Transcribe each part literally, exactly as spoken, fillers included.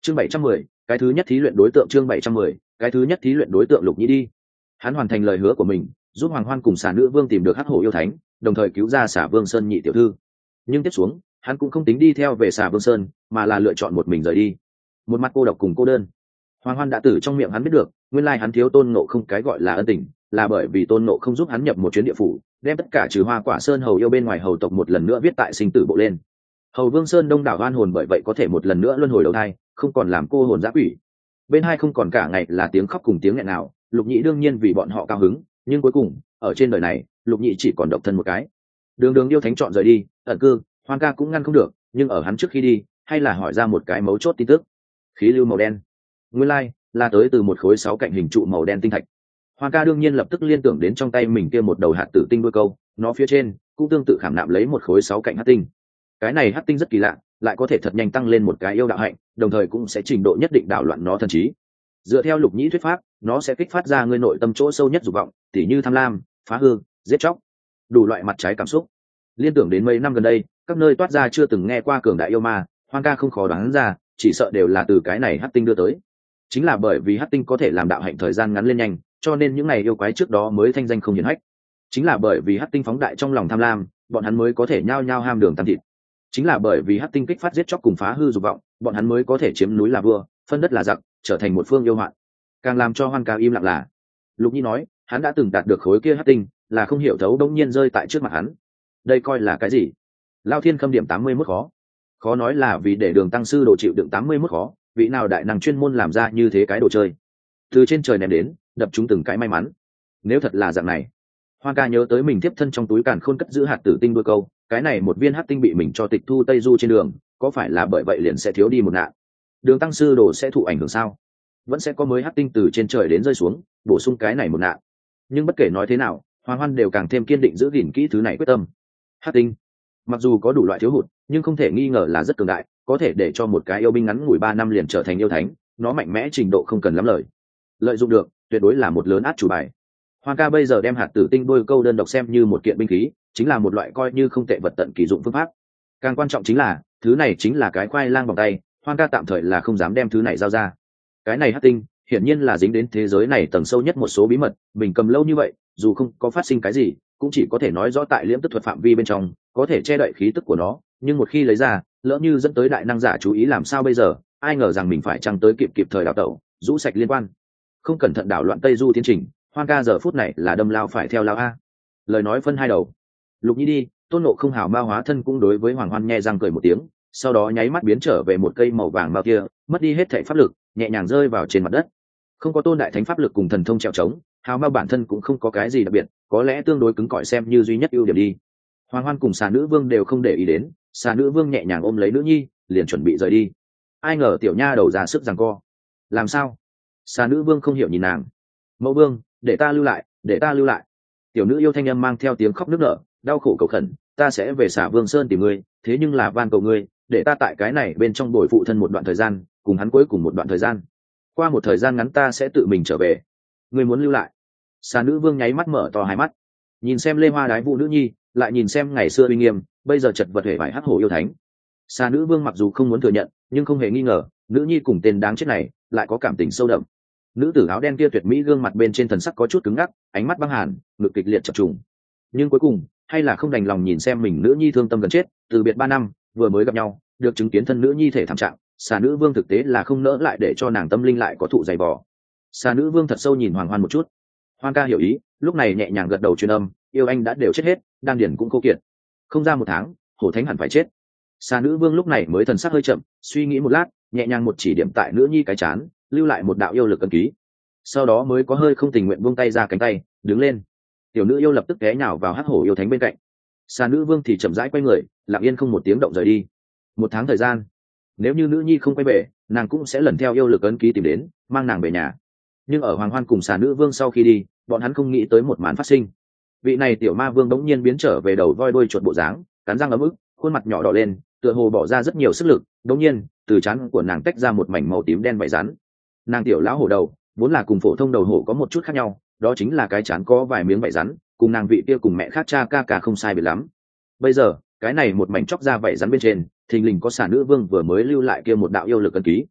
chương bảy trăm mười, cái thứ nhất thí luyện đối tượng chương bảy trăm mười, cái thứ nhất thí luyện đối tượng Lục Nhĩ đi. Hắn hoàn thành lời hứa của mình, giúp Hoàng Hoan cùng Xà Nữ Vương tìm được Hắc Hổ yêu thánh, đồng thời cứu ra Xà Vương Sơn nhị tiểu thư. Nhưng tiếp xuống, hắn cũng không tính đi theo về Xà Vương Sơn, mà là lựa chọn một mình rời đi. Một mặt cô độc cùng cô đơn. Hoàng Hoan đã từ trong miệng hắn biết được, nguyên lai hắn thiếu Tôn Ngộ Không cái gọi là ân tình, là bởi vì Tôn Ngộ Không giúp hắn nhập một chuyến địa phủ, đem tất cả trừ Hoa Quả Sơn hầu yêu bên ngoài hầu tộc một lần nữa viết tại sinh tử bộ lên. Hầu Vương Sơn đông đảo oan hồn bởi vậy có thể một lần nữa luân hồi đầu thai, không còn làm cô hồn dã quỷ. Bên hai không còn cả ngày là tiếng khóc cùng tiếng nghẹn nào, Lục Nhĩ đương nhiên vì bọn họ cao hứng, nhưng cuối cùng, ở trên đời này, Lục Nhĩ chỉ còn độc thân một cái. Đường Đường yêu thánh chọn rời đi, ẩn cư, Hoan ca cũng ngăn không được, nhưng ở hắn trước khi đi, hay là hỏi ra một cái mấu chốt tin tức. Khí lưu màu đen. Nguyên lai, like, là tới từ một khối sáu cạnh hình trụ màu đen tinh thạch. Hoan ca đương nhiên lập tức liên tưởng đến trong tay mình kia một đầu hạt tử tinh đuôi câu, nó phía trên cũng tương tự khảm nạm lấy một khối sáu cạnh hắc tinh. Cái này hắc tinh rất kỳ lạ, lại có thể thật nhanh tăng lên một cái yêu đạo hạnh, đồng thời cũng sẽ trình độ nhất định đảo loạn nó thần trí. Dựa theo Lục Nhĩ thuyết pháp, nó sẽ kích phát ra ngươi nội tâm chỗ sâu nhất dục vọng, tỉ như tham lam, phá hư, giết chóc, đủ loại mặt trái cảm xúc. Liên tưởng đến mấy năm gần đây, các nơi toát ra chưa từng nghe qua cường đại yêu ma, Hoan ca không khó đoán ra, chỉ sợ đều là từ cái này hắc tinh đưa tới. Chính là bởi vì hắc tinh có thể làm đạo hạnh thời gian ngắn lên nhanh, cho nên những này yêu quái trước đó mới thanh danh không hiển hách. Chính là bởi vì hắc tinh phóng đại trong lòng tham lam, bọn hắn mới có thể nhao nhao ham đường tam thịt. Chính là bởi vì hắc tinh kích phát giết chóc cùng phá hư dục vọng, bọn hắn mới có thể chiếm núi là vua, phân đất là giặc, trở thành một phương yêu hoạn. Càng làm cho Hoan ca im lặng là, Lục Nhĩ nói, hắn đã từng đạt được khối kia hắc tinh, là không hiểu thấu đống nhiên rơi tại trước mặt hắn. Đây coi là cái gì? Lao Thiên Khâm điểm tám mươi mốt khó. Khó nói là vì để Đường tăng sư đồ chịu đựng tám mươi mốt khó, vị nào đại năng chuyên môn làm ra như thế cái đồ chơi. Từ trên trời ném đến, đập chúng từng cái may mắn. Nếu thật là dạng này, Hoan ca nhớ tới mình tiếp thân trong túi càn khôn cất giữ hạt tử tinh đuôi câu, cái này một viên hắc tinh bị mình cho tịch thu Tây Du trên đường, có phải là bởi vậy liền sẽ thiếu đi một nạn? Đường tăng sư đồ sẽ thụ ảnh hưởng sao? Vẫn sẽ có mới hắc tinh từ trên trời đến rơi xuống, bổ sung cái này một nạn. Nhưng bất kể nói thế nào, Hoàng Hoan đều càng thêm kiên định giữ gìn kỹ thứ này quyết tâm. Hắc tinh, mặc dù có đủ loại thiếu hụt, nhưng không thể nghi ngờ là rất cường đại, có thể để cho một cái yêu binh ngắn ngủi ba năm liền trở thành yêu thánh, nó mạnh mẽ trình độ không cần lắm lời. Lợi dụng được, tuyệt đối là một lớn át chủ bài. Hoan ca bây giờ đem hạt tử tinh đôi câu đơn độc xem như một kiện binh khí, chính là một loại coi như không tệ vật tận kỳ dụng phương pháp. Càng quan trọng chính là, thứ này chính là cái khoai lang vòng tay, Hoan ca tạm thời là không dám đem thứ này giao ra. Cái này hắc tinh, hiển nhiên là dính đến thế giới này tầng sâu nhất một số bí mật, mình cầm lâu như vậy, dù không có phát sinh cái gì, cũng chỉ có thể nói rõ tại liễm tức thuật phạm vi bên trong, có thể che đậy khí tức của nó, nhưng một khi lấy ra, lỡ như dẫn tới đại năng giả chú ý làm sao bây giờ, ai ngờ rằng mình phải chăng tới kịp kịp thời đào tẩu, rũ sạch liên quan. Không cẩn thận đảo loạn Tây Du tiến trình, Hoan ca giờ phút này là đâm lao phải theo lao a. Lời nói phân hai đầu. Lục Nhĩ đi, Tôn Ngộ Không hào ma hóa thân cũng đối với Hoàng Hoan nhe răng cười một tiếng, sau đó nháy mắt biến trở về một cây màu vàng mao kia, mất đi hết thảy pháp lực, nhẹ nhàng rơi vào trên mặt đất. Không có Tôn đại thánh pháp lực cùng thần thông trèo trống, hào ma bản thân cũng không có cái gì đặc biệt, có lẽ tương đối cứng cỏi xem như duy nhất ưu điểm đi. Hoàng Hoan cùng Xà Nữ Vương đều không để ý đến, Xà Nữ Vương nhẹ nhàng ôm lấy nữ nhi, liền chuẩn bị rời đi. Ai ngờ tiểu nha đầu ra sức giằng co. Làm sao? Xà Nữ Vương không hiểu nhìn nàng. Mẫu Vương, để ta lưu lại, để ta lưu lại. Tiểu nữ yêu thanh âm mang theo tiếng khóc nức nở, đau khổ cầu khẩn, ta sẽ về Xà Vương Sơn tìm ngươi, thế nhưng là van cầu ngươi, để ta tại cái này bên trong bồi phụ thân một đoạn thời gian, cùng hắn cuối cùng một đoạn thời gian. Qua một thời gian ngắn ta sẽ tự mình trở về. Ngươi muốn lưu lại? Xà Nữ Vương nháy mắt mở to hai mắt, nhìn xem Lê Hoa đái vũ nữ nhi, lại nhìn xem ngày xưa uy nghiêm, bây giờ chật vật hể vải hắc hổ yêu thánh. Xà Nữ Vương mặc dù không muốn thừa nhận, nhưng không hề nghi ngờ, nữ nhi cùng tên đáng chết này lại có cảm tình sâu đậm. Nữ tử áo đen kia tuyệt mỹ gương mặt bên trên thần sắc có chút cứng ngắc, ánh mắt băng hàn, ngực kịch liệt chập trùng. Nhưng cuối cùng, hay là không đành lòng nhìn xem mình nữ nhi thương tâm gần chết, từ biệt ba năm, vừa mới gặp nhau, được chứng kiến thân nữ nhi thể thảm trạng, Xà Nữ Vương thực tế là không nỡ lại để cho nàng tâm linh lại có thụ dày vò. Xà Nữ Vương thật sâu nhìn Hoàng Hoan một chút. Hoan ca hiểu ý, lúc này nhẹ nhàng gật đầu truyền âm, yêu anh đã đều chết hết, đan điển cũng khô kiệt, không ra một tháng, hổ thánh hẳn phải chết. Xà Nữ Vương lúc này mới thần sắc hơi chậm, suy nghĩ một lát, nhẹ nhàng một chỉ điểm tại nữ nhi cái chán, lưu lại một đạo yêu lực ấn ký. Sau đó mới có hơi không tình nguyện buông tay ra cánh tay, đứng lên. Tiểu nữ yêu lập tức té nhào vào hắc hổ yêu thánh bên cạnh. Xà Nữ Vương thì chậm rãi quay người, lặng yên không một tiếng động rời đi. Một tháng thời gian, nếu như nữ nhi không quay về, nàng cũng sẽ lần theo yêu lực ấn ký tìm đến, mang nàng về nhà. Nhưng ở Hoàng Hoan cùng Xà Nữ Vương sau khi đi, bọn hắn không nghĩ tới một màn phát sinh. Vị này tiểu ma vương đống nhiên biến trở về đầu voi đuôi chuột bộ dáng, cắn răng ấm ức, khuôn mặt nhỏ đỏ lên, tựa hồ bỏ ra rất nhiều sức lực. Đống nhiên, từ trán của nàng tách ra một mảnh màu tím đen vảy rắn. Nàng tiểu lão hổ đầu, vốn là cùng phổ thông đầu hổ có một chút khác nhau, đó chính là cái trán có vài miếng vảy rắn, cùng nàng vị kia cùng mẹ khác cha ca ca không sai biệt lắm. Bây giờ, cái này một mảnh chóc ra vảy rắn bên trên, thình lình có Xà Nữ Vương vừa mới lưu lại kia một đạo yêu lực ấn ký.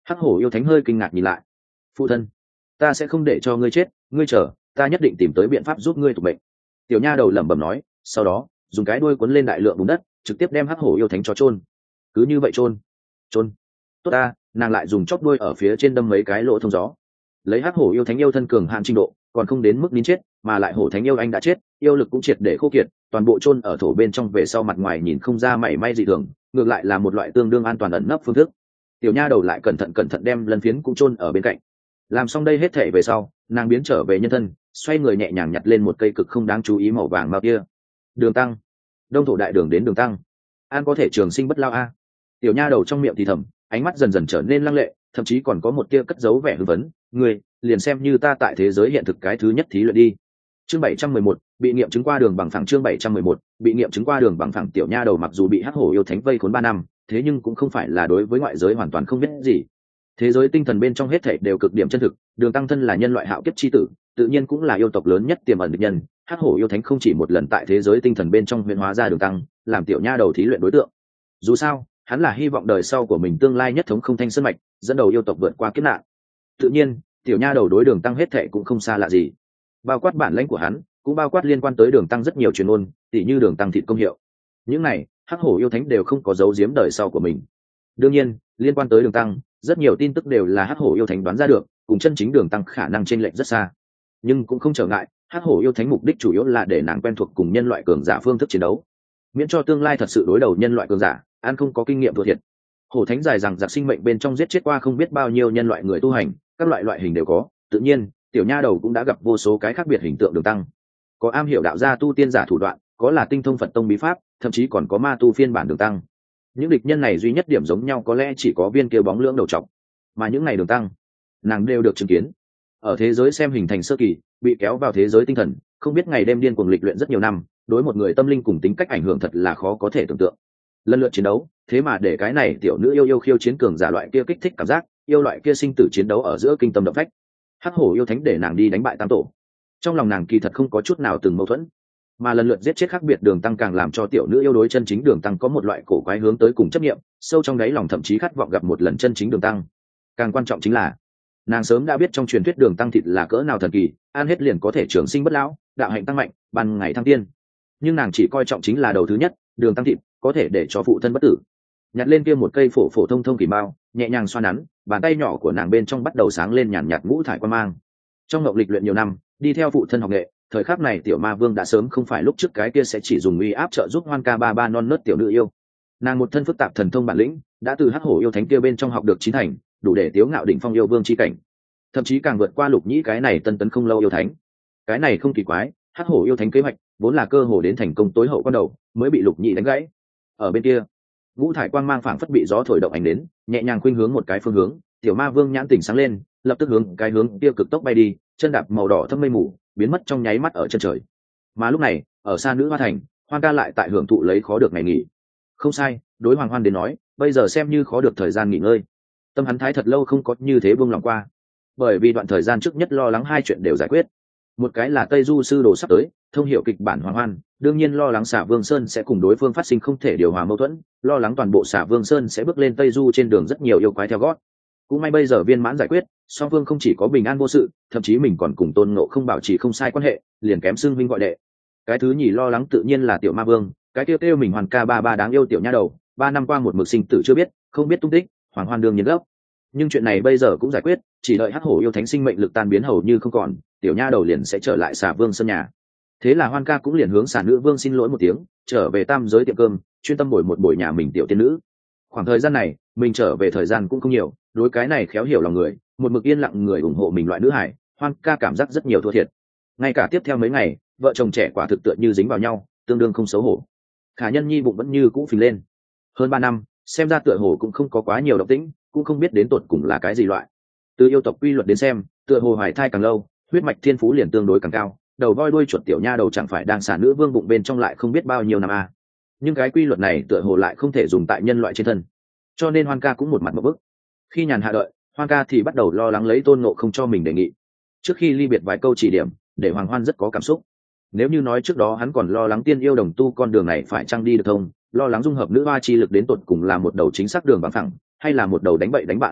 Hắc hổ yêu thánh hơi kinh ngạc nhìn lại. Phụ thân, ta sẽ không để cho ngươi chết, ngươi chờ, ta nhất định tìm tới biện pháp giúp ngươi tục bệnh. Tiểu nha đầu lẩm bẩm nói, sau đó dùng cái đuôi cuốn lên đại lượng bùn đất, trực tiếp đem hắc hổ yêu thánh cho chôn. Cứ như vậy chôn, chôn. Tốt ta, nàng lại dùng chóp đuôi ở phía trên đâm mấy cái lỗ thông gió. Lấy hắc hổ yêu thánh yêu thân cường hạn trình độ, còn không đến mức nín chết, mà lại hổ thánh yêu anh đã chết, yêu lực cũng triệt để khô kiệt, toàn bộ chôn ở thổ bên trong về sau mặt ngoài nhìn không ra mảy may dị thường, ngược lại là một loại tương đương an toàn ẩn nấp phương thức. Tiểu nha đầu lại cẩn thận cẩn thận đem lân phiến cũng chôn ở bên cạnh. Làm xong đây hết thảy về sau, nàng biến trở về nhân thân, xoay người nhẹ nhàng nhặt lên một cây cực không đáng chú ý màu vàng mao kia. Đường tăng, đông thổ đại đường đến đường tăng, an có thể trường sinh bất lao a. Tiểu nha đầu trong miệng thì thầm, ánh mắt dần dần trở nên lăng lệ, thậm chí còn có một tia cất giấu vẻ hưng vấn. Ngươi liền xem như ta tại thế giới hiện thực cái thứ nhất thí luyện đi. Chương bảy trăm mười một, bị nghiệm chứng qua đường bằng phẳng. Chương bảy trăm mười một, bị nghiệm chứng qua đường bằng phẳng. Tiểu nha đầu mặc dù bị hắc hổ yêu thánh vây khốn ba năm, thế nhưng cũng không phải là đối với ngoại giới hoàn toàn không biết gì. Thế giới tinh thần bên trong hết thảy đều cực điểm chân thực, đường tăng thân là nhân loại hạo kiếp chi tử, tự nhiên cũng là yêu tộc lớn nhất tiềm ẩn địch nhân. Hắc hổ yêu thánh không chỉ một lần tại thế giới tinh thần bên trong huyễn hóa ra đường tăng, làm tiểu nha đầu thí luyện đối tượng. Dù sao, hắn là hy vọng đời sau của mình tương lai nhất thống không thanh sơn mạch, dẫn đầu yêu tộc vượt qua kiếp nạn. Tự nhiên, tiểu nha đầu đối đường tăng hết thảy cũng không xa lạ gì, bao quát bản lãnh của hắn, cũng bao quát liên quan tới đường tăng rất nhiều truyền ngôn, tỉ như đường tăng thịt công hiệu. Những này, hắc hổ yêu thánh đều không có giấu giếm đời sau của mình. Đương nhiên, liên quan tới đường tăng, rất nhiều tin tức đều là hắc hổ yêu thánh đoán ra được, cùng chân chính đường tăng khả năng chênh lệch rất xa. Nhưng cũng không trở ngại, hắc hổ yêu thánh mục đích chủ yếu là để nàng quen thuộc cùng nhân loại cường giả phương thức chiến đấu, miễn cho tương lai thật sự đối đầu nhân loại cường giả, an không có kinh nghiệm thua thiệt. Hổ thánh dài rằng giặc sinh mệnh bên trong giết chết qua không biết bao nhiêu nhân loại người tu hành, các loại loại hình đều có. Tự nhiên, tiểu nha đầu cũng đã gặp vô số cái khác biệt hình tượng đường tăng, có am hiểu đạo gia tu tiên giả thủ đoạn, có là tinh thông Phật tông bí pháp, thậm chí còn có ma tu phiên bản đường tăng. Những địch nhân này duy nhất điểm giống nhau có lẽ chỉ có viên kia bóng lưỡng đầu trọc, mà những này đường tăng, nàng đều được chứng kiến. Ở thế giới xem hình thành sơ kỳ, bị kéo vào thế giới tinh thần, không biết ngày đêm điên cuồng lịch luyện rất nhiều năm, đối một người tâm linh cùng tính cách ảnh hưởng thật là khó có thể tưởng tượng. Lần lượt chiến đấu, thế mà để cái này tiểu nữ yêu yêu khiêu chiến cường giả loại kia kích thích cảm giác, yêu loại kia sinh tử chiến đấu ở giữa kinh tâm động phách. Hắc hổ yêu thánh để nàng đi đánh bại tam tổ, trong lòng nàng kỳ thật không có chút nào từng mâu thuẫn, mà lần lượt giết chết khác biệt đường tăng càng làm cho tiểu nữ yêu đối chân chính đường tăng có một loại cổ quái hướng tới cùng chấp niệm, sâu trong đáy lòng thậm chí khát vọng gặp một lần chân chính đường tăng. Càng quan trọng chính là nàng sớm đã biết trong truyền thuyết đường tăng thịt là cỡ nào thần kỳ, ăn hết liền có thể trường sinh bất lão, đạo hạnh tăng mạnh, ban ngày thăng tiên. Nhưng nàng chỉ coi trọng chính là đầu thứ nhất, đường tăng thịt có thể để cho phụ thân bất tử. Nhặt lên kia một cây phổ phổ thông thông kỳ bao, nhẹ nhàng xoa nắn, bàn tay nhỏ của nàng bên trong bắt đầu sáng lên nhàn nhạt ngũ thải quan mang. Trong ngọc lịch luyện nhiều năm, đi theo phụ thân học nghệ, thời khắc này tiểu ma vương đã sớm không phải lúc trước cái kia sẽ chỉ dùng uy áp trợ giúp hoan ca ba ba non nớt tiểu nữ yêu. Nàng một thân phức tạp thần thông bản lĩnh, đã từ hắc hổ yêu thánh kia bên trong học được chín thành, đủ để tiếu ngạo đỉnh phong yêu vương chi cảnh, thậm chí càng vượt qua lục nhĩ cái này tân tấn không lâu yêu thánh. Cái này không kỳ quái, hắc hổ yêu thánh kế hoạch vốn là cơ hồ đến thành công tối hậu quan đầu mới bị lục nhĩ đánh gãy. Ở bên kia, ngũ thải quang mang phảng phất bị gió thổi động ảnh đến, nhẹ nhàng khuynh hướng một cái phương hướng, tiểu ma vương nhãn tỉnh sáng lên, lập tức hướng cái hướng kia cực tốc bay đi, chân đạp màu đỏ thâm mây mù, biến mất trong nháy mắt ở chân trời. Mà lúc này, ở xa nữ hoa thành, hoan ca lại tại hưởng thụ lấy khó được ngày nghỉ. Không sai, đối hoàng hoan đến nói, bây giờ xem như khó được thời gian nghỉ ngơi. Tâm hắn thái thật lâu không có như thế buông lòng qua, bởi vì đoạn thời gian trước nhất lo lắng hai chuyện đều giải quyết. Một cái là Tây Du sư đồ sắp tới, thông hiểu kịch bản hoàng hoan, đương nhiên lo lắng Xả Vương Sơn sẽ cùng đối phương phát sinh không thể điều hòa mâu thuẫn, lo lắng toàn bộ Xả Vương Sơn sẽ bước lên Tây Du trên đường rất nhiều yêu quái theo gót. Cũng may bây giờ viên mãn giải quyết, song phương không chỉ có bình an vô sự, thậm chí mình còn cùng Tôn Ngộ Không bảo trì không sai quan hệ, liền kém xưng huynh gọi đệ. Cái thứ nhì lo lắng tự nhiên là tiểu ma vương, cái tiêu tiêu mình hoàn ca ba ba đáng yêu tiểu nha đầu, ba năm qua một mực sinh tử chưa biết, không biết tung tích, hoàng hoan đương nhiên gấp. Nhưng chuyện này bây giờ cũng giải quyết, chỉ đợi hắc hổ yêu thánh sinh mệnh lực tan biến hầu như không còn, tiểu nha đầu liền sẽ trở lại Xà Vương Sơn nhà. Thế là hoan ca cũng liền hướng Xà Nữ Vương xin lỗi một tiếng, trở về tam giới tiệm cơm, chuyên tâm bồi một buổi nhà mình tiểu tiên nữ. Khoảng thời gian này, mình trở về thời gian cũng không nhiều, đối cái này khéo hiểu lòng người, một mực yên lặng người ủng hộ mình loại nữ hải, hoan ca cảm giác rất nhiều thua thiệt. Ngay cả tiếp theo mấy ngày, vợ chồng trẻ quả thực tựa như dính vào nhau, tương đương không xấu hổ. Khả Nhân Nhi bụng vẫn như cũ phình lên. Hơn ba năm, xem ra tựa hồ cũng không có quá nhiều động tĩnh, cũng không biết đến tột cùng là cái gì loại. Từ yêu tộc quy luật đến xem, tựa hồ hoài thai càng lâu, huyết mạch thiên phú liền tương đối càng cao, đầu voi đuôi chuột tiểu nha đầu chẳng phải đang xả nữ vương bụng bên trong lại không biết bao nhiêu năm a. À. Nhưng cái quy luật này tựa hồ lại không thể dùng tại nhân loại trên thân, cho nên hoan ca cũng một mặt một bức. Khi nhàn hạ đợi, hoan ca thì bắt đầu lo lắng lấy Tôn Ngộ Không cho mình đề nghị. Trước khi ly biệt vài câu chỉ điểm, để hoàng hoan rất có cảm xúc. Nếu như nói trước đó hắn còn lo lắng tiên yêu đồng tu con đường này phải chăng đi được thông, lo lắng dung hợp nữ hoa chi lực đến tột cùng là một đầu chính xác đường bằng phẳng, hay là một đầu đánh bậy đánh bạ lạc lối,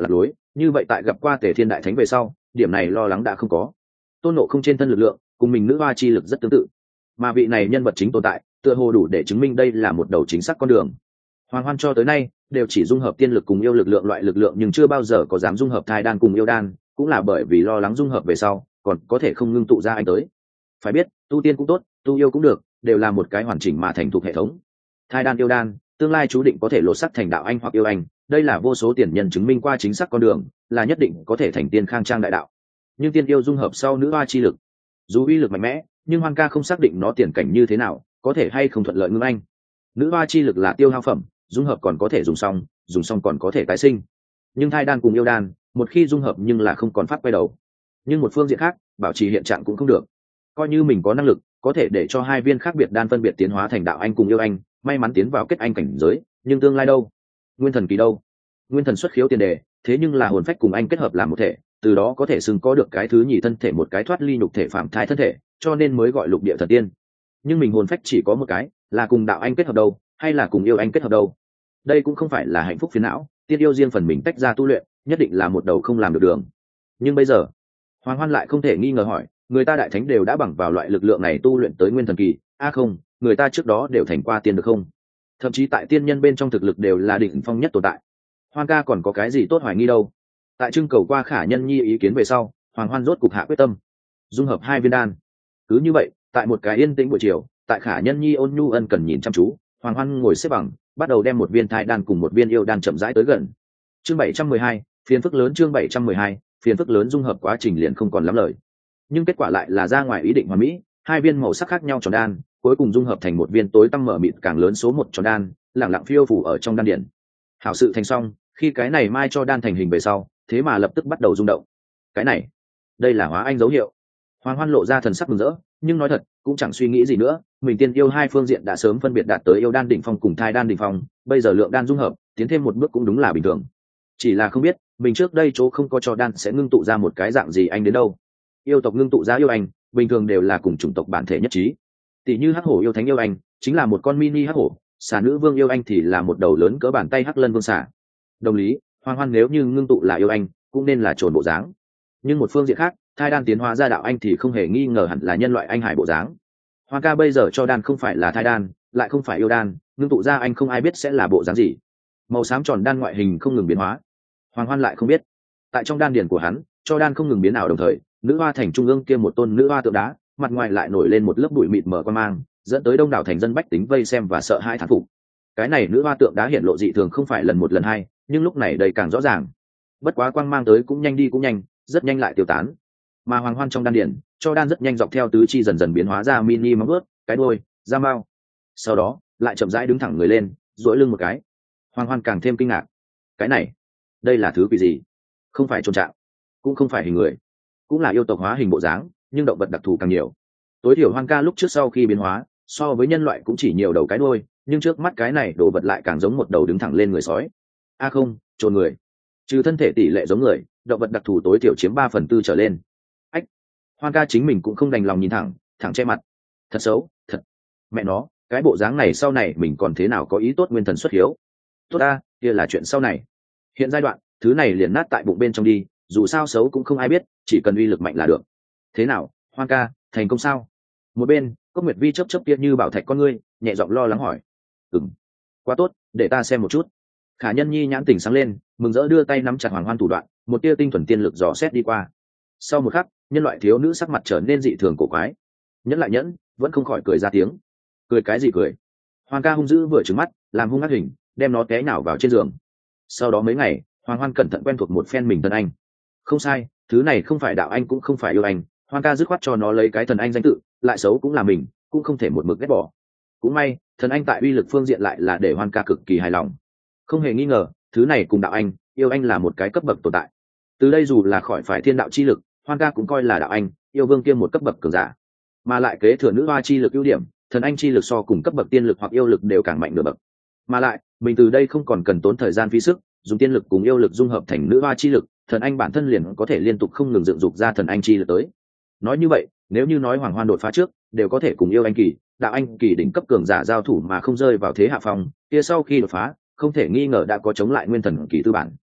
như vậy tại gặp qua Tề Thiên Đại Thánh về sau, điểm này lo lắng đã không có. Tôn Ngộ Không trên thân lực lượng cùng mình nữ hoa chi lực rất tương tự, mà vị này nhân vật chính tồn tại tựa hồ đủ để chứng minh đây là một đầu chính xác con đường. Hoàng Hoan cho tới nay đều chỉ dung hợp tiên lực cùng yêu lực lượng loại lực lượng, nhưng chưa bao giờ có dám dung hợp thai đan cùng yêu đan, cũng là bởi vì lo lắng dung hợp về sau còn có thể không ngưng tụ ra anh tới. Phải biết, tu tiên cũng tốt, tu yêu cũng được, đều là một cái hoàn chỉnh mà thành thuộc hệ thống. Thai đan yêu đan, tương lai chú định có thể lột sắc thành đạo anh hoặc yêu anh, đây là vô số tiền nhân chứng minh qua chính xác con đường, là nhất định có thể thành tiên khang trang đại đạo. Nhưng tiên yêu dung hợp sau nữ hoa chi lực, dù uy lực mạnh mẽ, nhưng Hoan ca không xác định nó tiền cảnh như thế nào, có thể hay không thuận lợi ngưng anh. Nữ hoa chi lực là tiêu hao phẩm, dung hợp còn có thể dùng xong, dùng xong còn có thể tái sinh. Nhưng thai đan cùng yêu đan, một khi dung hợp nhưng là không còn pháp quay đầu. Nhưng một phương diện khác, bảo trì hiện trạng cũng không được. Coi như mình có năng lực, có thể để cho hai viên khác biệt đan phân biệt tiến hóa thành đạo anh cùng yêu anh, may mắn tiến vào kết anh cảnh giới, nhưng tương lai đâu? Nguyên thần kỳ đâu? Nguyên thần xuất khiếu tiền đề, thế nhưng là hồn phách cùng anh kết hợp làm một thể, từ đó có thể xưng có được cái thứ nhì thân thể, một cái thoát ly nhục thể phạm thai thân thể, cho nên mới gọi lục địa thần tiên. Nhưng mình hồn phách chỉ có một cái, là cùng đạo anh kết hợp đâu, hay là cùng yêu anh kết hợp đâu? Đây cũng không phải là hạnh phúc phiền não, tiên yêu riêng phần mình tách ra tu luyện, nhất định là một đầu không làm được đường. Nhưng bây giờ, Hoàng Hoan lại không thể nghi ngờ hỏi, người ta đại thánh đều đã bằng vào loại lực lượng này tu luyện tới nguyên thần kỳ, a à không, người ta trước đó đều thành qua tiên được không? Thậm chí tại tiên nhân bên trong thực lực đều là đỉnh phong nhất tồn tại. Hoan ca còn có cái gì tốt hoài nghi đâu? Tại trưng cầu qua Khả Nhân Nhi ý kiến về sau, Hoàng Hoan rốt cục hạ quyết tâm, dung hợp hai viên đan. Cứ như vậy, tại một cái yên tĩnh buổi chiều, tại Khả Nhân Nhi ôn nhu ân cần nhìn chăm chú, Hoàng Hoan ngồi xếp bằng, bắt đầu đem một viên thai đan cùng một viên yêu đan chậm rãi tới gần. Chương bảy trăm mười hai, phiền phức lớn. Chương bảy trăm mười hai, phiền phức lớn. Dung hợp quá trình liền không còn lắm lời, nhưng kết quả lại là ra ngoài ý định hoàn mỹ. Hai viên màu sắc khác nhau tròn đan cuối cùng dung hợp thành một viên tối tăm mở mịt càng lớn số một tròn đan, lẳng lặng phiêu phủ ở trong đan điển. Hảo sự thành xong, khi cái này mai cho đan thành hình về sau, thế mà lập tức bắt đầu rung động. Cái này, đây là hóa anh dấu hiệu. Hoàng Hoan lộ ra thần sắc mừng rỡ, nhưng nói thật cũng chẳng suy nghĩ gì nữa, mình tiên yêu hai phương diện đã sớm phân biệt đạt tới yêu đan đỉnh phong cùng thai đan đỉnh phong, bây giờ lượng đan dung hợp tiến thêm một bước cũng đúng là bình thường. Chỉ là không biết mình trước đây chỗ không có cho đan sẽ ngưng tụ ra một cái dạng gì anh đến đâu. Yêu tộc ngưng tụ ra yêu anh bình thường đều là cùng chủng tộc bản thể nhất trí, tỷ như hắc hổ yêu thánh yêu anh chính là một con mini hắc hổ, xà nữ vương yêu anh thì là một đầu lớn cỡ bàn tay hắc lân vương xà. Đồng lý, Hoàng Hoan nếu như ngưng tụ là yêu anh cũng nên là trồn bộ dáng, nhưng một phương diện khác, thai đan tiến hóa ra đạo anh thì không hề nghi ngờ hẳn là nhân loại anh hải bộ dáng. Hoàng ca bây giờ cho đan không phải là thai đan, lại không phải yêu đan, ngưng tụ ra anh không ai biết sẽ là bộ dáng gì. Màu xám tròn đan ngoại hình không ngừng biến hóa, Hoàng Hoan lại không biết. Tại trong đan điển của hắn, cho đan không ngừng biến ảo, đồng thời nữ hoa thành trung ương kia một tôn nữ hoa tượng đá, mặt ngoài lại nổi lên một lớp bụi mịt mờ quan mang, dẫn tới đông đảo thành dân bách tính vây xem và sợ hãi thán phục. Cái này nữ hoa tượng đá hiện lộ dị thường không phải lần một lần hai, nhưng lúc này đây càng rõ ràng. Bất quá quang mang tới cũng nhanh đi cũng nhanh, rất nhanh lại tiêu tán. Mà Hoàng Hoan trong đan điển, cho đan rất nhanh dọc theo tứ chi dần dần biến hóa ra mini móng vuốt, cái đuôi, da mao. Sau đó, lại chậm rãi đứng thẳng người lên, duỗi lưng một cái. Hoàng Hoan càng thêm kinh ngạc. Cái này, đây là thứ quỷ gì? Không phải trôn trạng, cũng không phải hình người, cũng là yêu tộc hóa hình bộ dáng, nhưng động vật đặc thù càng nhiều. Tối thiểu Hoan ca lúc trước sau khi biến hóa, so với nhân loại cũng chỉ nhiều đầu cái đuôi, nhưng trước mắt cái này đồ vật lại càng giống một đầu đứng thẳng lên người sói. A à không, trồn người. Trừ thân thể tỷ lệ giống người, động vật đặc thù tối thiểu chiếm ba phần tư trở lên. Ách, Hoan ca chính mình cũng không đành lòng nhìn thẳng, thẳng che mặt. Thật xấu, thật. Mẹ nó, cái bộ dáng này sau này mình còn thế nào có ý tốt nguyên thần xuất hiếu. Tốt ta, kia là chuyện sau này. Hiện giai đoạn, thứ này liền nát tại bụng bên trong đi, dù sao xấu cũng không ai biết, chỉ cần uy lực mạnh là được. Thế nào, Hoan ca, thành công sao? Một bên, Cốc Nguyệt Vi chớp chớp kia như bảo thạch con ngươi, nhẹ giọng lo lắng hỏi. Ừm, quá tốt, để ta xem một chút. Khả Nhân Nhi nhãn tỉnh sáng lên, mừng rỡ đưa tay nắm chặt Hoàng Hoan thủ đoạn, một tia tinh thuần tiên lực dò xét đi qua. Sau một khắc, nhân loại thiếu nữ sắc mặt trở nên dị thường cổ quái. Nhẫn lại nhẫn, vẫn không khỏi cười ra tiếng. Cười cái gì cười? Hoàng ca hung dữ vừa trừng mắt, làm hung ác hình, đem nó té nhào vào trên giường. Sau đó mấy ngày, Hoàng Hoan cẩn thận quen thuộc một phen mình thần anh. Không sai, thứ này không phải đạo anh cũng không phải yêu anh, Hoàng ca dứt khoát cho nó lấy cái thần anh danh tự, lại xấu cũng là mình, cũng không thể một mực ghét bỏ. Cũng may, thần anh tại uy lực phương diện lại là để Hoàng ca cực kỳ hài lòng. Không hề nghi ngờ, thứ này cùng đạo anh, yêu anh là một cái cấp bậc tồn tại. Từ đây dù là khỏi phải thiên đạo chi lực, Hoàng ca cũng coi là đạo anh, yêu vương kia một cấp bậc cường giả. Mà lại kế thừa nữ hoa chi lực ưu điểm, thần anh chi lực so cùng cấp bậc tiên lực hoặc yêu lực đều càng mạnh nửa bậc. Mà lại, mình từ đây không còn cần tốn thời gian phí sức, dùng tiên lực cùng yêu lực dung hợp thành nữ hoa chi lực, thần anh bản thân liền có thể liên tục không ngừng dựng dục ra thần anh chi lực tới. Nói như vậy, nếu như nói Hoàng Hoan đột phá trước, đều có thể cùng yêu anh kỳ, đạo anh kỳ đỉnh cấp cường giả giao thủ mà không rơi vào thế hạ phong, kia sau khi đột phá, không thể nghi ngờ đã có chống lại nguyên thần kỳ tư bản.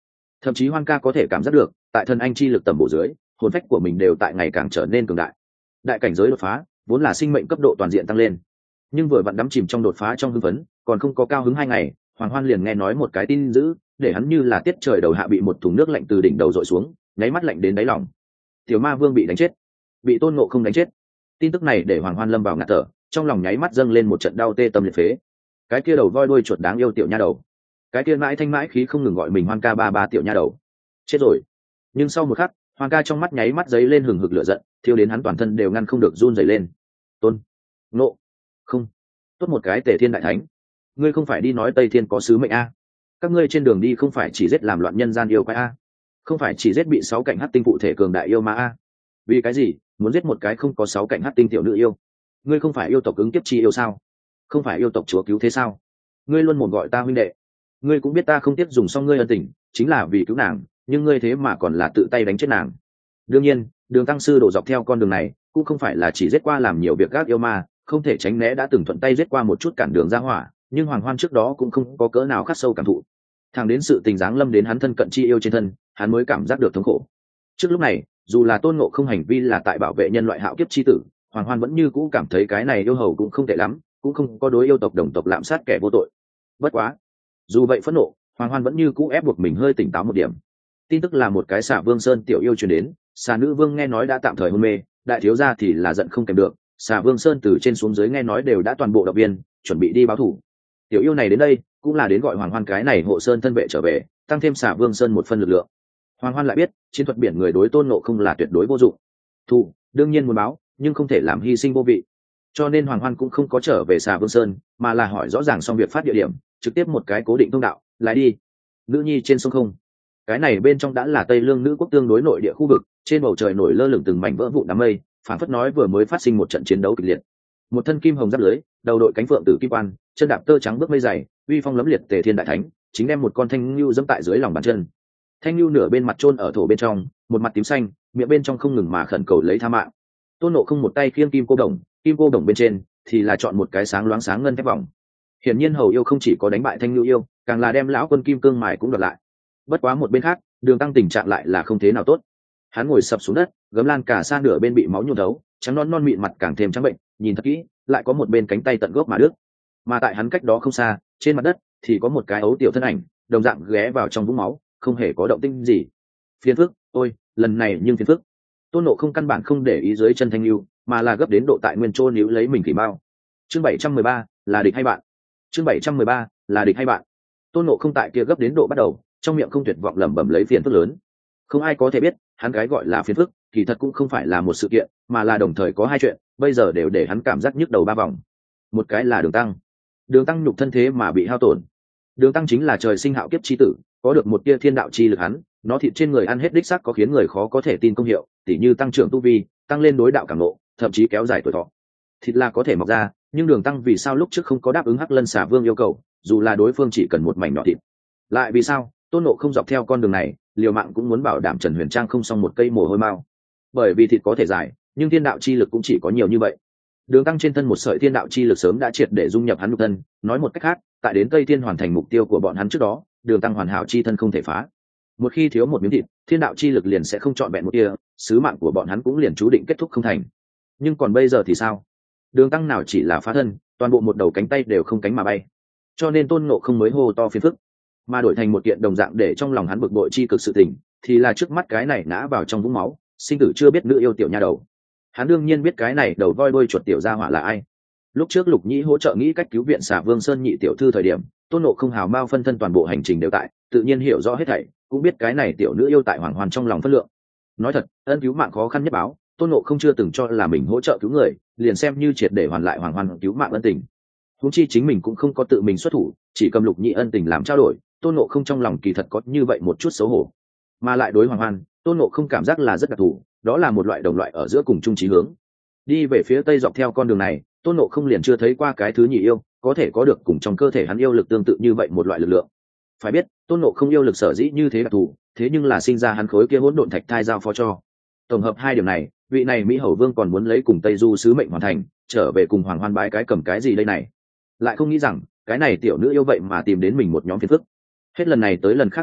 Thậm chí Hoan ca có thể cảm giác được tại thần anh chi lực tầm bổ dưới, hồn phách của mình đều tại ngày càng trở nên cường đại. Đại cảnh giới đột phá vốn là sinh mệnh cấp độ toàn diện tăng lên, nhưng vừa vặn đắm chìm trong đột phá trong hưng phấn, còn không có cao hứng hai ngày, Hoàng Hoan liền nghe nói một cái tin dữ, để hắn như là tiết trời đầu hạ bị một thùng nước lạnh từ đỉnh đầu dội xuống, nháy mắt lạnh đến đáy lòng. Tiểu ma vương bị đánh chết, bị Tôn Ngộ Không đánh chết. Tin tức này để Hoàng Hoan lâm vào ngạt thở, trong lòng nháy mắt dâng lên một trận đau tê tâm liệt phế. Cái kia đầu voi đuôi chuột đáng yêu tiểu nha đầu, cái kia mãi thanh mãi khí không ngừng gọi mình Hoan ca ba ba tiểu nha đầu, chết rồi. Nhưng sau một khắc, Hoan ca trong mắt nháy mắt giấy lên hừng hực lửa giận, thiêu đến hắn toàn thân đều ngăn không được run rẩy lên. Tôn Ngộ Không, tốt một cái Tề Thiên đại thánh, ngươi không phải đi nói Tây Thiên có sứ mệnh a? Các ngươi trên đường đi không phải chỉ giết làm loạn nhân gian yêu quái a? Không phải chỉ giết bị sáu cảnh hắc tinh phụ thể cường đại yêu ma a? Vì cái gì muốn giết một cái không có sáu cảnh hắc tinh tiểu nữ yêu? Ngươi không phải yêu tộc ứng kiếp chi yêu sao? Không phải yêu tộc chúa cứu thế sao? Ngươi luôn mồm gọi ta huynh đệ, ngươi cũng biết ta không tiếp dùng xong ngươi ân tình chính là vì cứu nàng, nhưng ngươi thế mà còn là tự tay đánh chết nàng. Đương nhiên Đường tăng sư đổ dọc theo con đường này cũng không phải là chỉ giết qua làm nhiều việc gác yêu ma, không thể tránh né đã từng thuận tay giết qua một chút cản đường ra hỏa, nhưng Hoàng Hoan trước đó cũng không có cỡ nào khắc sâu cảm thụ. Thẳng đến sự tình giáng lâm đến hắn thân cận chi yêu trên thân, hắn mới cảm giác được thống khổ. Trước lúc này dù là Tôn Ngộ Không hành vi là tại bảo vệ nhân loại hạo kiếp chi tử, Hoàng Hoan vẫn như cũ cảm thấy cái này yêu hầu cũng không tệ lắm, cũng không có đối yêu tộc đồng tộc lạm sát kẻ vô tội. Bất quá dù vậy phẫn nộ, Hoàng Hoan vẫn như cũ ép buộc mình hơi tỉnh táo một điểm. Tin tức là một cái Xà Vương Sơn tiểu yêu truyền đến, Xà Nữ Vương nghe nói đã tạm thời hôn mê, đại thiếu gia thì là giận không kèm được, Xà Vương Sơn từ trên xuống dưới nghe nói đều đã toàn bộ động viên, chuẩn bị đi báo thù. Tiểu yêu này đến đây cũng là đến gọi Hoàng Hoan cái này hộ sơn thân vệ trở về, tăng thêm Xà Vương Sơn một phân lực lượng. Hoàng Hoan lại biết chiến thuật biển người đối Tôn Ngộ Không là tuyệt đối vô dụng. Thù đương nhiên muốn báo, nhưng không thể làm hy sinh vô vị. Cho nên Hoàng Hoan cũng không có trở về Xà Vương Sơn, mà là hỏi rõ ràng xong việc phát địa điểm, trực tiếp một cái cố định thông đạo, lại đi. Nữ nhi trên sông không. Cái này bên trong đã là Tây Lương nữ quốc tương đối nội địa khu vực, trên bầu trời nổi lơ lửng từng mảnh vỡ vụn đám mây, phản phất nói vừa mới phát sinh một trận chiến đấu kịch liệt. Một thân kim hồng giáp lưới, đầu đội cánh phượng tử kim quan, chân đạp tơ trắng bước mây dày, uy phong lẫm liệt Tề Thiên đại thánh, chính đem một con thanh lưu dẫm tại dưới lòng bàn chân. Thanh lưu nửa bên mặt chôn ở thổ bên trong, một mặt tím xanh, miệng bên trong không ngừng mà khẩn cầu lấy tha mạng. Tôn Ngộ Không một tay khiêng kim cô đồng, kim cô đồng bên trên thì là chọn một cái sáng loáng sáng ngân thép vòng. Hiển nhiên hầu yêu không chỉ có đánh bại thanh lưu yêu, càng là đem lão quân kim cương mài cũng đoạt lại. Bất quá một bên khác, Đường Tăng tình trạng lại là không thế nào tốt. Hắn ngồi sập xuống đất, gấm lan cả xa nửa bên bị máu nhuộm thấu, trắng non non mịn mặt càng thêm trắng bệnh, nhìn thật kỹ lại có một bên cánh tay tận gốc mà đứt. Mà tại hắn cách đó không xa, trên mặt đất thì có một cái ấu tiểu thân ảnh, đồng dạng ghé vào trong vũng máu, không hề có động tĩnh gì. Phiền phức, ôi lần này nhưng phiền phức. Tôn Ngộ Không căn bản không để ý dưới chân thanh lưu, mà là gấp đến độ tại nguyên trôn níu lấy mình kỳ bao. Chương bảy trăm mười ba là địch hay bạn? Chương bảy trăm mười ba là địch hay bạn? Tôn Ngộ Không tại kia gấp đến độ bắt đầu, trong miệng không tuyệt vọng lẩm bẩm lấy phiền phức lớn. Không ai có thể biết, hắn cái gọi là phiền phức, kỳ thật cũng không phải là một sự kiện, mà là đồng thời có hai chuyện, bây giờ đều để hắn cảm giác nhức đầu ba vòng. Một cái là Đường Tăng. Đường Tăng nhục thân thế mà bị hao tổn. Đường Tăng chính là trời sinh hạo kiếp chi tử, có được một tia thiên đạo chi lực hắn, nó thịt trên người ăn hết đích xác có khiến người khó có thể tin công hiệu, tỉ như tăng trưởng tu vi, tăng lên đối đạo cảm ngộ, thậm chí kéo dài tuổi thọ. Thịt là có thể mọc ra, nhưng Đường Tăng vì sao lúc trước không có đáp ứng Hắc Lân Xà Vương yêu cầu, dù là đối phương chỉ cần một mảnh nhỏ thịt. Lại vì sao Tôn Ngộ Không dọc theo con đường này, liều mạng cũng muốn bảo đảm Trần Huyền Trang không xong một cây mồ hôi mao. Bởi vì thịt có thể dài, nhưng thiên đạo chi lực cũng chỉ có nhiều như vậy. Đường Tăng trên thân một sợi thiên đạo chi lực sớm đã triệt để dung nhập hắn nhục thân, nói một cách khác, tại đến Tây Thiên hoàn thành mục tiêu của bọn hắn trước đó, Đường Tăng hoàn hảo chi thân không thể phá. Một khi thiếu một miếng thịt, thiên đạo chi lực liền sẽ không trọn vẹn một tia, sứ mạng của bọn hắn cũng liền chú định kết thúc không thành. Nhưng còn bây giờ thì sao? Đường Tăng nào chỉ là phá thân, toàn bộ một đầu cánh tay đều không cánh mà bay. Cho nên Tôn Ngộ Không mới hô to phiền phức, mà đổi thành một kiện đồng dạng để trong lòng hắn bực bội chi cực sự tình, thì là trước mắt cái này ngã vào trong vũng máu, sinh tử chưa biết nữ yêu tiểu nha đầu. Hắn đương nhiên biết cái này đầu voi đuôi chuột tiểu gia hỏa là ai. Lúc trước Lục Nhĩ hỗ trợ nghĩ cách cứu viện Xà Vương Sơn nhị tiểu thư thời điểm, Tôn Ngộ Không hào mao phân thân toàn bộ hành trình đều tại, tự nhiên hiểu rõ hết thảy, cũng biết cái này tiểu nữ yêu tại Hoàng Hoàn trong lòng phân lượng. Nói thật, ân cứu mạng khó khăn nhất báo, Tôn Ngộ Không chưa từng cho là mình hỗ trợ cứu người, liền xem như triệt để hoàn lại Hoàng Hoàn cứu mạng ân tình. Huống chi chính mình cũng không có tự mình xuất thủ, chỉ cầm Lục Nhĩ ân tình làm trao đổi, Tôn Ngộ Không trong lòng kỳ thật có như vậy một chút xấu hổ. Mà lại đối Hoàng Hoàn, Tôn Ngộ Không cảm giác là rất đặc thù, đó là một loại đồng loại ở giữa cùng chung chí hướng. Đi về phía tây dọc theo con đường này, Tôn Ngộ Không liền chưa thấy qua cái thứ nhị yêu có thể có được cùng trong cơ thể hắn yêu lực tương tự như vậy một loại lực lượng. Phải biết, Tôn Ngộ Không yêu lực sở dĩ như thế đặc thù, thế nhưng là sinh ra hắn khối kia hỗn độn thạch thai giao phó cho. Tổng hợp hai điểm này, vị này Mỹ Hầu Vương còn muốn lấy cùng Tây Du sứ mệnh hoàn thành, trở về cùng Hoàng Hoan bái cái cầm cái gì đây này. Lại không nghĩ rằng, cái này tiểu nữ yêu vậy mà tìm đến mình một nhóm phiền phức. Hết lần này tới lần khác lúc ấy,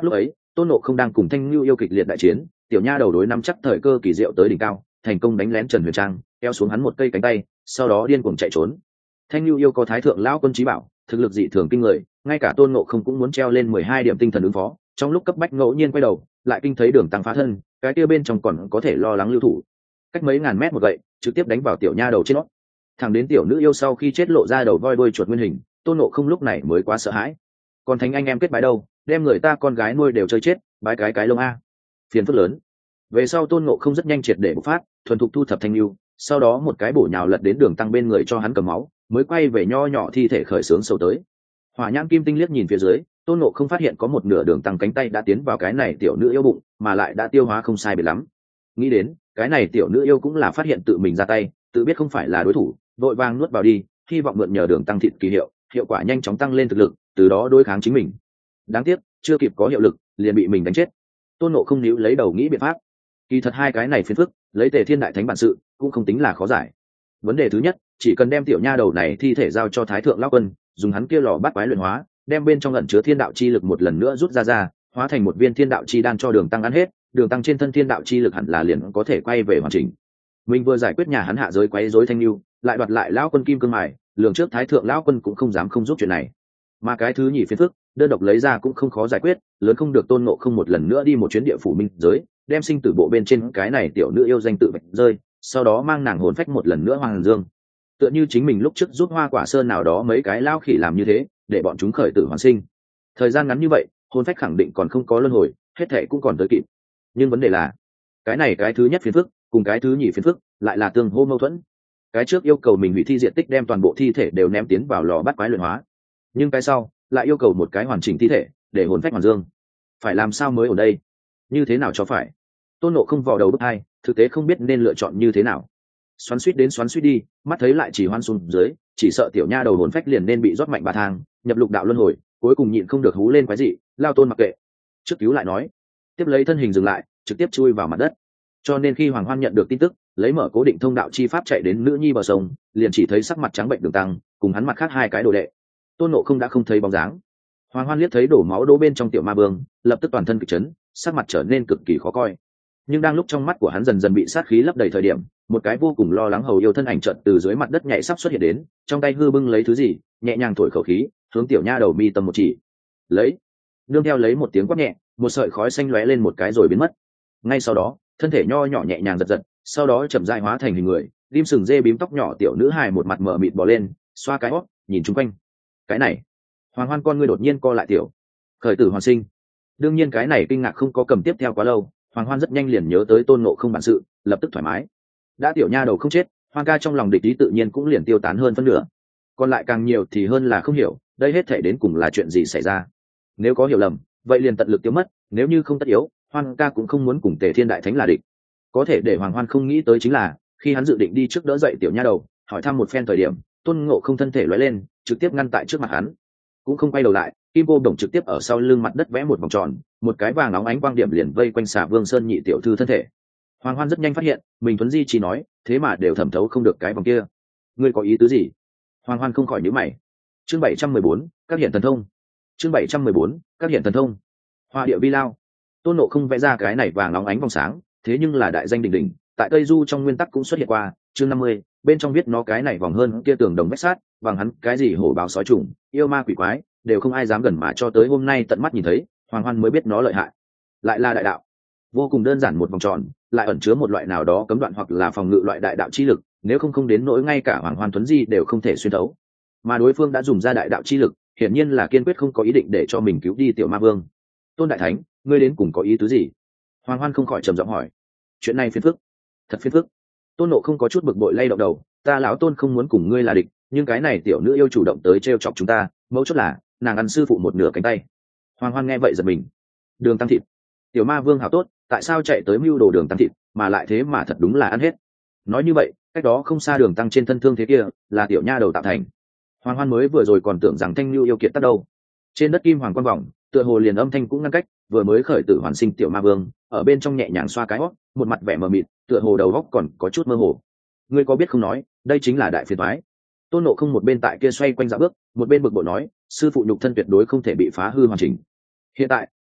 tôn nộ không đang cùng thanh lưu yêu kịch liệt đại chiến, tiểu nha đầu đối nắm chắc thời cơ kỳ diệu tới đỉnh cao, thành công đánh lén Trần Huyền Trang, kéo xuống hắn một cây cánh tay, sau đó điên cuồng chạy trốn. Thanh lưu yêu có thái thượng lão quân trí bảo, thực lực dị thường kinh người, ngay cả tôn nộ không cũng muốn treo lên mười hai điểm tinh thần ứng phó. Trong lúc cấp bách ngẫu nhiên quay đầu, lại kinh thấy đường tăng phá thân, cái kia bên trong còn có thể lo lắng lưu thủ, cách mấy ngàn mét một gậy trực tiếp đánh vào tiểu nha đầu trên nó. Thằng đến tiểu nữ yêu sau khi chết lộ ra đầu voi đuôi chuột nguyên hình, tôn nộ không lúc này mới quá sợ hãi. Còn thánh anh em kết bái đâu, đem người ta con gái nuôi đều chơi chết, bái cái cái lông a, phiền phức lớn. Về sau tôn nộ không rất nhanh triệt để bộc phát, thuần thục thu thập thanh lưu, sau đó một cái bổ nhào lật đến đường tăng bên người cho hắn cầm máu, mới quay về nho nhỏ thi thể khởi sướng sâu tới. Hỏa nhãn kim tinh liếc nhìn phía dưới, tôn nộ không phát hiện có một nửa đường tăng cánh tay đã tiến vào cái này tiểu nữ yêu bụng, mà lại đã tiêu hóa không sai biệt lắm. Nghĩ đến cái này tiểu nữ yêu cũng là phát hiện tự mình ra tay, tự biết không phải là đối thủ, vội vàng nuốt vào đi, hy vọng mượn nhờ đường tăng thịt kỳ hiệu, hiệu quả nhanh chóng tăng lên thực lực, từ đó đối kháng chính mình. Đáng tiếc chưa kịp có hiệu lực liền bị mình đánh chết. Tôn nộ không níu lấy đầu nghĩ biện pháp. Kỳ thật hai cái này phiền phức, lấy Tề Thiên đại thánh bản sự cũng không tính là khó giải. Vấn đề thứ nhất, chỉ cần đem tiểu nha đầu này thi thể giao cho thái thượng lão quân, dùng hắn kia lò bắt quái luyện hóa, đem bên trong ẩn chứa thiên đạo chi lực một lần nữa rút ra ra, hóa thành một viên thiên đạo chi đan cho đường tăng ăn hết, đường tăng trên thân thiên đạo chi lực hẳn là liền có thể quay về hoàn chỉnh. Mình vừa giải quyết nhà hắn hạ giới quấy rối thanh lưu, lại đoạt lại lão quân kim cương mài, lường trước thái thượng lão quân cũng không dám không giúp chuyện này. Mà cái thứ nhì phiền phức, đơn độc lấy ra cũng không khó giải quyết, lớn không được tôn ngộ không một lần nữa đi một chuyến địa phủ minh giới, đem sinh tử bộ bên trên cái này tiểu nữ yêu danh tự vạch rơi, sau đó mang nàng hồn phách một lần nữa hoàng dương. Tựa như chính mình lúc trước giúp Hoa Quả Sơn nào đó mấy cái lao khỉ làm như thế, để bọn chúng khởi tử hoàn sinh. Thời gian ngắn như vậy, hồn phách khẳng định còn không có luân hồi, hết thệ cũng còn tới kịp. Nhưng vấn đề là, cái này cái thứ nhất phiền phức, cùng cái thứ nhì phiền phức, lại là tương hô mâu thuẫn. Cái trước yêu cầu mình hủy thi diện tích đem toàn bộ thi thể đều ném tiến vào lò bắt quái luyện hóa, nhưng cái sau lại yêu cầu một cái hoàn chỉnh thi thể để hồn phách hoàn dương. Phải làm sao mới ở đây? Như thế nào cho phải? Tôn Nộ không vò đầu bức hai, thực tế không biết nên lựa chọn như thế nào. Xoắn suýt đến xoắn suýt đi, mắt thấy lại chỉ hoan xuống dưới, chỉ sợ tiểu nha đầu hồn phách liền nên bị rót mạnh bà thang, nhập lục đạo luân hồi, cuối cùng nhịn không được hú lên quái dị, lao tôn mặc kệ. Trước cứu lại nói, tiếp lấy thân hình dừng lại, trực tiếp chui vào mặt đất. Cho nên khi Hoàng Hoan nhận được tin tức, lấy mở cố định thông đạo chi pháp chạy đến nữ nhi bờ sông, liền chỉ thấy sắc mặt trắng bệnh Đường Tăng, cùng hắn mặt khác hai cái đồ đệ. Tôn Nộ không đã không thấy bóng dáng. Hoàng Hoan liếc thấy đổ máu đố bên trong tiểu ma vương, lập tức toàn thân kịch chấn, sắc mặt trở nên cực kỳ khó coi. Nhưng đang lúc trong mắt của hắn dần dần bị sát khí lấp đầy thời điểm, một cái vô cùng lo lắng hầu yêu thân ảnh chợt từ dưới mặt đất nhảy sắp xuất hiện đến, trong tay hư bưng lấy thứ gì, nhẹ nhàng thổi khẩu khí, hướng tiểu nha đầu mi tâm một chỉ. Lấy. Nương theo lấy một tiếng quát nhẹ, một sợi khói xanh lóe lên một cái rồi biến mất. Ngay sau đó, thân thể nho nhỏ nhẹ nhàng giật giật, sau đó chậm rãi hóa thành hình người, rim sừng dê bím tóc nhỏ tiểu nữ hài một mặt mở mịt bò lên, xoa cái hót, nhìn chung quanh. Cái này, Hoàng Hoan con ngươi đột nhiên co lại tiểu, khởi tử hoàn sinh. Đương nhiên cái này kinh ngạc không có cầm tiếp theo quá lâu, Hoàng Hoan rất nhanh liền nhớ tới Tôn Ngộ không bản sự, lập tức thoải mái. Đã tiểu nha đầu không chết, Hoan ca trong lòng địch ý tự nhiên cũng liền tiêu tán hơn phân nửa. Còn lại càng nhiều thì hơn là không hiểu, đây hết thể đến cùng là chuyện gì xảy ra. Nếu có hiểu lầm, vậy liền tận lực tiêu mất, nếu như không tất yếu, Hoan ca cũng không muốn cùng Tề Thiên đại thánh là địch. Có thể để Hoàng Hoan không nghĩ tới chính là, khi hắn dự định đi trước đỡ dậy tiểu nha đầu, hỏi thăm một phen thời điểm, Tôn Ngộ không thân thể lóe lên, trực tiếp ngăn tại trước mặt hắn, cũng không quay đầu lại. Kim cô đồng trực tiếp ở sau lưng mặt đất vẽ một vòng tròn, một cái vàng óng ánh quang điểm liền vây quanh Xà Vương Sơn nhị tiểu thư thân thể. Hoàng Hoan rất nhanh phát hiện, mình thuấn di chỉ nói, thế mà đều thẩm thấu không được cái vòng kia. Ngươi có ý tứ gì? Hoàng Hoan không khỏi nhíu mày. Chương bảy trăm mười bốn, các hiện thần thông. Chương bảy trăm mười bốn, các hiện thần thông. Hoa địa vi lao. Tôn Nộ không vẽ ra cái này vàng óng ánh vòng sáng, thế nhưng là đại danh đỉnh đỉnh, tại Tây Du trong nguyên tắc cũng xuất hiện qua. Chương năm mươi, bên trong viết nó cái này vòng hơn kia tường đồng vách sát, bằng hắn cái gì hổ báo sói trùng, yêu ma quỷ quái, đều không ai dám gần, mà cho tới hôm nay tận mắt nhìn thấy, Hoàng Hoan mới biết nó lợi hại. Lại là đại đạo, vô cùng đơn giản một vòng tròn, lại ẩn chứa một loại nào đó cấm đoạn hoặc là phòng ngự loại đại đạo chi lực, nếu không không đến nỗi ngay cả Hoàng Hoan tuấn di đều không thể xuyên thấu. Mà đối phương đã dùng ra đại đạo chi lực, hiển nhiên là kiên quyết không có ý định để cho mình cứu đi tiểu ma vương. Tôn đại thánh, ngươi đến cùng có ý tứ gì? Hoàng Hoan không khỏi trầm giọng hỏi. Chuyện này phiền phức, thật phiền phức. Tôn Nộ không có chút bực bội lay động đầu, ta lão Tôn không muốn cùng ngươi là địch, nhưng cái này tiểu nữ yêu chủ động tới trêu chọc chúng ta, mấu chốt là nàng ăn sư phụ một nửa cánh tay. Hoàng Hoan nghe vậy giật mình. Đường tăng thịt, tiểu ma vương hảo tốt, tại sao chạy tới mưu đồ đường tăng thịt, mà lại thế mà thật đúng là ăn hết. Nói như vậy, cách đó không xa đường tăng trên thân thương thế kia là tiểu nha đầu tạo thành. Hoàng Hoan mới vừa rồi còn tưởng rằng thanh lưu yêu kiệt tắt đâu. Trên đất kim hoàng quan vòng, tựa hồ liền âm thanh cũng ngăn cách, vừa mới khởi tử hoàn sinh tiểu ma vương ở bên trong nhẹ nhàng xoa cái hót, một mặt vẻ mờ mịt, tựa hồ đầu góc còn có chút mơ hồ. Ngươi có biết không nói, đây chính là đại phiền toái. Tôn Nộ không một bên tại kia xoay quanh dạo bước, một bên bực bội nói, sư phụ nhục thân tuyệt đối không thể bị phá hư hoàn chỉnh. Hiện tại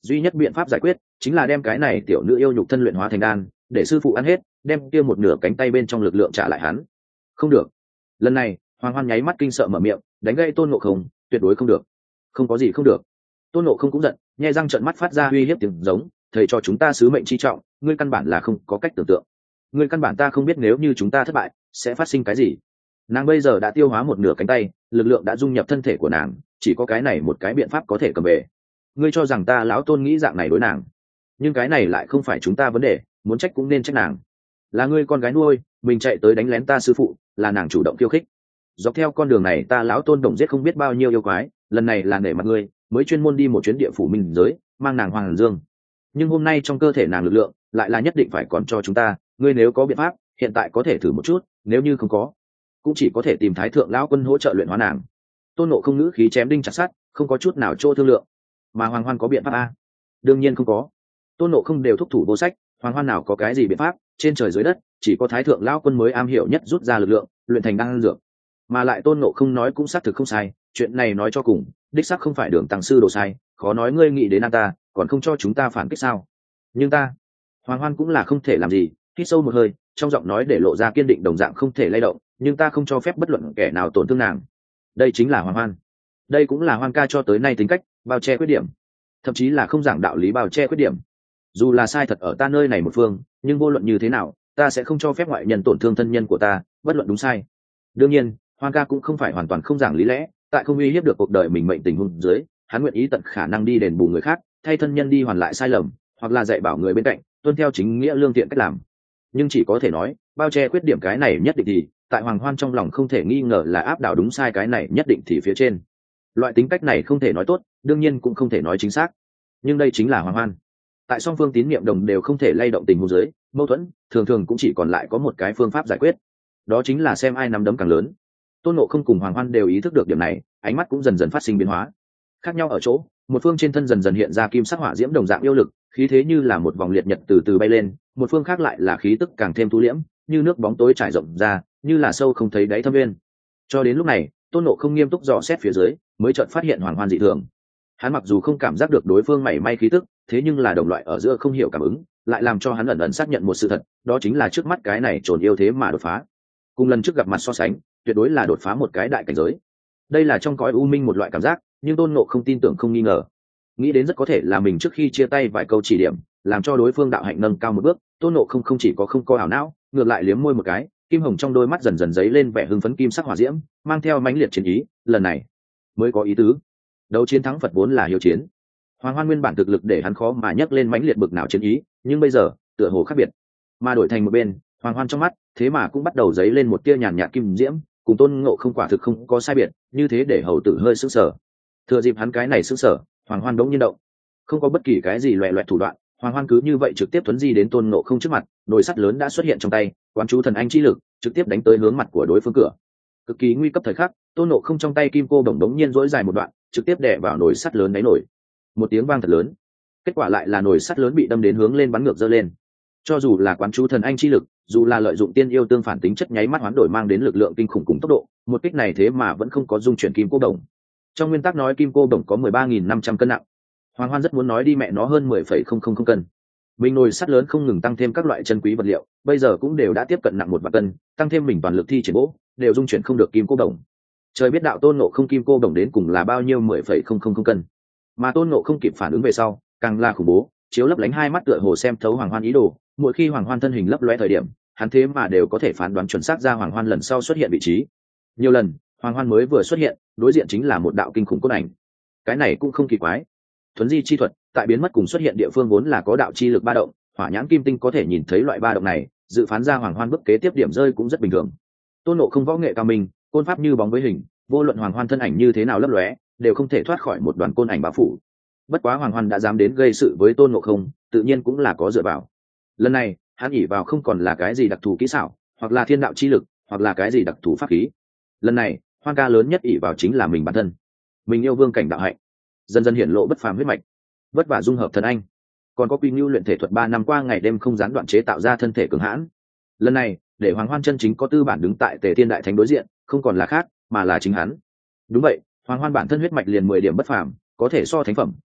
duy nhất biện pháp giải quyết chính là đem cái này tiểu nữ yêu nhục thân luyện hóa thành đan, để sư phụ ăn hết, đem kia một nửa cánh tay bên trong lực lượng trả lại hắn. Không được. Lần này Hoàng Hoan nháy mắt kinh sợ mở miệng, đánh gây Tôn Ngộ Không, tuyệt đối không được. Không có gì không được. Tôn Ngộ Không cũng giận, nhe răng trợn mắt phát ra uy hiếp tiếng giống, thầy cho chúng ta sứ mệnh chi trọng, ngươi căn bản là không có cách tưởng tượng. Ngươi căn bản ta không biết nếu như chúng ta thất bại sẽ phát sinh cái gì. Nàng bây giờ đã tiêu hóa một nửa cánh tay, lực lượng đã dung nhập thân thể của nàng, chỉ có cái này một cái biện pháp có thể cầm về. Ngươi cho rằng ta lão Tôn nghĩ dạng này đối nàng, nhưng cái này lại không phải chúng ta vấn đề, muốn trách cũng nên trách nàng. Là ngươi con gái nuôi, mình chạy tới đánh lén ta sư phụ, là nàng chủ động khiêu khích. Dọc theo con đường này ta lão Tôn đồng giết không biết bao nhiêu yêu quái, lần này là nể mặt ngươi, mới chuyên môn đi một chuyến địa phủ minh giới, mang nàng Hoàng Dương. Nhưng hôm nay trong cơ thể nàng lực lượng lại là nhất định phải còn cho chúng ta, ngươi nếu có biện pháp, hiện tại có thể thử một chút, nếu như không có, cũng chỉ có thể tìm Thái thượng lão quân hỗ trợ luyện hóa nàng. Tôn Ngộ Không ngữ khí chém đinh chặt sắt, không có chút nào chỗ thương lượng. Mà Hoàng Hoan có biện pháp a? Đương nhiên không có. Tôn Ngộ Không đều thúc thủ vô sách, Hoàng Hoan nào có cái gì biện pháp, trên trời dưới đất, chỉ có Thái thượng lão quân mới am hiểu nhất rút ra lực lượng, luyện thành đan dược. Mà lại Tôn Ngộ Không nói cũng xác thực không sai, chuyện này nói cho cùng, đích xác không phải Đường Tăng sư đồ sai, khó nói ngươi nghĩ đến an ta, còn không cho chúng ta phản kích sao? Nhưng ta, Hoàng Hoan cũng là không thể làm gì, hít sâu một hơi, trong giọng nói để lộ ra kiên định đồng dạng không thể lay động, nhưng ta không cho phép bất luận kẻ nào tổn thương nàng. Đây chính là Hoàng Hoan, đây cũng là Hoan ca cho tới nay tính cách, bao che khuyết điểm, thậm chí là không giảng đạo lý bao che khuyết điểm. Dù là sai thật ở ta nơi này một phương, nhưng vô luận như thế nào, ta sẽ không cho phép ngoại nhân tổn thương thân nhân của ta, bất luận đúng sai. Đương nhiên, Hoan ca cũng không phải hoàn toàn không giảng lý lẽ, tại không uy hiếp được cuộc đời mình mệnh tình huống dưới, hắn nguyện ý tận khả năng đi đền bù người khác, thay thân nhân đi hoàn lại sai lầm, hoặc là dạy bảo người bên cạnh tuân theo chính nghĩa lương thiện cách làm. Nhưng chỉ có thể nói, bao che khuyết điểm cái này nhất định thì, tại Hoàng Hoan trong lòng không thể nghi ngờ là áp đảo đúng sai cái này nhất định thì phía trên. Loại tính cách này không thể nói tốt, đương nhiên cũng không thể nói chính xác. Nhưng đây chính là Hoàng Hoan. Tại song phương tín nhiệm đồng đều không thể lay động tình huống dưới, mâu thuẫn thường thường cũng chỉ còn lại có một cái phương pháp giải quyết, đó chính là xem ai nắm đấm càng lớn. Tôn Ngộ Không cùng Hoàng Hoan đều ý thức được điểm này, ánh mắt cũng dần dần phát sinh biến hóa. Khác nhau ở chỗ, một phương trên thân dần dần hiện ra kim sắc hỏa diễm đồng dạng yêu lực, khí thế như là một vòng liệt nhật từ từ bay lên, một phương khác lại là khí tức càng thêm thu liễm, như nước bóng tối trải rộng ra, như là sâu không thấy đáy thâm nguyên. Cho đến lúc này, Tôn Ngộ Không nghiêm túc dò xét phía dưới, mới chợt phát hiện Hoàng Hoan dị thường. Hắn mặc dù không cảm giác được đối phương mảy may khí tức, thế nhưng là đồng loại ở giữa không hiểu cảm ứng, lại làm cho hắn ẩn ẩn xác nhận một sự thật, đó chính là trước mắt cái này trồn yêu thế mà đột phá. Cùng lần trước gặp mặt so sánh, tuyệt đối là đột phá một cái đại cảnh giới. Đây là trong cõi u minh một loại cảm giác, nhưng Tôn Ngộ Không tin tưởng không nghi ngờ, nghĩ đến rất có thể là mình trước khi chia tay vài câu chỉ điểm, làm cho đối phương đạo hạnh nâng cao một bước. Tôn Ngộ Không không chỉ có không có ảo não, ngược lại liếm môi một cái, kim hồng trong đôi mắt dần dần dấy lên vẻ hưng phấn kim sắc hỏa diễm, mang theo mãnh liệt chiến ý, lần này mới có ý tứ. Đấu chiến thắng Phật vốn là hiếu chiến. Hoàng Hoan nguyên bản thực lực để hắn khó mà nhấc lên mãnh liệt bực nào chiến ý, nhưng bây giờ tựa hồ khác biệt, mà đổi thành một bên, Hoàng Hoan trong mắt thế mà cũng bắt đầu dấy lên một tia nhàn nhạt kim diễm, cùng Tôn Ngộ Không quả thực không có sai biệt, như thế để hầu tử hơi sững sờ. Thừa dịp hắn cái này sững sờ, Hoàng Hoan đống nhiên động, không có bất kỳ cái gì loè loẹt thủ đoạn, Hoàng Hoan cứ như vậy trực tiếp tuấn di đến Tôn Ngộ Không trước mặt, nồi sắt lớn đã xuất hiện trong tay, quán chú thần anh chi lực, trực tiếp đánh tới hướng mặt của đối phương cửa. Cực kỳ nguy cấp thời khắc, Tôn Ngộ Không trong tay kim cô bổng đống nhiên duỗi dài một đoạn, trực tiếp đè vào nồi sắt lớn đáy nồi. Một tiếng vang thật lớn, kết quả lại là nồi sắt lớn bị đâm đến hướng lên bắn ngược dơ lên. Cho dù là quán chú thần anh chi lực, dù là lợi dụng tiên yêu tương phản tính chất nháy mắt hoán đổi mang đến lực lượng kinh khủng cùng tốc độ, một kích này thế mà vẫn không có dung chuyển kim cô đồng. Trong nguyên tắc nói kim cô đồng có mười ba nghìn năm trăm cân nặng, Hoàng Hoan rất muốn nói đi mẹ nó hơn mười phẩy không không không cân. Mình nồi sắt lớn không ngừng tăng thêm các loại chân quý vật liệu, bây giờ cũng đều đã tiếp cận nặng một vạn cân, tăng thêm mình toàn lực thi triển gỗ, đều dung chuyển không được kim cô đồng. Trời biết đạo Tôn Ngộ Không kim cô đồng đến cùng là bao nhiêu mười phẩy không không không cân. Mà Tôn Ngộ Không kịp phản ứng về sau, càng là khủng bố, chiếu lấp lánh hai mắt tựa hồ xem thấu Hoàng Hoan ý đồ, mỗi khi Hoàng Hoan thân hình lấp lóe thời điểm, hắn thế mà đều có thể phán đoán chuẩn xác ra Hoàng Hoan lần sau xuất hiện vị trí. Nhiều lần, Hoàng Hoan mới vừa xuất hiện, đối diện chính là một đạo kinh khủng cốt ảnh. Cái này cũng không kỳ quái. Thuấn di chi thuật, tại biến mất cùng xuất hiện địa phương vốn là có đạo chi lực ba động, Hỏa Nhãn Kim Tinh có thể nhìn thấy loại ba động này, dự phán ra Hoàng Hoan bước kế tiếp điểm rơi cũng rất bình thường. Tôn Ngộ Không võ nghệ cao minh, côn pháp như bóng với hình, vô luận Hoàng Hoan thân ảnh như thế nào lấp lóe, đều không thể thoát khỏi một đoàn côn ảnh bao phủ. Bất quá Hoàng Hoan đã dám đến gây sự với Tôn Ngộ Không, tự nhiên cũng là có dựa vào. Lần này, hắn ỷ vào không còn là cái gì đặc thù kỹ xảo, hoặc là thiên đạo chi lực, hoặc là cái gì đặc thù pháp khí. Lần này, Hoan ca lớn nhất ỷ vào chính là mình bản thân. Mình yêu vương cảnh đạo hạnh, dần dần hiển lộ bất phàm huyết mạch, vất vả dung hợp thần anh, còn có quy nhu luyện thể thuật ba năm qua ngày đêm không gián đoạn chế tạo ra thân thể cường hãn. Lần này, để Hoàng Hoan chân chính có tư bản đứng tại Tề Thiên Đại Thánh đối diện, không còn là khác, mà là chính hắn. Đúng vậy, Hoàng Hoan bản thân huyết mạch liền mười điểm bất phàm, có thể so thánh phẩm,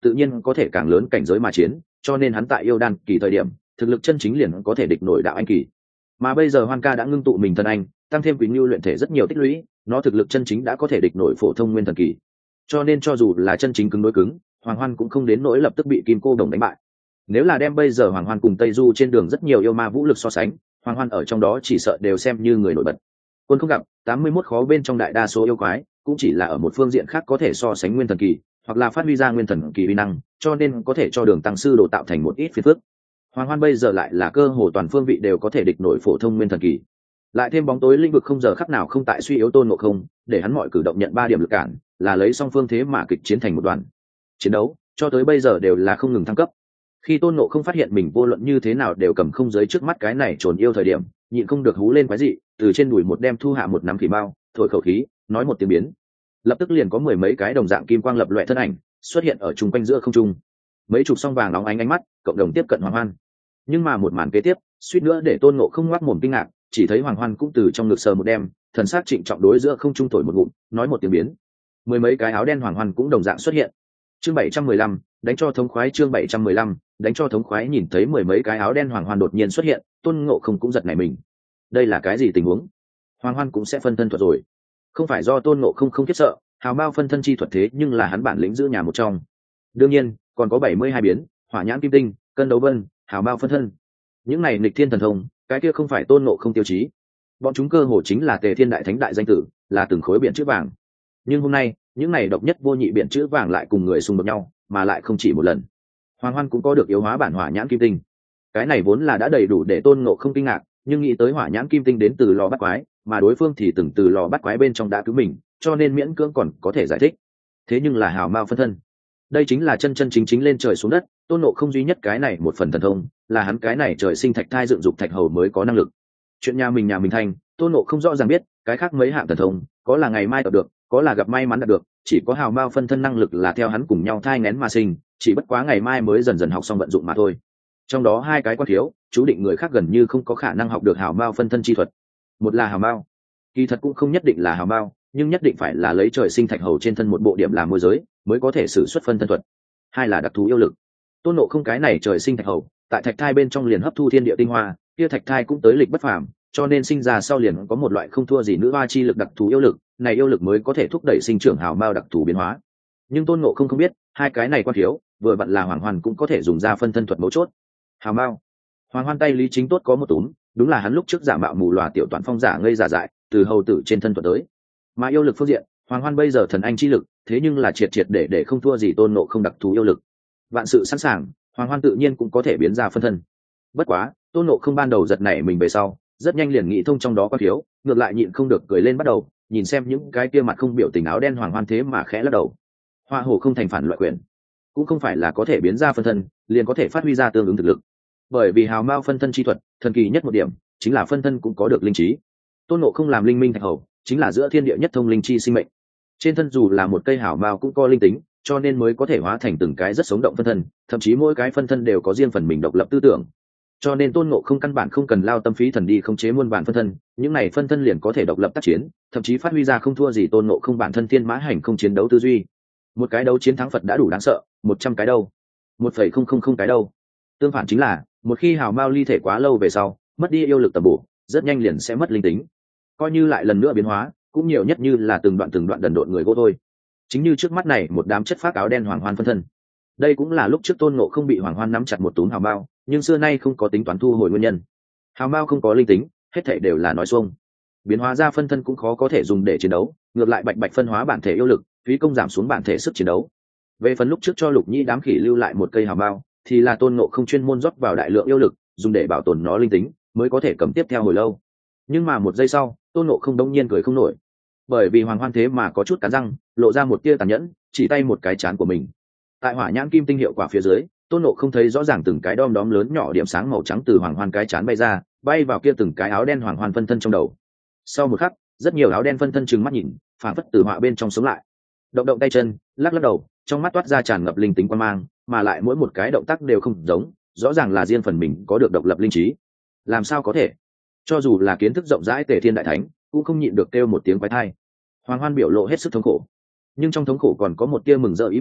tự nhiên có thể càng lớn cảnh giới mà chiến, cho nên hắn tại yêu đan kỳ thời điểm thực lực chân chính liền có thể địch nổi đạo anh kỳ. Mà bây giờ Hoan Ca đã ngưng tụ mình thân anh, tăng thêm Quỳnh Nhu luyện thể rất nhiều tích lũy, nó thực lực chân chính đã có thể địch nổi phổ thông nguyên thần kỳ. Cho nên cho dù là chân chính cứng đối cứng, Hoàng Hoan cũng không đến nỗi lập tức bị Kim Cô Đồng đánh bại. Nếu là đem bây giờ Hoàng Hoan cùng Tây Du trên đường rất nhiều yêu ma vũ lực so sánh, Hoàng Hoan ở trong đó chỉ sợ đều xem như người nổi bật. Quân không gặp, tám mươi mốt khó bên trong đại đa số yêu quái, cũng chỉ là ở một phương diện khác có thể so sánh nguyên thần kỳ, hoặc là phát huy ra nguyên thần kỳ uy năng, cho nên có thể cho Đường tăng sư đồ tạo thành một ít phiền phức. Hoàng Hoan bây giờ lại là cơ hồ toàn phương vị đều có thể địch nổi phổ thông nguyên thần kỳ. Lại thêm bóng tối lĩnh vực không giờ khắc nào không tại suy yếu Tôn Ngộ Không, để hắn mọi cử động nhận ba điểm lực cản, là lấy song phương thế mà kịch chiến thành một đoàn. Chiến đấu cho tới bây giờ đều là không ngừng thăng cấp. Khi Tôn Ngộ Không phát hiện mình vô luận như thế nào đều cầm không giới trước mắt cái này trồn yêu thời điểm, nhịn không được hú lên quái dị, từ trên đùi một đem thu hạ một nắm khỉ bao, thổi khẩu khí, nói một tiếng biến. Lập tức liền có mười mấy cái đồng dạng kim quang lập loè thân ảnh xuất hiện ở trung quanh giữa không trung. Mấy chục song vàng nóng ánh ánh mắt, cộng đồng tiếp cận Hoàng Hoan. Nhưng mà một màn kế tiếp, suýt nữa để Tôn Ngộ Không ngoác mồm kinh ngạc, chỉ thấy Hoàng Hoan cũng từ trong ngực sờ một đem, thần sắc trịnh trọng đối giữa không trung thổi một ngụm, nói một tiếng biến. Mười mấy cái áo đen Hoàng Hoan cũng đồng dạng xuất hiện. Chương bảy trăm mười lăm, đánh cho thống khoái. Chương bảy trăm mười lăm, đánh cho thống khoái. Nhìn thấy mười mấy cái áo đen Hoàng Hoan đột nhiên xuất hiện, Tôn Ngộ Không cũng giật nảy mình. Đây là cái gì tình huống? Hoàng Hoan cũng sẽ phân thân thuật rồi? Không phải do Tôn Ngộ Không không khiếp sợ, hào bao phân thân chi thuật thế nhưng là hắn bản lĩnh giữ nhà một trong. Đương nhiên, còn có bảy mươi hai biến, hỏa nhãn kim tinh, cân đấu vân, hào bao phân thân. Những này nghịch thiên thần thông, cái kia không phải Tôn Ngộ Không tiêu chí. Bọn chúng cơ hồ chính là Tề Thiên Đại Thánh đại danh tử, là từng khối biển chữ vàng. Nhưng hôm nay, những này độc nhất vô nhị biển chữ vàng lại cùng người xung đột nhau, mà lại không chỉ một lần. Hoàng Hoan cũng có được yếu hóa bản hỏa nhãn kim tinh. Cái này vốn là đã đầy đủ để Tôn Ngộ Không kinh ngạc, nhưng nghĩ tới hỏa nhãn kim tinh đến từ lò bắt quái, mà đối phương thì từng từ lò bắt quái bên trong đã cứu mình, cho nên miễn cưỡng còn có thể giải thích. Thế nhưng là hào mao phân thân, đây chính là chân chân chính chính lên trời xuống đất. Tôn Ngộ Không duy nhất cái này một phần thần thông, là hắn cái này trời sinh thạch thai dựng dục thạch hầu mới có năng lực. Chuyện nhà mình nhà mình thành, Tôn Ngộ Không rõ ràng biết, cái khác mấy hạng thần thông, có là ngày mai đạt được, có là gặp may mắn đạt được, chỉ có hào mao phân thân năng lực là theo hắn cùng nhau thai nghén mà sinh, chỉ bất quá ngày mai mới dần dần học xong vận dụng mà thôi. Trong đó hai cái quan thiếu, chú định người khác gần như không có khả năng học được hào mao phân thân chi thuật. Một là hào mao, kỳ thật cũng không nhất định là hào mao, nhưng nhất định phải là lấy trời sinh thạch hầu trên thân một bộ điểm làm môi giới, mới có thể sử xuất phân thân thuật. Hai là đặc thù yêu lực. Tôn Ngộ Không cái này trời sinh thạch hầu, tại thạch thai bên trong liền hấp thu thiên địa tinh hoa, kia thạch thai cũng tới lịch bất phàm, cho nên sinh ra sau liền có một loại không thua gì nữ hoa chi lực đặc thù yêu lực, này yêu lực mới có thể thúc đẩy sinh trưởng hào mao đặc thù biến hóa. Nhưng Tôn Ngộ Không không biết, hai cái này quan thiếu, vừa vặn là Hoàng Hoan cũng có thể dùng ra phân thân thuật mấu chốt. Hào mao. Hoàng Hoan tay lý chính tốt có một túm, đúng là hắn lúc trước giả mạo mù lòa tiểu toàn phong giả ngây giả dại, từ hầu tử trên thân thuật tới. Mà yêu lực phương diện, Hoàng Hoan bây giờ thần anh chi lực, thế nhưng là triệt triệt để để không thua gì Tôn Ngộ Không đặc thù yêu lực. Vạn sự sẵn sàng, Hoàng Hoan tự nhiên cũng có thể biến ra phân thân. Bất quá, Tôn Ngộ Không ban đầu giật nảy mình về sau, rất nhanh liền nghĩ thông trong đó có thiếu, ngược lại nhịn không được cười lên bắt đầu, nhìn xem những cái kia mặt không biểu tình áo đen Hoàng Hoan thế mà khẽ lắc đầu. Hoa hổ không thành phản loại quyền, cũng không phải là có thể biến ra phân thân, liền có thể phát huy ra tương ứng thực lực. Bởi vì hào mao phân thân chi thuật, thần kỳ nhất một điểm, chính là phân thân cũng có được linh trí. Tôn Ngộ Không làm linh minh thạch hầu, chính là giữa thiên địa nhất thông linh chi sinh mệnh. Trên thân dù là một cây hào mao cũng có linh tính, cho nên mới có thể hóa thành từng cái rất sống động phân thân, thậm chí mỗi cái phân thân đều có riêng phần mình độc lập tư tưởng. Cho nên Tôn Ngộ Không căn bản không cần lao tâm phí thần đi khống chế muôn vàn phân thân, những này phân thân liền có thể độc lập tác chiến, thậm chí phát huy ra không thua gì Tôn Ngộ Không bản thân thiên mã hành không chiến đấu tư duy. Một cái đấu chiến thắng Phật đã đủ đáng sợ, một trăm cái đâu, một phẩy không không không cái đâu. Tương phản chính là, một khi hào mao ly thể quá lâu về sau, mất đi yêu lực tầm bổ, rất nhanh liền sẽ mất linh tính. Coi như lại lần nữa biến hóa, cũng nhiều nhất như là từng đoạn từng đoạn đần độn người gỗ thôi. Chính như trước mắt này một đám chất phác áo đen Hoàng Hoan phân thân. Đây cũng là lúc trước Tôn Ngộ Không bị Hoàng Hoan nắm chặt một túm hào mao, nhưng xưa nay không có tính toán thu hồi nguyên nhân. Hào mao không có linh tính, hết thảy đều là nói xuông. Biến hóa ra phân thân cũng khó có thể dùng để chiến đấu, ngược lại bạch bạch phân hóa bản thể yêu lực, phí công giảm xuống bản thể sức chiến đấu. Về phần lúc trước cho Lục Nhĩ đám khỉ lưu lại một cây hào mao, thì là Tôn Ngộ Không chuyên môn rót vào đại lượng yêu lực, dùng để bảo tồn nó linh tính, mới có thể cầm tiếp theo hồi lâu. Nhưng mà một giây sau, Tôn Ngộ Không đống nhiên cười không nổi, bởi vì Hoàng Hoan thế mà có chút cắn răng, lộ ra một tia tàn nhẫn, chỉ tay một cái chán của mình. Tại hỏa nhãn kim tinh hiệu quả phía dưới, Tôn Ngộ Không thấy rõ ràng từng cái đom đóm lớn nhỏ điểm sáng màu trắng từ Hoàng Hoan cái chán bay ra, bay vào kia từng cái áo đen Hoàng Hoan phân thân trong đầu. Sau một khắc, rất nhiều áo đen phân thân trừng mắt nhìn, phảng phất từ họa bên trong sống lại. Động động tay chân, lắc lắc đầu, trong mắt toát ra tràn ngập linh tính quan mang, mà lại mỗi một cái động tác đều không giống, rõ ràng là riêng phần mình có được độc lập linh trí. Làm sao có thể? Cho dù là kiến thức rộng rãi Tề Thiên Đại Thánh, cũng không nhịn được kêu một tiếng quái thai. Hoàng Hoan biểu lộ hết sức thống khổ, nhưng trong thống khổ còn có một tia mừng rỡ ý vị,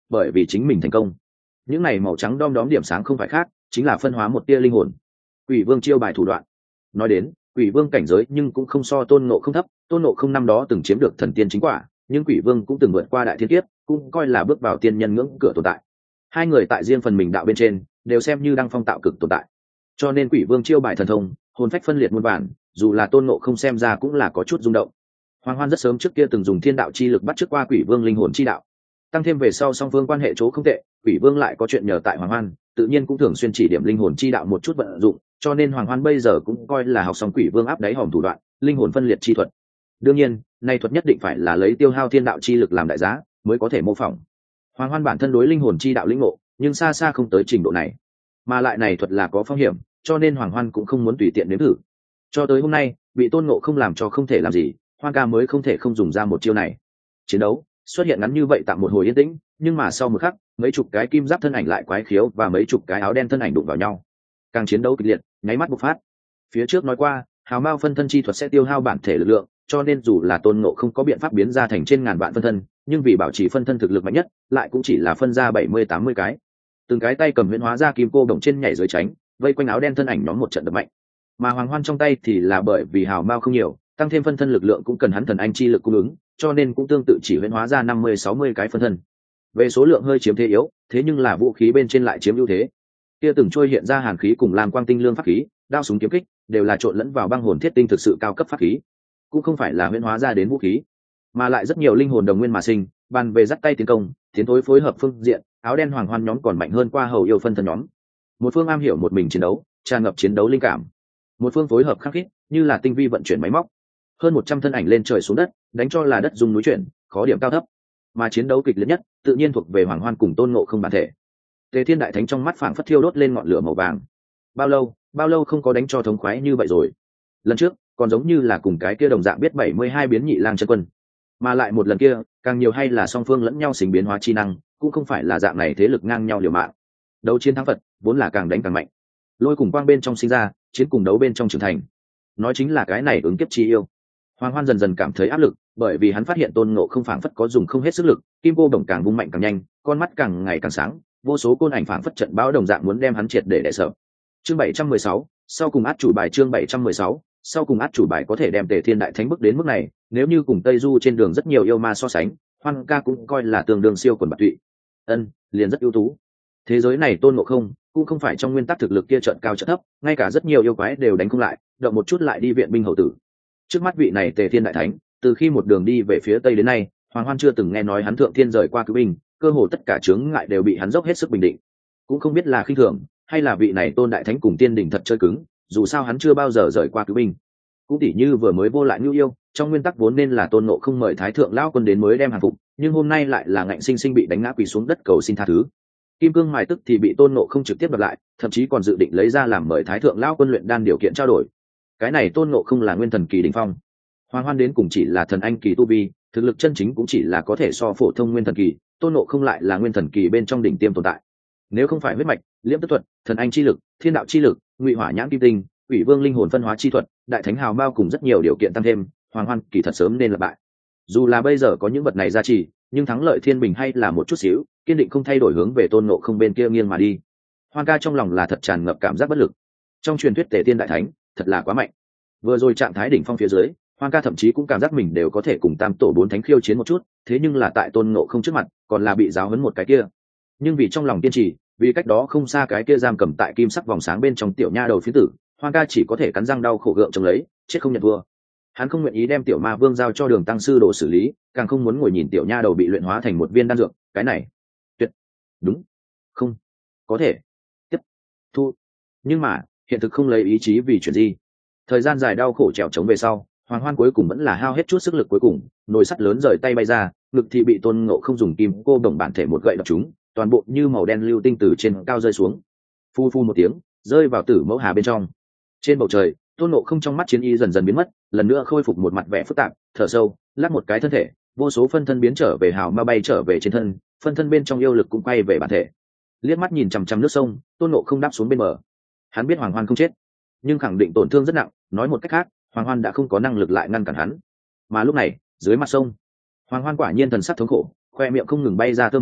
bởi vì chính mình thành công. Những này màu trắng đom đóm điểm sáng không phải khác, chính là phân hóa một tia linh hồn. Quỷ vương chiêu bài thủ đoạn. Nói đến quỷ vương cảnh giới nhưng cũng không so tôn ngộ không thấp, tôn ngộ không năm đó từng chiếm được thần tiên chính quả, nhưng quỷ vương cũng từng vượt qua đại thiên kiếp, cũng coi là bước vào tiên nhân ngưỡng cửa tồn tại. Hai người tại riêng phần mình đạo bên trên đều xem như đang phong tạo cực tồn tại, cho nên quỷ vương chiêu bài thần thông hồn phách phân liệt muôn bản, dù là tôn ngộ không xem ra cũng là có chút rung động. Hoàng Hoan rất sớm trước kia từng dùng thiên đạo chi lực bắt chước qua quỷ vương linh hồn chi đạo, tăng thêm về sau song phương quan hệ chỗ không tệ, quỷ vương lại có chuyện nhờ tại Hoàng Hoan, tự nhiên cũng thường xuyên chỉ điểm linh hồn chi đạo một chút vận dụng, cho nên Hoàng Hoan bây giờ cũng coi là học xong quỷ vương áp đáy hòm thủ đoạn, linh hồn phân liệt chi thuật. Đương nhiên, nay thuật nhất định phải là lấy tiêu hao thiên đạo chi lực làm đại giá mới có thể mô phỏng. Hoàng Hoan bản thân đối linh hồn chi đạo lĩnh ngộ, nhưng xa xa không tới trình độ này, mà lại này thuật là có phong hiểm, cho nên Hoàng Hoan cũng không muốn tùy tiện nếm thử. Cho tới hôm nay, bị tôn ngộ không làm cho không thể làm gì, Hoan ca mới không thể không dùng ra một chiêu này. Chiến đấu xuất hiện ngắn như vậy tạm một hồi yên tĩnh, nhưng mà sau một khắc, mấy chục cái kim giáp thân ảnh lại quái khiếu và mấy chục cái áo đen thân ảnh đụng vào nhau. Càng chiến đấu kịch liệt, nháy mắt bộc phát. Phía trước nói qua, hào mao phân thân chi thuật sẽ tiêu hao bản thể lực lượng, cho nên dù là tôn ngộ không có biện pháp biến ra thành trên ngàn vạn phân thân, nhưng vì bảo trì phân thân thực lực mạnh nhất, lại cũng chỉ là phân ra bảy mươi tám mươi cái. Từng cái tay cầm huyễn hóa ra kim cô đồng trên nhảy dưới tránh, vây quanh áo đen thân ảnh nhóm một trận đập mạnh. Mà Hoàng Hoan trong tay thì là bởi vì hào mao không nhiều, tăng thêm phân thân lực lượng cũng cần hắn thần anh chi lực cung ứng, cho nên cũng tương tự chỉ huyễn hóa ra năm mươi sáu mươi cái phân thân. Về số lượng hơi chiếm thế yếu, thế nhưng là vũ khí bên trên lại chiếm ưu thế. Kia từng trôi hiện ra hàn khí cùng lam quang tinh lương pháp khí, đao súng kiếm kích, đều là trộn lẫn vào băng hồn thiết tinh thực sự cao cấp pháp khí, cũng không phải là huyễn hóa ra đến vũ khí, mà lại rất nhiều linh hồn đồng nguyên mà sinh, bàn về dắt tay tiến công, tiến thối phối hợp phương diện, áo đen Hoàng Hoan nhóm còn mạnh hơn qua hầu yêu phân thân nhóm. Một phương am hiểu một mình chiến đấu, tràn ngập chiến đấu linh cảm, một phương phối hợp khắc khít, như là tinh vi vận chuyển máy móc. Hơn một trăm thân ảnh lên trời xuống đất, đánh cho là đất rung núi chuyển, khó điểm cao thấp. Mà chiến đấu kịch liệt nhất, tự nhiên thuộc về Hoàng Hoan cùng tôn ngộ không bản thể. Tề Thiên Đại Thánh trong mắt phảng phất thiêu đốt lên ngọn lửa màu vàng. Bao lâu, bao lâu không có đánh cho thống khoái như vậy rồi. Lần trước, còn giống như là cùng cái kia đồng dạng biết bảy mươi hai biến nhị lang chân quân. Mà lại một lần kia, càng nhiều hay là song phương lẫn nhau sinh biến hóa chi năng, cũng không phải là dạng này thế lực ngang nhau liều mạng. Đấu chiến thắng Phật, vốn là càng đánh càng mạnh. Lôi cùng quang bên trong sinh ra, chiến cùng đấu bên trong trưởng thành. Nói chính là cái này ứng kiếp chi yêu. Hoàng Hoan dần dần cảm thấy áp lực, bởi vì hắn phát hiện tôn ngộ không phảng phất có dùng không hết sức lực, kim cô đồng càng vung mạnh càng nhanh, con mắt càng ngày càng sáng, vô số côn ảnh phảng phất trận bão đồng dạng muốn đem hắn triệt để đè sợ. Chương bảy trăm mười sáu, sau cùng át chủ bài chương bảy trăm mười sáu, sau cùng át chủ bài có thể đem Tề Thiên Đại Thánh bước đến mức này, nếu như cùng Tây Du trên đường rất nhiều yêu ma so sánh, Hoan ca cũng coi là tương đương siêu quần bạc tụy. Ân, liền rất ưu tú. Thế giới này tôn ngộ không, cũng không phải trong nguyên tắc thực lực kia trận cao trận thấp, ngay cả rất nhiều yêu quái đều đánh không lại, động một chút lại đi viện binh hậu tử. Trước mắt vị này Tề Thiên Đại Thánh, từ khi một đường đi về phía tây đến nay, Hoàng Hoan chưa từng nghe nói hắn thượng thiên rời qua cứu binh, cơ hồ tất cả chướng ngại đều bị hắn dốc hết sức bình định. Cũng không biết là khinh thường, hay là vị này tôn đại thánh cùng tiên đỉnh thật chơi cứng, dù sao hắn chưa bao giờ rời qua cứu binh. Cũng tỉ như vừa mới vô lại nhu yêu, trong nguyên tắc vốn nên là tôn ngộ không mời thái thượng lão quân đến mới đem hàng phục, nhưng hôm nay lại là ngạnh sinh sinh bị đánh ngã quỳ xuống đất cầu xin tha thứ. Kim cương mài tức thì bị tôn ngộ không trực tiếp đập lại, thậm chí còn dự định lấy ra làm mời thái thượng lão quân luyện đan điều kiện trao đổi. Cái này tôn ngộ không là nguyên thần kỳ đỉnh phong, Hoàng Hoan đến cùng chỉ là thần anh kỳ tu vi, thực lực chân chính cũng chỉ là có thể so phổ thông nguyên thần kỳ, tôn ngộ không lại là nguyên thần kỳ bên trong đỉnh tiêm tồn tại. Nếu không phải huyết mạch, liễm tức thuật, thần anh chi lực, thiên đạo chi lực, ngụy hỏa nhãn kim tinh, ủy vương linh hồn phân hóa chi thuật, đại thánh hào mao cùng rất nhiều điều kiện tăng thêm, Hoàng Hoan kỳ thật sớm nên là bại. Dù là bây giờ có những vật này gia trì, nhưng thắng lợi thiên bình hay là một chút xíu, kiên định không thay đổi hướng về tôn ngộ không bên kia nghiêng mà đi. Hoan ca trong lòng là thật tràn ngập cảm giác bất lực. Trong truyền thuyết Tề Thiên Đại Thánh, thật là quá mạnh. Vừa rồi trạng thái đỉnh phong phía dưới, Hoan ca thậm chí cũng cảm giác mình đều có thể cùng tam tổ bốn thánh khiêu chiến một chút, thế nhưng là tại tôn ngộ không trước mặt, còn là bị giáo huấn một cái kia. Nhưng vì trong lòng kiên trì, vì cách đó không xa cái kia giam cầm tại kim sắc vòng sáng bên trong tiểu nha đầu phía tử, Hoan ca chỉ có thể cắn răng đau khổ gượng chống lấy, chết không nhận thua. Hắn không nguyện ý đem tiểu ma vương giao cho Đường tăng sư đồ xử lý, càng không muốn ngồi nhìn tiểu nha đầu bị luyện hóa thành một viên đan dược, cái này tuyệt đúng không có thể tiếp thu. Nhưng mà hiện thực không lấy ý chí vì chuyện gì. Thời gian dài đau khổ trèo trống về sau, Hoàng Hoan cuối cùng vẫn là hao hết chút sức lực cuối cùng, nồi sắt lớn rời tay bay ra, ngực thì bị tôn ngộ không dùng kim cô đồng bản thể một gậy đập trúng, toàn bộ như màu đen lưu tinh từ trên cao rơi xuống, phu phu một tiếng rơi vào tử mẫu hà bên trong. Trên bầu trời, tôn ngộ không trong mắt chiến y dần dần biến mất, lần nữa khôi phục một mặt vẻ phức tạp, thở sâu, lắc một cái thân thể, vô số phân thân biến trở về hào ma bay trở về trên thân, phân thân bên trong yêu lực cũng quay về bản thể. Liếc mắt nhìn chằm chằm nước sông, tôn ngộ không đáp xuống bên bờ. Hắn biết Hoàng Hoan không chết, nhưng khẳng định tổn thương rất nặng, nói một cách khác, Hoàng Hoan đã không có năng lực lại ngăn cản hắn. Mà lúc này, dưới mặt sông, Hoàng Hoan quả nhiên thần sắc thống khổ, khoe miệng không ngừng bay ra tơ máu,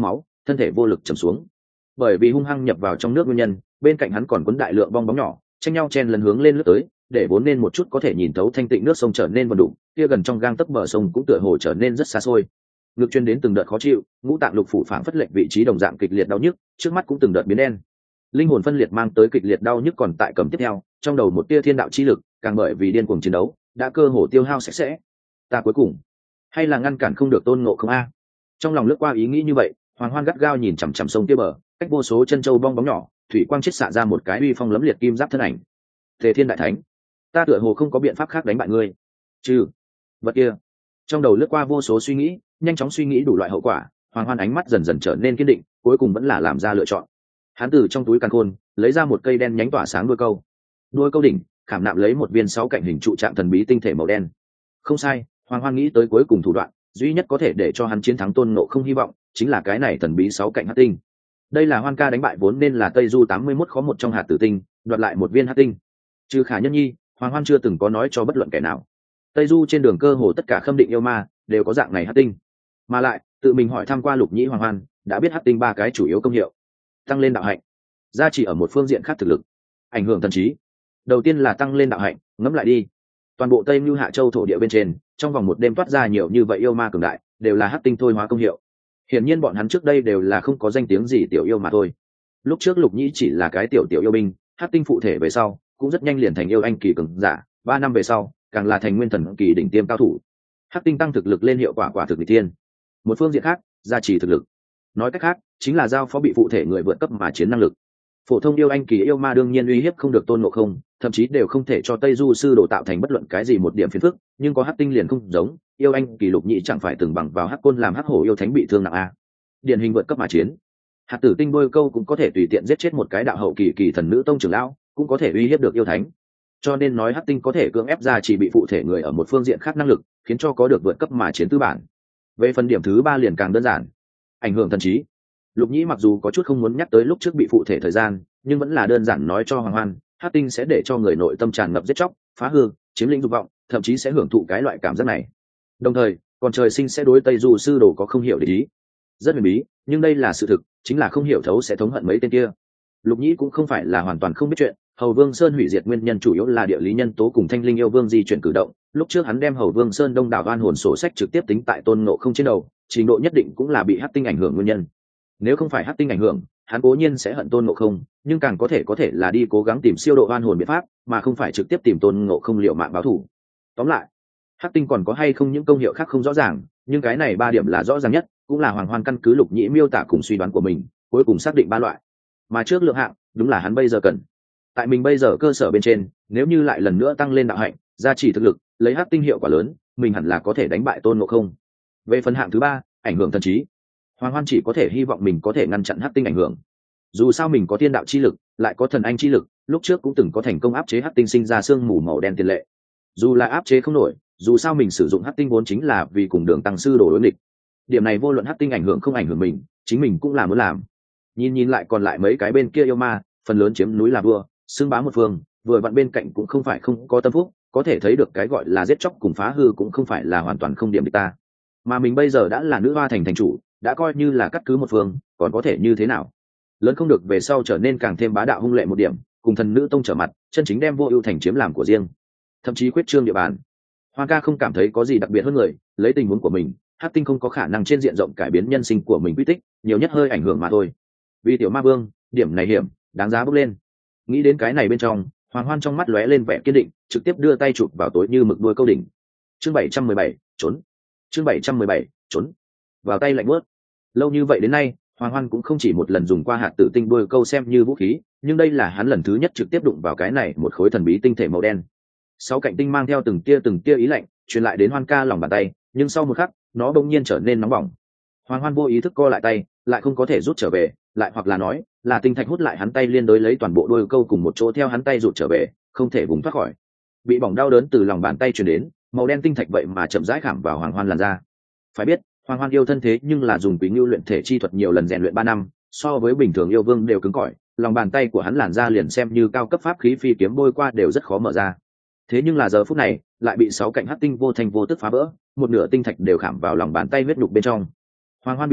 thân thể vô lực trầm xuống. Bởi vì hung hăng nhập vào trong nước nguyên nhân, bên cạnh hắn còn cuốn đại lượng bong bóng nhỏ tranh nhau chen lần hướng lên lướt tới, để vốn nên một chút có thể nhìn thấu thanh tịnh nước sông trở nên vần đục, kia gần trong gang tấc bờ sông cũng tựa hồ trở nên rất xa xôi. Ngực chuyên đến từng đợt khó chịu, ngũ tạng lục phủ phảng phất lệch vị trí đồng dạng kịch liệt đau nhức, trước mắt cũng từng đợt biến đen. Linh hồn phân liệt mang tới kịch liệt đau nhức còn tại cầm tiếp theo, trong đầu một tia thiên đạo chi lực, càng bởi vì điên cuồng chiến đấu, đã cơ hồ tiêu hao sạch sẽ. Ta cuối cùng hay là ngăn cản không được Tôn Ngộ Không a. Trong lòng lướt qua ý nghĩ như vậy, Hoàng Hoan gắt gao nhìn chằm chằm sông kia bờ, cách vô số chân châu bong bóng nhỏ, thủy quang chết xạ ra một cái uy phong lấm liệt kim giáp thân ảnh. Tề Thiên đại thánh, ta tựa hồ không có biện pháp khác đánh bại ngươi, trừ vật kia. Trong đầu lướt qua vô số suy nghĩ, nhanh chóng suy nghĩ đủ loại hậu quả, Hoàng Hoan ánh mắt dần dần trở nên kiên định, cuối cùng vẫn là làm ra lựa chọn. Hắn từ trong túi càn khôn lấy ra một cây đen nhánh tỏa sáng đuôi câu, đuôi câu đỉnh khảm nạm lấy một viên sáu cạnh hình trụ trạng thần bí tinh thể màu đen. Không sai, Hoàng Hoan nghĩ tới cuối cùng thủ đoạn duy nhất có thể để cho hắn chiến thắng Tôn Ngộ Không hy vọng chính là cái này thần bí sáu cạnh hắc tinh. Đây là Hoan ca đánh bại vốn nên là Tây Du tám mươi mốt khó một trong hạt tử tinh, đoạt lại một viên hắc tinh. Trừ Khả Nhân Nhi, Hoàng Hoan chưa từng có nói cho bất luận kẻ nào. Tây Du trên đường cơ hồ tất cả khâm định yêu ma đều có dạng này hắc tinh, mà lại tự mình hỏi thăm qua Lục Nhĩ Hoàng Hoan đã biết hắc tinh ba cái chủ yếu công hiệu: tăng lên đạo hạnh, gia chỉ ở một phương diện khác thực lực, ảnh hưởng thần trí. Đầu tiên là tăng lên đạo hạnh, ngẫm lại đi, toàn bộ Tây Nưu Hạ Châu thổ địa bên trên, trong vòng một đêm toát ra nhiều như vậy yêu ma cường đại, đều là hắc tinh thôi hóa công hiệu. Hiển nhiên bọn hắn trước đây đều là không có danh tiếng gì tiểu yêu mà thôi. Lúc trước Lục Nhĩ chỉ là cái tiểu tiểu yêu binh, hắc tinh phụ thể về sau, cũng rất nhanh liền thành yêu anh kỳ cường giả, ba năm về sau, càng là thành nguyên thần kỳ đỉnh tiêm cao thủ. Hắc tinh tăng thực lực lên hiệu quả quả thực nghịch thiên. Một phương diện khác, gia trì thực lực, nói cách khác, chính là giao phó bị phụ thể người vượt cấp mà chiến năng lực. Phổ thông yêu anh kỳ yêu ma đương nhiên uy hiếp không được Tôn Ngộ Không, thậm chí đều không thể cho Tây Du sư đồ tạo thành bất luận cái gì một điểm phiền phức, nhưng có hắc tinh liền không giống, yêu anh kỳ Lục Nhĩ chẳng phải từng bằng vào hắc côn làm hắc hổ yêu thánh bị thương nặng a. Điển hình vượt cấp mà chiến. Hạt tử tinh đôi câu cũng có thể tùy tiện giết chết một cái đạo hậu kỳ kỳ thần nữ tông trưởng lão, cũng có thể uy hiếp được yêu thánh. Cho nên nói hắc tinh có thể cưỡng ép ra chỉ bị phụ thể người ở một phương diện khác năng lực, khiến cho có được vượt cấp mà chiến tư bản. Về phần điểm thứ ba liền càng đơn giản, ảnh hưởng thần trí. Lục Nhĩ mặc dù có chút không muốn nhắc tới lúc trước bị phụ thể thời gian, nhưng vẫn là đơn giản nói cho Hoàng Hoan, hắc tinh sẽ để cho người nội tâm tràn ngập giết chóc, phá hư, chiếm lĩnh dục vọng, thậm chí sẽ hưởng thụ cái loại cảm giác này. Đồng thời, còn trời sinh sẽ đối Tây Du sư đồ có không hiểu để ý. Rất huyền bí, nhưng đây là sự thực, chính là không hiểu thấu sẽ thống hận mấy tên kia. Lục Nhĩ cũng không phải là hoàn toàn không biết chuyện, Hầu Vương Sơn hủy diệt nguyên nhân chủ yếu là địa lý nhân tố cùng Thanh Linh yêu vương di chuyển cử động. Lúc trước hắn đem Hầu Vương Sơn đông đảo oan hồn sổ sách trực tiếp tính tại Tôn Ngộ Không trên đầu, trình độ nhất định cũng là bị hắc tinh ảnh hưởng nguyên nhân. Nếu không phải hắc tinh ảnh hưởng, hắn cố nhiên sẽ hận Tôn Ngộ Không, nhưng càng có thể có thể là đi cố gắng tìm siêu độ oan hồn biện pháp, mà không phải trực tiếp tìm Tôn Ngộ Không liều mạng báo thù. Tóm lại, hắc tinh còn có hay không những công hiệu khác không rõ ràng, nhưng cái này ba điểm là rõ ràng nhất, cũng là Hoàng Hoan căn cứ Lục Nhĩ miêu tả cùng suy đoán của mình, cuối cùng xác định ba loại. Mà trước lượng hạng, đúng là hắn bây giờ cần. Tại mình bây giờ cơ sở bên trên, nếu như lại lần nữa tăng lên đạo hạnh, gia trì thực lực, lấy hắc tinh hiệu quả lớn, mình hẳn là có thể đánh bại Tôn Ngộ Không. Về phần hạng thứ ba, ảnh hưởng thần trí, Hoàng Hoan chỉ có thể hy vọng mình có thể ngăn chặn hắc tinh ảnh hưởng. Dù sao mình có thiên đạo chi lực, lại có thần anh chi lực, lúc trước cũng từng có thành công áp chế hắc tinh sinh ra sương mù màu đen tiền lệ. Dù là áp chế không nổi, dù sao mình sử dụng hắc tinh vốn chính là vì cùng Đường Tăng sư đồ đối nghịch. Điểm này vô luận hắc tinh ảnh hưởng không ảnh hưởng mình, chính mình cũng là muốn làm. Nhìn nhìn lại còn lại mấy cái bên kia yêu ma, phần lớn chiếm núi là vua, xưng bá một phương, vừa vặn bên cạnh cũng không phải không có tâm phúc, có thể thấy được cái gọi là giết chóc cùng phá hư cũng không phải là hoàn toàn không điểm địch ta. Mà mình bây giờ đã là nữ hoa thành thành chủ, đã coi như là cắt cứ một phương, còn có thể như thế nào? Lớn không được về sau trở nên càng thêm bá đạo hung lệ một điểm, cùng thần nữ tông trở mặt, chân chính đem vô ưu thành chiếm làm của riêng, thậm chí quyết trương địa bàn. Hoa ca không cảm thấy có gì đặc biệt hơn người, lấy tình huống của mình, hắc tinh không có khả năng trên diện rộng cải biến nhân sinh của mình quy tích, nhiều nhất hơi ảnh hưởng mà thôi. Vì tiểu ma vương, điểm này hiểm, đáng giá bước lên. Nghĩ đến cái này bên trong, Hoàng Hoan trong mắt lóe lên vẻ kiên định, trực tiếp đưa tay chụp vào tối như mực đuôi câu đỉnh. Chương bảy trăm mười bảy, trốn. Chương bảy trăm mười bảy, trốn. Vào tay lạnh buốt. Lâu như vậy đến nay, Hoàng Hoan cũng không chỉ một lần dùng qua hạt tử tinh đuôi câu xem như vũ khí, nhưng đây là hắn lần thứ nhất trực tiếp đụng vào cái này một khối thần bí tinh thể màu đen. Sáu cạnh tinh mang theo từng tia từng tia ý lạnh, truyền lại đến Hoan ca lòng bàn tay, nhưng sau một khắc, nó bỗng nhiên trở nên nóng bỏng. Hoàng Hoan vô ý thức co lại tay, lại không có thể rút trở về, lại hoặc là nói, là tinh thạch hút lại hắn tay liên đối lấy toàn bộ đuôi câu cùng một chỗ theo hắn tay rụt trở về, không thể vùng thoát khỏi. Bị bỏng đau đớn từ lòng bàn tay truyền đến, màu đen tinh thạch vậy mà chậm rãi khảm vào Hoàng Hoan làn da. Phải biết, Hoàng Hoan yêu thân thế nhưng là dùng Quý Ngưu luyện thể chi thuật nhiều lần rèn luyện ba năm, so với bình thường yêu vương đều cứng cỏi, lòng bàn tay của hắn làn da liền xem như cao cấp pháp khí phi kiếm bôi qua đều rất khó mở ra. Thế nhưng là giờ phút này, lại bị sáu cạnh hắc tinh vô thành vô tức phá vỡ, một nửa tinh thạch đều khảm vào lòng bàn tay huyết nhục bên trong. Hoàng Hoan bị đau,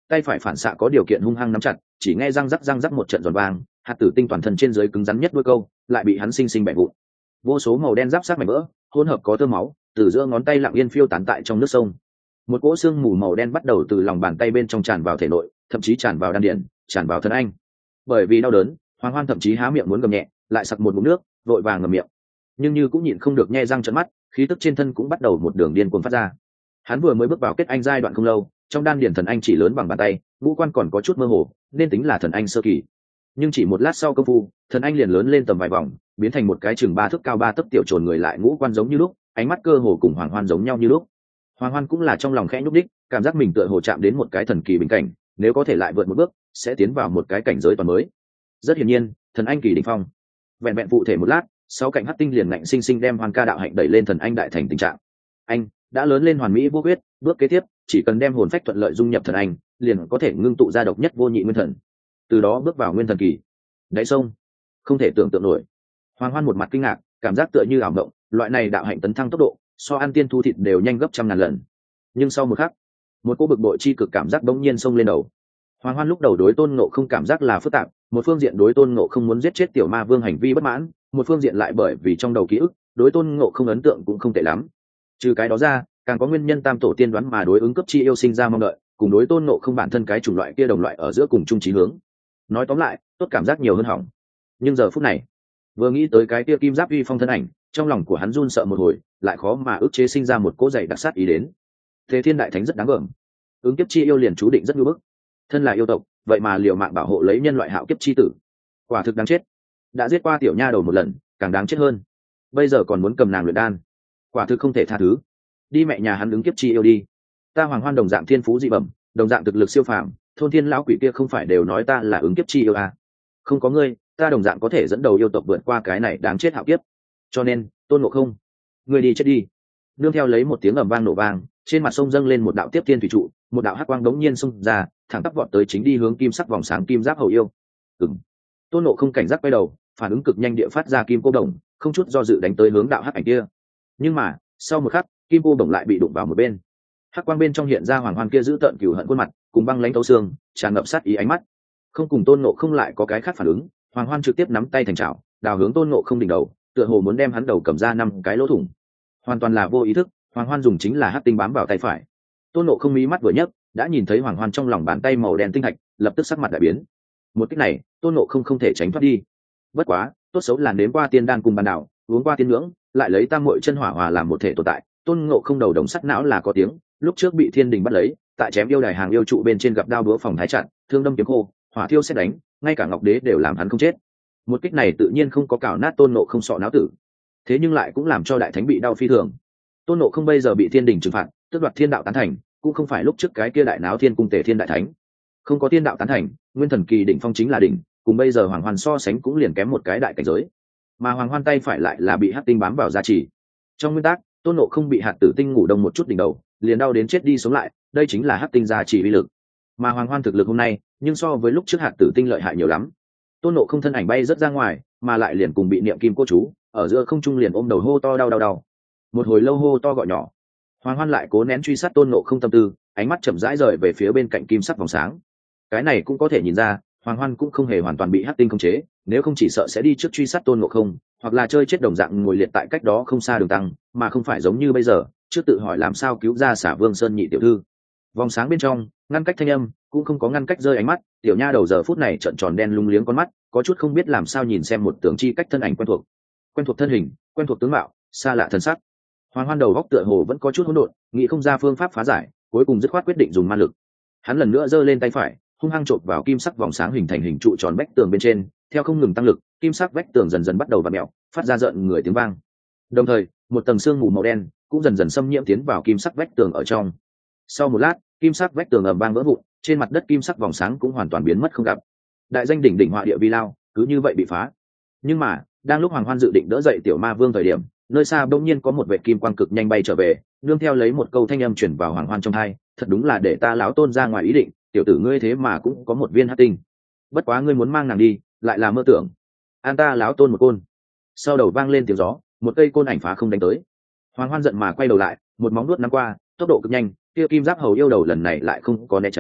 tay phải phản xạ có điều kiện hung hăng nắm chặt, chỉ nghe răng rắc răng rắc một trận giòn vang, hạt tử tinh toàn thân trên dưới cứng rắn nhất đôi câu lại bị hắn sinh sinh bẻ vụn. Vô số màu đen giáp sát mảnh vỡ hỗn hợp có tơ máu từ giữa ngón tay lặng yên phiêu tán tại trong nước sông. Một cỗ xương mù màu đen bắt đầu từ lòng bàn tay bên trong tràn vào thể nội, thậm chí tràn vào đan điền, tràn vào thân anh. Bởi vì đau đớn, Hoàng Hoan thậm chí há miệng muốn gầm nhẹ, lại sặc một ngụm nước, vội vàng ngậm miệng. Nhưng như cũng nhịn không được nhe răng trợn mắt, khí tức trên thân cũng bắt đầu một đường điên cuồng phát ra. Hắn vừa mới bước vào kết anh giai đoạn không lâu, trong đan điền thần anh chỉ lớn bằng bàn tay, ngũ quan còn có chút mơ hồ, nên tính là thần anh sơ kỳ. Nhưng chỉ một lát sau công phu, thần anh liền lớn lên tầm vài vòng, biến thành một cái chừng ba thước cao ba tấc tiểu trồn người, lại ngũ quan giống như lúc, ánh mắt cơ hồ cùng Hoàng Hoan giống nhau như lúc. Hoàng Hoan cũng là trong lòng khẽ nhúc đích, cảm giác mình tựa hồ chạm đến một cái thần kỳ bình cảnh, nếu có thể lại vượt một bước, sẽ tiến vào một cái cảnh giới toàn mới. Rất hiển nhiên, thần anh kỳ đỉnh phong. Vẹn vẹn phụ thể một lát, sáu cạnh hắc tinh liền ngạnh sinh sinh đem Hoàn Ca đạo hạnh đẩy lên thần anh đại thành tình trạng. Anh đã lớn lên hoàn mỹ vô huyết, bước kế tiếp, chỉ cần đem hồn phách thuận lợi dung nhập thần anh, liền có thể ngưng tụ ra độc nhất vô nhị nguyên thần. Từ đó bước vào nguyên thần kỳ. Đáy sông, không thể tưởng tượng nổi. Hoàng Hoan một mặt kinh ngạc, cảm giác tựa như ảo mộng, loại này đạo hạnh tấn thăng tốc độ, so ăn tiên thu thịt đều nhanh gấp trăm ngàn lần. Nhưng sau một khắc, một cô bực bội chi cực cảm giác bỗng nhiên xông lên đầu. Hoàng Hoan lúc đầu đối Tôn Ngộ không cảm giác là phức tạp, một phương diện đối Tôn Ngộ không muốn giết chết tiểu ma vương hành vi bất mãn, một phương diện lại bởi vì trong đầu ký ức, đối Tôn Ngộ không ấn tượng cũng không tệ lắm. Trừ cái đó ra, càng có nguyên nhân tam tổ tiên đoán mà đối ứng cấp chi yêu sinh ra mong đợi, cùng đối Tôn Ngộ không bản thân cái chủng loại kia đồng loại ở giữa cùng chung chí hướng. Nói tóm lại, tốt cảm giác nhiều hơn hỏng. Nhưng giờ phút này, vừa nghĩ tới cái kia kim giáp uy phong thân ảnh, trong lòng của hắn run sợ một hồi, lại khó mà ức chế sinh ra một cỗ dày đặc sát ý đến. Thế Thiên Đại Thánh rất đáng gờm, ứng kiếp chi yêu liền chú định rất ngưỡng bức. Thân là yêu tộc, vậy mà liều mạng bảo hộ lấy nhân loại hạo kiếp chi tử, quả thực đáng chết. Đã giết qua tiểu nha đầu một lần, càng đáng chết hơn. Bây giờ còn muốn cầm nàng luyện đan, quả thực không thể tha thứ. Đi mẹ nhà hắn ứng kiếp chi yêu đi. Ta Hoàng Hoan đồng dạng thiên phú dị bẩm, đồng dạng thực lực siêu phàm, thôn thiên lão quỷ kia không phải đều nói ta là ứng kiếp chi yêu à? Không có ngươi, ta đồng dạng có thể dẫn đầu yêu tộc vượt qua cái này đáng chết hạo kiếp. Cho nên, Tôn Ngộ không, ngươi đi chết đi. Nương theo lấy một tiếng ầm vang nổ vang, trên mặt sông dâng lên một đạo tiếp thiên thủy trụ, một đạo hắc quang đống nhiên xông ra, thẳng tắp vọt tới chính đi hướng kim sắc vòng sáng kim giáp hầu yêu. Ừm. Tôn Ngộ không cảnh giác quay đầu, phản ứng cực nhanh địa phát ra kim cô đồng, không chút do dự đánh tới hướng đạo hắc ảnh kia. Nhưng mà, sau một khắc, kim cô đồng lại bị đụng vào một bên. Hắc quang bên trong hiện ra Hoàng Hoan kia giữ tợn cừu hận khuôn mặt, cùng băng lãnh thấu xương, tràn ngập sát ý ánh mắt. Không cùng Tôn Ngộ không lại có cái khác phản ứng, Hoàng Hoan trực tiếp nắm tay thành chảo, đào hướng Tôn Ngộ không đỉnh đầu, tựa hồ muốn đem hắn đầu cầm ra năm cái lỗ thủng. Hoàn toàn là vô ý thức, Hoàng Hoan dùng chính là hắc tinh bám vào tay phải. Tôn Ngộ không mí mắt vừa nhấc, đã nhìn thấy Hoàng Hoan trong lòng bàn tay màu đen tinh thạch, lập tức sắc mặt đại biến. Một kích này, Tôn Ngộ không không thể tránh thoát đi. Bất quá, tốt xấu là nếm qua tiên đan cùng bàn đảo, uống qua tiên ngưỡng, lại lấy tam muội chân hỏa hòa làm một thể tồn tại. Tôn Ngộ không đầu đồng sắt não là có tiếng, lúc trước bị Thiên Đình bắt lấy, tại chém yêu đài hàng yêu trụ bên trên gặp đao búa phòng thái chặn, thương đâm kiếm khô, hỏa thiêu xét đánh, ngay cả Ngọc Đế đều làm hắn không chết. Một kích này tự nhiên không có cào nát Tôn Ngộ không sọ não tử, thế nhưng lại cũng làm cho đại thánh bị đau phi thường. Tôn Ngộ không bây giờ bị Thiên Đình trừng phạt, tước đoạt thiên đạo tán thành, cũng không phải lúc trước cái kia đại náo thiên cung Tề Thiên đại thánh. Không có thiên đạo tán thành, nguyên thần kỳ đỉnh phong chính là đỉnh, cùng bây giờ Hoàng Hoan so sánh cũng liền kém một cái đại cảnh giới. Mà Hoàng Hoan tay phải lại là bị hắc tinh bám vào gia trì. Trong nguyên tắc, Tôn Ngộ không bị hạt tử tinh ngủ đông một chút đỉnh đầu, liền đau đến chết đi sống lại, đây chính là hắc tinh gia trì uy lực. Mà Hoàng Hoan thực lực hôm nay, nhưng so với lúc trước hạt tử tinh lợi hại nhiều lắm. Tôn Ngộ không thân ảnh bay rất ra ngoài, mà lại liền cùng bị niệm kim cô chú, ở giữa không trung liền ôm đầu hô to đau đau đau. Một hồi lâu hô to gọi nhỏ. Hoàng Hoan lại cố nén truy sát Tôn Ngộ không tâm tư, ánh mắt chậm rãi rời về phía bên cạnh kim sắc vòng sáng. Cái này cũng có thể nhìn ra, Hoàng Hoan cũng không hề hoàn toàn bị hắc tinh khống chế, nếu không chỉ sợ sẽ đi trước truy sát Tôn Ngộ không, hoặc là chơi chết đồng dạng ngồi liệt tại cách đó không xa đường tăng, mà không phải giống như bây giờ, trước tự hỏi làm sao cứu ra Xả Vương Sơn nhị tiểu thư. Vòng sáng bên trong, ngăn cách thanh âm, cũng không có ngăn cách rơi ánh mắt, tiểu nha đầu giờ phút này trợn tròn đen lung liếng con mắt, có chút không biết làm sao nhìn xem một tưởng chi cách thân ảnh quen thuộc, quen thuộc thân hình, quen thuộc tướng mạo, xa lạ thân sắc. Hoàng Hoan đầu góc tựa hồ vẫn có chút hỗn độn, nghĩ không ra phương pháp phá giải, cuối cùng dứt khoát quyết định dùng ma lực. Hắn lần nữa giơ lên tay phải, hung hăng chộp vào kim sắc vòng sáng hình thành hình trụ tròn vách tường bên trên, theo không ngừng tăng lực, kim sắc vách tường dần dần bắt đầu vặn mèo, phát ra rợn người tiếng vang. Đồng thời, một tầng sương mù màu đen cũng dần dần xâm nhiễm tiến vào kim sắc vách tường ở trong. Sau một lát, kim sắc vách tường ầm vang vỡ vụn, trên mặt đất kim sắc vòng sáng cũng hoàn toàn biến mất không gặp. Đại danh đỉnh đỉnh họa địa vi lao, cứ như vậy bị phá. Nhưng mà, đang lúc Hoàng Hoan dự định đỡ dậy tiểu ma vương thời điểm, nơi xa bỗng nhiên có một vệt kim quang cực nhanh bay trở về, nương theo lấy một câu thanh âm truyền vào Hoàng Hoan trong tai, thật đúng là để ta lão Tôn ra ngoài ý định, tiểu tử ngươi thế mà cũng có một viên hắc tinh. Bất quá ngươi muốn mang nàng đi, lại là mơ tưởng. An ta lão Tôn một côn. Sau đầu vang lên tiếng gió, một cây côn ảnh phá không đánh tới. Hoàng Hoan giận mà quay đầu lại, một móng nuốt nắm qua, tốc độ cực nhanh, kia kim giáp hầu yêu đầu lần này lại không có né tránh,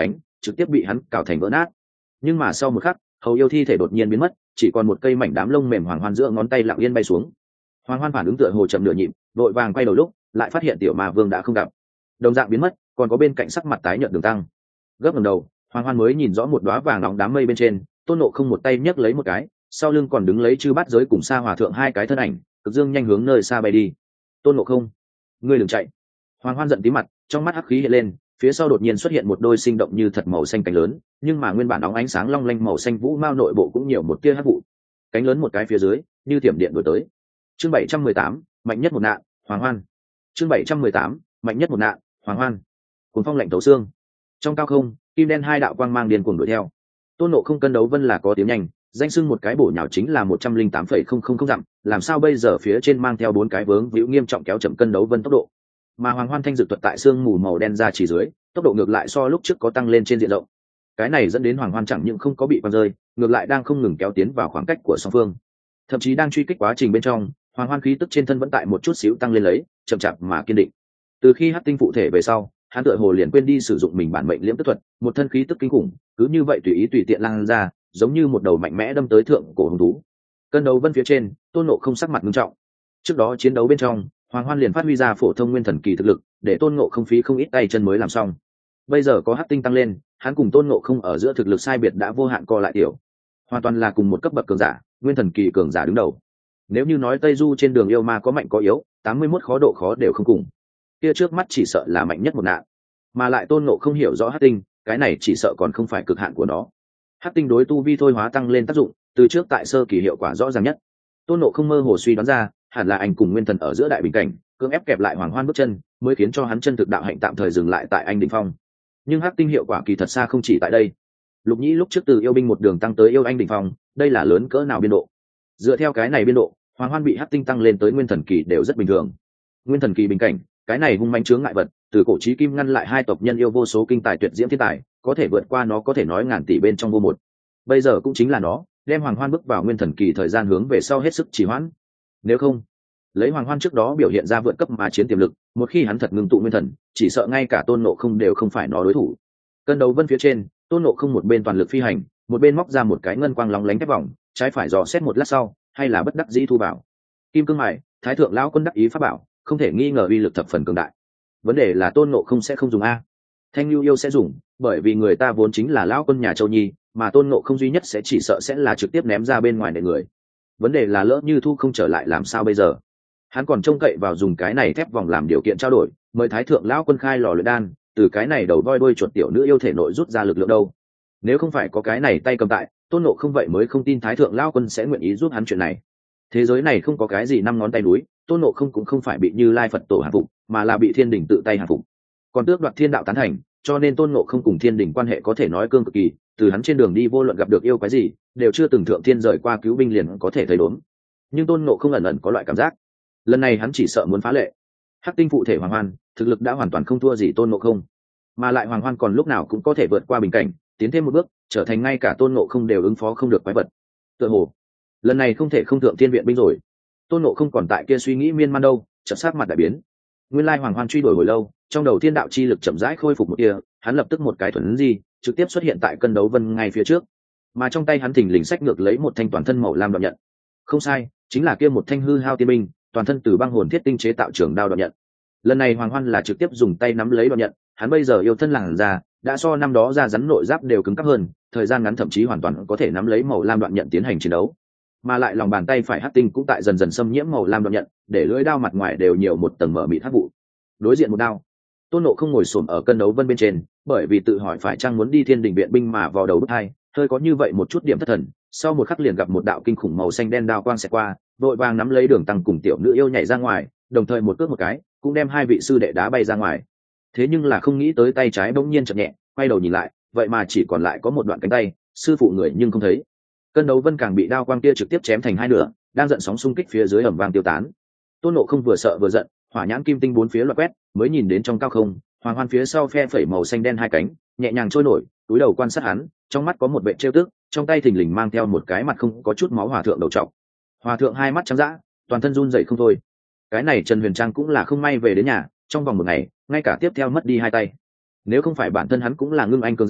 trực tiếp bị hắn cào thành vỡ nát. Nhưng mà sau một khắc, hầu yêu thi thể đột nhiên biến mất, chỉ còn một cây mảnh đám lông mềm hoàng hoan giữa ngón tay lặng yên bay xuống. Hoàng hoan phản ứng tựa hồ chậm nửa nhịp, vội vàng quay đầu lúc lại phát hiện tiểu ma vương đã không gặp, đồng dạng biến mất, còn có bên cạnh sắc mặt tái nhợt Đường Tăng. Gấp ngẩng đầu, Hoàng hoan mới nhìn rõ một đóa vàng nóng đám mây bên trên, Tôn Ngộ Không một tay nhấc lấy một cái, sau lưng còn đứng lấy Chư Bát Giới cùng Sa Hòa thượng hai cái thân ảnh, cực dương nhanh hướng nơi xa bay đi. Tôn Ngộ Không, ngươi đừng chạy! Hoàng hoan giận tí mặt, trong mắt hắc khí hiện lên, phía sau đột nhiên xuất hiện một đôi sinh động như thật màu xanh cánh lớn, nhưng mà nguyên bản óng ánh sáng long lanh màu xanh vũ mao nội bộ cũng nhiều một tia hắc vụ. Cánh lớn một cái phía dưới, như thiểm điện đuổi tới. Chương bảy trăm mười tám, mạnh nhất một nạn, Hoàng hoan. Chương bảy trăm mười tám, mạnh nhất một nạn, Hoàng hoan. Cuồng phong lạnh thấu xương. Trong cao không, kim đen hai đạo quang mang điên cuồng đuổi theo. Tôn Ngộ Không cân đấu vân là có tiếng nhanh, danh xưng một cái bổ nhào chính là một trăm linh tám phẩy không không không dặm, làm sao bây giờ phía trên mang theo bốn cái vướng víu nghiêm trọng kéo chậm cân đấu vân tốc độ. Mà Hoàng hoan thanh dược thuật tại xương mù màu đen ra chỉ dưới, tốc độ ngược lại so lúc trước có tăng lên trên diện rộng. Cái này dẫn đến Hoàng hoan chẳng những không có bị băng rơi, ngược lại đang không ngừng kéo tiến vào khoảng cách của song phương. Thậm chí đang truy kích quá trình bên trong, Hoàng hoan khí tức trên thân vẫn tại một chút xíu tăng lên lấy, chậm chạp mà kiên định. Từ khi hắc tinh phụ thể về sau, hắn tựa hồ liền quên đi sử dụng mình bản mệnh liễm tức thuật, một thân khí tức kinh khủng, cứ như vậy tùy ý tùy tiện lan ra, giống như một đầu mạnh mẽ đâm tới thượng cổ hung thú. Cân đấu vân phía trên, Tôn Ngộ Không sắc mặt nghiêm trọng. Trước đó chiến đấu bên trong, Hoàng hoan liền phát huy ra phổ thông nguyên thần kỳ thực lực, để Tôn Ngộ Không phí không ít tay chân mới làm xong. Bây giờ có hắc tinh tăng lên, hắn cùng Tôn Ngộ Không ở giữa thực lực sai biệt đã vô hạn co lại tiểu, hoàn toàn là cùng một cấp bậc cường giả, nguyên thần kỳ cường giả đứng đầu. Nếu như nói Tây Du trên đường yêu ma có mạnh có yếu, tám mươi mốt khó độ khó đều không cùng. Kia trước mắt chỉ sợ là mạnh nhất một nạn. Mà lại Tôn Ngộ Không hiểu rõ hắc tinh, cái này chỉ sợ còn không phải cực hạn của nó. Hắc tinh đối tu vi thôi hóa tăng lên tác dụng, từ trước tại sơ kỳ hiệu quả rõ ràng nhất. Tôn Ngộ Không mơ hồ suy đoán ra, hẳn là anh cùng nguyên thần ở giữa đại bình cảnh, cưỡng ép kẹp lại Hoàng hoan bước chân, mới khiến cho hắn chân thực đạo hạnh tạm thời dừng lại tại anh đỉnh phong. Nhưng hắc tinh hiệu quả kỳ thật xa không chỉ tại đây. Lục Nhĩ lúc trước từ yêu binh một đường tăng tới yêu anh đỉnh phong, đây là lớn cỡ nào biên độ. Dựa theo cái này biên độ, Hoàng hoan bị hắc tinh tăng lên tới nguyên thần kỳ đều rất bình thường. Nguyên thần kỳ bình cảnh, cái này hung manh chướng ngại vật, từ cổ chí kim ngăn lại hai tộc nhân yêu vô số kinh tài tuyệt diễm thiên tài, có thể vượt qua nó có thể nói ngàn tỷ bên trong vô một. Bây giờ cũng chính là nó, đem Hoàng hoan bước vào nguyên thần kỳ thời gian hướng về sau hết sức trì hoãn. Nếu không, lấy Hoàng hoan trước đó biểu hiện ra vượt cấp mà chiến tiềm lực, một khi hắn thật ngưng tụ nguyên thần, chỉ sợ ngay cả Tôn Ngộ Không đều không phải nó đối thủ. Cân đấu vân phía trên, Tôn Ngộ Không một bên toàn lực phi hành, một bên móc ra một cái ngân quang lóng lánh thép vòng, trái phải dò xét một lát sau, hay là bất đắc dĩ thu vào. Kim cương mài, Thái thượng lão quân đắc ý pháp bảo, không thể nghi ngờ uy lực thập phần cường đại. Vấn đề là Tôn Ngộ Không sẽ không dùng a. Thanh Lưu Yêu sẽ dùng, bởi vì người ta vốn chính là lão quân nhà Châu Nhi, mà Tôn Ngộ Không duy nhất sẽ chỉ sợ sẽ là trực tiếp ném ra bên ngoài để người. Vấn đề là lỡ như thu không trở lại làm sao bây giờ? Hắn còn trông cậy vào dùng cái này thép vòng làm điều kiện trao đổi, mời Thái thượng lão quân khai lò luyện đan, từ cái này đầu voi đuôi chuột tiểu nữ yêu thể nội rút ra lực lượng đâu. Nếu không phải có cái này tay cầm tại, Tôn Ngộ Không vậy mới không tin Thái thượng lão quân sẽ nguyện ý giúp hắn chuyện này. Thế giới này không có cái gì năm ngón tay núi, Tôn Ngộ Không cũng không phải bị Như Lai Phật tổ hạ phục, mà là bị Thiên Đình tự tay hạ phục. Còn tước đoạt thiên đạo tán thành, cho nên Tôn Ngộ Không cùng Thiên Đình quan hệ có thể nói cương cực kỳ, từ hắn trên đường đi vô luận gặp được yêu quái gì, đều chưa từng thượng thiên rời qua cứu binh liền có thể thấy đốn. Nhưng Tôn Ngộ Không ẩn ẩn có loại cảm giác, lần này hắn chỉ sợ muốn phá lệ. Hắc tinh phụ thể Hoàng hoan, thực lực đã hoàn toàn không thua gì Tôn Ngộ Không, mà lại Hoàng hoan còn lúc nào cũng có thể vượt qua bình cảnh, tiến thêm một bước, trở thành ngay cả Tôn Ngộ Không đều ứng phó không được quái vật. Tựa hồ lần này không thể không thượng thiên viện binh rồi. Tôn Ngộ Không còn tại kia suy nghĩ miên man đâu, chợt sát mặt đại biến. Nguyên lai Hoàng hoan truy đuổi hồi lâu, trong đầu thiên đạo chi lực chậm rãi khôi phục một tia, hắn lập tức một cái thuần di, trực tiếp xuất hiện tại cân đấu vân ngay phía trước, mà trong tay hắn thình lình sách ngược lấy một thanh toàn thân màu lam đoạn nhận. Không sai, chính là kia một thanh hư hao tiên binh, toàn thân từ băng hồn thiết tinh chế tạo trường đao đoạn nhận. Lần này Hoàng hoan là trực tiếp dùng tay nắm lấy đoạn nhận, hắn bây giờ yêu thân làn ra, đã so năm đó ra rắn nội giáp đều cứng cáp hơn, thời gian ngắn thậm chí hoàn toàn có thể nắm lấy màu lam đoạn nhận tiến hành chiến đấu. Mà lại lòng bàn tay phải hắc tinh cũng tại dần dần xâm nhiễm màu lam đoạn nhận, để lưỡi đao mặt ngoài đều nhiều một tầng mờ mịt hắc vụ. Đối diện một đao, Tôn Ngộ Không ngồi xổm ở cân đấu vân bên trên, bởi vì tự hỏi phải chăng muốn đi Thiên Đình viện binh mà vào đầu bức hai, hơi có như vậy một chút điểm thất thần. Sau một khắc liền gặp một đạo kinh khủng màu xanh đen đao quang xẹt qua, vội vàng nắm lấy Đường Tăng cùng tiểu nữ yêu nhảy ra ngoài, đồng thời một cước một cái, cũng đem hai vị sư đệ đá bay ra ngoài. Thế nhưng là không nghĩ tới tay trái bỗng nhiên chậm nhẹ, quay đầu nhìn lại, vậy mà chỉ còn lại có một đoạn cánh tay, sư phụ người nhưng không thấy. Cân đấu vân càng bị đao quang kia trực tiếp chém thành hai nửa, đang giận sóng xung kích phía dưới ầm vang tiêu tán. Tôn Ngộ Không vừa sợ vừa giận, hỏa nhãn kim tinh bốn phía loạt quét, mới nhìn đến trong cao không, Hoàng hoan phía sau phe phẩy màu xanh đen hai cánh, nhẹ nhàng trôi nổi, túi đầu quan sát hắn, trong mắt có một vệ trêu tức, trong tay thình lình mang theo một cái mặt không có chút máu hòa thượng đầu trọc. Hòa thượng hai mắt trắng dã, toàn thân run rẩy không thôi. Cái này Trần Huyền Trang cũng là không may về đến nhà, trong vòng một ngày, ngay cả tiếp theo mất đi hai tay. Nếu không phải bản thân hắn cũng là ngưng anh cường giả,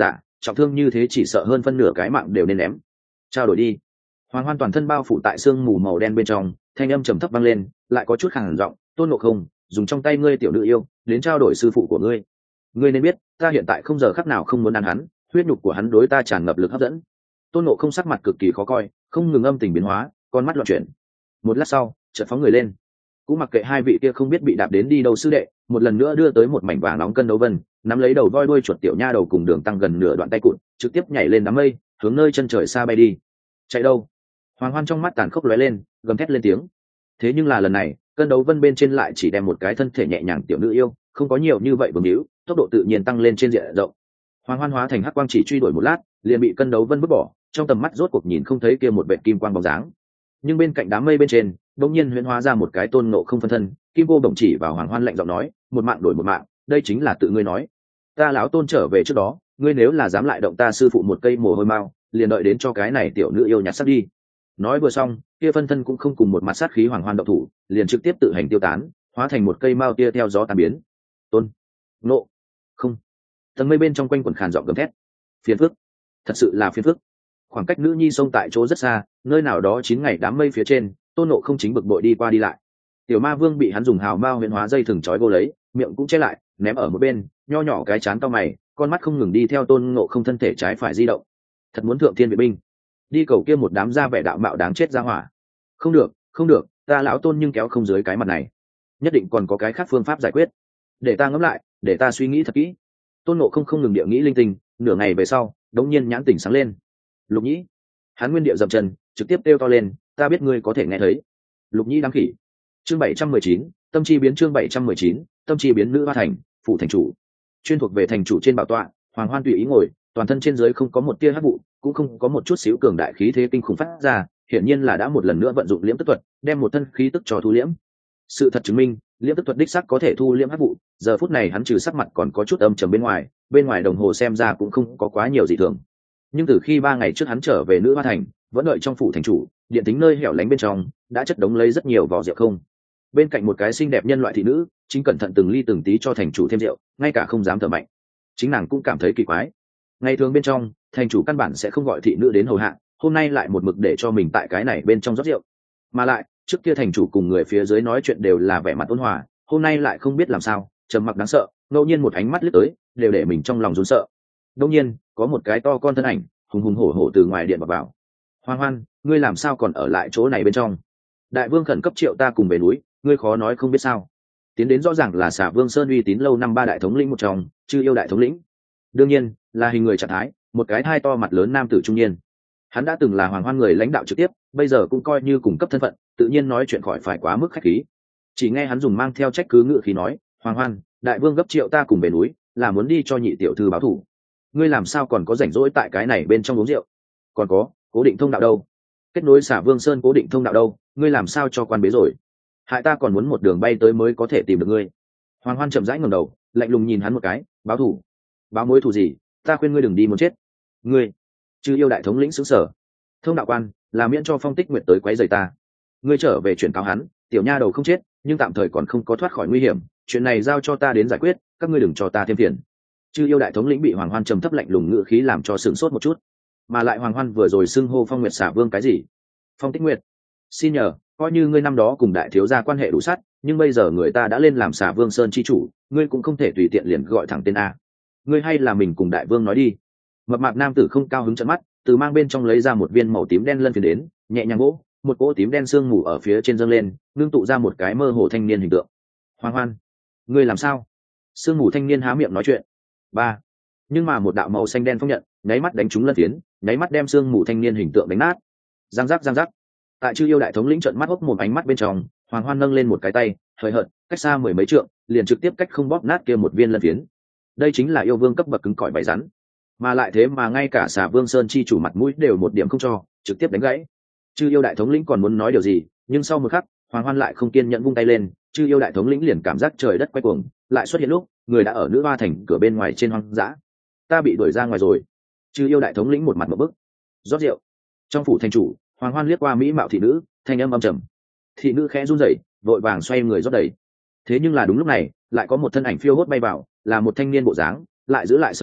trọng thương như thế chỉ sợ hơn phân nửa cái mạng đều nên ném. Trao đổi đi. Hoàng Hoan toàn thân bao phủ tại sương mù màu đen bên trong, thanh âm trầm thấp vang lên, lại có chút khàn giọng, Tôn Ngộ Không, dùng trong tay ngươi tiểu nữ yêu đến trao đổi sư phụ của ngươi. Ngươi nên biết, ta hiện tại không giờ khắc nào không muốn ăn hắn, huyết nhục của hắn đối ta tràn ngập lực hấp dẫn. Tôn Ngộ Không sắc mặt cực kỳ khó coi, không ngừng âm tình biến hóa, con mắt loạn chuyển. Một lát sau, chợt phóng người lên, cũng mặc kệ hai vị kia không biết bị đạp đến đi đâu sư đệ, một lần nữa đưa tới một mảnh vàng nóng cân đấu vân, nắm lấy đầu voi đuôi chuột tiểu nha đầu cùng đường tăng gần nửa đoạn tay cụt, trực tiếp nhảy lên đám mây, hướng nơi chân trời xa bay đi. Chạy đâu? Hoàng Hoan trong mắt tàn khốc lóe lên, gầm thét lên tiếng. Thế nhưng là lần này, cân đấu vân bên trên lại chỉ đem một cái thân thể nhẹ nhàng tiểu nữ yêu, không có nhiều như vậy vương hữu, tốc độ tự nhiên tăng lên trên diện rộng. Hoàng Hoan hóa thành hắc quang chỉ truy đuổi một lát, liền bị cân đấu vân vứt bỏ, trong tầm mắt rốt cuộc nhìn không thấy kia một vệt kim quang bóng dáng. Nhưng bên cạnh đám mây bên trên, đột nhiên huyễn hóa ra một cái Tôn Ngộ Không phân thân, kim cô đồng chỉ vào Hoàng Hoan lạnh giọng nói, một mạng đổi một mạng, đây chính là tự ngươi nói. Ta lão Tôn trở về trước đó, ngươi nếu là dám lại động ta sư phụ một cây mồ hôi mao, liền đợi đến cho cái này tiểu nữ yêu nhặt xác đi. Nói vừa xong, kia phân thân cũng không cùng một mặt sát khí Hoàng Hoan động thủ, liền trực tiếp tự hành tiêu tán, hóa thành một cây mao tia theo gió tan biến. Tôn Ngộ Không. Tầng mây bên trong quanh quần khàn giọng gầm thét. Phiền phức, thật sự là phiền phức. Khoảng cách nữ nhi sông tại chỗ rất xa, nơi nào đó chín ngày đám mây phía trên, Tôn Ngộ Không chính bực bội đi qua đi lại. Tiểu ma vương bị hắn dùng hào mao huyền hóa dây thừng trói vô lấy, miệng cũng che lại, ném ở một bên, nho nhỏ cái chán cao mày, con mắt không ngừng đi theo Tôn Ngộ Không thân thể trái phải di động. Thật muốn thượng thiên vệ binh, đi cầu kia một đám gia vẻ đạo mạo đáng chết ra hỏa. Không được, không được, ta lão Tôn nhưng kéo không dưới cái mặt này, nhất định còn có cái khác phương pháp giải quyết. Để ta ngẫm lại, để ta suy nghĩ thật kỹ. Tôn Ngộ Không không ngừng địa nghĩ linh tinh, nửa ngày về sau, đống nhiên nhãn tỉnh sáng lên. Lục Nhĩ. Hắn nguyên địa dậm chân, trực tiếp kêu to lên, ta biết ngươi có thể nghe thấy. Lục Nhĩ đáng khỉ. Chương bảy trăm mười chín, tâm chi biến chương bảy trăm mười chín, tâm chi biến nữ hoa thành, phụ thành chủ. Chuyên thuộc về thành chủ trên bảo tọa, Hoàng Hoan tùy ý ngồi, toàn thân trên dưới không có một tia hắc vụ, cũng không có một chút xíu cường đại khí thế kinh khủng phát ra, hiển nhiên là đã một lần nữa vận dụng liễm tức thuật, đem một thân khí tức cho thu liễm. Sự thật chứng minh, liễm tức thuật đích xác có thể thu liễm hắc vụ, giờ phút này hắn trừ sắc mặt còn có chút âm trầm bên ngoài, bên ngoài đồng hồ xem ra cũng không có quá nhiều dị thường. Nhưng từ khi ba ngày trước hắn trở về nữ hoa thành, vẫn đợi trong phủ thành chủ, điện tính nơi hẻo lánh bên trong đã chất đống lấy rất nhiều vỏ rượu không. Bên cạnh một cái xinh đẹp nhân loại thị nữ, chính cẩn thận từng ly từng tí cho thành chủ thêm rượu, ngay cả không dám thở mạnh. Chính nàng cũng cảm thấy kỳ quái. Ngày thường bên trong, thành chủ căn bản sẽ không gọi thị nữ đến hầu hạ, hôm nay lại một mực để cho mình tại cái này bên trong rót rượu. Mà lại, trước kia thành chủ cùng người phía dưới nói chuyện đều là vẻ mặt ôn hòa, hôm nay lại không biết làm sao, trầm mặc đáng sợ, ngẫu nhiên một ánh mắt liếc tới, đều để mình trong lòng run sợ. Đương nhiên, có một cái to con thân ảnh, hùng hùng hổ hổ từ ngoài điện vào vào. Hoan Hoan, ngươi làm sao còn ở lại chỗ này bên trong? Đại vương khẩn cấp triệu ta cùng về núi, ngươi khó nói không biết sao? Tiến đến rõ ràng là Xà Vương Sơn uy tín lâu năm ba đại thống lĩnh một trong, Chư Yêu đại thống lĩnh. Đương nhiên, là hình người trạng thái, một cái thai to mặt lớn nam tử trung niên. Hắn đã từng là Hoàng Hoan người lãnh đạo trực tiếp, bây giờ cũng coi như cùng cấp thân phận, tự nhiên nói chuyện khỏi phải quá mức khách khí. Chỉ nghe hắn dùng mang theo trách cứ ngữ khí nói, Hoàng Hoan, đại vương gấp triệu ta cùng về núi, là muốn đi cho nhị tiểu thư báo thù. Ngươi làm sao còn có rảnh rỗi tại cái này bên trong uống rượu? Còn có, cố định thông đạo đâu? Kết nối Xà Vương Sơn cố định thông đạo đâu? Ngươi làm sao cho quan bế rồi? Hại ta còn muốn một đường bay tới mới có thể tìm được ngươi. Hoàng Hoan chậm rãi ngẩng đầu, lạnh lùng nhìn hắn một cái, báo thù? Báo mối thù gì? Ta khuyên ngươi đừng đi muốn chết. Ngươi, Chư Yêu đại thống lĩnh xứng sở. Thông đạo quan là miễn cho Phong Tích Nguyệt tới quấy rầy ta. Ngươi trở về chuyển cáo hắn, tiểu nha đầu không chết, nhưng tạm thời còn không có thoát khỏi nguy hiểm, chuyện này giao cho ta đến giải quyết, các ngươi đừng cho ta thêm phiền. Chư Yêu đại thống lĩnh bị Hoàng Hoan trầm thấp lạnh lùng ngữ khí làm cho sửng sốt một chút. Mà lại Hoàng Hoan vừa rồi xưng hô Phong Nguyệt Xả Vương cái gì? Phong Tích Nguyệt? Xin nhờ, coi như ngươi năm đó cùng đại thiếu gia quan hệ đủ sát, nhưng bây giờ người ta đã lên làm Xả Vương Sơn chi chủ, ngươi cũng không thể tùy tiện liền gọi thẳng tên a. Ngươi hay là mình cùng đại vương nói đi. Mập mạp nam tử không cao hứng trợn mắt, từ mang bên trong lấy ra một viên màu tím đen lân phiến đến, nhẹ nhàng gỗ, một cỗ tím đen sương mù ở phía trên dâng lên, ngưng tụ ra một cái mơ hồ thanh niên hình tượng. Hoàng Hoan, ngươi làm sao? Sương mù thanh niên há miệng nói chuyện. Ba. Nhưng mà một đạo màu xanh đen phong nhận, nháy mắt đánh trúng lân phiến, nháy mắt đem sương mù thanh niên hình tượng đánh nát. Giang giác giang giác. Tại Chư Yêu đại thống lĩnh trợn mắt hốc một ánh mắt bên trong, Hoàng Hoan nâng lên một cái tay, hời hợt, cách xa mười mấy trượng, liền trực tiếp cách không bóp nát kia một viên lân phiến. Đây chính là yêu vương cấp bậc cứng cỏi bày rắn, mà lại thế mà ngay cả Xà Vương Sơn chi chủ mặt mũi đều một điểm không cho, trực tiếp đánh gãy. Chư Yêu đại thống lĩnh còn muốn nói điều gì, nhưng sau một khắc, Hoàng Hoan lại không kiên nhẫn vung tay lên, Chư Yêu đại thống lĩnh liền cảm giác trời đất quay cuồng, lại xuất hiện lúc người đã ở nữ hoa thành cửa bên ngoài trên hoang dã. Ta bị đuổi ra ngoài rồi. Chư Yêu đại thống lĩnh một mặt một bức. Rót rượu. Trong phủ thành chủ, Hoàng Hoan liếc qua mỹ mạo thị nữ, thanh âm âm trầm. Thị nữ khẽ run rẩy, vội vàng xoay người rót đầy. Thế nhưng là đúng lúc này, lại có một thân ảnh phiêu hốt bay vào, là một thanh niên bộ dáng, lại giữ lại sợi râu,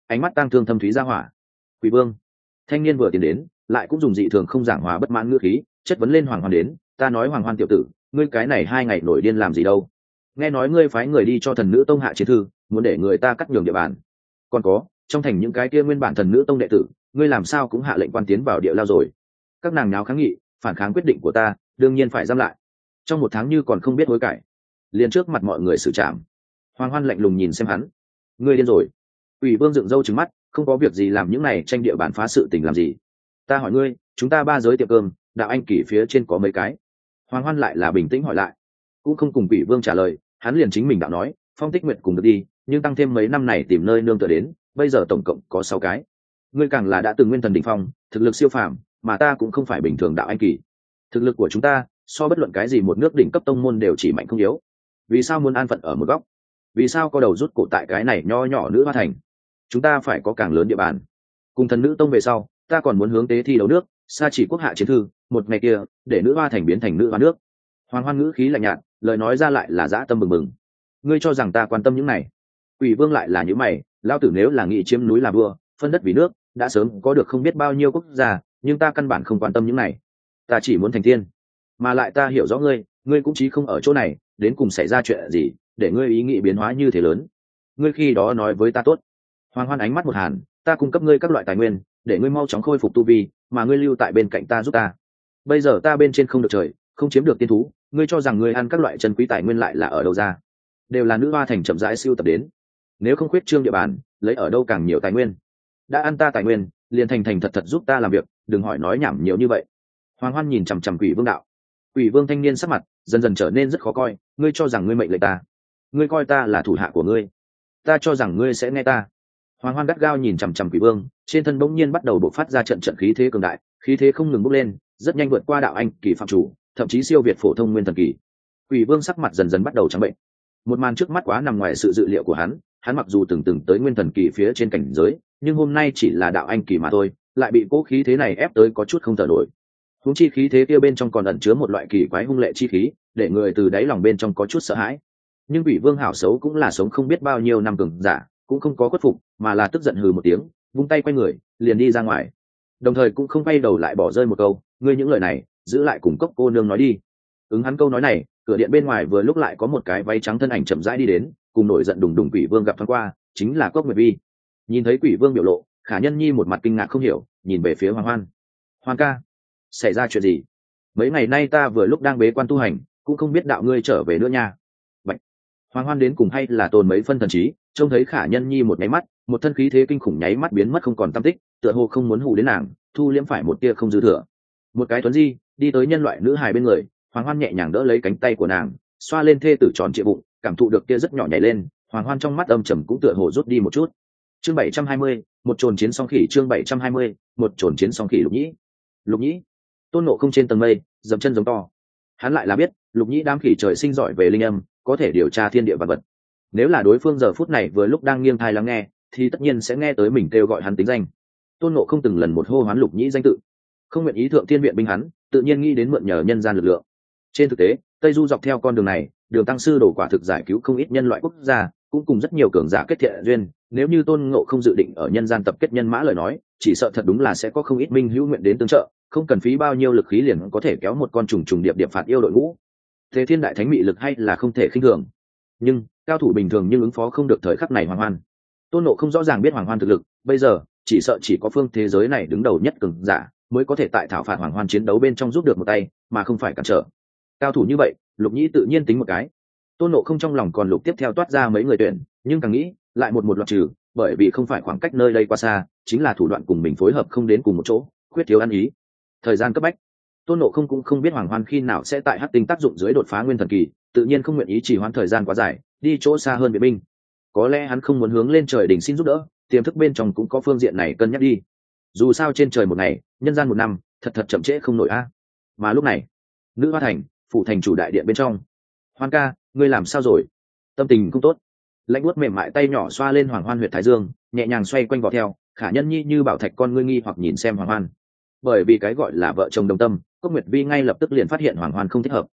ánh mắt tang thương thâm thúy ra hỏa. Quỷ vương. Thanh niên vừa tiến đến, lại cũng dùng dị thường không giảng hòa bất mãn ngữ khí chất vấn lên Hoàng Hoan đến. Ta nói Hoàng Hoan tiểu tử, ngươi cái này hai ngày nổi điên làm gì đâu? Nghe nói ngươi phái người đi cho thần nữ tông hạ chiến thư, muốn để người ta cắt nhường địa bàn. Còn có, trong thành những cái kia nguyên bản thần nữ tông đệ tử, ngươi làm sao cũng hạ lệnh quan tiến vào địa lao rồi? Các nàng nháo kháng nghị, phản kháng quyết định của ta, đương nhiên phải giam lại. Trong một tháng như còn không biết hối cải, liền trước mặt mọi người xử trảm. Hoàng Hoan lạnh lùng nhìn xem hắn. Ngươi điên rồi? Ủy Vương dựng râu trừng mắt, không có việc gì làm những này tranh địa bàn phá sự tình làm gì? Ta hỏi ngươi, chúng ta ba giới tiệm cơm, đạo anh kỷ phía trên có mấy cái? Hoàng Hoan lại là bình tĩnh hỏi lại, cũng không cùng Ủy Vương trả lời, hắn liền chính mình đạo nói, Phong Tích Nguyệt cùng được đi, nhưng tăng thêm mấy năm này tìm nơi nương tựa đến, bây giờ tổng cộng có sáu cái. Ngươi càng là đã từng nguyên thần đỉnh phong, thực lực siêu phàm, mà ta cũng không phải bình thường đạo anh kỳ. Thực lực của chúng ta, so bất luận cái gì một nước đỉnh cấp tông môn đều chỉ mạnh không yếu. Vì sao muốn an phận ở một góc? Vì sao có đầu rút cổ tại cái này nho nhỏ nữ hoa thành? Chúng ta phải có càng lớn địa bàn. Cùng thần nữ tông về sau, ta còn muốn hướng tế thi đấu nước, xa chỉ quốc hạ chiến thư, một ngày kia, để nữ hoa thành biến thành nữ hoa nước. Hoàng Hoan ngữ khí lạnh nhạt, lời nói ra lại là dã tâm bừng bừng. Ngươi cho rằng ta quan tâm những này? Quỷ Vương lại là những mày, lão tử nếu là nghị chiếm núi làm vua, phân đất vì nước, đã sớm có được không biết bao nhiêu quốc gia, nhưng ta căn bản không quan tâm những này. Ta chỉ muốn thành tiên. Mà lại ta hiểu rõ ngươi, ngươi cũng chí không ở chỗ này, đến cùng xảy ra chuyện gì, để ngươi ý nghĩ biến hóa như thế lớn. Ngươi khi đó nói với ta tốt. Hoàng Hoan ánh mắt một hàn, ta cung cấp ngươi các loại tài nguyên, để ngươi mau chóng khôi phục tu vi, mà ngươi lưu tại bên cạnh ta giúp ta. Bây giờ ta bên trên không được trời, không chiếm được tiên thú, ngươi cho rằng ngươi ăn các loại chân quý tài nguyên lại là ở đâu ra? Đều là nữ hoa thành chậm rãi siêu tập đến. Nếu không khuyết trương địa bàn, lấy ở đâu càng nhiều tài nguyên? Đã ăn ta tài nguyên, liền thành thành thật thật giúp ta làm việc, đừng hỏi nói nhảm nhiều như vậy. Hoàng Hoan nhìn chằm chằm Quỷ Vương đạo. Quỷ Vương thanh niên sắc mặt dần dần trở nên rất khó coi, ngươi cho rằng ngươi mệnh lệnh ta, ngươi coi ta là thủ hạ của ngươi, ta cho rằng ngươi sẽ nghe ta. Hoàng Hoan gắt gao nhìn chằm chằm Quỷ Vương, trên thân bỗng nhiên bắt đầu bộc phát ra trận trận khí thế cường đại, khí thế không ngừng bốc lên, rất nhanh vượt qua đạo anh kỳ phạm chủ, thậm chí siêu việt phổ thông nguyên thần kỳ. Quỷ Vương sắc mặt dần dần bắt đầu trắng bệnh. Một màn trước mắt quá nằm ngoài sự dự liệu của hắn, hắn mặc dù từng từng tới nguyên thần kỳ phía trên cảnh giới, nhưng hôm nay chỉ là đạo anh kỳ mà thôi, lại bị cố khí thế này ép tới có chút không thở nổi. Huống chi khí thế kia bên trong còn ẩn chứa một loại kỳ quái hung lệ chi khí, để người từ đáy lòng bên trong có chút sợ hãi. Nhưng Quỷ Vương hảo xấu cũng là sống không biết bao nhiêu năm cường giả, cũng không có khuất phục, mà là tức giận hừ một tiếng, vung tay quay người, liền đi ra ngoài. Đồng thời cũng không quay đầu lại bỏ rơi một câu, ngươi những lời này, giữ lại cùng Cốc cô nương nói đi. Ứng hắn câu nói này, cửa điện bên ngoài vừa lúc lại có một cái váy trắng thân ảnh chậm rãi đi đến, cùng nổi giận đùng đùng Quỷ Vương gặp thoáng qua, chính là Cốc Nguyệt Vi. Nhìn thấy Quỷ Vương biểu lộ, Khả Nhân Nhi một mặt kinh ngạc không hiểu, nhìn về phía Hoàng Hoan. Hoan ca, xảy ra chuyện gì? Mấy ngày nay ta vừa lúc đang bế quan tu hành, cũng không biết đạo ngươi trở về nữa nha. Bạch. Hoàng Hoan đến cùng hay là tồn mấy phân thần trí, trông thấy Khả Nhân Nhi một nháy mắt, một thân khí thế kinh khủng nháy mắt biến mất không còn tăm tích, tựa hồ không muốn hù đến nàng, thu liễm phải một tia không dư thừa. Một cái tuấn di đi tới nhân loại nữ hài bên người, Hoàng Hoan nhẹ nhàng đỡ lấy cánh tay của nàng, xoa lên thê tử tròn trịa bụng, cảm thụ được kia rất nhỏ nhảy lên, Hoàng Hoan trong mắt âm trầm cũng tựa hồ rút đi một chút. Chương bảy trăm hai mươi, một trồn chiến song khỉ. Chương bảy trăm hai mươi, một trồn chiến song khỉ. Lục Nhĩ. Lục Nhĩ. Tôn Ngộ Không trên tầng mây, dậm chân giống to. Hắn lại là biết, Lục Nhĩ đám khỉ trời sinh giỏi về linh âm, có thể điều tra thiên địa vật vật. Nếu là đối phương giờ phút này vừa lúc đang nghiêng tai lắng nghe, thì tất nhiên sẽ nghe tới mình kêu gọi hắn tính danh. Tôn Ngộ Không từng lần một hô hoán Lục Nhĩ danh tự, không nguyện ý thượng thiên viện binh hắn, tự nhiên nghĩ đến mượn nhờ nhân gian lực lượng. Trên thực tế, Tây Du dọc theo con đường này, Đường Tăng sư đổ quả thực giải cứu không ít nhân loại quốc gia, cũng cùng rất nhiều cường giả kết thiện duyên. Nếu như Tôn Ngộ Không dự định ở nhân gian tập kết nhân mã lời nói, chỉ sợ thật đúng là sẽ có không ít minh hữu nguyện đến tương trợ, không cần phí bao nhiêu lực khí liền có thể kéo một con trùng trùng điệp điệp phạt yêu đội ngũ. Thế thiên đại thánh mị lực hay là không thể khinh thường. Nhưng cao thủ bình thường nhưng ứng phó không được thời khắc này Hoàng Hoan. Tôn Ngộ Không rõ ràng biết Hoàng Hoan thực lực, bây giờ chỉ sợ chỉ có phương thế giới này đứng đầu nhất cường giả mới có thể tại thảo phạt Hoàng Hoan chiến đấu bên trong giúp được một tay, mà không phải cản trở. Cao thủ như vậy, Lục Nhĩ tự nhiên tính một cái. Tôn Ngộ Không trong lòng còn lục tiếp theo toát ra mấy người tuyển, nhưng càng nghĩ lại một một loạt trừ, bởi vì không phải khoảng cách nơi đây quá xa, chính là thủ đoạn cùng mình phối hợp không đến cùng một chỗ, khuyết thiếu ăn ý. Thời gian cấp bách, Tôn Ngộ Không cũng không biết Hoàng Hoan khi nào sẽ tại hắc tinh tác dụng dưới đột phá nguyên thần kỳ, tự nhiên không nguyện ý trì hoãn thời gian quá dài, đi chỗ xa hơn viện binh. Có lẽ hắn không muốn hướng lên trời đỉnh xin giúp đỡ, tiềm thức bên trong cũng có phương diện này cân nhắc đi. Dù sao trên trời một ngày, nhân gian một năm, thật thật chậm trễ không nổi a. Mà lúc này, Nữ Hoa thành, phủ thành chủ đại điện bên trong. Hoan ca, ngươi làm sao rồi? Tâm tình không tốt. Lạnh buốt mềm mại tay nhỏ xoa lên Hoàng Hoan huyệt thái dương, nhẹ nhàng xoay quanh vỏ theo, Khả Nhân Nhi như bảo thạch con ngươi nghi hoặc nhìn xem Hoàng Hoan. Bởi vì cái gọi là vợ chồng đồng tâm, Cốc Nguyệt Vi ngay lập tức liền phát hiện Hoàng Hoan không thích hợp.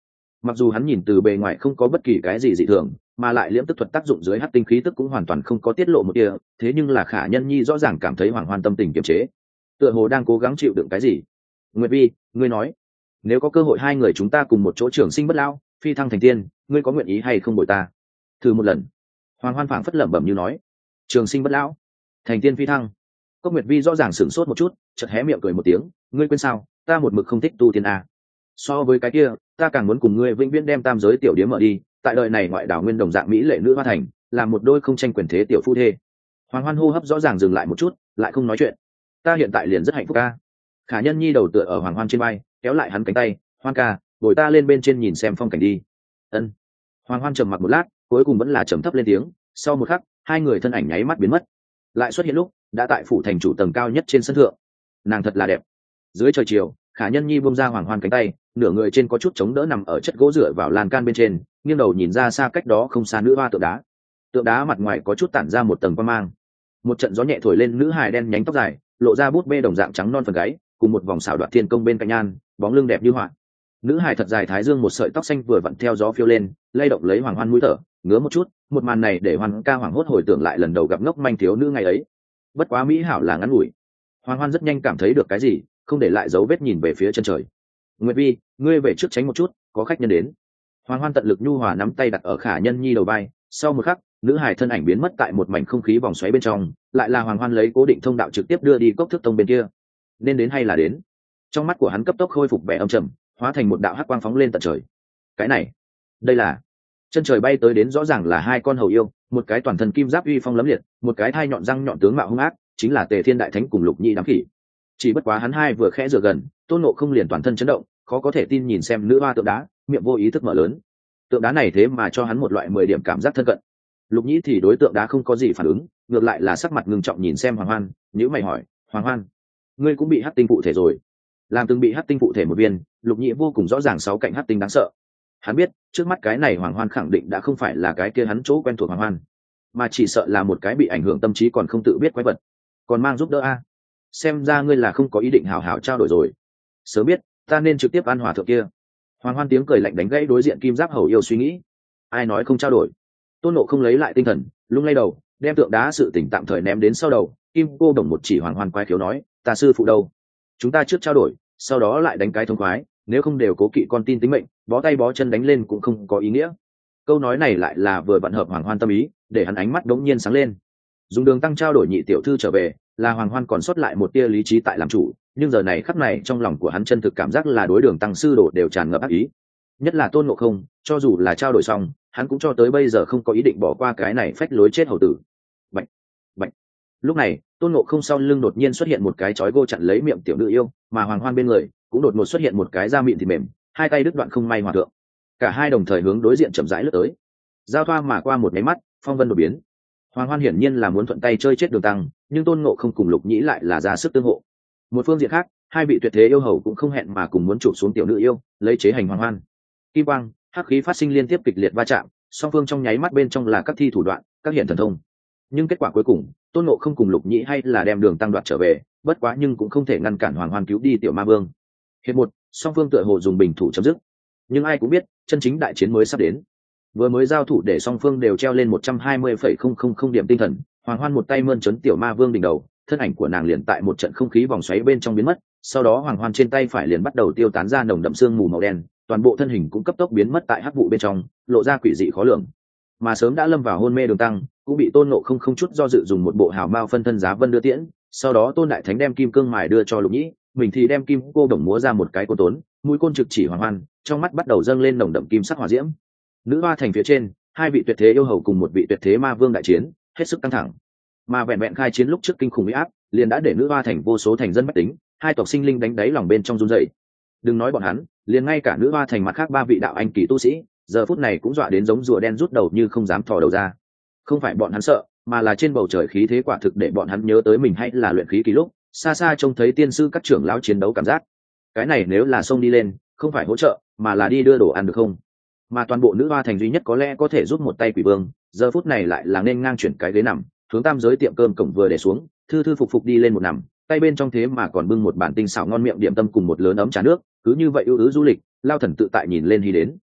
Mặc dù hắn nhìn từ bề ngoài không có bất kỳ cái gì dị thường, mà lại liễm tức thuật tác dụng dưới hắc tinh khí tức cũng hoàn toàn không có tiết lộ một tia, thế nhưng là Khả Nhân Nhi rõ ràng cảm thấy Hoàng Hoan tâm tình kiềm chế, tựa hồ đang cố gắng chịu đựng cái gì. Nguyệt Vi, ngươi nói, nếu có cơ hội hai người chúng ta cùng một chỗ trường sinh bất lão, phi thăng thành tiên, ngươi có nguyện ý hay không bồi ta? Thử một lần. Hoàng Hoan phảng phất lẩm bẩm như nói, trường sinh bất lão, thành tiên phi thăng. Cốc Nguyệt Vi rõ ràng sửng sốt một chút, chợt hé miệng cười một tiếng, ngươi quên sao, ta một mực không thích tu tiên à. So với cái kia, ta càng muốn cùng ngươi vĩnh viễn đem tam giới tiểu điếm mở đi, tại đời này ngoại đảo nguyên đồng dạng mỹ lệ nữ hoa thành, làm một đôi không tranh quyền thế tiểu phu thê. Hoàng Hoan hô hấp rõ ràng dừng lại một chút, lại không nói chuyện. Ta hiện tại liền rất hạnh phúc ca. Khả Nhân Nhi đầu tựa ở Hoàng Hoan trên vai, kéo lại hắn cánh tay, Hoan ca, bồi ta lên bên trên nhìn xem phong cảnh đi. Ân. Hoàng Hoan trầm mặc một lát, cuối cùng vẫn là trầm thấp lên tiếng. Sau một khắc, hai người thân ảnh nháy mắt biến mất, lại xuất hiện lúc đã tại phủ thành chủ tầng cao nhất trên sân thượng. Nàng thật là đẹp. Dưới trời chiều, Khả Nhân Nhi buông ra Hoàng Hoan cánh tay, nửa người trên có chút chống đỡ nằm ở chất gỗ dựa vào lan can bên trên, nghiêng đầu nhìn ra xa cách đó không xa nữ hoa tượng đá. Tượng đá mặt ngoài có chút tản ra một tầng quang mang. Một trận gió nhẹ thổi lên nữ hài đen nhánh tóc dài, lộ ra bút bê đồng dạng trắng non phần gáy, cùng một vòng xảo đoạt thiên công bên cạnh nhan, bóng lưng đẹp như họa. Nữ hài thật dài thái dương một sợi tóc xanh vừa vặn theo gió phiêu lên, lay động lấy Hoàng Hoan mũi thở, ngứa một chút, một màn này để Hoan ca hoảng hốt hồi tưởng lại lần đầu gặp ngốc manh thiếu nữ ngày ấy. Bất quá mỹ hảo là ngắn ngủi. Hoàng Hoan rất nhanh cảm thấy được cái gì, không để lại dấu vết nhìn về phía chân trời. Nguyệt Vi, ngươi về trước tránh một chút, có khách nhân đến. Hoàng Hoan tận lực nhu hòa nắm tay đặt ở Khả Nhân Nhi đầu vai, sau một khắc, nữ hài thân ảnh biến mất tại một mảnh không khí vòng xoáy bên trong, lại là Hoàng Hoan lấy cố định thông đạo trực tiếp đưa đi cốc thức tông bên kia. Nên đến hay là đến? Trong mắt của hắn cấp tốc khôi phục vẻ âm trầm, hóa thành một đạo hắc quang phóng lên tận trời. Cái này, đây là chân trời bay tới đến rõ ràng là hai con hầu yêu, một cái toàn thân kim giáp uy phong lấm liệt, một cái thai nhọn răng nhọn tướng mạo hung ác, chính là Tề Thiên Đại Thánh cùng Lục Nhĩ đám khỉ. Chỉ bất quá hắn hai vừa khẽ rửa gần, Tôn Ngộ không liền toàn thân chấn động, khó có thể tin nhìn xem nữ hoa tượng đá, miệng vô ý thức mở lớn. Tượng đá này thế mà cho hắn một loại mười điểm cảm giác thân cận. Lục Nhĩ thì đối tượng đá không có gì phản ứng, ngược lại là sắc mặt ngưng trọng nhìn xem Hoàng Hoan, nhíu mày hỏi, Hoàng Hoan, ngươi cũng bị hắc tinh phụ thể rồi? Làm từng bị hắc tinh phụ thể một viên, Lục Nhĩ vô cùng rõ ràng sáu cạnh hắc tinh đáng sợ. Hắn biết, trước mắt cái này Hoàng Hoan khẳng định đã không phải là cái kia hắn chỗ quen thuộc Hoàng Hoan, mà chỉ sợ là một cái bị ảnh hưởng tâm trí còn không tự biết quái vật, còn mang giúp đỡ a. Xem ra ngươi là không có ý định hào hào trao đổi rồi. Sớm biết, ta nên trực tiếp ăn hòa thượng kia. Hoàng Hoan tiếng cười lạnh đánh gãy đối diện kim giáp hầu yêu suy nghĩ. Ai nói không trao đổi? Tôn Ngộ không lấy lại tinh thần, lung lay đầu, đem tượng đá sự tỉnh tạm thời ném đến sau đầu. Kim cô đồng một chỉ Hoàng Hoan quái khiếu nói, ta sư phụ đâu? Chúng ta trước trao đổi, sau đó lại đánh cái thông khoái, nếu không đều cố kỵ con tin tính mệnh, bó tay bó chân đánh lên cũng không có ý nghĩa. Câu nói này lại là vừa vận hợp Hoàng Hoan tâm ý, để hắn ánh mắt đống nhiên sáng lên. Dùng đường tăng trao đổi nhị tiểu thư trở về, là Hoàng Hoan còn sót lại một tia lý trí tại làm chủ, nhưng giờ này khắc này trong lòng của hắn chân thực cảm giác là đối đường tăng sư đồ đều tràn ngập ác ý. Nhất là Tôn Ngộ không, cho dù là trao đổi xong, hắn cũng cho tới bây giờ không có ý định bỏ qua cái này phách lối chết hầu tử. Bạch, bạch. Lúc này, Tôn Ngộ không sau lưng đột nhiên xuất hiện một cái chói gô chặn lấy miệng tiểu nữ yêu, mà Hoàng Hoan bên người cũng đột ngột xuất hiện một cái da mịn thịt mềm, hai tay đứt đoạn không may hòa thượng. Cả hai đồng thời hướng đối diện chậm rãi lướt tới. Giao thoa mà qua một máy mắt, phong vân đột biến. Hoàng Hoan hiển nhiên là muốn thuận tay chơi chết đường tăng, nhưng Tôn Ngộ không cùng Lục Nhĩ lại là ra sức tương hộ. Một phương diện khác, hai vị tuyệt thế yêu hầu cũng không hẹn mà cùng muốn chụp xuống tiểu nữ yêu, lấy chế hành Hoàng Hoan. Kim quang, hắc khí phát sinh liên tiếp kịch liệt va chạm, song phương trong nháy mắt bên trong là các thi thủ đoạn, các hiện thần thông. Nhưng kết quả cuối cùng, Tôn Ngộ không cùng Lục Nhĩ hay là đem đường tăng đoạt trở về, bất quá nhưng cũng không thể ngăn cản Hoàng Hoan cứu đi tiểu ma vương. Hiệp một, song phương tựa hồ dùng bình thủ chấm dứt. Nhưng ai cũng biết, chân chính đại chiến mới sắp đến. Vừa mới giao thủ để song phương đều treo lên một trăm hai mươi phẩy không không không điểm tinh thần, Hoàng Hoan một tay mơn trớn tiểu ma vương đỉnh đầu, thân ảnh của nàng liền tại một trận không khí vòng xoáy bên trong biến mất, sau đó Hoàng Hoan trên tay phải liền bắt đầu tiêu tán ra nồng đậm sương mù màu đen, toàn bộ thân hình cũng cấp tốc biến mất tại hắc vụ bên trong, lộ ra quỷ dị khó lường. Mà sớm đã lâm vào hôn mê đường tăng, cũng bị Tôn Ngộ không không chút do dự dùng một bộ hào mao phân thân giá vân đưa tiễn, sau đó Tôn Đại Thánh đem kim cương mài đưa cho Lục Nhĩ, mình thì đem kim cô đồng múa ra một cái côn tốn, mũi côn trực chỉ Hoàng Hoan, trong mắt bắt đầu dâng lên nồng đậm kim sắc hỏa diễm. Nữ hoa thành phía trên, hai vị tuyệt thế yêu hầu cùng một vị tuyệt thế ma vương đại chiến, hết sức căng thẳng. Mà vẹn vẹn khai chiến lúc trước kinh khủng uy áp, liền đã để nữ hoa thành vô số thành dân bách tính, hai tộc sinh linh đánh đáy lòng bên trong run rẩy. Đừng nói bọn hắn, liền ngay cả nữ hoa thành mặt khác ba vị đạo anh kỳ tu sĩ, giờ phút này cũng dọa đến giống rùa đen rút đầu như không dám thò đầu ra. Không phải bọn hắn sợ, mà là trên bầu trời khí thế quả thực để bọn hắn nhớ tới mình hay là luyện khí kỳ lúc, xa xa trông thấy tiên sư các trưởng lão chiến đấu cảm giác. Cái này nếu là xông đi lên, không phải hỗ trợ, mà là đi đưa đồ ăn được không? Mà toàn bộ nữ hoa thành duy nhất có lẽ có thể giúp một tay quỷ vương, giờ phút này lại là nên ngang chuyển cái ghế nằm, hướng tam giới tiệm cơm cổng vừa để xuống, thư thư phục phục đi lên một nằm, tay bên trong thế mà còn bưng một bản tinh xảo ngon miệng điểm tâm cùng một lớn ấm trà nước, cứ như vậy ưu ứ du lịch, lao thần tự tại nhìn lên hy đến.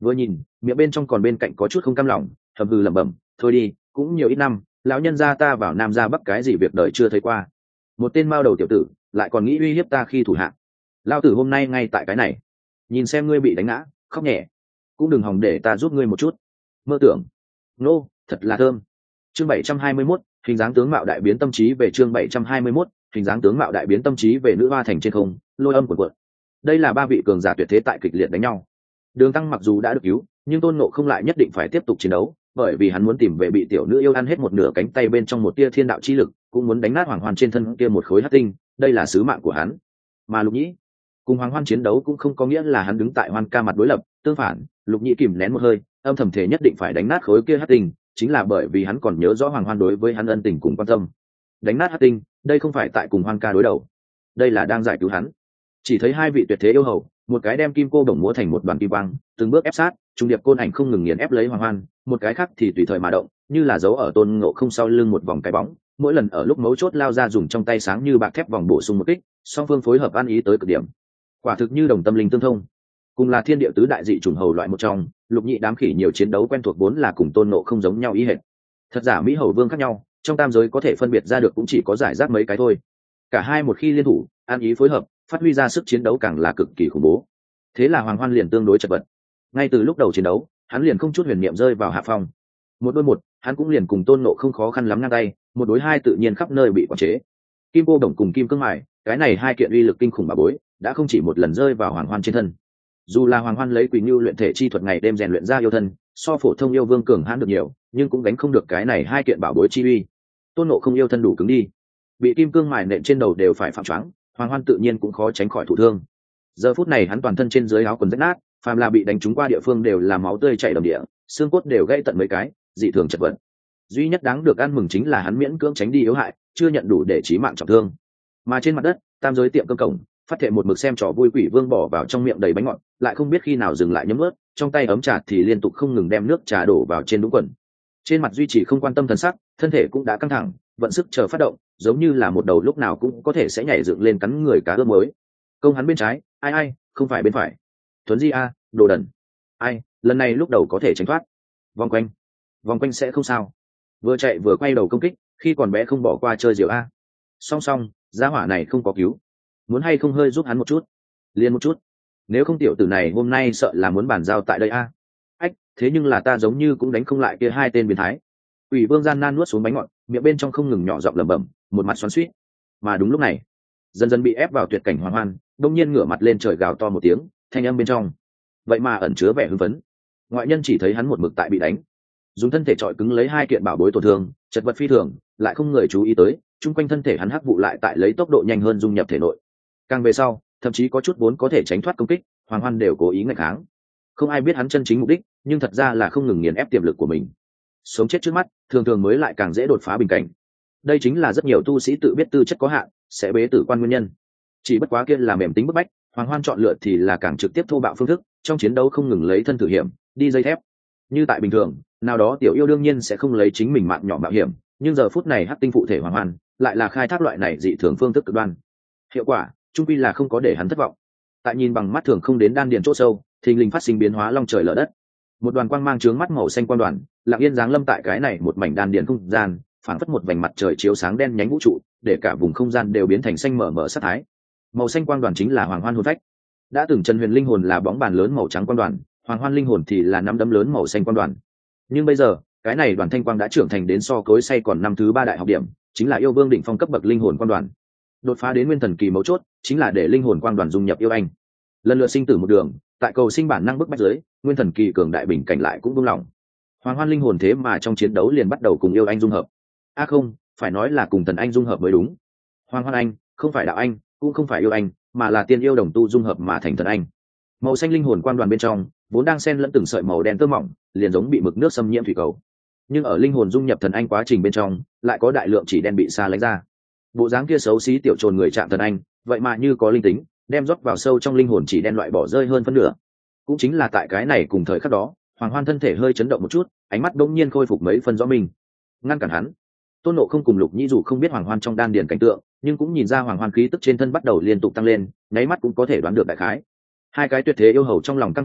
vừa nhìn miệng bên trong còn bên cạnh có chút không cam lòng, thầm hừ lẩm bẩm, thôi đi, cũng nhiều ít năm, lão nhân gia ta vào nam ra bắc cái gì việc đời chưa thấy qua, một tên mao đầu tiểu tử lại còn nghĩ uy hiếp ta khi thủ hạ. Lao tử hôm nay ngay tại cái này, nhìn xem ngươi bị đánh ngã khóc nhẹ cũng đừng hòng để ta giúp ngươi một chút, mơ tưởng. Nô, thật là thơm. Chương bảy trăm hai mươi mốt, hình dáng tướng mạo đại biến tâm trí về. Chương bảy trăm hai mươi mốt, hình dáng tướng mạo đại biến tâm trí về. Nữ hoa thành trên không, lôi âm cuộn cuộn. Đây là ba vị cường giả tuyệt thế tại kịch liệt đánh nhau. Đường Tăng mặc dù đã được cứu, nhưng Tôn Ngộ không lại nhất định phải tiếp tục chiến đấu, bởi vì hắn muốn tìm về bị tiểu nữ yêu ăn hết một nửa cánh tay bên trong một tia thiên đạo chi lực, cũng muốn đánh nát Hoàng Hoan trên thân kia một khối hắc tinh, đây là sứ mạng của hắn. Mà Lục Nhĩ cùng Hoàng Hoan chiến đấu cũng không có nghĩa là hắn đứng tại Hoan ca mặt đối lập, tương phản, Lục Nhĩ kìm nén một hơi, âm thầm thể nhất định phải đánh nát khối kia hắc tinh, chính là bởi vì hắn còn nhớ rõ Hoàng Hoan đối với hắn ân tình cùng quan tâm. Đánh nát hắc tinh, đây không phải tại cùng Hoan ca đối đầu, đây là đang giải cứu hắn. Chỉ thấy hai vị tuyệt thế yêu hầu, một cái đem kim cô đồng múa thành một đoàn kim quang, từng bước ép sát, trung điệp côn ảnh không ngừng nghiền ép lấy Hoàng Hoan, một cái khác thì tùy thời mà động, như là giấu ở Tôn Ngộ không sau lưng một vòng cái bóng, mỗi lần ở lúc mấu chốt lao ra dùng trong tay sáng như bạc thép vòng bổ sung một kích, song phương phối hợp ăn ý tới cực điểm. Quả thực như đồng tâm linh tương thông. Cùng là thiên địa tứ đại dị chủng hầu loại một trong, Lục Nhĩ đám khỉ nhiều chiến đấu quen thuộc vốn là cùng Tôn Ngộ không giống nhau ý hệt. Thật giả mỹ hầu vương khác nhau, trong tam giới có thể phân biệt ra được cũng chỉ có giải rác mấy cái thôi. Cả hai một khi liên thủ, ăn ý phối hợp, phát huy ra sức chiến đấu càng là cực kỳ khủng bố. Thế là Hoàng Hoan liền tương đối chật vật. Ngay từ lúc đầu chiến đấu, hắn liền không chút huyền niệm rơi vào hạ phong. Một đôi một, hắn cũng liền cùng Tôn Ngộ không khó khăn lắm ngang tay, một đối hai tự nhiên khắp nơi bị quản chế. Kim cô đồng cùng kim cương mài, cái này hai kiện uy lực kinh khủng bà bối, đã không chỉ một lần rơi vào Hoàng Hoan trên thân. Dù là Hoàng Hoan lấy Quỳ Như luyện thể chi thuật ngày đêm rèn luyện ra yêu thân, so phổ thông yêu vương cường hãn được nhiều, nhưng cũng gánh không được cái này hai kiện bảo bối chi uy. Tôn Ngộ không yêu thân đủ cứng đi, bị kim cương mài nện trên đầu đều phải phạm choáng, Hoàng Hoan tự nhiên cũng khó tránh khỏi thụ thương. Giờ phút này hắn toàn thân trên dưới áo quần rách nát, phàm là bị đánh trúng qua địa phương đều là máu tươi chảy đầm địa, xương cốt đều gãy tận mấy cái, dị thường chật vật. Duy nhất đáng được ăn mừng chính là hắn miễn cưỡng tránh đi yếu hại, chưa nhận đủ để chí mạng trọng thương. Mà trên mặt đất, tam giới tiệm cơm cổng, phát thệ một mực xem trò vui Quỷ Vương bỏ vào trong miệng đầy bánh ngọt, lại không biết khi nào dừng lại nhấm ướt, trong tay ấm trà thì liên tục không ngừng đem nước trà đổ vào trên đũng quần. Trên mặt duy trì không quan tâm thần sắc, thân thể cũng đã căng thẳng, vận sức chờ phát động, giống như là một đầu lúc nào cũng có thể sẽ nhảy dựng lên cắn người cá ướp mới. Công hắn bên trái, ai ai, không phải bên phải. Tuấn Di a, đồ đần. Ai, lần này lúc đầu có thể tránh thoát. Vòng quanh, vòng quanh sẽ không sao. Vừa chạy vừa quay đầu công kích, khi còn bé không bỏ qua chơi diều a. Song song, gia hỏa này không có cứu. Muốn hay không hơi giúp hắn một chút, liền một chút. Nếu không tiểu tử này hôm nay sợ là muốn bàn giao tại đây a. Ách, thế nhưng là ta giống như cũng đánh không lại kia hai tên biến thái. Quỷ Vương gian nan nuốt xuống bánh ngọt, miệng bên trong không ngừng nhỏ giọng lẩm bẩm, một mặt xoắn xuýt. Mà đúng lúc này, dần dần bị ép vào tuyệt cảnh Hoàng Hoan, đông nhiên ngửa mặt lên trời gào to một tiếng, thanh âm bên trong vậy mà ẩn chứa vẻ hưng phấn. Ngoại nhân chỉ thấy hắn một mực tại bị đánh, dùng thân thể trọi cứng lấy hai kiện bảo bối tổn thương, chật vật phi thường, lại không người chú ý tới, chung quanh thân thể hắn hắc vụ lại tại lấy tốc độ nhanh hơn dung nhập thể nội. Càng về sau, thậm chí có chút vốn có thể tránh thoát công kích, Hoàng Hoan đều cố ý ngăn kháng. Không ai biết hắn chân chính mục đích, nhưng thật ra là không ngừng nghiền ép tiềm lực của mình. Sống chết trước mắt, thường thường mới lại càng dễ đột phá bình cảnh. Đây chính là rất nhiều tu sĩ tự biết tư chất có hạn, sẽ bế tử quan nguyên nhân. Chỉ bất quá kia là mềm tính bức bách, Hoàng Hoan chọn lựa thì là càng trực tiếp thô bạo phương thức, trong chiến đấu không ngừng lấy thân thử hiểm, đi dây thép. Như tại bình thường, nào đó tiểu yêu đương nhiên sẽ không lấy chính mình mạng nhỏ mạo hiểm, nhưng giờ phút này hắc tinh phụ thể Hoàng Hoan lại là khai thác loại này dị thường phương thức cực đoan. Hiệu quả, chung quy là không có để hắn thất vọng. Tại nhìn bằng mắt thường không đến đan điền chỗ sâu, thình lình phát sinh biến hóa long trời lở đất. Một đoàn quang mang chướng mắt màu xanh quang đoàn, lặng yên giáng lâm tại cái này một mảnh đan điền không gian, phảng phất một vành mặt trời chiếu sáng đen nhánh vũ trụ, để cả vùng không gian đều biến thành xanh mở mở sắc thái. Màu xanh quang đoàn chính là Hoàng Hoan hồn phách. Đã từng Trần Huyền linh hồn là bóng bàn lớn màu trắng quang đoàn, Hoàng Hoan linh hồn thì là nắm đấm lớn màu xanh quang đoàn. Nhưng bây giờ, cái này đoàn thanh quang đã trưởng thành đến so cối say còn năm thứ ba đại học điểm, chính là yêu vương đỉnh phong cấp bậc linh hồn quang đoàn. Đột phá đến nguyên thần kỳ mấu chốt, chính là để linh hồn quang đoàn dung nhập yêu anh. Lần lượt sinh tử một đường, tại cầu sinh bản năng bức bách dưới, nguyên thần kỳ cường đại bình cảnh lại cũng buông lỏng. Hoàng Hoan linh hồn thế mà trong chiến đấu liền bắt đầu cùng yêu anh dung hợp. A à không, phải nói là cùng thần anh dung hợp mới đúng. Hoàng Hoan anh, không phải đạo anh, cũng không phải yêu anh, mà là tiên yêu đồng tu dung hợp mà thành thần anh. Màu xanh linh hồn quang đoàn bên trong, vốn đang xen lẫn từng sợi màu đen tơ mỏng, liền giống bị mực nước xâm nhiễm thủy cầu. Nhưng ở linh hồn dung nhập thần anh quá trình bên trong, lại có đại lượng chỉ đen bị xa lánh ra. Bộ dáng kia xấu xí tiểu trồn người chạm thần anh, vậy mà như có linh tính, đem rót vào sâu trong linh hồn chỉ đen loại bỏ rơi hơn phân nửa. Cũng chính là tại cái này cùng thời khắc đó, Hoàng Hoan thân thể hơi chấn động một chút, ánh mắt đột nhiên khôi phục mấy phần rõ mình. Ngăn cản hắn. Tôn Ngộ không cùng Lục Nhĩ dù không biết Hoàng Hoan trong đan điền cảnh tượng, nhưng cũng nhìn ra Hoàng Hoan khí tức trên thân bắt đầu liên tục tăng lên, nháy mắt cũng có thể đoán được đại khái. Hai cái tuyệt thế yêu hầu trong lòng căng thẳng,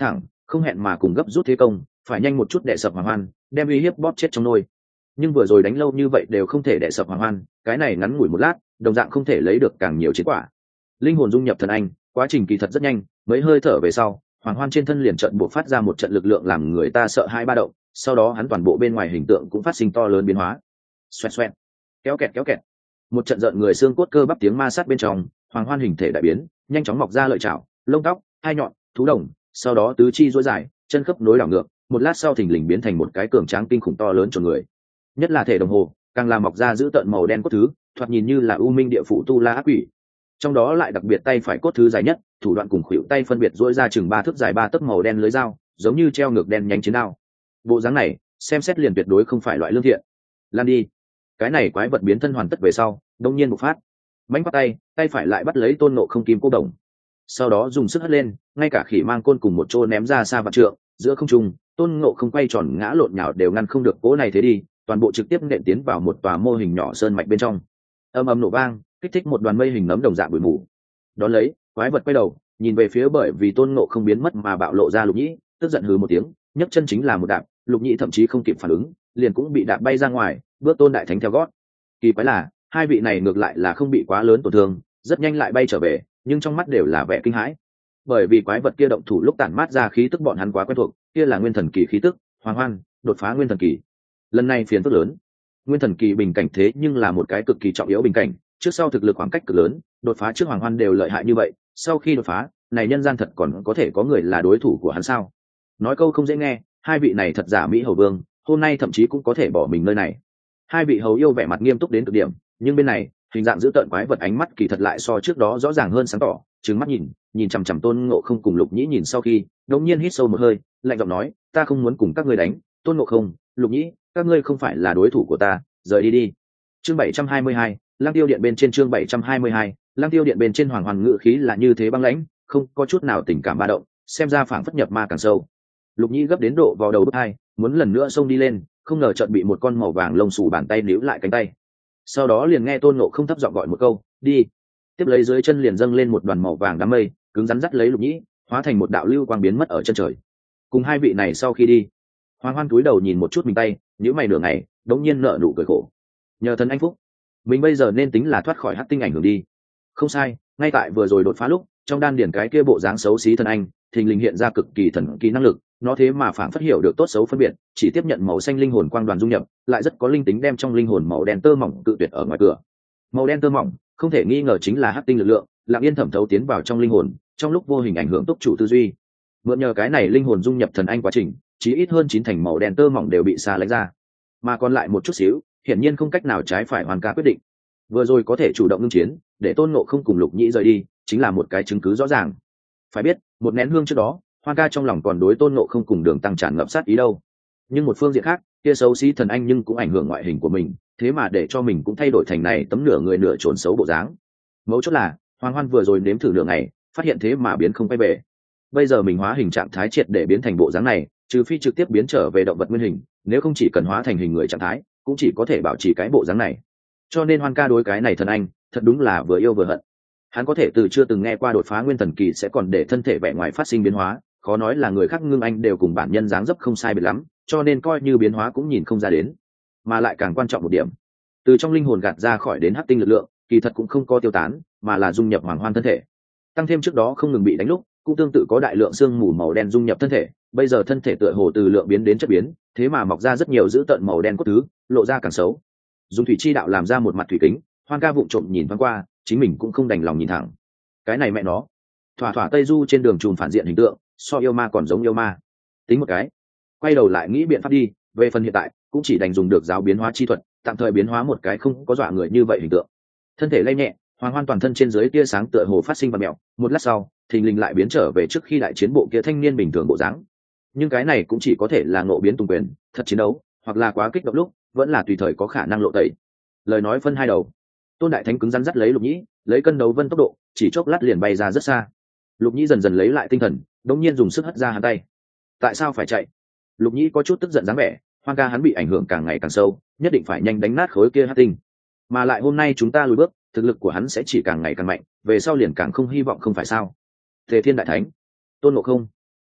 không hẹn mà cùng gấp rút thế công, phải nhanh một chút đè sập Hoàng Hoan, đem uy hiếp bóp chết trong nôi. Nhưng vừa rồi đánh lâu như vậy đều không thể đè sập Hoàng Hoan, cái này ngắn ngủi một lát đồng dạng không thể lấy được càng nhiều chiến quả. Linh hồn dung nhập thần anh, quá trình kỳ thật rất nhanh, mấy hơi thở về sau, Hoàng Hoan trên thân liền trận buộc phát ra một trận lực lượng làm người ta sợ hai ba động, sau đó hắn toàn bộ bên ngoài hình tượng cũng phát sinh to lớn biến hóa. Xoẹt xoẹt, kéo kẹt kéo kẹt, một trận giận người xương cốt cơ bắp tiếng ma sát bên trong, Hoàng Hoan hình thể đại biến, nhanh chóng mọc ra lợi chảo, lông tóc, hai nhọn, thú đồng, sau đó tứ chi duỗi dài, chân khớp nối đảo ngược, một lát sau thình lình biến thành một cái cường tráng kinh khủng to lớn cho người. Nhất là thể đồng hồ, càng làm mọc ra giữ tận màu đen cốt thứ, thoạt nhìn như là u minh địa phủ tu la ác quỷ. Trong đó lại đặc biệt tay phải cốt thứ dài nhất, thủ đoạn cùng khuỷu tay phân biệt duỗi ra chừng ba thước dài ba tấc màu đen lưới dao, giống như treo ngược đen nhánh chiến đao. Bộ dáng này, xem xét liền tuyệt đối không phải loại lương thiện. Lan đi. Cái này quái vật biến thân hoàn tất về sau, đông nhiên bộc phát. Mánh bắt tay, tay phải lại bắt lấy Tôn Ngộ Không kim cô đồng. Sau đó dùng sức hất lên, ngay cả khỉ mang côn cùng một chỗ ném ra xa vạn trượng, giữa không trung, Tôn Ngộ Không quay tròn ngã lộn nhào đều ngăn không được cỗ này thế đi, toàn bộ trực tiếp nện tiến vào một tòa mô hình nhỏ sơn mạch bên trong. Âm ầm nổ vang, kích thích một đoàn mây hình nấm đồng dạng bụi mù. Đón lấy, quái vật quay đầu, nhìn về phía bởi vì Tôn Ngộ Không biến mất mà bạo lộ ra Lục Nhĩ, tức giận hừ một tiếng, nhấc chân chính là một đạp, Lục Nhĩ thậm chí không kịp phản ứng, liền cũng bị đạp bay ra ngoài, bước Tôn Đại Thánh theo gót. Kỳ quái là, hai vị này ngược lại là không bị quá lớn tổn thương, rất nhanh lại bay trở về, nhưng trong mắt đều là vẻ kinh hãi. Bởi vì quái vật kia động thủ lúc tản mát ra khí tức bọn hắn quá quen thuộc, kia là nguyên thần kỳ khí tức, Hoàng Hoan đột phá nguyên thần kỳ. Lần này phiền phức lớn. Nguyên thần kỳ bình cảnh thế nhưng là một cái cực kỳ trọng yếu bình cảnh, trước sau thực lực khoảng cách cực lớn, đột phá trước Hoàng Hoan đều lợi hại như vậy, sau khi đột phá, này nhân gian thật còn có thể có người là đối thủ của hắn sao? Nói câu không dễ nghe, hai vị này thật giả mỹ hầu vương, hôm nay thậm chí cũng có thể bỏ mình nơi này. Hai vị hầu yêu vẻ mặt nghiêm túc đến cực điểm, nhưng bên này, hình dạng giữ tợn quái vật ánh mắt kỳ thật lại so trước đó rõ ràng hơn sáng tỏ, trừng mắt nhìn, nhìn chằm chằm Tôn Ngộ Không cùng Lục Nhĩ nhìn sau khi, đột nhiên hít sâu một hơi, lạnh giọng nói, ta không muốn cùng các ngươi đánh, Tôn Ngộ Không, Lục Nhĩ, các ngươi không phải là đối thủ của ta, rời đi đi. Chương bảy trăm hai mươi hai, Lăng Tiêu Điện bên trên chương bảy trăm hai mươi hai, Lăng Tiêu Điện bên trên Hoàng Hoàn ngự khí là như thế băng lãnh, không có chút nào tình cảm ba động, xem ra phảng phất nhập ma càng sâu. Lục Nhĩ gấp đến độ vào đầu bức hai, muốn lần nữa xông đi lên, không ngờ chợt bị một con màu vàng lông xù bàn tay níu lại cánh tay. Sau đó liền nghe Tôn Ngộ Không thấp giọng gọi một câu, đi. Tiếp lấy dưới chân liền dâng lên một đoàn màu vàng đám mây, cứng rắn dắt lấy Lục Nhĩ, hóa thành một đạo lưu quang biến mất ở chân trời. Cùng hai vị này sau khi đi, Hoàng Hoan cúi đầu nhìn một chút mình tay, nhíu mày nửa ngày, đống nhiên nở nụ cười khổ. Nhờ thần anh phúc, mình bây giờ nên tính là thoát khỏi hắc tinh ảnh hưởng đi. Không sai, ngay tại vừa rồi đột phá lúc, trong đan điển cái kia bộ dáng xấu xí thần anh, thình lình hiện ra cực kỳ thần kỳ năng lực, nó thế mà phản phát hiểu được tốt xấu phân biệt, chỉ tiếp nhận màu xanh linh hồn quang đoàn dung nhập, lại rất có linh tính đem trong linh hồn màu đen tơ mỏng cự tuyệt ở ngoài cửa. Màu đen tơ mỏng, không thể nghi ngờ chính là hắc tinh lực lượng, lặng yên thẩm thấu tiến vào trong linh hồn, trong lúc vô hình ảnh hưởng túc chủ tư duy. Mượn nhờ cái này linh hồn dung nhập thần anh quá trình, chỉ ít hơn chín thành màu đen tơ mỏng đều bị xa lánh ra, mà còn lại một chút xíu, hiển nhiên không cách nào trái phải Hoàn Ca quyết định. Vừa rồi có thể chủ động ngưng chiến, để Tôn Ngộ Không cùng Lục Nhĩ rời đi, chính là một cái chứng cứ rõ ràng. Phải biết, một nén hương trước đó, Hoàn Ca trong lòng còn đối Tôn Ngộ Không cùng Đường Tăng tràn ngập sát ý đâu. Nhưng một phương diện khác, kia xấu xí thần anh nhưng cũng ảnh hưởng ngoại hình của mình, thế mà để cho mình cũng thay đổi thành này tấm nửa người nửa trốn xấu bộ dáng. Mấu chốt là, Hoàng Hoan vừa rồi nếm thử nửa ngày, phát hiện thế mà biến không quay về. Bây giờ mình hóa hình trạng thái triệt để biến thành bộ dáng này, trừ phi trực tiếp biến trở về động vật nguyên hình, nếu không chỉ cần hóa thành hình người trạng thái, cũng chỉ có thể bảo trì cái bộ dáng này. Cho nên Hoan Ca đối cái này thần anh, thật đúng là vừa yêu vừa hận. Hắn có thể từ chưa từng nghe qua đột phá nguyên thần kỳ sẽ còn để thân thể vẻ ngoài phát sinh biến hóa, khó nói là người khác ngưng anh đều cùng bản nhân dáng dấp không sai biệt lắm, cho nên coi như biến hóa cũng nhìn không ra đến. Mà lại càng quan trọng một điểm, từ trong linh hồn gạt ra khỏi đến hắc tinh lực lượng, kỳ thật cũng không có tiêu tán, mà là dung nhập Hoàng Hoan thân thể. Tăng thêm trước đó không ngừng bị đánh lúc, cũng tương tự có đại lượng xương mù màu đen dung nhập thân thể, bây giờ thân thể tựa hồ từ lượng biến đến chất biến, thế mà mọc ra rất nhiều dữ tợn màu đen cốt thứ, lộ ra càng xấu. Dùng thủy chi đạo làm ra một mặt thủy kính, Hoan Ca vụng trộm nhìn thoáng qua, chính mình cũng không đành lòng nhìn thẳng. Cái này mẹ nó, thỏa thỏa Tây Du trên đường trùm phản diện hình tượng, so yêu ma còn giống yêu ma. Tính một cái, quay đầu lại nghĩ biện pháp đi, về phần hiện tại, cũng chỉ đành dùng được giáo biến hóa chi thuật, tạm thời biến hóa một cái không có dọa người như vậy hình tượng. Thân thể lay nhẹ, Hoàng Hoan toàn thân trên dưới tia sáng tựa hồ phát sinh và mèo, một lát sau, thình lình lại biến trở về trước khi đại chiến bộ kia thanh niên bình thường bộ dáng. Nhưng cái này cũng chỉ có thể là ngộ biến tùng quyền, thật chiến đấu, hoặc là quá kích động lúc, vẫn là tùy thời có khả năng lộ tẩy. Lời nói phân hai đầu. Tôn Đại Thánh cứng rắn dắt lấy Lục Nhĩ, lấy cân đấu vân tốc độ, chỉ chốc lát liền bay ra rất xa. Lục Nhĩ dần dần lấy lại tinh thần, đống nhiên dùng sức hất ra hắn tay. Tại sao phải chạy? Lục Nhĩ có chút tức giận dáng vẻ, Hoan Ca hắn bị ảnh hưởng càng ngày càng sâu, nhất định phải nhanh đánh nát khối kia hắc tinh. Mà lại hôm nay chúng ta lùi bước, thực lực của hắn sẽ chỉ càng ngày càng mạnh, về sau liền càng không hy vọng không phải sao? Tề Thiên Đại Thánh, Tôn Ngộ Không,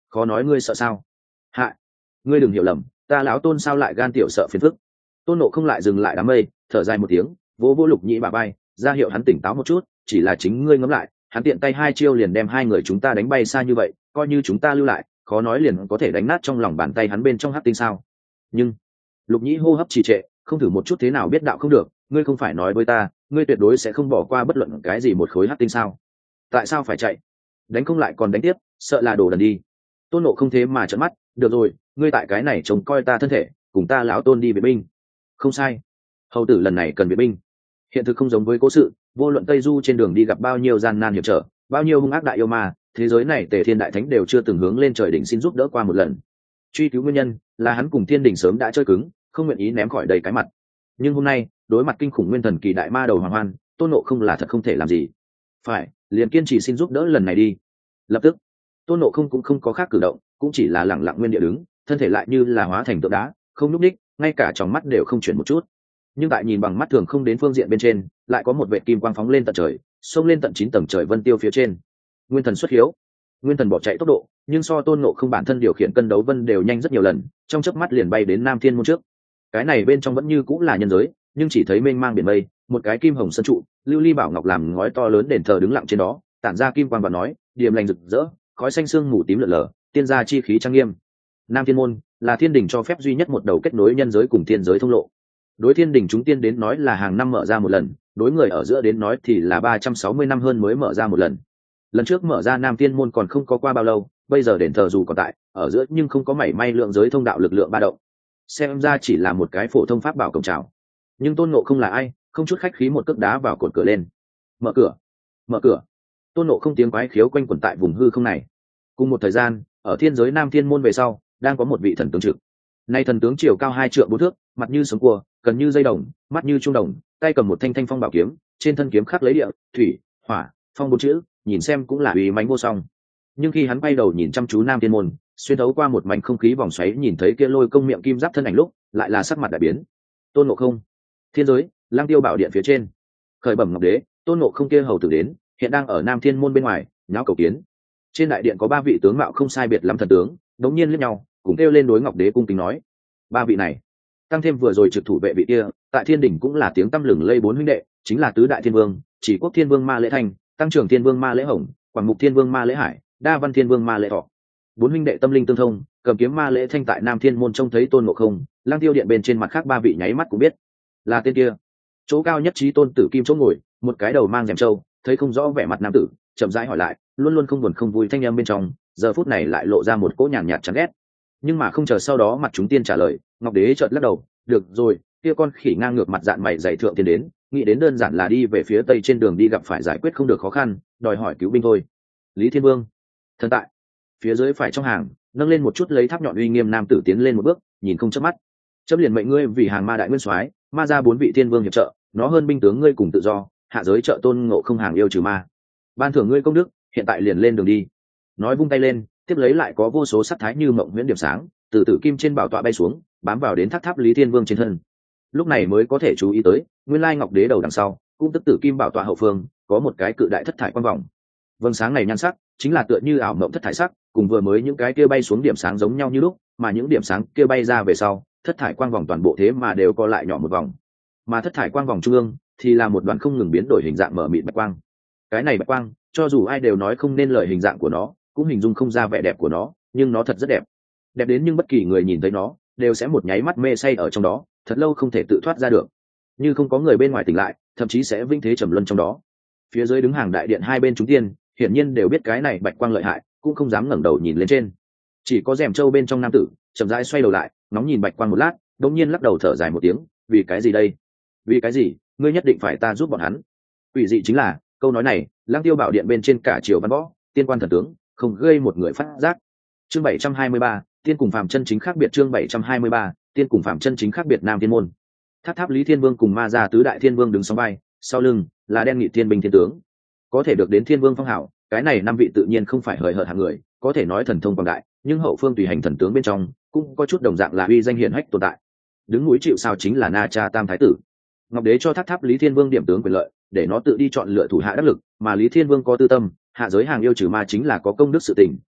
khó nói ngươi sợ sao? Hạ, ngươi đừng hiểu lầm, ta lão tôn sao lại gan tiểu sợ phiền phức. Tôn Nộ không lại dừng lại đám mây, thở dài một tiếng, vỗ vỗ Lục Nhĩ bà bay, ra hiệu hắn tỉnh táo một chút. Chỉ là chính ngươi ngẫm lại, hắn tiện tay hai chiêu liền đem hai người chúng ta đánh bay xa như vậy, coi như chúng ta lưu lại, khó nói liền có thể đánh nát trong lòng bàn tay hắn bên trong hắc tinh sao? Nhưng Lục Nhĩ hô hấp trì trệ, không thử một chút thế nào biết đạo không được. Ngươi không phải nói với ta, ngươi tuyệt đối sẽ không bỏ qua bất luận cái gì một khối hắc tinh sao? Tại sao phải chạy? Đánh không lại còn đánh tiếp, sợ là đồ đần đi. Tôn Nộ không thế mà trợn mắt. Được rồi, ngươi tại cái này trông coi ta thân thể, cùng ta lão tôn đi vệ binh. Không sai, hầu tử lần này cần vệ binh. Hiện thực không giống với cố sự, vô luận Tây Du trên đường đi gặp bao nhiêu gian nan hiểm trở, bao nhiêu hung ác đại yêu ma, thế giới này Tề Thiên Đại Thánh đều chưa từng hướng lên trời đỉnh xin giúp đỡ qua một lần. Truy cứu nguyên nhân là hắn cùng Thiên Đình sớm đã chơi cứng, không nguyện ý ném khỏi đầy cái mặt. Nhưng hôm nay đối mặt kinh khủng nguyên thần kỳ đại ma đầu Hoàng Hoan, Tôn Nộ không là thật không thể làm gì. Phải, liền kiên trì xin giúp đỡ lần này đi. Lập tức Tôn Nộ không cũng không có khác cử động, cũng chỉ là lẳng lặng nguyên địa đứng, thân thể lại như là hóa thành tượng đá, không nhúc nhích, ngay cả tròng mắt đều không chuyển một chút. Nhưng tại nhìn bằng mắt thường không đến phương diện bên trên, lại có một vệt kim quang phóng lên tận trời, xông lên tận chín tầng trời vân tiêu phía trên. Nguyên thần xuất hiếu. Nguyên thần bỏ chạy tốc độ, nhưng so Tôn Nộ không bản thân điều khiển cân đấu vân đều nhanh rất nhiều lần, trong chớp mắt liền bay đến Nam Thiên môn trước. Cái này bên trong vẫn như cũng là nhân giới, nhưng chỉ thấy mênh mang biển mây, một cái kim hồng sơn trụ, lưu ly bảo ngọc làm ngói to lớn đền thờ đứng lặng trên đó, tản ra kim quang và nói, điềm lành rực rỡ, khói xanh sương mù tím lượn lờ, tiên gia chi khí trang nghiêm. Nam Thiên môn là Thiên Đình cho phép duy nhất một đầu kết nối nhân giới cùng thiên giới thông lộ. Đối Thiên Đình chúng tiên đến nói là hàng năm mở ra một lần, đối người ở giữa đến nói thì là ba trăm sáu mươi năm hơn mới mở ra một lần. Lần trước mở ra Nam Thiên môn còn không có qua bao lâu, bây giờ đền thờ dù còn tại, ở giữa nhưng không có mảy may lượng giới thông đạo lực lượng ba động. Xem ra chỉ là một cái phổ thông pháp bảo cổng chào. Nhưng Tôn Ngộ không là ai, không chút khách khí một cước đá vào cột cửa lên. Mở cửa, mở cửa. Tôn Ngộ không tiếng quái khiếu quanh quẩn tại vùng hư không này. Cùng một thời gian, ở thiên giới Nam Thiên môn về sau, đang có một vị thần tướng trực. Nay thần tướng chiều cao hai trượng bốn thước, mặt như sống cua, cần như dây đồng, mắt như trung đồng, tay cầm một thanh thanh phong bảo kiếm, trên thân kiếm khắc lấy địa, thủy, hỏa, phong bốn chữ, nhìn xem cũng là uy mãnh vô song. Nhưng khi hắn bay đầu nhìn chăm chú Nam Thiên môn, xuyên thấu qua một mảnh không khí vòng xoáy nhìn thấy kia lôi công miệng kim giáp thân ảnh lúc, lại là sắc mặt đại biến. Tôn Ngộ không, thiên giới, Lang Tiêu bảo điện phía trên, khởi bẩm ngọc đế, Tôn Ngộ không kia hầu tử đến, hiện đang ở Nam Thiên môn bên ngoài, nháo cầu kiến. Trên đại điện có ba vị tướng mạo không sai biệt lắm thần tướng, đống nhiên liếc nhau, cùng kêu lên đối ngọc đế cung kính nói: ba vị này, tăng thêm vừa rồi trực thủ vệ vị kia, tại Thiên Đình cũng là tiếng tăm lừng lây bốn huynh đệ, chính là tứ đại thiên vương, Chỉ Quốc Thiên Vương Ma Lễ Thanh, Tăng Trưởng Thiên Vương Ma Lễ Hồng, Quảng Mục Thiên Vương Ma Lễ Hải, Đa Văn Thiên Vương Ma Lễ Thọ. Bốn huynh đệ tâm linh tương thông, cầm kiếm Ma Lễ Thanh tại Nam Thiên môn trông thấy Tôn Ngộ không, Lang Tiêu điện bên trên mặt khác ba vị nháy mắt cũng biết là tên kia. Chỗ cao nhất trí tôn tử kim chỗ ngồi, một cái đầu mang rèm trâu, thấy không rõ vẻ mặt nam tử, chậm rãi hỏi lại, luôn luôn không buồn không vui thanh âm bên trong, giờ phút này lại lộ ra một cỗ nhàn nhạt chán ghét. Nhưng mà không chờ sau đó mặt chúng tiên trả lời, ngọc đế chợt lắc đầu, được rồi, kia con khỉ ngang ngược mặt dạn mày dày thượng tiến đến, nghĩ đến đơn giản là đi về phía tây trên đường đi gặp phải giải quyết không được khó khăn, đòi hỏi cứu binh thôi. Lý Thiên Vương, thần tại. Phía dưới phải trong hàng, nâng lên một chút lấy tháp nhọn uy nghiêm nam tử tiến lên một bước, nhìn không chớp mắt. Chấm liền mệnh ngươi vì hàng ma đại nguyên soái, ma ra bốn vị thiên vương hiệp trợ, nó hơn binh tướng ngươi cùng tự do, hạ giới trợ Tôn Ngộ không hàng yêu trừ ma. Ban thưởng ngươi công đức, hiện tại liền lên đường đi. Nói vung tay lên, tiếp lấy lại có vô số sắc thái như mộng huyễn điểm sáng, từ tử kim trên bảo tọa bay xuống, bám vào đến tháp tháp Lý Thiên Vương trên thân. Lúc này mới có thể chú ý tới, nguyên lai ngọc đế đầu đằng sau, cũng tức tử kim bảo tọa hậu phương, có một cái cự đại thất thải quang vòng. Vầng sáng này nhan sắc, chính là tựa như ảo mộng thất thải sắc, cùng vừa mới những cái kia bay xuống điểm sáng giống nhau như lúc, mà những điểm sáng kia bay ra về sau, thất thải quang vòng toàn bộ thế mà đều co lại nhỏ một vòng. Mà thất thải quang vòng trung ương thì là một đoàn không ngừng biến đổi hình dạng mở mịt bạch quang. Cái này bạch quang, cho dù ai đều nói không nên lời hình dạng của nó, cũng hình dung không ra vẻ đẹp của nó, nhưng nó thật rất đẹp. Đẹp đến nhưng bất kỳ người nhìn thấy nó, đều sẽ một nháy mắt mê say ở trong đó, thật lâu không thể tự thoát ra được. Như không có người bên ngoài tỉnh lại, thậm chí sẽ vinh thế trầm luân trong đó. Phía dưới đứng hàng đại điện hai bên chúng tiên, hiển nhiên đều biết cái này bạch quang lợi hại, cũng không dám ngẩng đầu nhìn lên trên. Chỉ có rèm trâu bên trong nam tử, chậm rãi xoay đầu lại, ngóng nhìn bạch quang một lát, đột nhiên lắc đầu thở dài một tiếng, vì cái gì đây? Vì cái gì? Ngươi nhất định phải ta giúp bọn hắn. Quỷ dị chính là, câu nói này, Lang Tiêu bảo điện bên trên cả triều văn võ, tiên quan thần tướng, không gây một người phát giác. Chương bảy trăm hai mươi ba, tiên cùng phàm chân chính khác biệt. Chương bảy trăm hai mươi ba, tiên cùng phàm chân chính khác biệt. Nam Thiên môn. Tháp tháp Lý Thiên Vương cùng ma gia tứ đại thiên vương đứng song vai, sau lưng là đen nghị thiên binh thiên tướng. Có thể được đến thiên vương phong hảo, cái này năm vị tự nhiên không phải hời hợt hạng người, có thể nói thần thông quảng đại, nhưng hậu phương tùy hành thần tướng bên trong cũng có chút đồng dạng là uy danh hiển hách tồn tại. Đứng núi chịu sao chính là Na Cha Tam thái tử. Ngọc đế cho tháp tháp Lý Thiên Vương điểm tướng quyền lợi, để nó tự đi chọn lựa thủ hạ đắc lực, mà Lý Thiên Vương có tư tâm, hạ giới hàng yêu trừ ma chính là có công đức sự tình,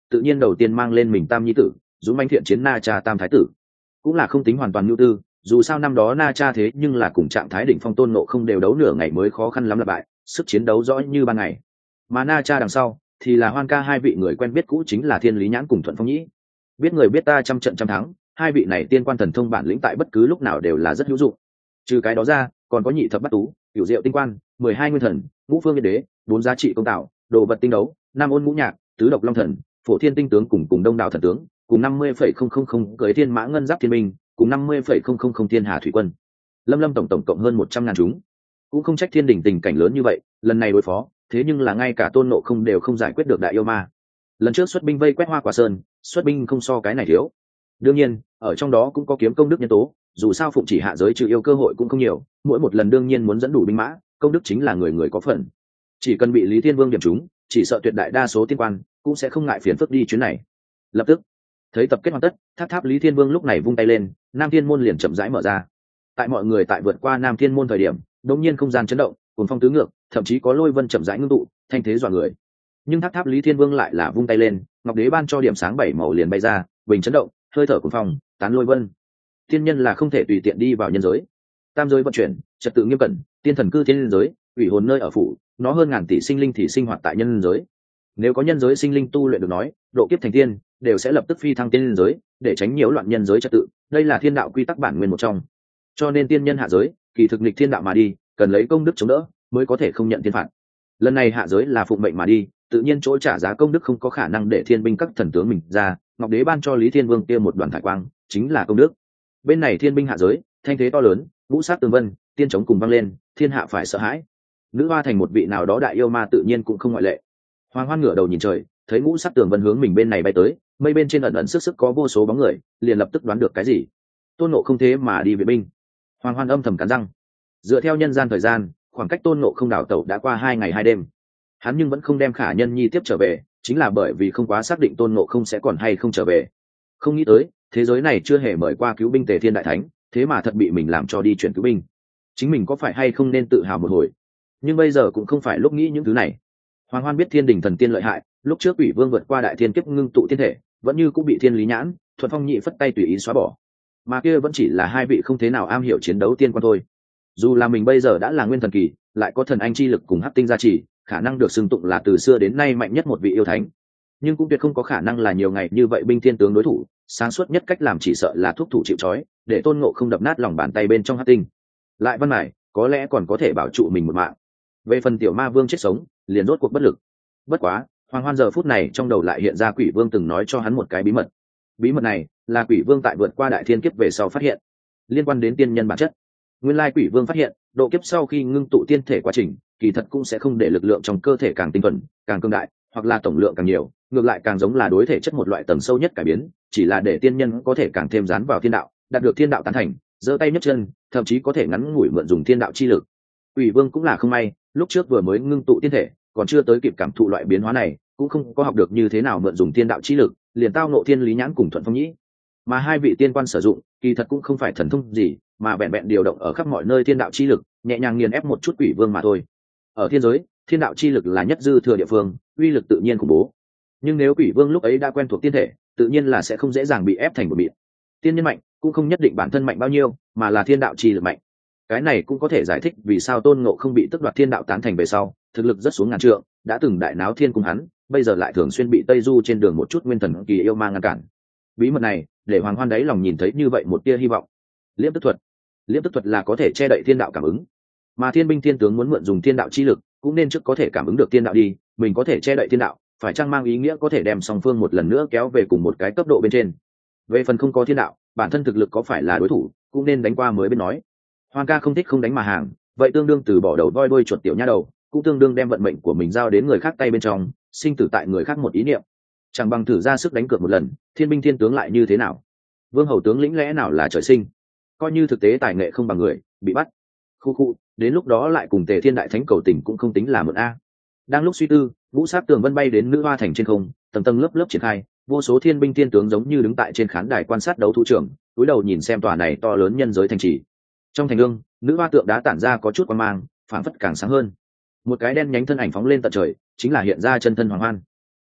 tự nhiên đầu tiên mang lên mình tam nhi tử dũng mãnh thiện chiến Na Cha tam thái tử. Cũng là không tính hoàn toàn nhu tư, dù sao năm đó Na Cha thế nhưng là cùng trạng thái đỉnh phong Tôn Ngộ Không đều đấu nửa ngày mới khó khăn lắm là bại, sức chiến đấu rõ như ban ngày. Mà Na Cha đằng sau thì là Hoan Ca hai vị người quen biết cũ, chính là Thiên Lý Nhãn cùng Thuận Phong Nhĩ. Biết người biết ta, trăm trận trăm thắng, hai vị này tiên quan thần thông bản lĩnh tại bất cứ lúc nào đều là rất hữu dụng. Trừ cái đó ra, còn có nhị thập bát tú, cửu diệu tinh quan, mười hai nguyên thần, ngũ phương yên đế, bốn giá trị công tạo, đồ vật tinh đấu, năm ôn ngũ nhạc, tứ độc long thần, phổ thiên tinh tướng cùng cùng đông đạo thần tướng, cùng năm mươi phẩy không không không cưới thiên mã ngân giáp thiên minh, cùng năm mươi phẩy không không không thiên hà thủy quân. Lâm lâm tổng tổng cộng hơn một trăm ngàn chúng. Cũng không trách thiên đình tình cảnh lớn như vậy, lần này đối phó, thế nhưng là ngay cả Tôn Ngộ Không đều không giải quyết được đại yêu ma. Lần trước xuất binh vây quét Hoa Quả Sơn, xuất binh không so cái này thiếu. Đương nhiên, ở trong đó cũng có kiếm công đức nhân tố, dù sao phụng chỉ hạ giới trừ yêu cơ hội cũng không nhiều, mỗi một lần đương nhiên muốn dẫn đủ binh mã, công đức chính là người người có phần. Chỉ cần bị Lý Thiên Vương điểm trúng, chỉ sợ tuyệt đại đa số tiên quan cũng sẽ không ngại phiền phức đi chuyến này. Lập tức, thấy tập kết hoàn tất, tháp tháp Lý Thiên Vương lúc này vung tay lên, Nam Thiên môn liền chậm rãi mở ra. Tại mọi người tại vượt qua Nam Thiên môn thời điểm, đột nhiên không gian chấn động, cuồng phong tứ ngược, thậm chí có lôi vân chậm rãi ngưng tụ, thanh thế dọa người. Nhưng tháp tháp Lý Thiên Vương lại là vung tay lên, ngọc đế ban cho điểm sáng bảy màu liền bay ra, bình chấn động, hơi thở cuồng phong, tán lôi vân. Thiên nhân là không thể tùy tiện đi vào nhân giới. Tam giới vận chuyển, trật tự nghiêm cẩn, tiên thần cư thiên giới, ủy hồn nơi ở phủ, nó hơn ngàn tỷ sinh linh thì sinh hoạt tại nhân giới. Nếu có nhân giới sinh linh tu luyện được nói, độ kiếp thành tiên, đều sẽ lập tức phi thăng tiên giới, để tránh nhiễu loạn nhân giới trật tự. Đây là thiên đạo quy tắc bản nguyên một trong. Cho nên tiên nhân hạ giới, kỳ thực nghịch thiên đạo mà đi, cần lấy công đức chống đỡ, mới có thể không nhận thiên phạt. Lần này hạ giới là phụng mệnh mà đi, tự nhiên chỗ trả giá công đức không có khả năng để thiên binh các thần tướng mình ra. Ngọc đế ban cho Lý Thiên Vương kia một đoàn thải quang, chính là công đức. Bên này thiên binh hạ giới, thanh thế to lớn, ngũ sát tường vân, tiên chống cùng vang lên, thiên hạ phải sợ hãi. Nữ hoa thành một vị nào đó đại yêu ma tự nhiên cũng không ngoại lệ. Hoàng Hoan ngửa đầu nhìn trời, thấy ngũ sắc tường vân hướng mình bên này bay tới, mây bên trên ẩn ẩn sức sức có vô số bóng người, liền lập tức đoán được cái gì. Tôn Ngộ không thế mà đi vệ binh. Hoàng Hoan âm thầm cắn răng. Dựa theo nhân gian thời gian, khoảng cách Tôn Ngộ không đảo tẩu đã qua hai ngày hai đêm. Hắn nhưng vẫn không đem Khả Nhân Nhi tiếp trở về, chính là bởi vì không quá xác định Tôn Ngộ không sẽ còn hay không trở về. Không nghĩ tới, thế giới này chưa hề mời qua cứu binh Tề Thiên Đại Thánh, thế mà thật bị mình làm cho đi chuyển cứu binh. Chính mình có phải hay không nên tự hào một hồi? Nhưng bây giờ cũng không phải lúc nghĩ những thứ này. Hoàng Hoan biết thiên đình thần tiên lợi hại, lúc trước Quỷ Vương vượt qua đại thiên kiếp ngưng tụ thiên thể, vẫn như cũng bị Thiên Lý Nhãn, Thuận Phong Nhị phất tay tùy ý xóa bỏ. Mà kia vẫn chỉ là hai vị không thế nào am hiểu chiến đấu tiên quan thôi. Dù là mình bây giờ đã là nguyên thần kỳ, lại có thần anh chi lực cùng hắc tinh gia trì, khả năng được xưng tụng là từ xưa đến nay mạnh nhất một vị yêu thánh, nhưng cũng tuyệt không có khả năng là nhiều ngày như vậy binh thiên tướng đối thủ. Sáng suốt nhất cách làm chỉ sợ là thúc thủ chịu trói, để Tôn Ngộ không đập nát lòng bàn tay bên trong hắc tinh. Lại văn mải, có lẽ còn có thể bảo trụ mình một mạng. Về phần tiểu ma vương chết sống, liền rốt cuộc bất lực. Bất quá, Hoàng Hoan giờ phút này trong đầu lại hiện ra Quỷ Vương từng nói cho hắn một cái bí mật. Bí mật này là Quỷ Vương tại vượt qua đại thiên kiếp về sau phát hiện, liên quan đến tiên nhân bản chất. Nguyên lai Quỷ Vương phát hiện, độ kiếp sau khi ngưng tụ tiên thể quá trình, kỳ thật cũng sẽ không để lực lượng trong cơ thể càng tinh thuần, càng cương đại, hoặc là tổng lượng càng nhiều, ngược lại càng giống là đối thể chất một loại tầng sâu nhất cải biến, chỉ là để tiên nhân có thể càng thêm dán vào thiên đạo, đạt được thiên đạo tán thành, giơ tay nhấc chân, thậm chí có thể ngắn ngủi mượn dùng thiên đạo chi lực. Quỷ Vương cũng là không may, lúc trước vừa mới ngưng tụ tiên thể, còn chưa tới kịp cảm thụ loại biến hóa này, cũng không có học được như thế nào mượn dùng thiên đạo chi lực, liền tao ngộ Thiên Lý Nhãn cùng Thuận Phong Nhĩ. Mà hai vị tiên quan sử dụng, kỳ thật cũng không phải thần thông gì, mà vẹn vẹn điều động ở khắp mọi nơi thiên đạo chi lực, nhẹ nhàng nghiền ép một chút Quỷ Vương mà thôi. Ở thiên giới, thiên đạo chi lực là nhất dư thừa địa phương, uy lực tự nhiên khủng bố. Nhưng nếu Quỷ Vương lúc ấy đã quen thuộc tiên thể, tự nhiên là sẽ không dễ dàng bị ép thành một mịn. Tiên nhân mạnh, cũng không nhất định bản thân mạnh bao nhiêu, mà là thiên đạo chi lực mạnh. Cái này cũng có thể giải thích vì sao Tôn Ngộ không bị tức đoạt thiên đạo tán thành về sau, thực lực rất xuống ngàn trượng, đã từng đại náo thiên cung hắn, bây giờ lại thường xuyên bị Tây Du trên đường một chút nguyên thần kỳ yêu ma ngăn cản. Bí mật này, để Hoàng Hoan đáy lòng nhìn thấy như vậy một tia hy vọng. Liễm tức thuật, liễm tức thuật là có thể che đậy thiên đạo cảm ứng, mà thiên binh thiên tướng muốn mượn dùng thiên đạo chi lực, cũng nên trước có thể cảm ứng được thiên đạo đi, mình có thể che đậy thiên đạo, phải chăng mang ý nghĩa có thể đem song phương một lần nữa kéo về cùng một cái cấp độ bên trên. Về phần không có thiên đạo, bản thân thực lực có phải là đối thủ, cũng nên đánh qua mới biết nói. Hoan ca không thích không đánh mà hàng, vậy tương đương từ bỏ đầu voi đuôi chuột tiểu nha đầu, cũng tương đương đem vận mệnh của mình giao đến người khác tay bên trong, sinh tử tại người khác một ý niệm. Chẳng bằng thử ra sức đánh cược một lần, thiên binh thiên tướng lại như thế nào? Vương hầu tướng lĩnh lẽ nào là trời sinh? Coi như thực tế tài nghệ không bằng người, bị bắt. Khu khu, đến lúc đó lại cùng Tề Thiên Đại Thánh cầu tình cũng không tính là một a. Đang lúc suy tư, ngũ sát tường vân bay đến Nữ Hoa thành trên không, tầng tầng lớp lớp triển khai, vô số thiên binh thiên tướng giống như đứng tại trên khán đài quan sát đấu thủ trưởng, cúi đầu nhìn xem tòa này to lớn nhân giới thành trì. Trong thành lương, nữ hoa tượng đá tản ra có chút quang mang, phảng phất càng sáng hơn. Một cái đen nhánh thân ảnh phóng lên tận trời, chính là hiện ra chân thân Hoàng Hoan.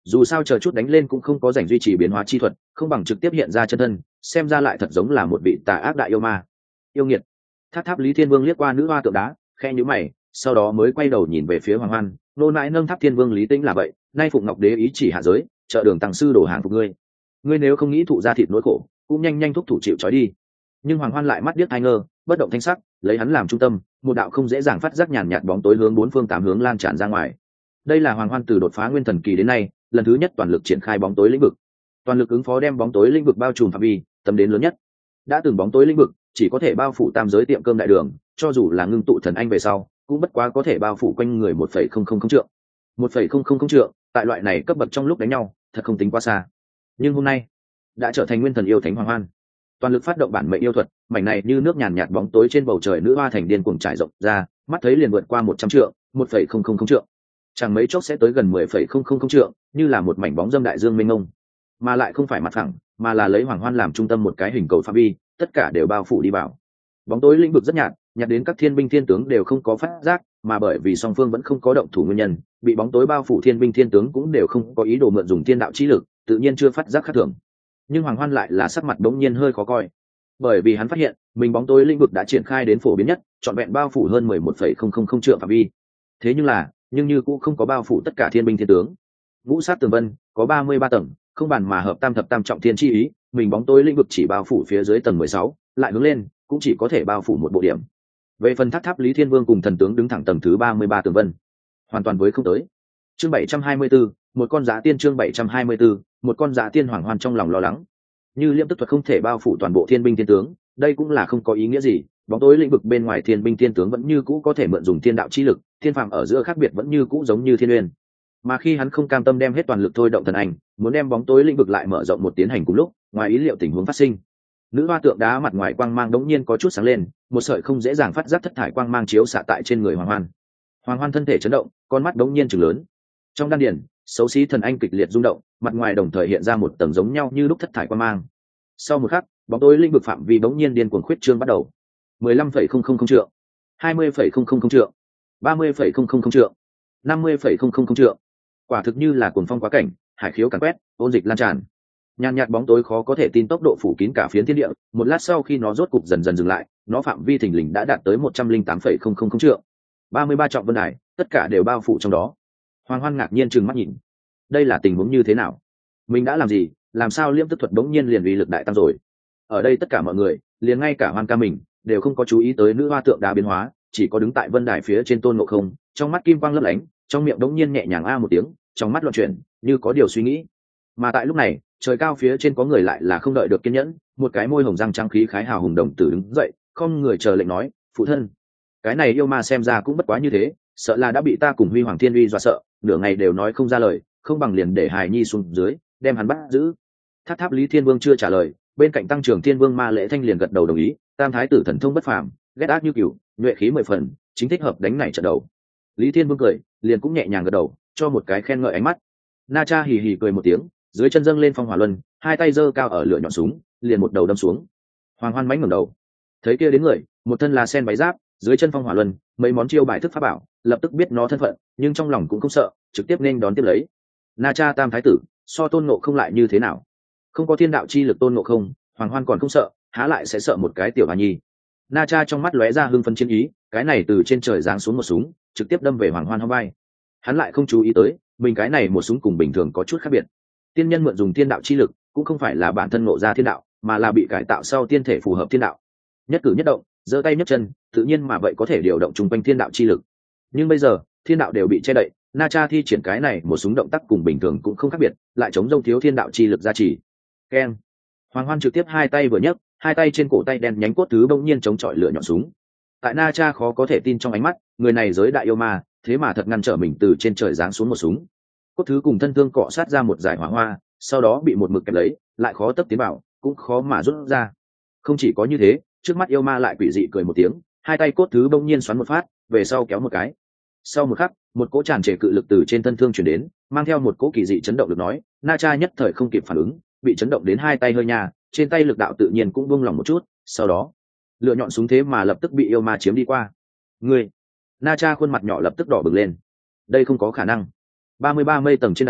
dù sao chờ chút đánh lên cũng không có rảnh duy trì biến hóa chi thuật, không bằng trực tiếp hiện ra chân thân, xem ra lại thật giống là một vị tà ác đại yêu ma. Yêu nghiệt. Tháp tháp Lý Thiên Vương liếc qua nữ hoa tượng đá, khe nhíu mày, sau đó mới quay đầu nhìn về phía Hoàng Hoan, nô nãi nâng Tháp Thiên Vương Lý Tĩnh là vậy, nay Phụng Ngọc Đế ý chỉ hạ giới, trợ đường tăng sư đổ hàng phục ngươi. Ngươi nếu không nghĩ thụ ra thịt nỗi khổ, cũng nhanh nhanh thúc thủ chịu trói đi. Nhưng Hoàng Hoan lại mắt điếc tai ngơ, bất động thanh sắc, lấy hắn làm trung tâm, một đạo không dễ dàng phát giác nhàn nhạt bóng tối hướng bốn phương tám hướng lan tràn ra ngoài. Đây là Hoàng Hoan từ đột phá nguyên thần kỳ đến nay, lần thứ nhất toàn lực triển khai bóng tối lĩnh vực. Toàn lực ứng phó đem bóng tối lĩnh vực bao trùm phạm vi, tầm đến lớn nhất. Đã từng bóng tối lĩnh vực chỉ có thể bao phủ tam giới tiệm cơm đại đường, cho dù là ngưng tụ thần anh về sau, cũng bất quá có thể bao phủ quanh người một phẩy không không không trượng. một phẩy không không không trượng, tại loại này cấp bậc trong lúc đánh nhau, thật không tính quá xa. Nhưng hôm nay, đã trở thành nguyên thần yêu thánh Hoàng Hoan. Toàn lực phát động bản mệnh yêu thuật, mảnh này như nước nhàn nhạt bóng tối trên bầu trời nữ hoa thành điên cuồng trải rộng ra, mắt thấy liền vượt qua một trăm trượng, một phẩy không không không trượng. Chẳng mấy chốc sẽ tới gần mười phẩy không không không trượng, như là một mảnh bóng dâm đại dương mênh mông, mà lại không phải mặt phẳng, mà là lấy Hoàng Hoan làm trung tâm một cái hình cầu phạm vi, tất cả đều bao phủ đi vào. Bóng tối lĩnh vực rất nhạt, nhạt đến các thiên binh thiên tướng đều không có phát giác, mà bởi vì song phương vẫn không có động thủ nguyên nhân, bị bóng tối bao phủ thiên binh thiên tướng cũng đều không có ý đồ mượn dùng thiên đạo chi lực, tự nhiên chưa phát giác khác thường. Nhưng Hoàng Hoan lại là sắc mặt đống nhiên hơi khó coi, bởi vì hắn phát hiện mình bóng tối lĩnh vực đã triển khai đến phổ biến nhất, trọn vẹn bao phủ hơn mười một phẩy không không không trượng phạm vi. Thế nhưng là, nhưng như cũng không có bao phủ tất cả thiên binh thiên tướng. Ngũ sát tường vân có ba mươi ba tầng, không bàn mà hợp tam thập tam trọng thiên chi ý, mình bóng tối lĩnh vực chỉ bao phủ phía dưới tầng mười sáu, lại hướng lên cũng chỉ có thể bao phủ một bộ điểm. Về phần tháp tháp Lý Thiên Vương cùng thần tướng đứng thẳng tầng thứ ba mươi ba tường vân, hoàn toàn với không tới. Chương bảy trăm hai mươi tư, một con giá tiên. Chương bảy trăm hai mươi tư, một con giá tiên. Hoàng Hoan trong lòng lo lắng. Như liêm tức thuật không thể bao phủ toàn bộ thiên binh thiên tướng, đây cũng là không có ý nghĩa gì. Bóng tối lĩnh vực bên ngoài thiên binh thiên tướng vẫn như cũ có thể mượn dùng thiên đạo chi lực, thiên phàm ở giữa khác biệt vẫn như cũ giống như thiên uyên. Mà khi hắn không cam tâm đem hết toàn lực thôi động thần ảnh, muốn đem bóng tối lĩnh vực lại mở rộng một tiến hành cùng lúc, ngoài ý liệu tình huống phát sinh. Nữ hoa tượng đá mặt ngoài quang mang đống nhiên có chút sáng lên, một sợi không dễ dàng phát giác thất thải quang mang chiếu xạ tại trên người Hoàng Hoan. Hoàng Hoan thân thể chấn động, con mắt đống nhiên trừng lớn. Trong đan điền, xấu xí thần anh kịch liệt rung động, mặt ngoài đồng thời hiện ra một tầng giống nhau như lúc thất thải quang mang. Sau một khắc, bóng tối lĩnh vực phạm vi bỗng nhiên điên cuồng khuyết trương bắt đầu. mười lăm phẩy không không không trượng, hai mươi phẩy không không không trượng, ba mươi phẩy không không không trượng, năm mươi phẩy không không không trượng. Quả thực như là cuồng phong quá cảnh, hải khiếu càn quét, ôn dịch lan tràn. Nhàn nhạt bóng tối khó có thể tin tốc độ phủ kín cả phiến thiên địa, một lát sau khi nó rốt cục dần dần dừng lại, nó phạm vi thình lình đã đạt tới một trăm linh tám phẩy không không không trượng. ba mươi ba trọng vân đài, tất cả đều bao phủ trong đó. Hoàng Hoan ngạc nhiên trừng mắt nhìn. Đây là tình huống như thế nào? Mình đã làm gì, làm sao liêm tức thuật bỗng nhiên liền uy lực đại tăng rồi? Ở đây tất cả mọi người, liền ngay cả Hoan ca mình, đều không có chú ý tới nữ hoa tượng đá biến hóa, chỉ có đứng tại vân đài phía trên Tôn Ngộ Không, trong mắt kim quang lấp lánh, trong miệng đống nhiên nhẹ nhàng a một tiếng, trong mắt loạn chuyển, như có điều suy nghĩ. Mà tại lúc này, trời cao phía trên có người lại là không đợi được kiên nhẫn, một cái môi hồng răng trắng khí khái hào hùng đồng tử đứng dậy, không người chờ lệnh nói, phụ thân, cái này yêu ma xem ra cũng bất quá như thế, sợ là đã bị ta cùng Huy Hoàng Thiên Uy dọa sợ, nửa ngày đều nói không ra lời, không bằng liền để hài nhi xuống dưới, đem hắn bắt giữ. Tháp tháp Lý Thiên Vương chưa trả lời, bên cạnh tăng trưởng Thiên Vương Ma Lễ Thanh liền gật đầu đồng ý, tam thái tử thần thông bất phàm, ghét ác như cừu, nhuệ khí mười phần, chính thích hợp đánh này trận đầu. Lý Thiên Vương cười, liền cũng nhẹ nhàng gật đầu, cho một cái khen ngợi ánh mắt. Na Cha hì hì cười một tiếng, dưới chân dâng lên phong hỏa luân, hai tay giơ cao ở lửa nhọn súng, liền một đầu đâm xuống. Hoàng Hoan mánh ngẩng đầu, thấy kia đến người, một thân là sen váy giáp, dưới chân phong hỏa luân, mấy món chiêu bài thức pháp bảo, lập tức biết nó thân phận, nhưng trong lòng cũng không sợ, trực tiếp nên đón tiếp lấy. Na Cha tam thái tử, so Tôn Ngộ Không lại như thế nào? Không có thiên đạo chi lực Tôn Ngộ Không, Hoàng Hoan còn không sợ, há lại sẽ sợ một cái tiểu hà nhi? Na Cha trong mắt lóe ra hưng phấn chiến ý, cái này từ trên trời giáng xuống một súng, trực tiếp đâm về Hoàng Hoan hông vai. Hắn lại không chú ý tới, mình cái này một súng cùng bình thường có chút khác biệt. Tiên nhân mượn dùng thiên đạo chi lực, cũng không phải là bản thân ngộ ra thiên đạo, mà là bị cải tạo sau tiên thể phù hợp thiên đạo. Nhất cử nhất động, giơ tay nhấc chân, tự nhiên mà vậy có thể điều động trung quanh thiên đạo chi lực. Nhưng bây giờ, thiên đạo đều bị che đậy, Na Cha thi triển cái này một súng động tác cùng bình thường cũng không khác biệt, lại chống rông thiếu thiên đạo chi lực gia trì. Keng. Hoàng Hoan trực tiếp hai tay vừa nhấc, hai tay trên cổ tay đen nhánh cốt thứ bỗng nhiên chống chọi lửa nhọn súng. Tại Na Cha khó có thể tin trong ánh mắt, người này giới đại yêu ma, thế mà thật ngăn trở mình từ trên trời giáng xuống một súng. Cốt thứ cùng thân thương cọ sát ra một dải hỏa hoa, sau đó bị một mực kẹp lấy, lại khó tấp tiến vào, cũng khó mà rút ra. Không chỉ có như thế, trước mắt yêu ma lại quỷ dị cười một tiếng, hai tay cốt thứ bỗng nhiên xoắn một phát, về sau kéo một cái. Sau một khắc, một cỗ tràn trề cự lực từ trên thân thương truyền đến, mang theo một cỗ kỳ dị chấn động được nói, Na Cha nhất thời không kịp phản ứng, bị chấn động đến hai tay hơi nhà, trên tay lực đạo tự nhiên cũng buông lỏng một chút, sau đó, lựa nhọn súng thế mà lập tức bị yêu ma chiếm đi qua. Ngươi, Na Cha khuôn mặt nhỏ lập tức đỏ bừng lên. Đây không có khả năng. ba mươi ba mây tầng trên đài,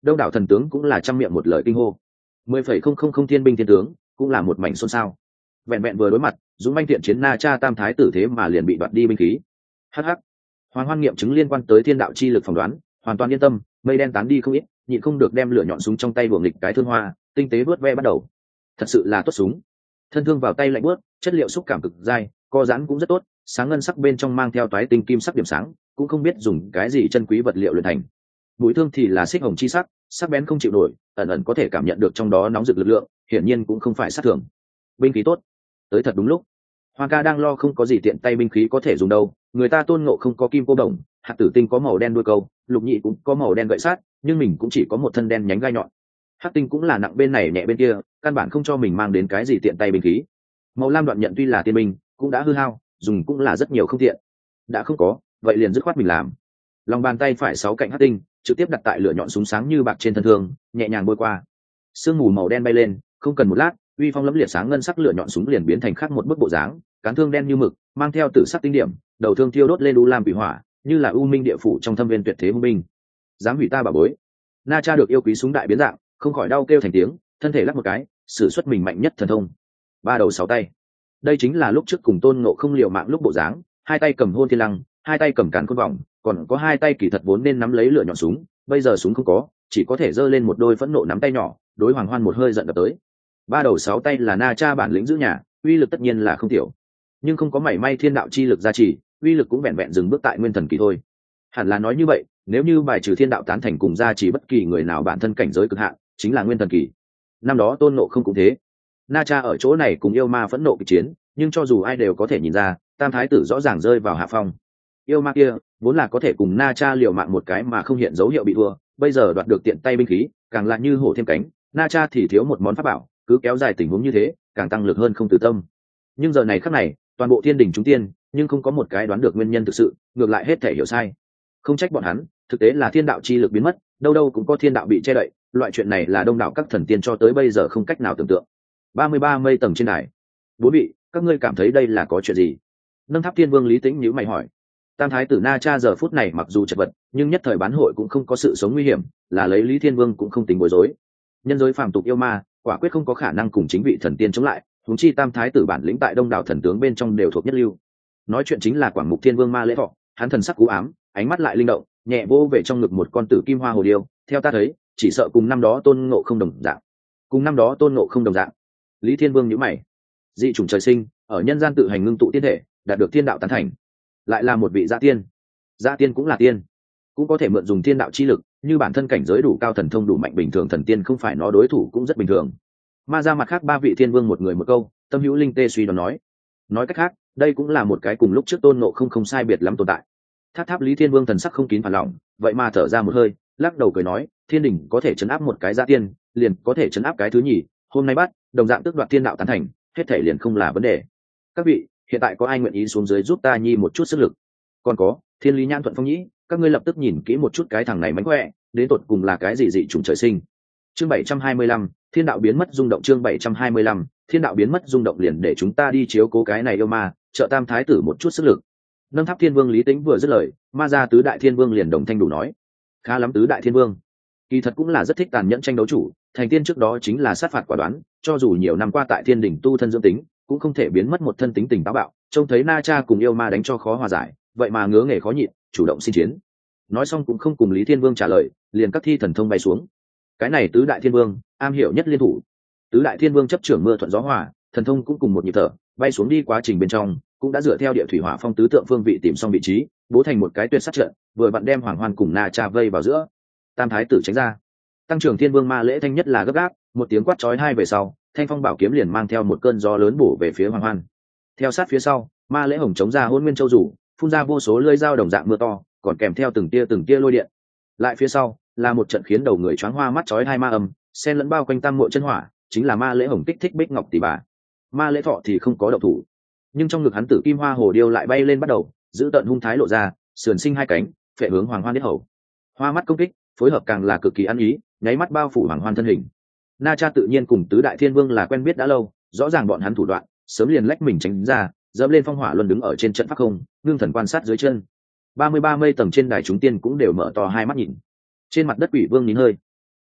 đông đảo thần tướng cũng là trăm miệng một lời kinh hô. Mười phẩy không không không thiên binh thiên tướng cũng là một mảnh xôn xao. Vẹn vẹn vừa đối mặt, dũng manh thiện chiến Na Cha tam thái tử thế mà liền bị đoạt đi binh khí. Hắc hắc. Hoàng Hoan nghiệm chứng liên quan tới thiên đạo chi lực phỏng đoán, hoàn toàn yên tâm, mây đen tán đi không ít, nhịn không được đem lửa nhọn súng trong tay buồng nghịch cái thương hoa, tinh tế vớt ve bắt đầu. Thật sự là tốt súng. Thân thương vào tay lạnh buốt, chất liệu xúc cảm cực dai, co giãn cũng rất tốt, sáng ngân sắc bên trong mang theo toái tinh kim sắc điểm sáng, cũng không biết dùng cái gì chân quý vật liệu luyện thành. Mũi thương thì là xích hồng chi sắc, sắc bén không chịu nổi, ẩn ẩn có thể cảm nhận được trong đó nóng rực lực lượng, hiển nhiên cũng không phải sát thường. Binh khí tốt, tới thật đúng lúc. Hoàng ca đang lo không có gì tiện tay binh khí có thể dùng đâu, người ta Tôn Ngộ không có kim cô đồng, hạt tử tinh có màu đen đuôi câu, lục nhị cũng có màu đen gậy sát, nhưng mình cũng chỉ có một thân đen nhánh gai nhọn. Hắc tinh cũng là nặng bên này nhẹ bên kia, căn bản không cho mình mang đến cái gì tiện tay binh khí. Màu lam đoạn nhận tuy là tiên binh, cũng đã hư hao, dùng cũng là rất nhiều không tiện. Đã không có, vậy liền dứt khoát mình làm. Lòng bàn tay phải sáu cạnh hắc tinh, trực tiếp đặt tại lửa nhọn súng sáng như bạc trên thân thương, nhẹ nhàng bôi qua. Sương mù màu đen bay lên, không cần một lát, uy phong lẫm liệt sáng ngân sắc lửa nhọn súng liền biến thành khác một bức bộ dáng, cán thương đen như mực, mang theo tử sắc tinh điểm, đầu thương thiêu đốt lên u lam bị hỏa, như là u minh địa phủ trong thâm viên tuyệt thế hung binh. Dám hủy ta bảo bối. Na Cha được yêu quý súng đại biến dạng, không khỏi đau kêu thành tiếng, thân thể lắc một cái, sử xuất mình mạnh nhất thần thông. Ba đầu sáu tay. Đây chính là lúc trước cùng Tôn Ngộ không liều mạng lúc bộ dáng, hai tay cầm hôn thiên lăng, hai tay cầm càn khôn vòng, còn có hai tay kỳ thật vốn nên nắm lấy lửa nhọn súng, bây giờ súng không có, chỉ có thể giơ lên một đôi phẫn nộ nắm tay nhỏ, đối Hoàng Hoan một hơi giận đập tới. Ba đầu sáu tay là Na Cha bản lĩnh giữ nhà, uy lực tất nhiên là không tiểu, nhưng không có mảy may thiên đạo chi lực gia trì, uy lực cũng vẹn vẹn dừng bước tại nguyên thần kỳ thôi. Hẳn là nói như vậy, nếu như bài trừ thiên đạo tán thành cùng gia trì bất kỳ người nào bản thân cảnh giới cực hạn, chính là nguyên thần kỳ. Năm đó Tôn Ngộ không cũng thế. Na Cha ở chỗ này cùng yêu ma phẫn nộ kịch chiến, nhưng cho dù ai đều có thể nhìn ra, tam thái tử rõ ràng rơi vào hạ phong. Yêu ma kia vốn là có thể cùng Na Cha liều mạng một cái mà không hiện dấu hiệu bị thua, bây giờ đoạt được tiện tay binh khí, càng là như hổ thêm cánh. Na Cha thì thiếu một món pháp bảo, cứ kéo dài tình huống như thế, càng tăng lực hơn không từ tâm. Nhưng giờ này khắc này, toàn bộ thiên đình chúng tiên, nhưng không có một cái đoán được nguyên nhân thực sự, ngược lại hết thể hiểu sai. Không trách bọn hắn, thực tế là thiên đạo chi lực biến mất, đâu đâu cũng có thiên đạo bị che đậy, loại chuyện này là đông đảo các thần tiên cho tới bây giờ không cách nào tưởng tượng. ba mươi ba mây tầng trên đài. Bốn vị, các ngươi cảm thấy đây là có chuyện gì? Nâng Tháp Thiên Vương Lý Tĩnh nhíu mày hỏi. Tam thái tử Na Cha giờ phút này mặc dù chật vật, nhưng nhất thời bán hội cũng không có sự sống nguy hiểm, là lấy Lý Thiên Vương cũng không tính bối rối. Nhân giới phàm tục yêu ma, quả quyết không có khả năng cùng chính vị thần tiên chống lại, huống chi tam thái tử bản lĩnh tại đông đảo thần tướng bên trong đều thuộc nhất lưu. Nói chuyện chính là Quảng Mục Thiên Vương Ma Lễ Thọ, hắn thần sắc cú ám, ánh mắt lại linh động, nhẹ vô về trong ngực một con tử kim hoa hồ điêu, theo ta thấy, chỉ sợ cùng năm đó Tôn Ngộ không đồng dạng. Cùng năm đó Tôn Ngộ không đồng dạng. Lý Thiên Vương nhíu mày. Dị chủng trời sinh, ở nhân gian tự hành ngưng tụ tiên thể, đạt được thiên đạo tán thành, lại là một vị dạ tiên. Dạ tiên cũng là tiên, cũng có thể mượn dùng thiên đạo chi lực, như bản thân cảnh giới đủ cao thần thông đủ mạnh bình thường thần tiên không phải nó đối thủ cũng rất bình thường. Ma ra mặt khác ba vị thiên vương một người một câu, Tâm Hữu Linh tê suy đoán nói. Nói cách khác, đây cũng là một cái cùng lúc trước Tôn Ngộ không không sai biệt lắm tồn tại. Tháp Tháp Lý Thiên Vương thần sắc không kín phản lòng, vậy mà thở ra một hơi, lắc đầu cười nói, thiên đình có thể chấn áp một cái dạ tiên, liền có thể chấn áp cái thứ nhì, hôm nay bắt, đồng dạng tước đoạt thiên đạo tán thành, hết thể liền không là vấn đề. Các vị, hiện tại có ai nguyện ý xuống dưới giúp ta nhi một chút sức lực? Còn có, Thiên Lý Nhãn Thuận Phong Nhĩ, các ngươi lập tức nhìn kỹ một chút cái thằng này mánh khỏe, đến tột cùng là cái gì dị chủng trời sinh. Chương bảy trăm hai mươi lăm, thiên đạo biến mất rung động. Chương bảy trăm hai mươi lăm, thiên đạo biến mất rung động, liền để chúng ta đi chiếu cố cái này yêu ma, trợ tam thái tử một chút sức lực. Nâng Tháp Thiên Vương Lý Tĩnh vừa dứt lời, ma gia tứ đại thiên vương liền đồng thanh đủ nói. Khá lắm tứ đại thiên vương, kỳ thật cũng là rất thích tàn nhẫn tranh đấu chủ, thành tiên trước đó chính là sát phạt quả đoán, cho dù nhiều năm qua tại thiên đình tu thân dưỡng tính, cũng không thể biến mất một thân tính tình táo bạo. Trông thấy Na Cha cùng yêu ma đánh cho khó hòa giải, vậy mà ngứa nghề khó nhịn, chủ động xin chiến. Nói xong cũng không cùng Lý Thiên Vương trả lời, liền các thi thần thông bay xuống. Cái này tứ đại thiên vương am hiểu nhất liên thủ. Tứ đại thiên vương chấp trưởng mưa thuận gió hòa, thần thông cũng cùng một nhịp thở, bay xuống đi quá trình bên trong cũng đã dựa theo địa thủy hỏa phong tứ tượng phương vị tìm xong vị trí, bố thành một cái tuyệt sát trận, vừa vặn đem Hoàng Hoan cùng Na Cha vây vào giữa. Tam thái tử tránh ra. Tăng trưởng Thiên Vương Ma Lễ Thanh nhất là gấp gáp, một tiếng quát chói hai về sau, Thanh Phong Bảo kiếm liền mang theo một cơn gió lớn bổ về phía Hoàng Hoan. Theo sát phía sau, Ma Lễ Hồng chống ra Hỗn Nguyên Châu rủ, phun ra vô số lưỡi dao đồng dạng mưa to, còn kèm theo từng tia từng tia lôi điện. Lại phía sau là một trận khiến đầu người choáng hoa mắt chói hai ma âm, xen lẫn bao quanh tam muội chân hỏa, chính là Ma Lễ Hồng kích thích Bích Ngọc tỷ bà. Ma Lễ Thọ thì không có động thủ, nhưng trong ngực hắn tử kim hoa hồ điêu lại bay lên bắt đầu, giữ tận hung thái lộ ra, sườn sinh hai cánh, phệ hướng Hoàng Hoan đít hầu. Hoa mắt công kích, phối hợp càng là cực kỳ ăn ý, nháy mắt bao phủ Hoàng Hoan thân hình. Na Cha tự nhiên cùng tứ đại thiên vương là quen biết đã lâu, rõ ràng bọn hắn thủ đoạn, sớm liền lách mình tránh ra, dẫm lên phong hỏa luân đứng ở trên trận pháp không, ngưng thần quan sát dưới chân. ba mươi ba mây tầng trên đài chúng tiên cũng đều mở to hai mắt nhìn. Trên mặt đất Quỷ Vương nín hơi.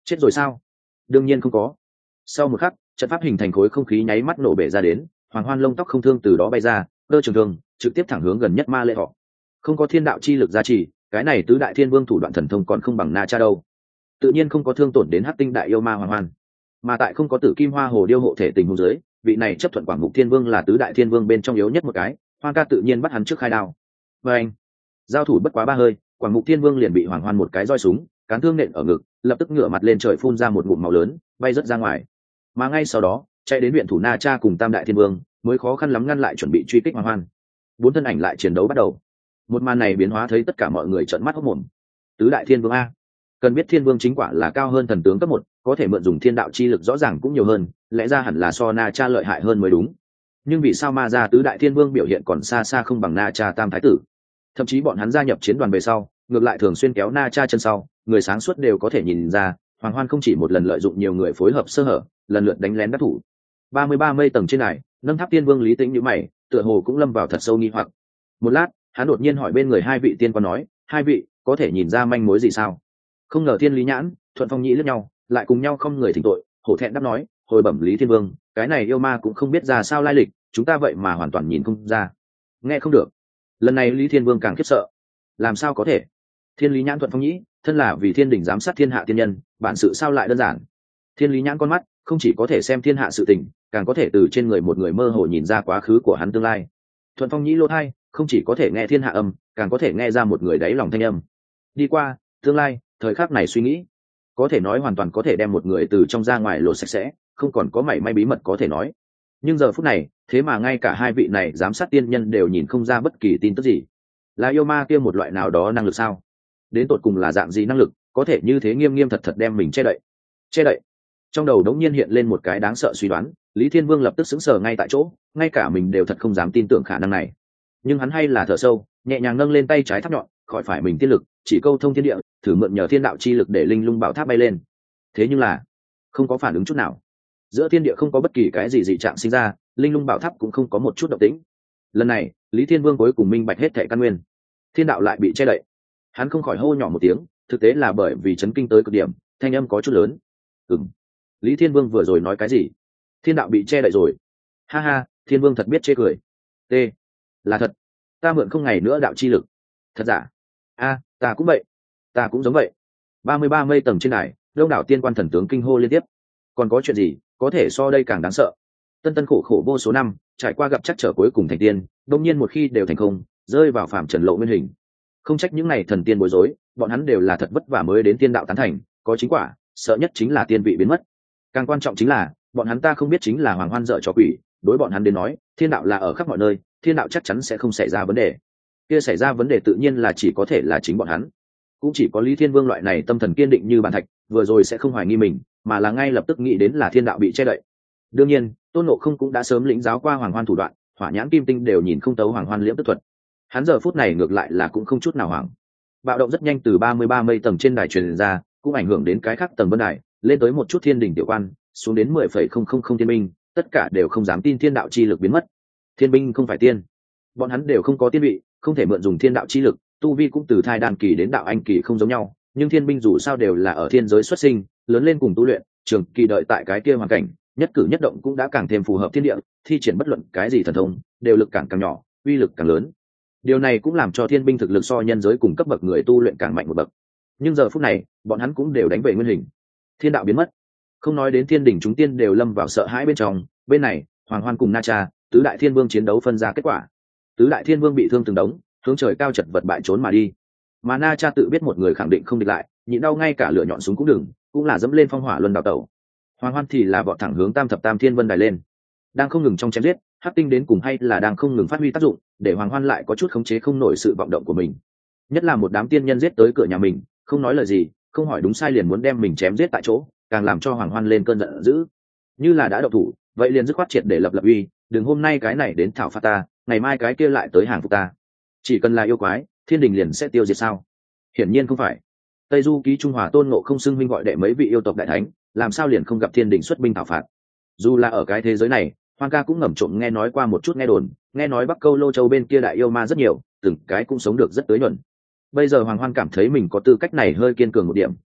Chết rồi sao? Đương nhiên không có. Sau một khắc, trận pháp hình thành khối không khí nháy mắt nổ bể ra đến, Hoàng Hoan lông tóc không thương từ đó bay ra, cơ trường thương trực tiếp thẳng hướng gần nhất ma lệ họ. Không có thiên đạo chi lực gia trì, cái này tứ đại thiên vương thủ đoạn thần thông còn không bằng Na Cha đâu. Tự nhiên không có thương tổn đến hắc tinh đại yêu ma Hoàng Hoan. Mà tại không có tử kim hoa hồ điêu hộ thể tình huống dưới, vị này chấp thuận Quảng Mục Thiên Vương là tứ đại thiên vương bên trong yếu nhất một cái, Hoan ca tự nhiên bắt hắn trước khai đao. Và anh, giao thủ bất quá ba hơi, Quảng Mục Thiên Vương liền bị Hoàng Hoan một cái roi súng, cán thương nện ở ngực, lập tức ngửa mặt lên trời phun ra một ngụm máu lớn, bay rất ra ngoài. Mà ngay sau đó, chạy đến viện thủ Na Cha cùng Tam đại thiên vương, mới khó khăn lắm ngăn lại chuẩn bị truy kích Hoàng Hoan. Bốn thân ảnh lại chiến đấu bắt đầu. Một màn này biến hóa thấy tất cả mọi người trợn mắt hốt mồm. Tứ đại thiên vương a, cần biết thiên vương chính quả là cao hơn thần tướng cấp một, có thể mượn dùng thiên đạo chi lực rõ ràng cũng nhiều hơn, lẽ ra hẳn là so Na Cha lợi hại hơn mới đúng. Nhưng vì sao ma gia tứ đại thiên vương biểu hiện còn xa xa không bằng Na Cha tam thái tử? Thậm chí bọn hắn gia nhập chiến đoàn về sau, ngược lại thường xuyên kéo Na Cha chân sau, người sáng suốt đều có thể nhìn ra, Hoàng Hoan không chỉ một lần lợi dụng nhiều người phối hợp sơ hở, lần lượt đánh lén đắc thủ. ba mươi ba mây tầng trên này, nâng tháp tiên vương Lý Tĩnh nhíu mày, tựa hồ cũng lâm vào thật sâu nghi hoặc. Một lát, hắn đột nhiên hỏi bên người hai vị tiên quan nói, hai vị có thể nhìn ra manh mối gì sao? Không ngờ Thiên Lý Nhãn, Thuận Phong Nhĩ liếc nhau, lại cùng nhau không người thỉnh tội, hổ thẹn đáp nói, hồi bẩm Lý Thiên Vương, cái này yêu ma cũng không biết ra sao lai lịch, chúng ta vậy mà hoàn toàn nhìn không ra. Nghe không được. Lần này Lý Thiên Vương càng khiếp sợ. Làm sao có thể? Thiên Lý Nhãn Thuận Phong Nhĩ, thân là vì thiên đình giám sát thiên hạ tiên nhân, bản sự sao lại đơn giản? Thiên Lý Nhãn con mắt, không chỉ có thể xem thiên hạ sự tình, càng có thể từ trên người một người mơ hồ nhìn ra quá khứ của hắn tương lai. Thuận Phong Nhĩ lỗ tai, không chỉ có thể nghe thiên hạ âm, càng có thể nghe ra một người đáy lòng thanh âm. Đi qua, tương lai, thời khắc này suy nghĩ, có thể nói hoàn toàn có thể đem một người từ trong ra ngoài lột sạch sẽ, không còn có mảy may bí mật có thể nói. Nhưng giờ phút này, thế mà ngay cả hai vị này giám sát tiên nhân đều nhìn không ra bất kỳ tin tức gì. Là yêu ma kia một loại nào đó năng lực sao? Đến tột cùng là dạng gì năng lực, có thể như thế nghiêm nghiêm thật thật đem mình che đậy? Che đậy. Trong đầu đống nhiên hiện lên một cái đáng sợ suy đoán, Lý Thiên Vương lập tức sững sờ ngay tại chỗ, ngay cả mình đều thật không dám tin tưởng khả năng này. Nhưng hắn hay là thở sâu, nhẹ nhàng nâng lên tay trái tháp nhọn, khỏi phải mình tiên lực, chỉ câu thông thiên địa, thử mượn nhờ thiên đạo chi lực để linh lung bảo tháp bay lên. Thế nhưng là không có phản ứng chút nào. Giữa thiên địa không có bất kỳ cái gì dị trạng sinh ra, linh lung bảo tháp cũng không có một chút động tĩnh. Lần này, Lý Thiên Vương cuối cùng minh bạch hết thảy căn nguyên. Thiên đạo lại bị che đậy. Hắn không khỏi hô nhỏ một tiếng, thực tế là bởi vì chấn kinh tới cực điểm, thanh âm có chút lớn. Ừm. Lý Thiên Vương vừa rồi nói cái gì? Thiên đạo bị che đậy rồi? Ha ha, Thiên Vương thật biết chê cười. T. Là thật. Ta mượn không ngày nữa đạo chi lực. Thật giả? A, ta cũng vậy. Ta cũng giống vậy. ba mươi ba mây tầng trên đài, đông đảo tiên quan thần tướng kinh hô liên tiếp. Còn có chuyện gì có thể so đây càng đáng sợ? Tân tân khổ khổ vô số năm, trải qua gặp chắc trở cuối cùng thành tiên, đông nhiên một khi đều thành không, rơi vào phạm trần lộ nguyên hình. Không trách những này thần tiên bối rối, bọn hắn đều là thật vất vả mới đến tiên đạo tán thành, có chính quả, sợ nhất chính là tiên vị biến mất. Càng quan trọng chính là, bọn hắn ta không biết chính là Hoàng Hoan dợ trò quỷ, đối bọn hắn đến nói, thiên đạo là ở khắp mọi nơi, thiên đạo chắc chắn sẽ không xảy ra vấn đề. Kia xảy ra vấn đề tự nhiên là chỉ có thể là chính bọn hắn. Cũng chỉ có Lý Thiên Vương loại này tâm thần kiên định như bàn thạch, vừa rồi sẽ không hoài nghi mình, mà là ngay lập tức nghĩ đến là thiên đạo bị che đậy. Đương nhiên, Tôn Ngộ Không cũng đã sớm lĩnh giáo qua Hoàng Hoan thủ đoạn, Hỏa Nhãn Kim Tinh đều nhìn không tấu Hoàng Hoan liễm tức thuật. Hắn giờ phút này ngược lại là cũng không chút nào hoảng. Bạo động rất nhanh từ ba mươi ba mây tầng trên đài truyền ra, cũng ảnh hưởng đến cái khác tầng vân đài, lên tới một chút thiên đỉnh tiểu quan, xuống đến mười phẩy không không không thiên binh, tất cả đều không dám tin thiên đạo chi lực biến mất. Thiên binh không phải tiên, bọn hắn đều không có tiên vị, không thể mượn dùng thiên đạo chi lực, tu vi cũng từ thai đan kỳ đến đạo anh kỳ không giống nhau, nhưng thiên binh dù sao đều là ở thiên giới xuất sinh, lớn lên cùng tu luyện, trường kỳ đợi tại cái kia hoàn cảnh, nhất cử nhất động cũng đã càng thêm phù hợp thiên địa, thi triển bất luận cái gì thần thông, đều lực càng càng nhỏ, uy lực càng lớn. Điều này cũng làm cho thiên binh thực lực so nhân giới cùng cấp bậc người tu luyện càng mạnh một bậc. Nhưng giờ phút này, bọn hắn cũng đều đánh về nguyên hình. Thiên đạo biến mất, không nói đến thiên đỉnh chúng tiên đều lâm vào sợ hãi bên trong, bên này, Hoàng Hoan cùng Na Cha, tứ đại thiên vương chiến đấu phân ra kết quả. Tứ đại thiên vương bị thương từng đống, hướng trời cao chật vật bại trốn mà đi. Mà Na Cha tự biết một người khẳng định không địch lại, nhịn đau ngay cả lửa nhọn súng cũng đừng, cũng là dẫm lên phong hỏa luân đào tẩu. Hoàng Hoan thì là vọt thẳng hướng Tam thập Tam Thiên Vân đài lên, đang không ngừng trong chém giết, hắc tinh đến cùng hay là đang không ngừng phát huy tác dụng, để Hoàng Hoan lại có chút khống chế không nổi sự vọng động của mình. Nhất là một đám tiên nhân giết tới cửa nhà mình, không nói lời gì, không hỏi đúng sai liền muốn đem mình chém giết tại chỗ, càng làm cho Hoàng Hoan lên cơn giận dữ. Như là đã động thủ, vậy liền dứt khoát triệt để lập lập uy, đừng hôm nay cái này đến thảo phạt ta, ngày mai cái kia lại tới hàng phục ta. Chỉ cần là yêu quái, thiên đình liền sẽ tiêu diệt sao? Hiển nhiên không phải. Tây Du ký Trung Hòa Tôn Ngộ Không xưng huynh gọi đệ mấy vị yêu tộc đại thánh, làm sao liền không gặp thiên đình xuất binh thảo phạt? Dù là ở cái thế giới này, Hoang ca cũng ngầm trộm nghe nói qua một chút nghe đồn, nghe nói Bắc Câu Lô Châu bên kia đại yêu ma rất nhiều, từng cái cũng sống được rất tới nhuận. Bây giờ Hoàng Hoan cảm thấy mình có tư cách này hơi kiên cường một điểm,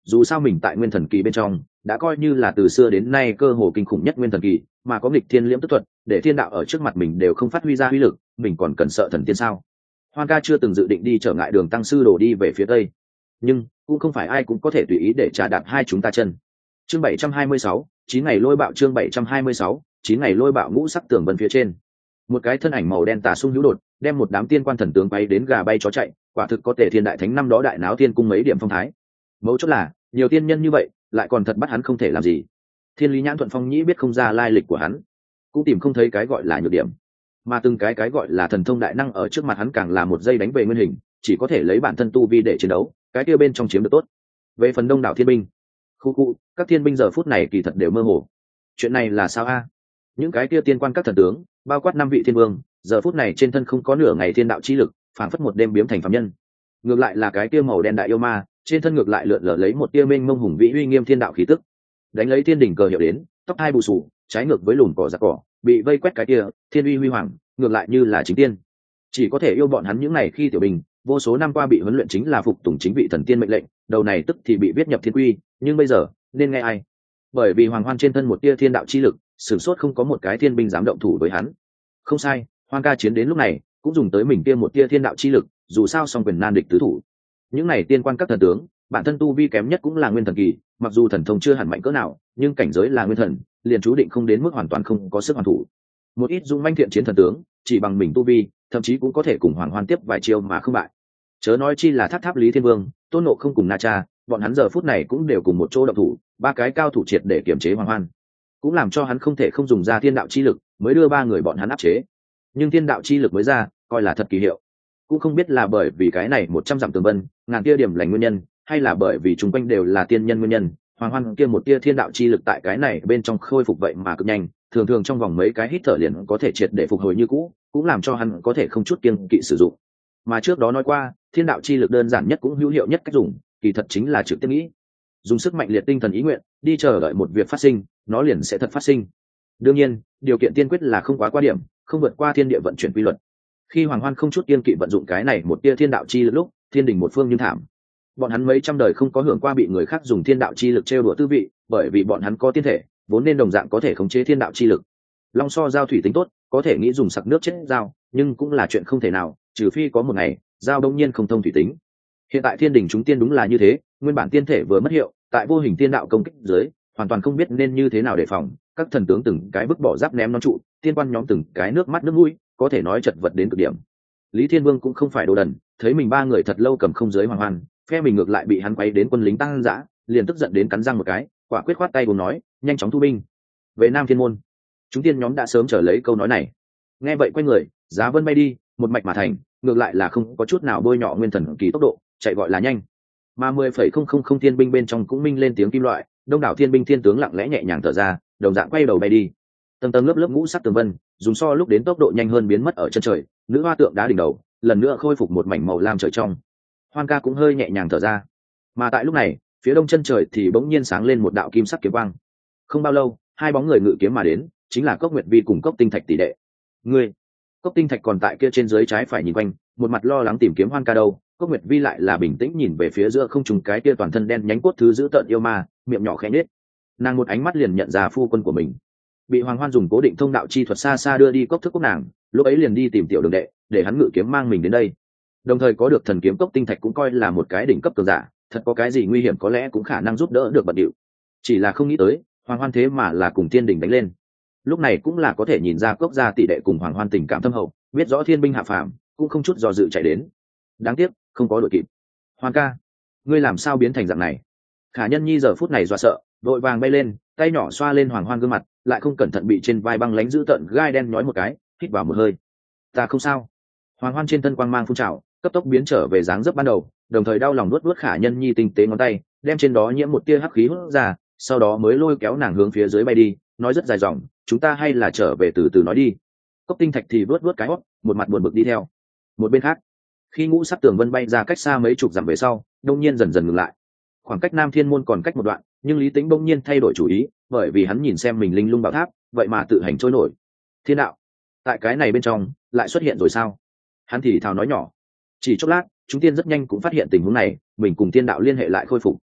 dù sao mình tại nguyên thần kỳ bên trong đã coi như là từ xưa đến nay cơ hồ kinh khủng nhất nguyên thần kỳ, mà có nghịch thiên liễm tức thuật để thiên đạo ở trước mặt mình đều không phát huy ra uy lực, mình còn cần sợ thần tiên sao? Hoan ca chưa từng dự định đi trở ngại đường tăng sư đổ đi về phía tây, nhưng cũng không phải ai cũng có thể tùy ý để trà đạp hai chúng ta chân. Chương bảy trăm hai mươi sáu, chín ngày lôi bạo. Chương bảy trăm hai mươi sáu, chín ngày lôi bạo. Ngũ sắc tường vân phía trên, một cái thân ảnh màu đen tà sung hữu đột đem một đám tiên quan thần tướng bay đến gà bay chó chạy, quả thực có thể thiên đại thánh năm đó đại náo tiên cung mấy điểm phong thái. Mấu chốt là nhiều tiên nhân như vậy lại còn thật bắt hắn không thể làm gì. Thiên lý nhãn thuận phong nhĩ biết không ra lai lịch của hắn, cũng tìm không thấy cái gọi là nhược điểm, mà từng cái cái gọi là thần thông đại năng ở trước mặt hắn càng là một giây đánh về nguyên hình, chỉ có thể lấy bản thân tu vi để chiến đấu, cái kia bên trong chiếm được tốt. Về phần đông đảo thiên binh, khu khu các thiên binh giờ phút này kỳ thật đều mơ hồ. Chuyện này là sao a? Những cái kia tiên quan các thần tướng, bao quát năm vị thiên vương, giờ phút này trên thân không có nửa ngày thiên đạo chi lực, phảng phất một đêm biếm thành phàm nhân. Ngược lại là cái kia màu đen đại yêu ma, trên thân ngược lại lượn lờ lấy một tia mênh mông hùng vĩ uy nghiêm thiên đạo khí tức. Đánh lấy thiên đỉnh cờ hiệu đến, tóc hai bù sù, trái ngược với lùn cỏ giặc cỏ, bị vây quét cái kia, thiên uy huy hoàng, ngược lại như là chính tiên. Chỉ có thể yêu bọn hắn những này khi tiểu bình, vô số năm qua bị huấn luyện chính là phục tùng chính vị thần tiên mệnh lệnh, đầu này tức thì bị viết nhập thiên quy, nhưng bây giờ nên nghe ai? Bởi vì hoàng hoan trên thân một tia thiên đạo chi lực, sửng sốt không có một cái thiên binh dám động thủ với hắn. Không sai, Hoang ca chiến đến lúc này cũng dùng tới mình tia một tia thiên đạo chi lực, dù sao song quyền nan địch tứ thủ. Những này tiên quan các thần tướng, bản thân tu vi kém nhất cũng là nguyên thần kỳ, mặc dù thần thông chưa hẳn mạnh cỡ nào, nhưng cảnh giới là nguyên thần, liền chú định không đến mức hoàn toàn không có sức hoàn thủ. Một ít dung manh thiện chiến thần tướng, chỉ bằng mình tu vi, thậm chí cũng có thể cùng hoàng hoan tiếp vài chiêu mà không bại. Chớ nói chi là tháp tháp Lý Thiên Vương, Tôn Nộ không cùng Na Cha, bọn hắn giờ phút này cũng đều cùng một chỗ động thủ, ba cái cao thủ triệt để kiểm chế hoàng hoan, cũng làm cho hắn không thể không dùng ra thiên đạo chi lực mới đưa ba người bọn hắn áp chế. Nhưng thiên đạo chi lực mới ra, coi là thật kỳ hiệu, cũng không biết là bởi vì cái này một trăm dặm tường vân, ngàn tia điểm lành nguyên nhân, hay là bởi vì chúng quanh đều là tiên nhân nguyên nhân, hoàng hoan kia một tia thiên đạo chi lực tại cái này bên trong khôi phục vậy mà cực nhanh, thường thường trong vòng mấy cái hít thở liền có thể triệt để phục hồi như cũ, cũng làm cho hắn có thể không chút kiêng kỵ sử dụng. Mà trước đó nói qua, thiên đạo chi lực đơn giản nhất cũng hữu hiệu nhất cách dùng, kỳ thật chính là trực tiếp nghĩ, dùng sức mạnh liệt tinh thần ý nguyện đi chờ đợi một việc phát sinh, nó liền sẽ thật phát sinh. Đương nhiên, điều kiện tiên quyết là không quá qua điểm, không vượt qua thiên địa vận chuyển quy luật. Khi hoàng hoan không chút kiêng kỵ vận dụng cái này một tia thiên đạo chi lực lúc, thiên đình một phương như thảm. Bọn hắn mấy trăm đời không có hưởng qua bị người khác dùng thiên đạo chi lực trêu đùa tư vị, bởi vì bọn hắn có tiên thể, vốn nên đồng dạng có thể khống chế thiên đạo chi lực. Long so giao thủy tính tốt, có thể nghĩ dùng sặc nước chết dao, nhưng cũng là chuyện không thể nào, trừ phi có một ngày dao đông nhiên không thông thủy tính. Hiện tại thiên đình chúng tiên đúng là như thế, nguyên bản tiên thể vừa mất hiệu, tại vô hình tiên đạo công kích dưới, hoàn toàn không biết nên như thế nào đề phòng. Các thần tướng từng cái bức bỏ giáp ném nón trụ, tiên quan nhóm từng cái nước mắt nước mũi, có thể nói chật vật đến cực điểm. Lý Thiên Vương cũng không phải đồ đần, thấy mình ba người thật lâu cầm không giới hoàng hoan, phe mình ngược lại bị hắn quay đến quân lính tăng dã, liền tức giận đến cắn răng một cái, quả quyết khoát tay buồn nói, nhanh chóng thu binh về Nam Thiên môn. Chúng tiên nhóm đã sớm chờ lấy câu nói này. Nghe vậy quay người, giá vân bay đi, một mạch mà thành, ngược lại là không có chút nào bôi nhọ nguyên thần kỳ tốc độ, chạy gọi là nhanh. Mà mười phẩy không không không thiên binh bên trong cũng minh lên tiếng kim loại, đông đảo thiên binh thiên tướng lặng lẽ nhẹ nhàng thở ra, đồng dạng quay đầu bay đi. Tầng tầng lớp lớp ngũ sắc tường vân, dùng so lúc đến tốc độ nhanh hơn biến mất ở chân trời, nữ hoa tượng đá đỉnh đầu, lần nữa khôi phục một mảnh màu lam trời trong. Hoan ca cũng hơi nhẹ nhàng thở ra. Mà tại lúc này, phía đông chân trời thì bỗng nhiên sáng lên một đạo kim sắc kiếm quang. Không bao lâu, hai bóng người ngự kiếm mà đến, chính là Cốc Nguyệt Vi cùng Cốc Tinh Thạch tỷ đệ. Ngươi, Cốc Tinh Thạch còn tại kia trên dưới trái phải nhìn quanh, một mặt lo lắng tìm kiếm Hoan ca đâu. Cốc Nguyệt Vi lại là bình tĩnh nhìn về phía giữa không trung cái kia toàn thân đen nhánh cốt thứ giữ tợn yêu ma, miệng nhỏ khẽ nhếch. Nàng một ánh mắt liền nhận ra phu quân của mình. Bị Hoàng Hoan dùng cố định thông đạo chi thuật xa xa đưa đi cốc thức cốc nàng, lúc ấy liền đi tìm tiểu đường đệ, để hắn ngự kiếm mang mình đến đây. Đồng thời có được thần kiếm Cốc Tinh Thạch cũng coi là một cái đỉnh cấp cường giả, thật có cái gì nguy hiểm có lẽ cũng khả năng giúp đỡ được bận điệu. Chỉ là không nghĩ tới, Hoàng Hoan thế mà là cùng Thiên Đình đánh lên. Lúc này cũng là có thể nhìn ra Cốc gia tỷ đệ cùng Hoàng Hoan tình cảm thâm hậu, biết rõ thiên binh hạ phàm, cũng không chút do dự chạy đến. Đáng tiếc, không có đội kịp. Hoàng ca, ngươi làm sao biến thành dạng này? Khả Nhân Nhi giờ phút này dọa sợ, đội vàng bay lên, tay nhỏ xoa lên Hoàng Hoan gương mặt, lại không cẩn thận bị trên vai băng lánh giữ tận gai đen nhói một cái, hít vào một hơi. Ta không sao. Hoàng Hoan trên thân quang mang phun trào, cấp tốc biến trở về dáng dấp ban đầu, đồng thời đau lòng nuốt nuốt Khả Nhân Nhi tinh tế ngón tay, đem trên đó nhiễm một tia hắc khí hút ra, sau đó mới lôi kéo nàng hướng phía dưới bay đi, nói rất dài dòng, chúng ta hay là trở về từ từ nói đi. Cốc Tinh Thạch thì vuốt vuốt cái hót, một mặt buồn bực đi theo. Một bên khác, khi ngũ sắc tường vân bay ra cách xa mấy chục dặm về sau, đông nhiên dần dần ngừng lại. Khoảng cách Nam Thiên môn còn cách một đoạn, nhưng Lý Tĩnh bỗng nhiên thay đổi chủ ý, bởi vì hắn nhìn xem mình linh lung bảo tháp, vậy mà tự hành trôi nổi. Thiên đạo, tại cái này bên trong lại xuất hiện rồi sao? Hắn thì thào nói nhỏ. Chỉ chốc lát, chúng tiên rất nhanh cũng phát hiện tình huống này, mình cùng thiên đạo liên hệ lại khôi phục.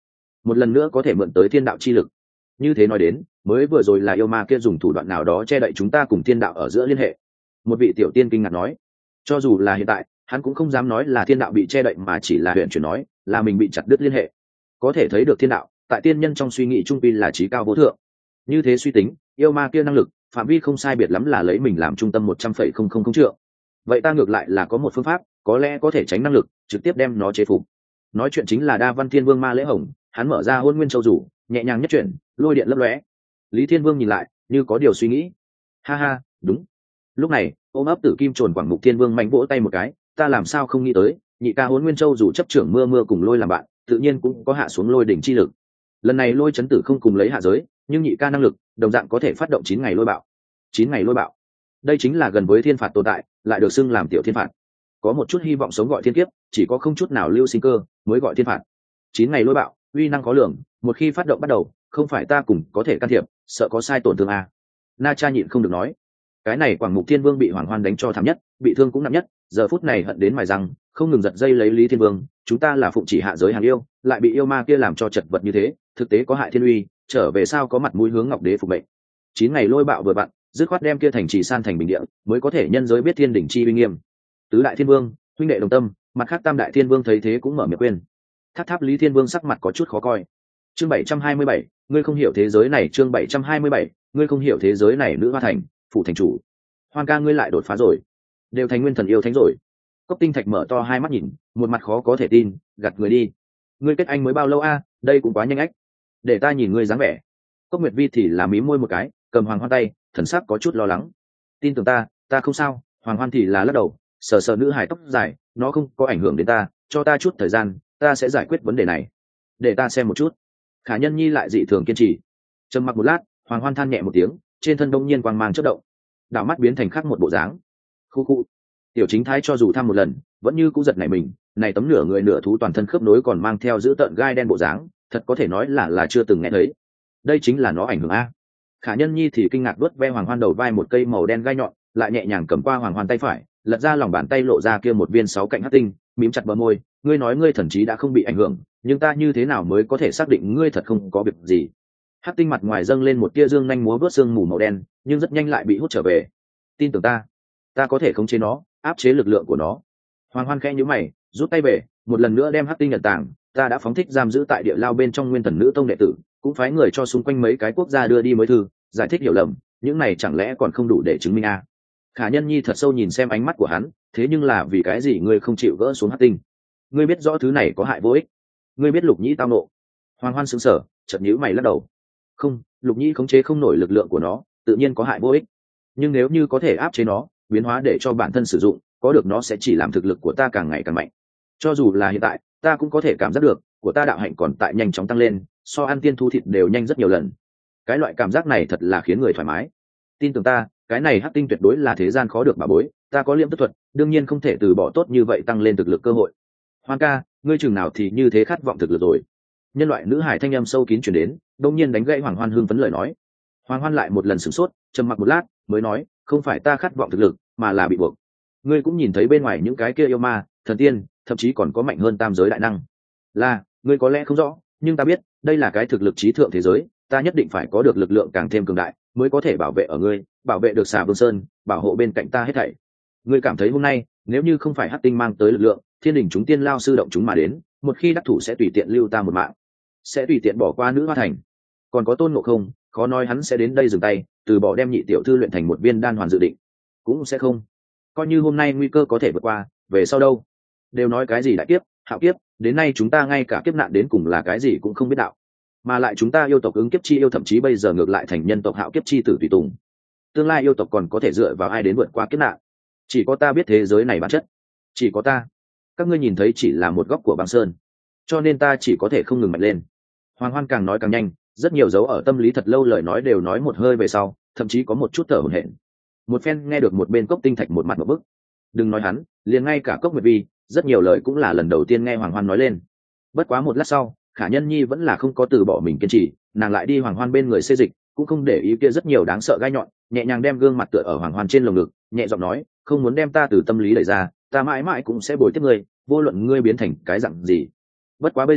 một lần nữa có thể mượn tới thiên đạo chi lực. Như thế nói đến, mới vừa rồi là yêu ma kia dùng thủ đoạn nào đó che đậy chúng ta cùng thiên đạo ở giữa liên hệ. Một vị tiểu tiên kinh ngạc nói. Cho dù là hiện tại, hắn cũng không dám nói là thiên đạo bị che đậy, mà chỉ là huyện chuyển nói là mình bị chặt đứt liên hệ. Có thể thấy được thiên đạo tại tiên nhân trong suy nghĩ trung pi là trí cao vô thượng. Như thế suy tính, yêu ma kia năng lực phạm vi không sai biệt lắm là lấy mình làm trung tâm một trăm phẩy không không không triệu. Vậy ta ngược lại là có một phương pháp, có lẽ có thể tránh năng lực trực tiếp đem nó chế phục. Nói chuyện chính là Đa Văn Thiên Vương Ma Lễ Hồng, hắn mở ra Hôn Nguyên Châu rủ, nhẹ nhàng nhất chuyển, lôi điện lấp lóe. Lý Thiên Vương nhìn lại, như có điều suy nghĩ. Ha ha, đúng. Lúc này, ôm ấp Tử Kim Trồn Quảng Mục Thiên Vương mạnh vỗ tay một cái, ta làm sao không nghĩ tới, nhị ca Hôn Nguyên Châu rủ chấp trưởng mưa mưa cùng lôi làm bạn, tự nhiên cũng có hạ xuống lôi đỉnh chi lực. Lần này lôi chấn tử không cùng lấy hạ giới, nhưng nhị ca năng lực đồng dạng có thể phát động chín ngày lôi bạo. Chín ngày lôi bạo, đây chính là gần với thiên phạt tồn tại, lại được xưng làm tiểu thiên phạt. Có một chút hy vọng sống gọi thiên kiếp, chỉ có không chút nào lưu sinh cơ mới gọi thiên phạt. Chín ngày lôi bạo, uy năng khó lường, một khi phát động bắt đầu, không phải ta cùng có thể can thiệp, sợ có sai tổn thương a. Na Cha nhịn không được nói, cái này Quảng Mục Thiên Vương bị Hoàng Hoan đánh cho thảm nhất, bị thương cũng nặng nhất, giờ phút này hận đến mài răng, không ngừng giật dây lấy Lý Thiên Vương, chúng ta là phụng chỉ hạ giới hàng yêu, lại bị yêu ma kia làm cho chật vật như thế, thực tế có hại thiên uy, trở về sao có mặt mũi hướng Ngọc Đế phục mệnh. Chín ngày lôi bạo vừa vặn, dứt khoát đem kia thành trì san thành bình địa, mới có thể nhân giới biết thiên đỉnh chi uy nghiêm. Tứ đại thiên vương, huynh đệ đồng tâm, mặt khác tam đại thiên vương thấy thế cũng mở miệng khuyên. Tháp tháp Lý Thiên Vương sắc mặt có chút khó coi. Chương bảy trăm hai mươi bảy, ngươi không hiểu thế giới này. Chương bảy trăm hai mươi bảy, ngươi không hiểu thế giới này. Nữ Hoa Thành, phụ thành chủ. Hoan ca ngươi lại đột phá rồi, đều thành nguyên thần yêu thánh rồi. Cốc Tinh Thạch mở to hai mắt nhìn, một mặt khó có thể tin, gạt người đi. Ngươi kết anh mới bao lâu a? Đây cũng quá nhanh ách. Để ta nhìn ngươi dáng vẻ. Cốc Nguyệt Vi thì là mím môi một cái, cầm Hoàng Hoan tay, thần sắc có chút lo lắng. Tin tưởng ta, ta không sao. Hoàng Hoan thì là lắc đầu, sờ sờ nữ hài tóc dài, nó không có ảnh hưởng đến ta, cho ta chút thời gian, ta sẽ giải quyết vấn đề này. Để ta xem một chút. Khả Nhân Nhi lại dị thường kiên trì. Trầm mặc một lát, Hoàng Hoan than nhẹ một tiếng, trên thân đông nhiên quang mang chớp động, đảo mắt biến thành khác một bộ dáng. Khu khu. Tiểu Chính Thái cho dù thăm một lần, vẫn như cũ giật nảy mình, này tấm nửa người nửa thú toàn thân khớp nối còn mang theo giữ tợn gai đen bộ dáng, thật có thể nói là là chưa từng nghe thấy. Đây chính là nó ảnh hưởng a. Khả Nhân Nhi thì kinh ngạc đuốt ve Hoàng Hoan đầu vai một cây màu đen gai nhọn, lại nhẹ nhàng cầm qua Hoàng Hoan tay phải, lật ra lòng bàn tay lộ ra kia một viên sáu cạnh hắc tinh, mím chặt bờ môi, ngươi nói ngươi thần trí đã không bị ảnh hưởng, nhưng ta như thế nào mới có thể xác định ngươi thật không có việc gì? Hắc tinh mặt ngoài dâng lên một tia dương nhanh múa vớt sương mù màu đen, nhưng rất nhanh lại bị hút trở về. Tin tưởng ta, ta có thể khống chế nó, áp chế lực lượng của nó. Hoàng Hoan khẽ nhíu mày, rút tay về, một lần nữa đem hắc tinh nhận tàng, ta đã phóng thích giam giữ tại địa lao bên trong Nguyên Thần Nữ Tông đệ tử, cũng phái người cho xung quanh mấy cái quốc gia đưa đi mới thư, giải thích hiểu lầm, những này chẳng lẽ còn không đủ để chứng minh à? Khả Nhân Nhi thật sâu nhìn xem ánh mắt của hắn, thế nhưng là vì cái gì ngươi không chịu gỡ xuống hắc tinh? Ngươi biết rõ thứ này có hại vô ích, ngươi biết Lục Nhĩ tao nộ. Hoàng Hoan sững sờ, chợt nhíu mày lắc đầu. Không, Lục Nhĩ khống chế không nổi lực lượng của nó, tự nhiên có hại vô ích. Nhưng nếu như có thể áp chế nó, biến hóa để cho bản thân sử dụng, có được nó sẽ chỉ làm thực lực của ta càng ngày càng mạnh. Cho dù là hiện tại, ta cũng có thể cảm giác được, của ta đạo hạnh còn tại nhanh chóng tăng lên, so ăn tiên thu thịt đều nhanh rất nhiều lần. Cái loại cảm giác này thật là khiến người thoải mái. Tin tưởng ta, cái này hắc tinh tuyệt đối là thế gian khó được bà bối, ta có liễm tức thuật, đương nhiên không thể từ bỏ tốt như vậy tăng lên thực lực cơ hội. Hoan ca, ngươi chừng nào thì như thế khát vọng thực lực rồi? Nhân loại nữ hải thanh âm sâu kín truyền đến, đột nhiên đánh gãy Hoàng Hoan hưng phấn lời nói. Hoàng Hoan lại một lần sửng sốt, trầm mặc một lát, mới nói, không phải ta khát vọng thực lực, mà là bị buộc. Ngươi cũng nhìn thấy bên ngoài những cái kia yêu ma, thần tiên, thậm chí còn có mạnh hơn tam giới đại năng. Là, ngươi có lẽ không rõ, nhưng ta biết, đây là cái thực lực trí thượng thế giới, ta nhất định phải có được lực lượng càng thêm cường đại, mới có thể bảo vệ ở ngươi, bảo vệ được Xà Vương Sơn, bảo hộ bên cạnh ta hết thảy. Ngươi cảm thấy hôm nay, nếu như không phải hắc tinh mang tới lực lượng, thiên đình chúng tiên lao sư động chúng mà đến, một khi đắc thủ sẽ tùy tiện lưu ta một mạng, sẽ tùy tiện bỏ qua Nữ Hoa Thành. Còn có Tôn Ngộ Không, khó nói hắn sẽ đến đây dừng tay, từ bỏ đem nhị tiểu thư luyện thành một viên đan hoàn dự định, cũng sẽ không. Coi như hôm nay nguy cơ có thể vượt qua, về sau đâu? Đều nói cái gì đại kiếp, hạo kiếp, đến nay chúng ta ngay cả kiếp nạn đến cùng là cái gì cũng không biết đạo. Mà lại chúng ta yêu tộc ứng kiếp chi yêu, thậm chí bây giờ ngược lại thành nhân tộc hạo kiếp chi tử tùy tùng. Tương lai yêu tộc còn có thể dựa vào ai đến vượt qua kiếp nạn? Chỉ có ta biết thế giới này bản chất, chỉ có ta. Các ngươi nhìn thấy chỉ là một góc của băng sơn, cho nên ta chỉ có thể không ngừng mạnh lên. Hoàng Hoan càng nói càng nhanh, rất nhiều dấu ở tâm lý thật lâu lời nói đều nói một hơi về sau, thậm chí có một chút thở hổn hển. Một phen nghe được một bên Cốc Tinh Thạch một mặt một bức. Đừng nói hắn, liền ngay cả Cốc Nguyệt Vi, rất nhiều lời cũng là lần đầu tiên nghe Hoàng Hoan nói lên. Bất quá một lát sau, Khả Nhân Nhi vẫn là không có từ bỏ mình kiên trì, nàng lại đi Hoàng Hoan bên người xê dịch, cũng không để ý kia rất nhiều đáng sợ gai nhọn, nhẹ nhàng đem gương mặt tựa ở Hoàng Hoan trên lồng ngực, nhẹ giọng nói, không muốn đem ta từ tâm lý đẩy ra, ta mãi mãi cũng sẽ bồi tiếp ngươi, vô luận ngươi biến thành cái dạng gì. Bất quá bây giờ,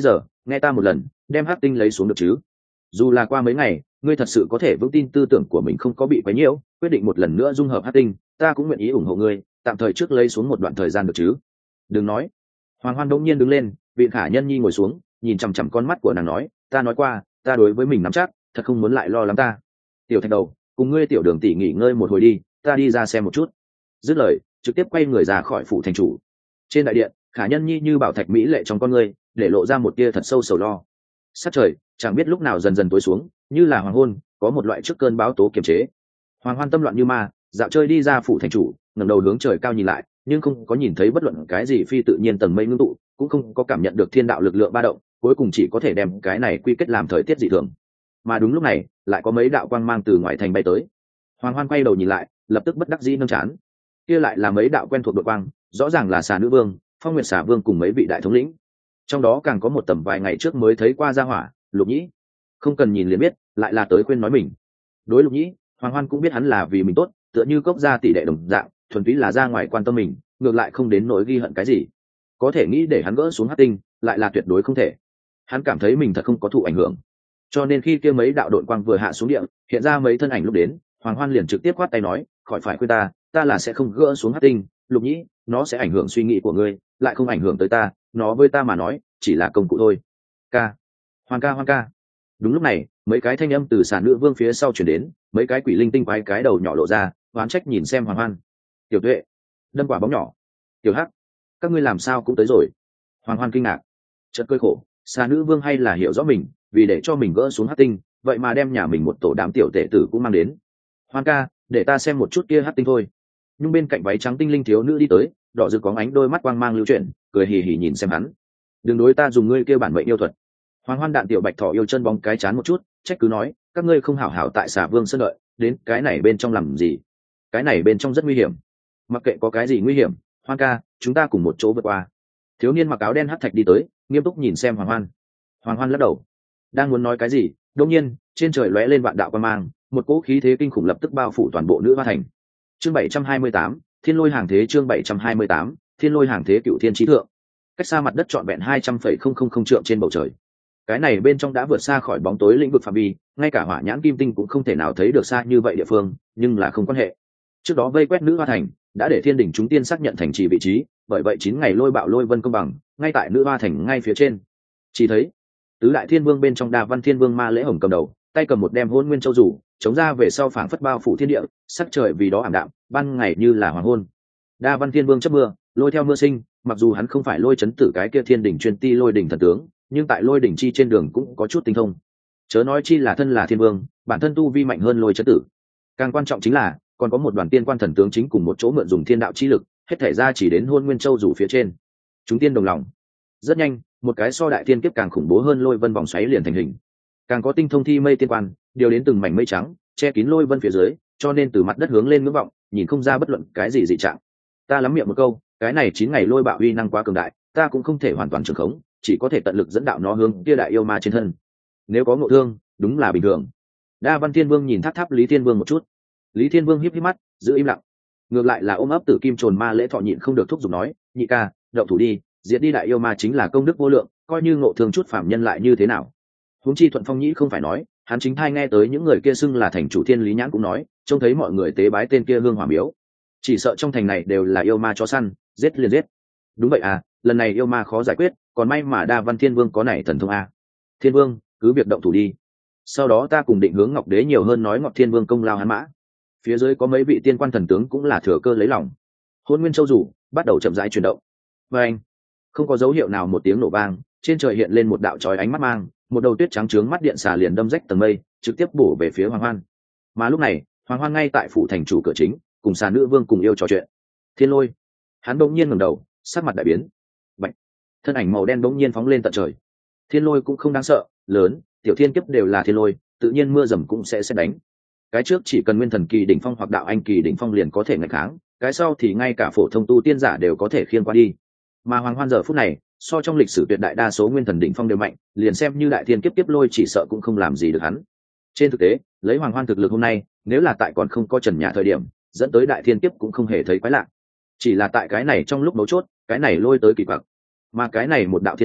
nghe ta một lần đem hắc tinh lấy xuống được chứ? Dù là qua mấy ngày ngươi thật sự có thể vững tin tư tưởng của mình không có bị quấy nhiễu, quyết định một lần nữa dung hợp hắc tinh, ta cũng nguyện ý ủng hộ ngươi, tạm thời trước lấy xuống một đoạn thời gian được chứ? Đừng nói. Hoàng Hoan đống nhiên đứng lên, vị Khả Nhân Nhi ngồi xuống, nhìn chằm chằm con mắt của nàng nói, ta nói qua, ta đối với mình nắm chắc, thật không muốn lại lo lắng ta. Tiểu Thạch Đầu, cùng ngươi tiểu Đường tỷ nghỉ ngơi một hồi đi, ta đi ra xem một chút. Dứt lời, trực tiếp quay người ra khỏi phủ thành chủ. Trên đại điện, Khả Nhân Nhi như bảo thạch mỹ lệ trong con ngươi, để lộ ra một tia thật sâu sầu lo. Sát trời chẳng biết lúc nào dần dần tối xuống, như là hoàng hôn, có một loại trước cơn bão tố kiềm chế. Hoàng Hoan tâm loạn như ma, dạo chơi đi ra phủ thành chủ, ngẩng đầu hướng trời cao nhìn lại, nhưng không có nhìn thấy bất luận cái gì phi tự nhiên tầng mây ngưng tụ, cũng không có cảm nhận được thiên đạo lực lượng ba động, cuối cùng chỉ có thể đem cái này quy kết làm thời tiết dị thường. Mà đúng lúc này, lại có mấy đạo quang mang từ ngoài thành bay tới. Hoàng Hoan quay đầu nhìn lại, lập tức bất đắc dĩ nâng chán. Kia lại là mấy đạo quen thuộc đội quang, rõ ràng là Xà Nữ Vương, Phong Nguyệt Xà Vương cùng mấy vị đại thống lĩnh. Trong đó càng có một tầm vài ngày trước mới thấy qua gia hỏa, Lục Nhĩ. Không cần nhìn liền biết, lại là tới khuyên nói mình. Đối Lục Nhĩ, Hoàng Hoan cũng biết hắn là vì mình tốt, tựa như cốc gia tỷ đệ đồng dạng, thuần túy là ra ngoài quan tâm mình, ngược lại không đến nỗi ghi hận cái gì. Có thể nghĩ để hắn gỡ xuống hắc tinh, lại là tuyệt đối không thể. Hắn cảm thấy mình thật không có thụ ảnh hưởng, cho nên khi kia mấy đạo đội quang vừa hạ xuống địa, hiện ra mấy thân ảnh lúc đến, Hoàng Hoan liền trực tiếp quát tay nói, khỏi phải khuyên ta, ta là sẽ không gỡ xuống hắc tinh, Lục Nhĩ, nó sẽ ảnh hưởng suy nghĩ của ngươi, lại không ảnh hưởng tới ta, nó với ta mà nói chỉ là công cụ thôi. Ca, Hoàng ca, Hoàng ca. Đúng lúc này, mấy cái thanh âm từ Xà Nữ Vương phía sau chuyển đến, mấy cái quỷ linh tinh quái cái đầu nhỏ lộ ra, oán trách nhìn xem Hoàng Hoan. Tiểu Tuệ, đâm quả bóng nhỏ. Tiểu Hắc, các ngươi làm sao cũng tới rồi? Hoàng Hoan kinh ngạc, chợt cười khổ, Xà Nữ Vương hay là hiểu rõ mình, vì để cho mình gỡ xuống hắc tinh, vậy mà đem nhà mình một tổ đám tiểu tệ tử cũng mang đến. Hoan ca, để ta xem một chút kia hắc tinh thôi. Nhưng bên cạnh váy trắng tinh linh thiếu nữ đi tới, đỏ rực có ánh đôi mắt quang mang lưu chuyển, cười hì hì nhìn xem hắn. Đừng đối ta dùng ngươi kia bản mệnh yêu thuật. Hoàng Hoan đạn tiểu bạch thỏ yêu chân bóng cái chán một chút, trách cứ nói, các ngươi không hảo hảo tại Xà Vương sơn đợi, đến cái này bên trong làm gì? Cái này bên trong rất nguy hiểm. Mặc kệ có cái gì nguy hiểm, Hoan ca, chúng ta cùng một chỗ vượt qua. Thiếu niên mặc áo đen hắc thạch đi tới, nghiêm túc nhìn xem Hoàng Hoan. Hoàng Hoan lắc đầu, đang muốn nói cái gì, đột nhiên trên trời lóe lên vạn đạo quang mang, một cỗ khí thế kinh khủng lập tức bao phủ toàn bộ Nữ Hoa thành. Chương bảy trăm hai mươi tám, Thiên Lôi hàng thế. Chương bảy trăm hai mươi tám, Thiên Lôi hàng thế. Cựu thiên chí thượng, cách xa mặt đất trọn vẹn hai trăm phẩy không không không trượng trên bầu trời. Cái này bên trong đã vượt xa khỏi bóng tối lĩnh vực phạm vi, ngay cả hỏa nhãn kim tinh cũng không thể nào thấy được xa như vậy địa phương, nhưng là không quan hệ. Trước đó vây quét Nữ Hoa thành đã để thiên đỉnh chúng tiên xác nhận thành trì vị trí, bởi vậy chín ngày lôi bạo lôi vân công bằng, ngay tại Nữ Hoa thành ngay phía trên. Chỉ thấy tứ đại thiên vương bên trong Đa Văn Thiên Vương Ma Lễ Hồng cầm đầu, tay cầm một đem hôn nguyên châu rủ, chống ra về sau phảng phất bao phủ thiên địa, sắc trời vì đó ảm đạm, ban ngày như là hoàng hôn. Đa Văn Thiên Vương chấp mưa, lôi theo mưa sinh, mặc dù hắn không phải lôi chấn tử cái kia thiên đỉnh chuyên ti lôi đỉnh thần tướng, nhưng tại lôi đỉnh chi trên đường cũng có chút tinh thông. Chớ nói chi là thân là thiên vương, bản thân tu vi mạnh hơn lôi chấn tử. Càng quan trọng chính là còn có một đoàn tiên quan thần tướng chính cùng một chỗ mượn dùng thiên đạo chi lực, hết thể ra chỉ đến hôn nguyên châu rủ phía trên. Chúng tiên đồng lòng. Rất nhanh, một cái so đại thiên kiếp càng khủng bố hơn lôi vân vòng xoáy liền thành hình. Càng có tinh thông thi mây tiên quan, điều đến từng mảnh mây trắng, che kín lôi vân phía dưới, cho nên từ mặt đất hướng lên ngưỡng vọng, nhìn không ra bất luận cái gì dị trạng. Ta lắm miệng một câu, cái này chín ngày lôi bạo uy năng quá cường đại, ta cũng không thể hoàn toàn trường khống, chỉ có thể tận lực dẫn đạo nó hướng kia đại yêu ma trên thân. Nếu có ngộ thương, đúng là bình thường. Đa Văn Thiên Vương nhìn tháp tháp Lý Thiên Vương một chút. Lý Thiên Vương híp híp mắt, giữ im lặng. Ngược lại là ôm ấp Tử Kim Trồn Ma Lễ Thọ nhịn không được thúc giục nói, nhị ca, động thủ đi, diệt đi đại yêu ma chính là công đức vô lượng, coi như ngộ thương chút phạm nhân lại như thế nào. Huống chi Thuận Phong Nhĩ không phải nói, hắn chính thai nghe tới những người kia xưng là thành chủ Thiên Lý Nhãn cũng nói, trông thấy mọi người tế bái tên kia hương hỏa miếu, chỉ sợ trong thành này đều là yêu ma chó săn, giết liền giết. Đúng vậy à, lần này yêu ma khó giải quyết, còn may mà Đa Văn Thiên Vương có này thần thông a. Thiên Vương, cứ việc động thủ đi. Sau đó ta cùng định hướng Ngọc Đế nhiều hơn nói Ngọc Thiên Vương công lao hắn mã. Phía dưới có mấy vị tiên quan thần tướng cũng là thừa cơ lấy lòng. Hôn Nguyên Châu rủ bắt đầu chậm rãi chuyển động. Và anh, không có dấu hiệu nào một tiếng nổ vang, trên trời hiện lên một đạo chói ánh mắt mang, một đầu tuyết trắng trướng mắt điện xà liền đâm rách tầng mây, trực tiếp bổ về phía Hoàng Hoan. Mà lúc này, Hoàng Hoan ngay tại phủ thành chủ cửa chính, cùng Xà Nữ Vương cùng yêu trò chuyện. Thiên Lôi, hắn bỗng nhiên ngẩng đầu, sắc mặt đại biến. Bạch, thân ảnh màu đen bỗng nhiên phóng lên tận trời. Thiên Lôi cũng không đáng sợ, lớn, tiểu thiên kiếp đều là thiên lôi, tự nhiên mưa dầm cũng sẽ sẽ đánh. Cái trước chỉ cần nguyên thần kỳ đỉnh phong hoặc đạo anh kỳ đỉnh phong liền có thể ngăn kháng, cái sau thì ngay cả phổ thông tu tiên giả đều có thể khiêng qua đi. Mà Hoàng Hoan giờ phút này, so trong lịch sử tuyệt đại đa số nguyên thần đỉnh phong đều mạnh, liền xem như đại thiên kiếp kiếp lôi chỉ sợ cũng không làm gì được hắn. Trên thực tế, lấy Hoàng Hoan thực lực hôm nay, nếu là tại còn không có trần nhà thời điểm, dẫn tới đại thiên kiếp cũng không hề thấy quái lạ. Chỉ là tại cái này trong lúc mấu chốt, cái này lôi tới kỳ quặc. Mà cái này một đạo thiên lôi,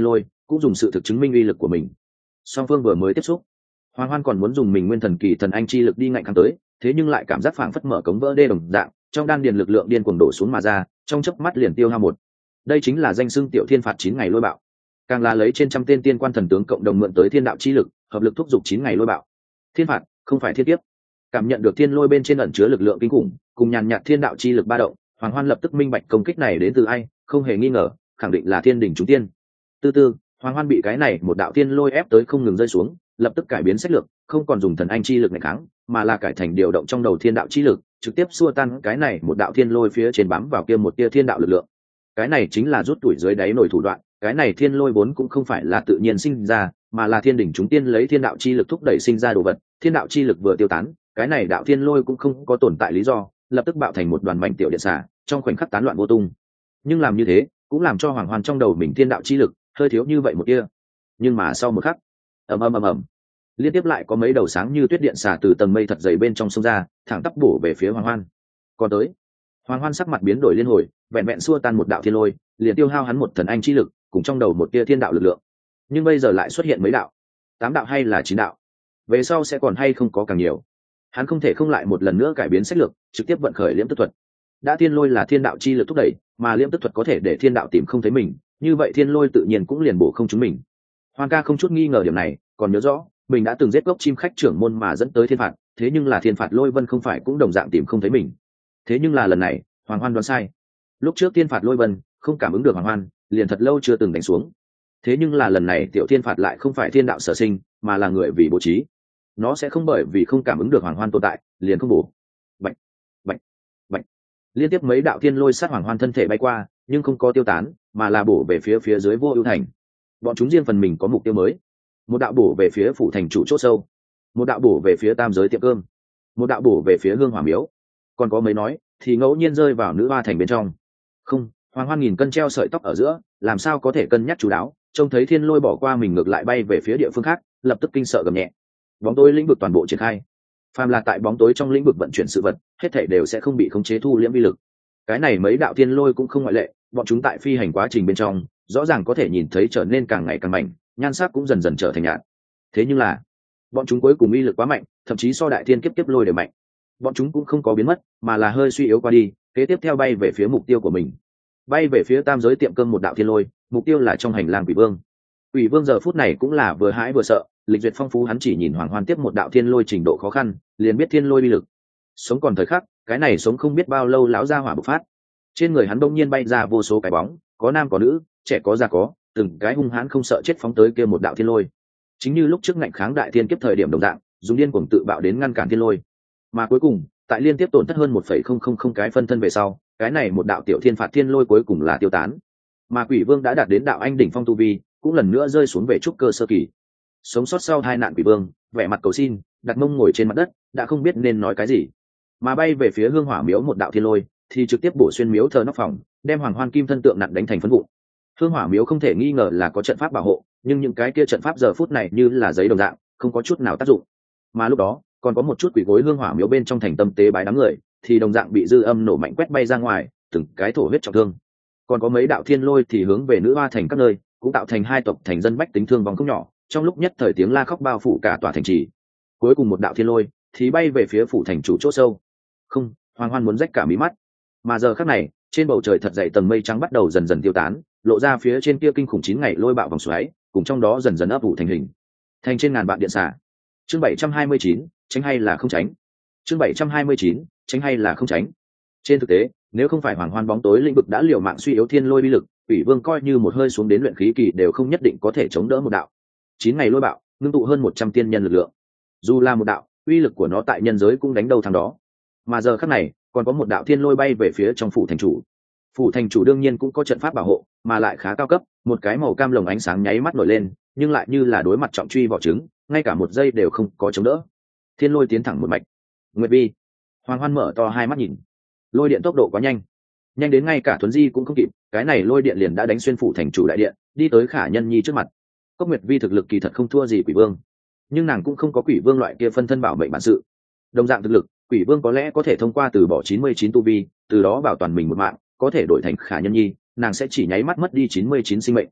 cũng dùng sự thực chứng minh uy lực của mình. Song phương vừa mới tiếp xúc, Hoàng Hoan còn muốn dùng mình nguyên thần kỳ thần anh chi lực đi ngạnh kháng tới, thế nhưng lại cảm giác phảng phất mở cống vỡ đê đồng dạng, trong đan điền lực lượng điên cuồng đổ xuống mà ra, trong chớp mắt liền tiêu hao một. Đây chính là danh xưng tiểu thiên phạt chín ngày lôi bạo. Càng là lấy trên trăm tên tiên quan thần tướng cộng đồng mượn tới thiên đạo chi lực, hợp lực thúc giục chín ngày lôi bạo. Thiên phạt, không phải thiên kiếp. Cảm nhận được thiên lôi bên trên ẩn chứa lực lượng kinh khủng, cùng nhàn nhạt thiên đạo chi lực ba động, Hoàng Hoan lập tức minh bạch công kích này đến từ ai, không hề nghi ngờ, khẳng định là thiên đỉnh chúng tiên. Từ từ, Hoàng Hoan bị cái này một đạo thiên lôi ép tới không ngừng rơi xuống, lập tức cải biến sách lược, không còn dùng thần anh chi lực này kháng, mà là cải thành điều động trong đầu thiên đạo chi lực, trực tiếp xua tan cái này một đạo thiên lôi phía trên bám vào kia một tia thiên đạo lực lượng. Cái này chính là rút tuổi dưới đáy nổi thủ đoạn, cái này thiên lôi vốn cũng không phải là tự nhiên sinh ra, mà là thiên đỉnh chúng tiên lấy thiên đạo chi lực thúc đẩy sinh ra đồ vật, thiên đạo chi lực vừa tiêu tán, cái này đạo thiên lôi cũng không có tồn tại lý do, lập tức bạo thành một đoàn mảnh tiểu điện xả, trong khoảnh khắc tán loạn vô tung. Nhưng làm như thế, cũng làm cho Hoàng Hoan trong đầu mình thiên đạo chi lực hơi thiếu như vậy một tia. Nhưng mà sau một khắc, ầm ầm ầm ầm, liên tiếp lại có mấy đầu sáng như tuyết điện xả từ tầng mây thật dày bên trong sông ra, thẳng tắp bổ về phía Hoàng Hoan. Còn tới, Hoàng Hoan sắc mặt biến đổi liên hồi, vẹn vẹn xua tan một đạo thiên lôi, liền tiêu hao hắn một thần anh chi lực, cùng trong đầu một tia thiên đạo lực lượng. Nhưng bây giờ lại xuất hiện mấy đạo, tám đạo hay là chín đạo, về sau sẽ còn hay không có càng nhiều. Hắn không thể không lại một lần nữa cải biến sách lược, trực tiếp vận khởi liễm tức thuật. Đã thiên lôi là thiên đạo chi lực thúc đẩy, mà liễm tức thuật có thể để thiên đạo tìm không thấy mình, như vậy thiên lôi tự nhiên cũng liền bổ không chúng mình. Hoàng ca không chút nghi ngờ điểm này, còn nhớ rõ mình đã từng giết gốc chim khách trưởng môn mà dẫn tới thiên phạt, thế nhưng là thiên phạt lôi vân không phải cũng đồng dạng tìm không thấy mình. Thế nhưng là lần này, Hoàng Hoan đoán sai. Lúc trước thiên phạt lôi vân không cảm ứng được Hoàng Hoan, liền thật lâu chưa từng đánh xuống. Thế nhưng là lần này tiểu thiên phạt lại không phải thiên đạo sở sinh, mà là người vì bố trí. Nó sẽ không bởi vì không cảm ứng được Hoàng Hoan tồn tại, liền không bổ. Bạch, bạch, bạch. Liên tiếp mấy đạo thiên lôi sát Hoàng Hoan thân thể bay qua, nhưng không có tiêu tán, mà là bổ về phía phía dưới Vô Ưu Thành. Bọn chúng riêng phần mình có mục tiêu mới. Một đạo bổ về phía phủ thành chủ chốt sâu, một đạo bổ về phía tam giới tiệm cơm, một đạo bổ về phía Hương Hỏa Miếu, còn có mấy nói thì ngẫu nhiên rơi vào Nữ Hoa Thành bên trong. Không, Hoàng Hoan nghìn cân treo sợi tóc ở giữa, làm sao có thể cân nhắc chú đáo, trông thấy thiên lôi bỏ qua mình ngược lại bay về phía địa phương khác, lập tức kinh sợ gầm nhẹ. Bóng tối lĩnh vực toàn bộ triển khai. Phàm là tại bóng tối trong lĩnh vực vận chuyển sự vật, hết thảy đều sẽ không bị khống chế thu liễm vi lực. Cái này mấy đạo thiên lôi cũng không ngoại lệ, bọn chúng tại phi hành quá trình bên trong, rõ ràng có thể nhìn thấy trở nên càng ngày càng mạnh, nhan sắc cũng dần dần trở thành nhạt. Thế nhưng là, bọn chúng cuối cùng uy lực quá mạnh, thậm chí so đại thiên kiếp kiếp lôi đều mạnh. Bọn chúng cũng không có biến mất, mà là hơi suy yếu qua đi, kế tiếp theo bay về phía mục tiêu của mình. Bay về phía tam giới tiệm cơm một đạo thiên lôi, mục tiêu là trong hành lang Quỷ Vương. Quỷ Vương giờ phút này cũng là vừa hãi vừa sợ, lịch duyệt phong phú hắn chỉ nhìn Hoàng Hoan tiếp một đạo thiên lôi trình độ khó khăn, liền biết thiên lôi uy lực. Sống còn thời khắc, cái này sống không biết bao lâu lão gia hỏa bộc phát. Trên người hắn đông nhiên bay ra vô số cái bóng, có nam có nữ, trẻ có già có, từng cái hung hãn không sợ chết phóng tới kia một đạo thiên lôi. Chính như lúc trước ngạnh kháng đại thiên kiếp thời điểm đồng dạng, dùng điên cuồng tự bạo đến ngăn cản thiên lôi. Mà cuối cùng, tại liên tiếp tổn thất hơn một phẩy không không không cái phân thân về sau, cái này một đạo tiểu thiên phạt thiên lôi cuối cùng là tiêu tán. Mà Quỷ Vương đã đạt đến đạo anh đỉnh phong tu vi, cũng lần nữa rơi xuống về trúc cơ sơ kỳ. Sống sót sau hai nạn Quỷ Vương, vẻ mặt cầu xin, đặt mông ngồi trên mặt đất, đã không biết nên nói cái gì. Mà bay về phía Hương Hỏa Miếu một đạo thiên lôi, thì trực tiếp bổ xuyên miếu thờ nóc phòng, đem Hoàng Hoan kim thân tượng nặn đánh thành phấn vụn. Hương Hỏa Miếu không thể nghi ngờ là có trận pháp bảo hộ, nhưng những cái kia trận pháp giờ phút này như là giấy đồng dạng, không có chút nào tác dụng. Mà lúc đó, còn có một chút quỷ gối Hương Hỏa Miếu bên trong thành tâm tế bái đám người, thì đồng dạng bị dư âm nổ mạnh quét bay ra ngoài, từng cái thổ huyết trọng thương. Còn có mấy đạo thiên lôi thì hướng về Nữ Hoa Thành các nơi, cũng tạo thành hai tộc thành dân bách tính thương vong không nhỏ, trong lúc nhất thời tiếng la khóc bao phủ cả tòa thành trì. Cuối cùng một đạo thiên lôi thì bay về phía phủ thành chủ chỗ sâu. Không, Hoàng Hoan muốn rách cả mí mắt. Mà giờ khắc này, trên bầu trời thật dày tầng mây trắng bắt đầu dần dần tiêu tán, lộ ra phía trên kia kinh khủng chín ngày lôi bạo vòng xoáy, cùng trong đó dần dần ấp ủ thành hình. Thành trên ngàn vạn điện xả. Chương bảy trăm hai mươi chín, tránh hay là không tránh? Chương bảy trăm hai mươi chín, tránh hay là không tránh? Trên thực tế, nếu không phải Hoàng Hoan bóng tối lĩnh vực đã liều mạng suy yếu thiên lôi bi lực, Quỷ Vương coi như một hơi xuống đến luyện khí kỳ đều không nhất định có thể chống đỡ một đạo. Chín ngày lôi bạo, ngưng tụ hơn một trăm tiên nhân lực lượng. Dù là một đạo, uy lực của nó tại nhân giới cũng đánh đầu thằng đó. Mà giờ khắc này, còn có một đạo thiên lôi bay về phía trong phủ thành chủ. Phủ thành chủ đương nhiên cũng có trận pháp bảo hộ, mà lại khá cao cấp, một cái màu cam lồng ánh sáng nháy mắt nổi lên, nhưng lại như là đối mặt trọng truy vỏ trứng, ngay cả một giây đều không có chống đỡ. Thiên lôi tiến thẳng một mạch. Nguyệt Vi, Hoàng Hoan mở to hai mắt nhìn. Lôi điện tốc độ quá nhanh, nhanh đến ngay cả Thuấn Di cũng không kịp, cái này lôi điện liền đã đánh xuyên phủ thành chủ đại điện, đi tới Khả Nhân Nhi trước mặt. Cốc Nguyệt Vi thực lực kỳ thật không thua gì Quỷ Vương, nhưng nàng cũng không có Quỷ Vương loại kia phân thân bảo mệnh bản sự. Đồng dạng thực lực, Quỷ Vương có lẽ có thể thông qua từ bỏ chín mươi chín tu vi, từ đó bảo toàn mình một mạng, có thể đổi thành Khả Nhân Nhi, nàng sẽ chỉ nháy mắt mất đi chín mươi chín sinh mệnh.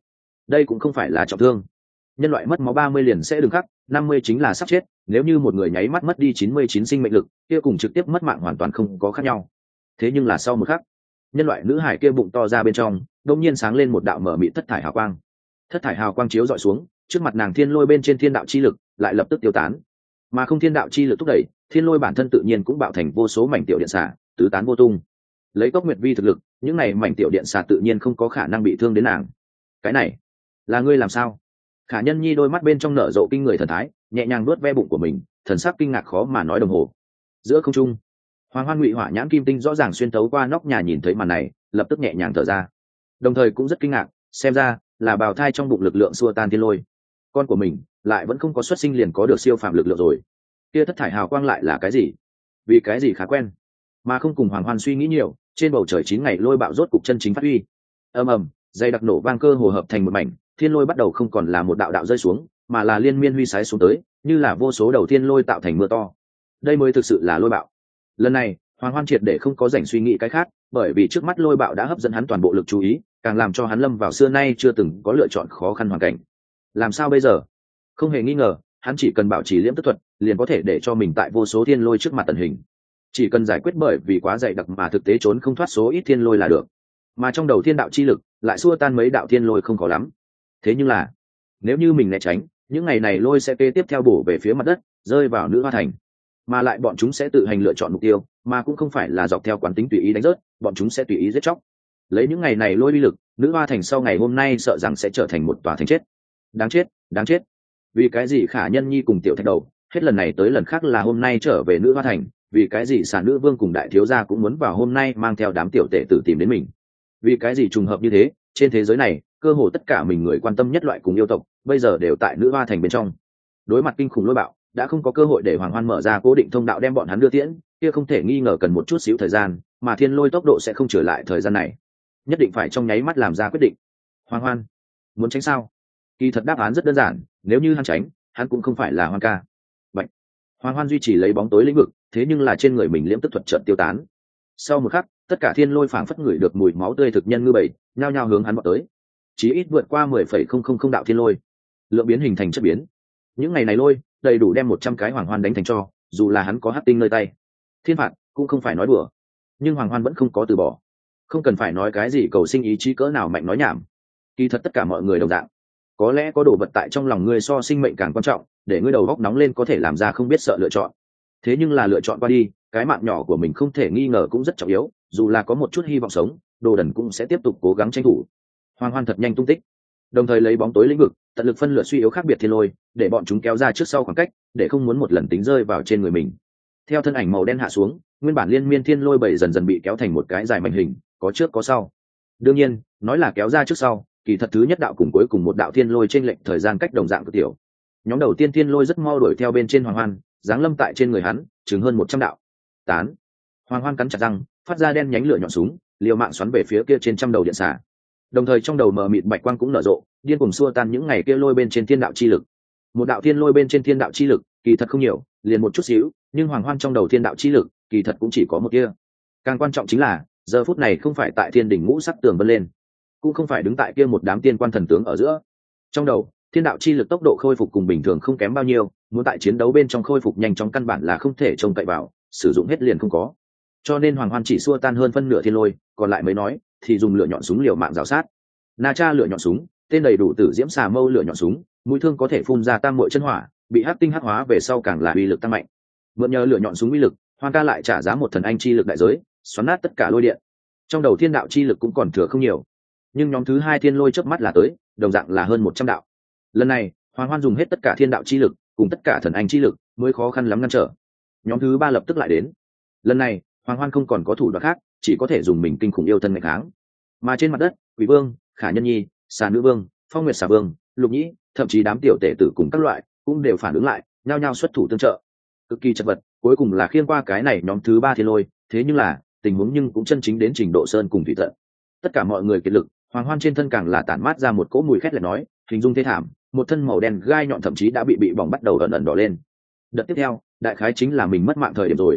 đây cũng không phải là trọng thương. Nhân loại mất máu ba mươi liền sẽ đừng khắc, năm mươi chính là sắp chết, nếu như một người nháy mắt mất đi chín mươi chín sinh mệnh lực, kia cùng trực tiếp mất mạng hoàn toàn không có khác nhau. Thế nhưng là sau một khắc, nhân loại nữ hải kia bụng to ra bên trong, đột nhiên sáng lên một đạo mở mịt thất thải hào quang. Thất thải hào quang chiếu dọi xuống, trước mặt nàng thiên lôi bên trên thiên đạo chi lực lại lập tức tiêu tán. Mà không thiên đạo chi lực thúc đẩy, thiên lôi bản thân tự nhiên cũng bạo thành vô số mảnh tiểu điện xả, tứ tán vô tung. Lấy Cốc Nguyệt Vi thực lực, những này mảnh tiểu điện xả tự nhiên không có khả năng bị thương đến nàng. Cái này, là ngươi làm sao? Khả Nhân Nhi đôi mắt bên trong nở rộ kinh người thần thái, nhẹ nhàng nuốt ve bụng của mình, thần sắc kinh ngạc khó mà nói đồng hồ. Giữa không trung, Hoàng Hoan Ngụy Hỏa nhãn kim tinh rõ ràng xuyên tấu qua nóc nhà nhìn thấy màn này, lập tức nhẹ nhàng thở ra. Đồng thời cũng rất kinh ngạc, xem ra là bào thai trong bụng lực lượng xua tan thiên lôi. Con của mình lại vẫn không có xuất sinh liền có được siêu phàm lực lượng rồi. Kia thất thải hào quang lại là cái gì? Vì cái gì khá quen? Mà không cùng Hoàng Hoan suy nghĩ nhiều, trên bầu trời chín ngày lôi bạo rốt cục chân chính phát huy. Ầm ầm, dây đặc nổ vang cơ hồ hợp thành một mảnh, thiên lôi bắt đầu không còn là một đạo đạo rơi xuống, mà là liên miên huy sái xuống tới, như là vô số đầu thiên lôi tạo thành mưa to. Đây mới thực sự là lôi bạo. Lần này, Hoàng Hoan triệt để không có rảnh suy nghĩ cái khác, bởi vì trước mắt lôi bạo đã hấp dẫn hắn toàn bộ lực chú ý, càng làm cho hắn lâm vào xưa nay chưa từng có lựa chọn khó khăn hoàn cảnh. Làm sao bây giờ? Không hề nghi ngờ, hắn chỉ cần bảo trì liễm tức thuật, liền có thể để cho mình tại vô số thiên lôi trước mặt tận hình. Chỉ cần giải quyết bởi vì quá dày đặc mà thực tế trốn không thoát số ít thiên lôi là được. Mà trong đầu thiên đạo chi lực lại xua tan mấy đạo thiên lôi không có lắm. Thế nhưng là, nếu như mình né tránh, những ngày này lôi sẽ kế tiếp theo bổ về phía mặt đất, rơi vào Nữ Hoa Thành. Mà lại bọn chúng sẽ tự hành lựa chọn mục tiêu, mà cũng không phải là dọc theo quán tính tùy ý đánh rớt, bọn chúng sẽ tùy ý giết chóc. Lấy những ngày này lôi uy lực, Nữ Hoa Thành sau ngày hôm nay sợ rằng sẽ trở thành một tòa thành chết. Đáng chết, đáng chết. Vì cái gì Khả Nhân Nhi cùng Tiểu Thạch Đầu, hết lần này tới lần khác là hôm nay trở về Nữ Hoa Thành, vì cái gì Sản Nữ Vương cùng đại thiếu gia cũng muốn vào hôm nay mang theo đám tiểu tể tử tìm đến mình. Vì cái gì trùng hợp như thế, trên thế giới này, cơ hồ tất cả mình người quan tâm nhất loại cùng yêu tộc, bây giờ đều tại Nữ Hoa Thành bên trong. Đối mặt kinh khủng lôi bạo, đã không có cơ hội để Hoàng Hoan mở ra cố định thông đạo đem bọn hắn đưa tiễn, kia không thể nghi ngờ cần một chút xíu thời gian, mà thiên lôi tốc độ sẽ không trở lại thời gian này. Nhất định phải trong nháy mắt làm ra quyết định. Hoàng Hoan, muốn tránh sao? Kỳ thật đáp án rất đơn giản, nếu như hắn tránh, hắn cũng không phải là Hoan ca. Vậy, Hoàng Hoan duy trì lấy bóng tối lĩnh vực, thế nhưng là trên người mình liễm tức thuật chợt tiêu tán. Sau một khắc, tất cả thiên lôi phảng phất ngửi được mùi máu tươi thực nhân ngư bầy, nhao nhao hướng hắn vọt tới. Chí ít vượt qua mười phẩy không không không đạo thiên lôi, lượng biến hình thành chất biến. Những ngày này lôi đầy đủ đem một trăm cái Hoàng Hoan đánh thành cho, dù là hắn có hắc tinh nơi tay. Thiên phạt cũng không phải nói đùa, nhưng Hoàng Hoan vẫn không có từ bỏ. Không cần phải nói cái gì cầu sinh ý chí cỡ nào mạnh nói nhảm. Kỳ thật tất cả mọi người đồng dạng. Có lẽ có đồ vật tại trong lòng ngươi so sinh mệnh càng quan trọng, để ngươi đầu góc nóng lên có thể làm ra không biết sợ lựa chọn. Thế nhưng là lựa chọn qua đi, cái mạng nhỏ của mình không thể nghi ngờ cũng rất trọng yếu, dù là có một chút hy vọng sống, Đồ Đần cũng sẽ tiếp tục cố gắng tranh thủ. Hoàng Hoan thật nhanh tung tích, đồng thời lấy bóng tối lĩnh vực, tận lực phân lựa suy yếu khác biệt thiên lôi, để bọn chúng kéo ra trước sau khoảng cách, để không muốn một lần tính rơi vào trên người mình. Theo thân ảnh màu đen hạ xuống, nguyên bản liên miên thiên lôi bảy dần dần bị kéo thành một cái dài mảnh hình, có trước có sau. Đương nhiên, nói là kéo ra trước sau, kỳ thật thứ nhất đạo cùng cuối cùng một đạo thiên lôi trên lệnh thời gian cách đồng dạng cực tiểu. Nhóm đầu tiên thiên lôi rất mau đuổi theo bên trên Hoàng Hoan, giáng lâm tại trên người hắn, chừng hơn một trăm đạo. Tán. Hoàng Hoan cắn chặt răng, phát ra đen nhánh lửa nhọn súng, liều mạng xoắn về phía kia trên trăm đầu điện xả. Đồng thời trong đầu mờ mịt bạch quang cũng nở rộ, điên cuồng xua tan những ngày kia lôi bên trên thiên đạo chi lực. Một đạo thiên lôi bên trên thiên đạo chi lực, kỳ thật không nhiều, liền một chút xíu, nhưng Hoàng Hoan trong đầu thiên đạo chi lực, kỳ thật cũng chỉ có một kia. Càng quan trọng chính là, giờ phút này không phải tại thiên đỉnh ngũ sắc tường vân lên, cũng không phải đứng tại kia một đám tiên quan thần tướng ở giữa. Trong đầu, thiên đạo chi lực tốc độ khôi phục cùng bình thường không kém bao nhiêu, muốn tại chiến đấu bên trong khôi phục nhanh chóng căn bản là không thể trông cậy vào, sử dụng hết liền không có. Cho nên Hoàng Hoan chỉ xua tan hơn phân nửa thiên lôi, còn lại mới nói thì dùng lửa nhọn súng liều mạng rào sát. Na Cha lửa nhọn súng, tên đầy đủ Tử Diễm Xà Mâu lửa nhọn súng, mũi thương có thể phun ra tam muội chân hỏa, bị hắc tinh hắc hóa về sau càng là uy lực tăng mạnh. Mượn nhờ lửa nhọn súng uy lực, Hoàng ca lại trả giá một thần anh chi lực đại giới, xoắn nát tất cả lôi điện. Trong đầu thiên đạo chi lực cũng còn thừa không nhiều, nhưng nhóm thứ hai thiên lôi chớp mắt là tới, đồng dạng là hơn một trăm đạo. Lần này, Hoàng Hoan dùng hết tất cả thiên đạo chi lực, cùng tất cả thần anh chi lực, mới khó khăn lắm ngăn trở. Nhóm thứ ba lập tức lại đến. Lần này, Hoàng Hoan không còn có thủ đoạn khác, chỉ có thể dùng mình kinh khủng yêu thân nghịch kháng. Mà trên mặt đất, Quỷ Vương, Khả Nhân Nhi, Xà Nữ Vương, Phong Nguyệt Xà Vương, Lục Nhĩ, thậm chí đám tiểu tể tử cùng các loại, cũng đều phản ứng lại, nhao nhao xuất thủ tương trợ. Cực kỳ chật vật, cuối cùng là khiêng qua cái này nhóm thứ ba thiên lôi, thế nhưng là, tình huống nhưng cũng chân chính đến trình độ sơn cùng thủy tận. Tất cả mọi người kiệt lực, Hoàng Hoan trên thân càng là tản mát ra một cỗ mùi khét lẹt nói, hình dung thê thảm, một thân màu đen gai nhọn thậm chí đã bị bị bỏng bắt đầu ẩn ẩn đỏ lên. Đợt tiếp theo, đại khái chính là mình mất mạng thời điểm rồi.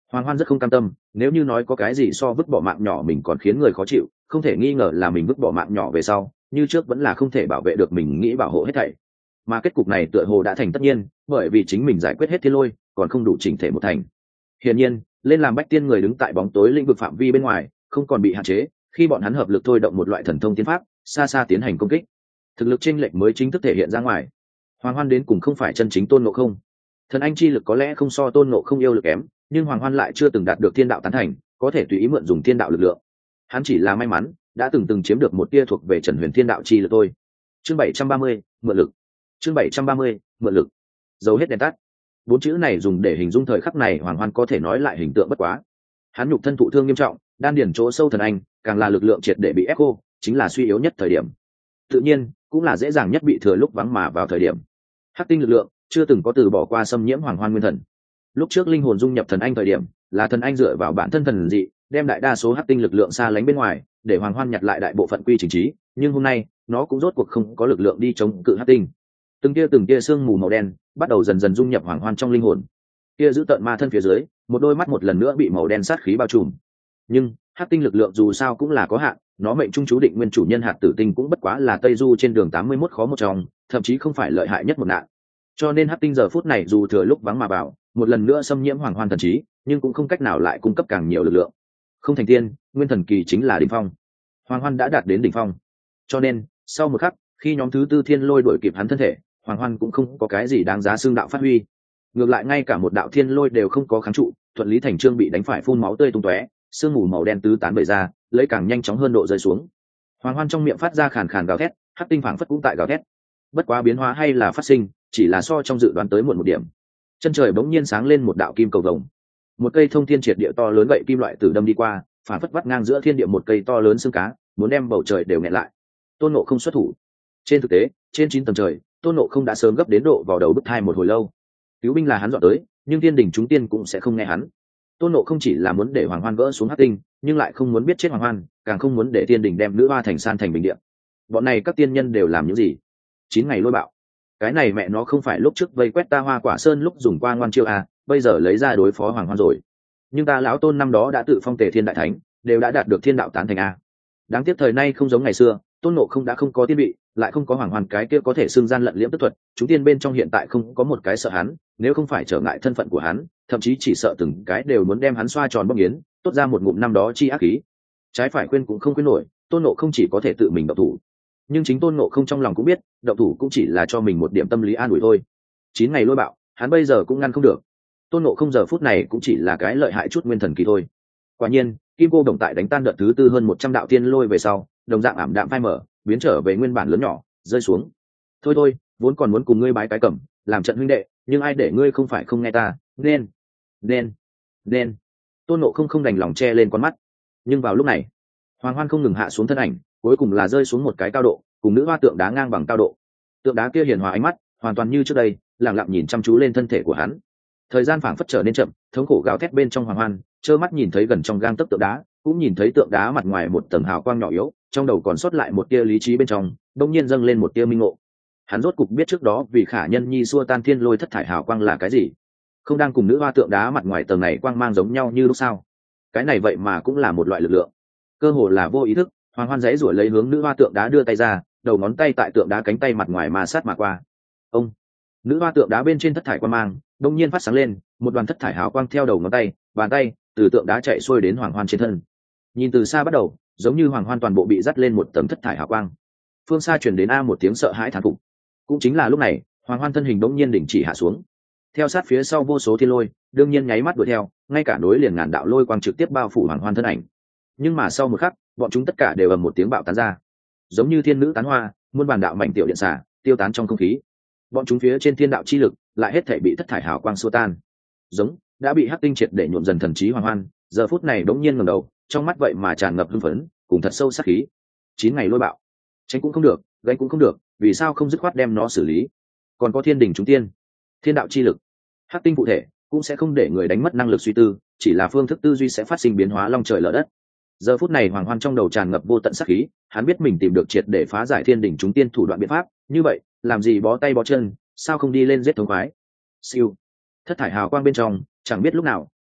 Hoàng Hoan rất không cam tâm, nếu như nói có cái gì so vứt bỏ mạng nhỏ mình còn khiến người khó chịu, không thể nghi ngờ là mình vứt bỏ mạng nhỏ về sau, như trước vẫn là không thể bảo vệ được mình nghĩ bảo hộ hết thảy. Mà kết cục này tựa hồ đã thành tất nhiên, bởi vì chính mình giải quyết hết thiên lôi, còn không đủ chỉnh thể một thành. Hiển nhiên, lên làm bách tiên người đứng tại bóng tối lĩnh vực phạm vi bên ngoài, không còn bị hạn chế, khi bọn hắn hợp lực thôi động một loại thần thông tiến pháp, xa xa tiến hành công kích. Thực lực chênh lệch mới chính thức thể hiện ra ngoài. Hoàng Hoan đến cùng không phải chân chính Tôn Ngộ Không. Thần anh chi lực có lẽ không so Tôn Ngộ Không yêu lực kém, nhưng Hoàng Hoan lại chưa từng đạt được thiên đạo tán thành, có thể tùy ý mượn dùng thiên đạo lực lượng. Hắn chỉ là may mắn, đã từng từng chiếm được một tia thuộc về Trần Huyền thiên đạo chi lực thôi. Chương bảy trăm ba mươi, mượn lực. Chương bảy trăm ba mươi, mượn lực. Dấu hết đèn tắt. Bốn chữ này dùng để hình dung thời khắc này Hoàng Hoan có thể nói lại hình tượng bất quá. Hắn nhục thân thụ thương nghiêm trọng, đan điển chỗ sâu thần anh, càng là lực lượng triệt để bị ép khô, chính là suy yếu nhất thời điểm. Tự nhiên, cũng là dễ dàng nhất bị thừa lúc vắng mà vào thời điểm. Hắc tinh lực lượng chưa từng có từ bỏ qua xâm nhiễm Hoàng Hoan nguyên thần. Lúc trước linh hồn dung nhập thần anh thời điểm, là thần anh dựa vào bản thân thần dị, đem đại đa số hắc tinh lực lượng xa lánh bên ngoài, để Hoàng Hoan nhặt lại đại bộ phận quy trình trí, nhưng hôm nay, nó cũng rốt cuộc không có lực lượng đi chống cự hắc tinh. Từng tia từng tia sương mù màu đen bắt đầu dần dần dung nhập Hoàng Hoan trong linh hồn. Kia giữ tận ma thân phía dưới, một đôi mắt một lần nữa bị màu đen sát khí bao trùm. Nhưng hắc tinh lực lượng dù sao cũng là có hạn, nó mệnh trung chú định nguyên chủ nhân hạt tử tinh cũng bất quá là tây du trên đường tám mươi mốt khó một trong, thậm chí không phải lợi hại nhất một nạn. Cho nên hắc tinh giờ phút này dù thừa lúc vắng mà vào, một lần nữa xâm nhiễm Hoàng Hoan thần trí, nhưng cũng không cách nào lại cung cấp càng nhiều lực lượng. Không thành tiên, nguyên thần kỳ chính là đỉnh phong. Hoàng Hoan đã đạt đến đỉnh phong. Cho nên, sau một khắc, khi nhóm thứ tư thiên lôi đuổi kịp hắn thân thể, Hoàng Hoan cũng không có cái gì đáng giá xương đạo phát huy. Ngược lại ngay cả một đạo thiên lôi đều không có kháng trụ, thuận lý thành trương bị đánh phải phun máu tươi tung tóe, sương mù màu đen tứ tán bời ra, lấy càng nhanh chóng hơn độ rơi xuống. Hoàng Hoan trong miệng phát ra khàn khàn gào thét, hắc tinh phảng phất cũng tại gào thét. Bất quá biến hóa hay là phát sinh, chỉ là so trong dự đoán tới muộn một điểm. Chân trời bỗng nhiên sáng lên một đạo kim cầu vồng, một cây thông thiên triệt địa to lớn gậy kim loại tử đâm đi qua, phảng phất vắt ngang giữa thiên địa một cây to lớn xương cá, muốn đem bầu trời đều nghẹn lại. Tôn Ngộ Không xuất thủ. Trên thực tế, trên chín tầng trời, Tôn Ngộ Không đã sớm gấp đến độ vào đầu bức thai một hồi lâu. Cứu binh là hắn dọn tới, nhưng thiên đình chúng tiên cũng sẽ không nghe hắn. Tôn Ngộ Không chỉ là muốn để Hoàng Hoan gỡ xuống hắc tinh, nhưng lại không muốn biết chết Hoàng Hoan, càng không muốn để thiên đình đem nữ hoa thành san thành bình địa. Bọn này các tiên nhân đều làm những gì? Chín ngày lôi bạo. Cái này mẹ nó không phải lúc trước vây quét ta Hoa Quả Sơn lúc dùng qua ngoan chiêu à, bây giờ lấy ra đối phó Hoàng Hoan rồi. Nhưng ta lão Tôn năm đó đã tự phong Tề Thiên đại thánh, đều đã đạt được thiên đạo tán thành a. Đáng tiếc thời nay không giống ngày xưa, Tôn Ngộ Không đã không có tiên vị, lại không có Hoàng Hoan cái kia có thể xưng gian lận liễm tức thuật, chúng tiên bên trong hiện tại không có một cái sợ hắn, nếu không phải trở ngại thân phận của hắn, thậm chí chỉ sợ từng cái đều muốn đem hắn xoa tròn bóc nghiến, tốt ra một ngụm năm đó chi ác khí. Trái phải khuyên cũng không khuyên nổi, Tôn Ngộ Không chỉ có thể tự mình động thủ. Nhưng chính Tôn Ngộ Không trong lòng cũng biết, động thủ cũng chỉ là cho mình một điểm tâm lý an ủi thôi. Chín ngày lôi bạo, hắn bây giờ cũng ngăn không được. Tôn Ngộ Không giờ phút này cũng chỉ là cái lợi hại chút nguyên thần kỳ thôi. Quả nhiên, Kim Cô Đồng tại đánh tan đợt thứ tư hơn một trăm đạo tiên lôi về sau, đồng dạng ảm đạm phai mở, biến trở về nguyên bản lớn nhỏ, rơi xuống. Thôi thôi, vốn còn muốn cùng ngươi bái cái cẩm, làm trận huynh đệ, nhưng ai để ngươi không phải không nghe ta, nên, nên, nên. Tôn Ngộ Không không đành lòng che lên con mắt. Nhưng vào lúc này, Hoàng Hoan không ngừng hạ xuống thân ảnh, cuối cùng là rơi xuống một cái cao độ, cùng nữ hoa tượng đá ngang bằng cao độ. Tượng đá kia hiền hòa ánh mắt, hoàn toàn như trước đây, lặng lặng nhìn chăm chú lên thân thể của hắn. Thời gian phảng phất trở nên chậm, thống khổ gào thét bên trong Hoàng Hoan, trơ mắt nhìn thấy gần trong gang tấc tượng đá, cũng nhìn thấy tượng đá mặt ngoài một tầng hào quang nhỏ yếu, trong đầu còn sót lại một tia lý trí bên trong, đột nhiên dâng lên một tia minh ngộ. Hắn rốt cục biết trước đó vì Khả Nhân Nhi xua tan thiên lôi thất thải hào quang là cái gì, không đang cùng nữ hoa tượng đá mặt ngoài tầng này quang mang giống nhau như lúc sao? Cái này vậy mà cũng là một loại lực lượng. Cơ hồ là vô ý thức, Hoàng Hoan giãy giụa lấy hướng nữ hoa tượng đá đưa tay ra, đầu ngón tay tại tượng đá cánh tay mặt ngoài ma sát mà qua. Ông, nữ hoa tượng đá bên trên thất thải quang mang, đột nhiên phát sáng lên, một đoàn thất thải hào quang theo đầu ngón tay, bàn tay, từ tượng đá chạy xuôi đến Hoàng Hoan trên thân. Nhìn từ xa bắt đầu, giống như Hoàng Hoan toàn bộ bị dắt lên một tầng thất thải hào quang. Phương xa truyền đến a một tiếng sợ hãi thán phục. Cũng chính là lúc này, Hoàng Hoan thân hình đột nhiên đình chỉ hạ xuống. Theo sát phía sau vô số thiên lôi, đương nhiên nháy mắt đuổi theo, ngay cả nối liền ngàn đạo lôi quang trực tiếp bao phủ Hoàng Hoan thân ảnh. Nhưng mà sau một khắc, bọn chúng tất cả đều ầm một tiếng bạo tán ra, giống như thiên nữ tán hoa, muôn bản đạo mảnh tiểu điện xả, tiêu tán trong không khí. Bọn chúng phía trên thiên đạo chi lực lại hết thảy bị thất thải hào quang xua tan. Giống đã bị hắc tinh triệt để nhuộm dần thần trí Hoàng Hoan, giờ phút này đống nhiên ngẩng đầu, trong mắt vậy mà tràn ngập hưng phấn, cùng thật sâu sắc khí. Chín ngày lôi bạo, tránh cũng không được, gánh cũng không được, vì sao không dứt khoát đem nó xử lý? Còn có thiên đình chúng tiên, thiên đạo chi lực, hắc tinh cụ thể cũng sẽ không để người đánh mất năng lực suy tư, chỉ là phương thức tư duy sẽ phát sinh biến hóa long trời lở đất. Giờ phút này Hoàng Hoan trong đầu tràn ngập vô tận sát khí, hắn biết mình tìm được triệt để phá giải thiên đình chúng tiên thủ đoạn biện pháp, như vậy, làm gì bó tay bó chân, sao không đi lên giết thống khoái. Siêu. Thất thải hào quang bên trong, chẳng biết lúc nào,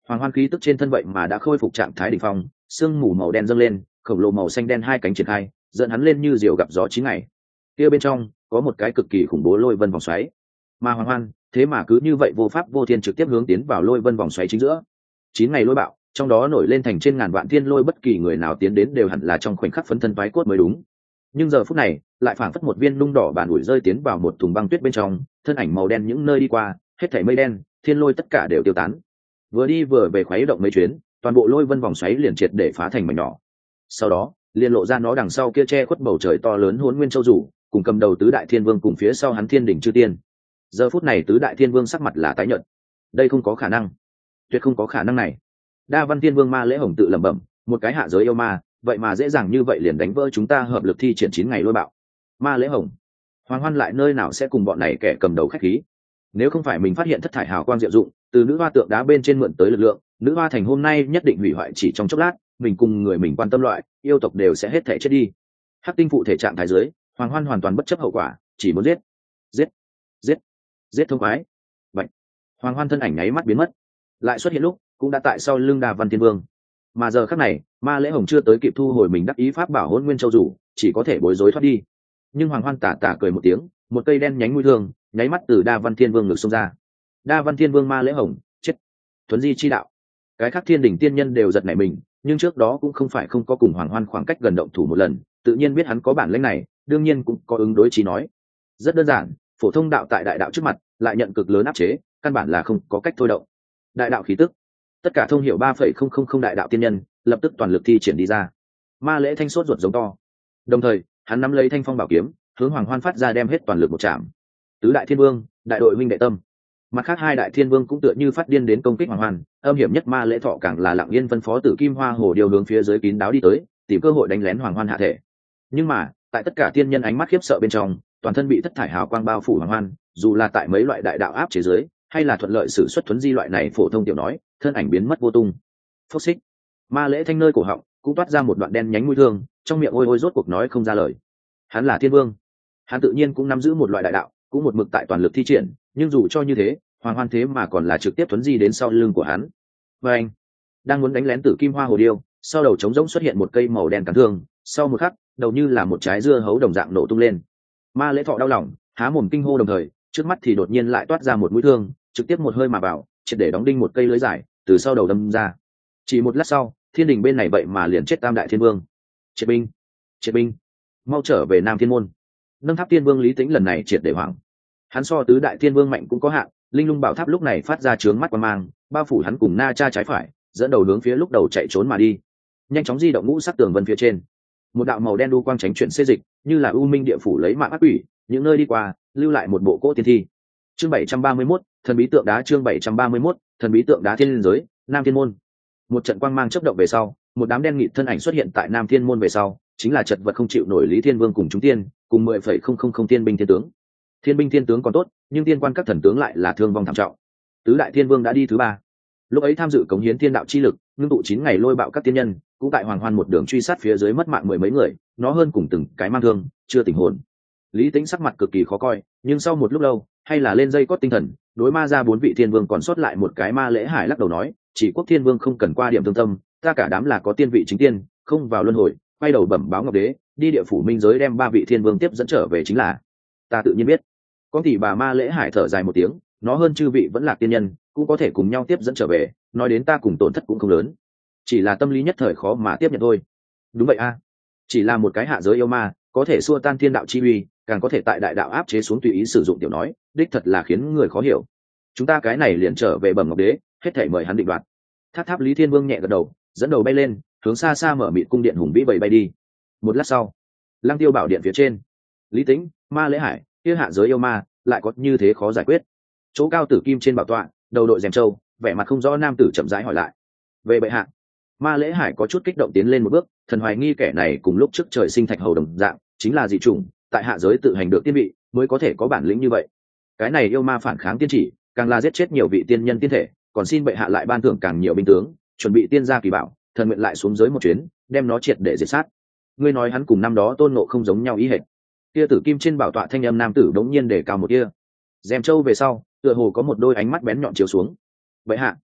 Hoàng Hoan khí tức trên thân vậy mà đã khôi phục trạng thái đỉnh phong, sương mù màu đen dâng lên, khổng lồ màu xanh đen hai cánh triển khai, dẫn hắn lên như diều gặp gió chín ngày. Kia bên trong có một cái cực kỳ khủng bố lôi vân vòng xoáy, mà Hoàng Hoan thế mà cứ như vậy vô pháp vô thiên trực tiếp hướng tiến vào lôi vân vòng xoáy chính giữa. Chín ngày lôi bạo, trong đó nổi lên thành trên ngàn vạn thiên lôi, bất kỳ người nào tiến đến đều hẳn là trong khoảnh khắc phấn thân toái cốt mới đúng. Nhưng giờ phút này lại phảng phất một viên nung đỏ bản ủi rơi tiến vào một thùng băng tuyết bên trong, thân ảnh màu đen những nơi đi qua, hết thảy mây đen, thiên lôi tất cả đều tiêu tán. Vừa đi vừa về khuấy động mấy chuyến, toàn bộ lôi vân vòng xoáy liền triệt để phá thành mảnh nhỏ. Sau đó liền lộ ra nó đằng sau kia che khuất bầu trời to lớn Hỗn Nguyên Châu rủ, cùng cầm đầu tứ đại thiên vương cùng phía sau hắn thiên đỉnh chư tiên. Giờ phút này tứ đại thiên vương sắc mặt là tái nhợt. Đây không có khả năng, tuyệt không có khả năng này. Đa Văn Thiên Vương Ma Lễ Hồng tự lẩm bẩm, một cái hạ giới yêu ma, vậy mà dễ dàng như vậy liền đánh vỡ chúng ta hợp lực thi triển chín ngày lôi bạo. Ma Lễ Hồng, Hoàng Hoan lại nơi nào sẽ cùng bọn này kẻ cầm đầu khách khí? Nếu không phải mình phát hiện thất thải hào quang diệu dụng, từ nữ hoa tượng đá bên trên mượn tới lực lượng, nữ hoa thành hôm nay nhất định hủy hoại chỉ trong chốc lát, mình cùng người mình quan tâm loại yêu tộc đều sẽ hết thể chết đi. Hắc tinh phụ thể trạng thái dưới, Hoàng Hoan hoàn toàn bất chấp hậu quả, chỉ muốn giết, giết, giết, giết thông khoái. Vậy, Hoàng Hoan thân ảnh nháy mắt biến mất, lại xuất hiện lúc cũng đã tại sau lưng Đa Văn Thiên Vương. Mà giờ khắc này, Ma Lễ Hồng chưa tới kịp thu hồi mình đắc ý pháp bảo Hỗn Nguyên Châu rủ, chỉ có thể bối rối thoát đi. Nhưng Hoàng Hoan tà tà cười một tiếng, một cây đen nhánh mũi thương nháy mắt từ Đa Văn Thiên Vương ngực xông ra. Đa Văn Thiên Vương Ma Lễ Hồng chết. Thuấn di chi đạo, cái khác thiên đỉnh tiên nhân đều giật nảy mình, nhưng trước đó cũng không phải không có cùng Hoàng Hoan khoảng cách gần động thủ một lần, tự nhiên biết hắn có bản lĩnh này, đương nhiên cũng có ứng đối chí nói. Rất đơn giản, phổ thông đạo tại đại đạo trước mặt lại nhận cực lớn áp chế, căn bản là không có cách thôi động. Đại đạo khí tức, tất cả thông hiểu ba phẩy không không không đại đạo tiên nhân lập tức toàn lực thi triển đi ra. Ma Lễ Thanh sốt ruột giống to, đồng thời hắn nắm lấy thanh phong bảo kiếm, hướng Hoàng Hoan phát ra đem hết toàn lực một chạm. Tứ đại thiên vương, đại đội minh đệ tâm. Mặt khác hai đại thiên vương cũng tựa như phát điên đến công kích Hoàng Hoan, âm hiểm nhất Ma Lễ Thọ càng là lặng yên phân phó Tử Kim Hoa Hồ điều hướng phía dưới kín đáo đi tới, tìm cơ hội đánh lén Hoàng Hoan hạ thể. Nhưng mà tại tất cả tiên nhân ánh mắt khiếp sợ bên trong, toàn thân bị thất thải hào quang bao phủ Hoàng Hoan, dù là tại mấy loại đại đạo áp chế dưới, hay là thuận lợi sử xuất thuấn di loại này phổ thông tiểu nói, thân ảnh biến mất vô tung. Phốc xích, Ma Lễ Thanh nơi cổ họng cũng toát ra một đoạn đen nhánh mũi thương, trong miệng ôi ôi rốt cuộc nói không ra lời. Hắn là thiên vương, hắn tự nhiên cũng nắm giữ một loại đại đạo, cũng một mực tại toàn lực thi triển, nhưng dù cho như thế, Hoàng Hoan thế mà còn là trực tiếp thuấn di đến sau lưng của hắn. Và anh đang muốn đánh lén Tử Kim Hoa Hồ điêu, sau đầu trống rỗng xuất hiện một cây màu đen cán thương, sau một khắc, đầu như là một trái dưa hấu đồng dạng nổ tung lên. Ma Lễ Thọ đau lòng, há mồm kinh hô, đồng thời trước mắt thì đột nhiên lại toát ra một mũi thương, trực tiếp một hơi mà vào, triệt để đóng đinh một cây lưới dài từ sau đầu đâm ra. Chỉ một lát sau, thiên đình bên này vậy mà liền chết tam đại thiên vương. Triệt binh, triệt binh, mau trở về Nam Thiên Môn. Nâng Tháp Thiên Vương Lý Tĩnh lần này triệt để hoảng. Hắn so tứ đại thiên vương mạnh cũng có hạn, linh lung bảo tháp lúc này phát ra trướng mắt quang mang, bao phủ hắn cùng Na Cha trái phải, dẫn đầu hướng phía lúc đầu chạy trốn mà đi. Nhanh chóng di động ngũ sắc tường vân phía trên, một đạo màu đen đu quang tránh chuyển xê dịch, như là u minh địa phủ lấy mạng ác quỷ, những nơi đi qua lưu lại một bộ cỗ tiên thi. Chương bảy trăm ba mươi mốt, thần bí tượng đá. Chương bảy trăm ba mươi mốt, thần bí tượng đá. Thiên giới, Nam Thiên Môn. Một trận quang mang chớp động về sau, một đám đen nghịt thân ảnh xuất hiện tại Nam Thiên Môn về sau, chính là chật vật không chịu nổi Lý Thiên Vương cùng chúng tiên, cùng mười phẩy không không không tiên binh thiên tướng. Thiên binh thiên tướng còn tốt, nhưng tiên quan các thần tướng lại là thương vong thảm trọng. Tứ đại thiên vương đã đi thứ ba. Lúc ấy tham dự cống hiến thiên đạo chi lực, ngưng tụ chín ngày lôi bạo các tiên nhân, cũng tại Hoàng Hoan một đường truy sát phía dưới mất mạng mười mấy người, nó hơn cùng từng cái mang thương, chưa tỉnh hồn. Lý Tĩnh sắc mặt cực kỳ khó coi, nhưng sau một lúc lâu, hay là lên dây cót tinh thần, đối ma ra bốn vị thiên vương còn sót lại một cái Ma Lễ Hải lắc đầu nói, chỉ quốc thiên vương không cần qua điểm thương tâm, ta cả đám là có tiên vị chính tiên, không vào luân hồi, quay đầu bẩm báo Ngọc Đế, đi địa phủ minh giới đem ba vị thiên vương tiếp dẫn trở về chính là. Ta tự nhiên biết. Con thì bà Ma Lễ Hải thở dài một tiếng, nó hơn chư vị vẫn là tiên nhân, cũng có thể cùng nhau tiếp dẫn trở về, nói đến ta cùng tổn thất cũng không lớn, chỉ là tâm lý nhất thời khó mà tiếp nhận thôi. Đúng vậy a, chỉ là một cái hạ giới yêu ma, có thể xua tan thiên đạo chi uy, càng có thể tại đại đạo áp chế xuống tùy ý sử dụng tiểu nói, đích thật là khiến người khó hiểu. Chúng ta cái này liền trở về bẩm Ngọc Đế, hết thảy mời hắn định đoạt. Tháp Tháp Lý Thiên Vương nhẹ gật đầu, dẫn đầu bay lên, hướng xa xa mở mịt cung điện hùng vĩ bay bay đi. Một lát sau, Lăng Tiêu bảo điện phía trên, Lý Tĩnh, Ma Lễ Hải, kia hạ giới yêu ma lại có như thế khó giải quyết. Chỗ cao tử kim trên bảo tọa, đầu đội rèm trâu, vẻ mặt không rõ nam tử chậm rãi hỏi lại. Về bệ hạ. Ma Lễ Hải có chút kích động tiến lên một bước, thần hoài nghi kẻ này cùng lúc trước trời sinh thạch hầu đồng dạng, chính là dị chủng, tại hạ giới tự hành được tiên vị, mới có thể có bản lĩnh như vậy. Cái này yêu ma phản kháng tiên chỉ, càng là giết chết nhiều vị tiên nhân tiên thể, còn xin bệ hạ lại ban thưởng càng nhiều binh tướng, chuẩn bị tiên gia kỳ bảo, thần nguyện lại xuống giới một chuyến, đem nó triệt để diệt sát. Ngươi nói hắn cùng năm đó Tôn Ngộ không giống nhau ý hệt. Kia tử kim trên bảo tọa thanh âm nam tử đống nhiên để cao một kia. Dèm trâu về sau, tựa hồ có một đôi ánh mắt bén nhọn chiếu xuống. Bệ hạ.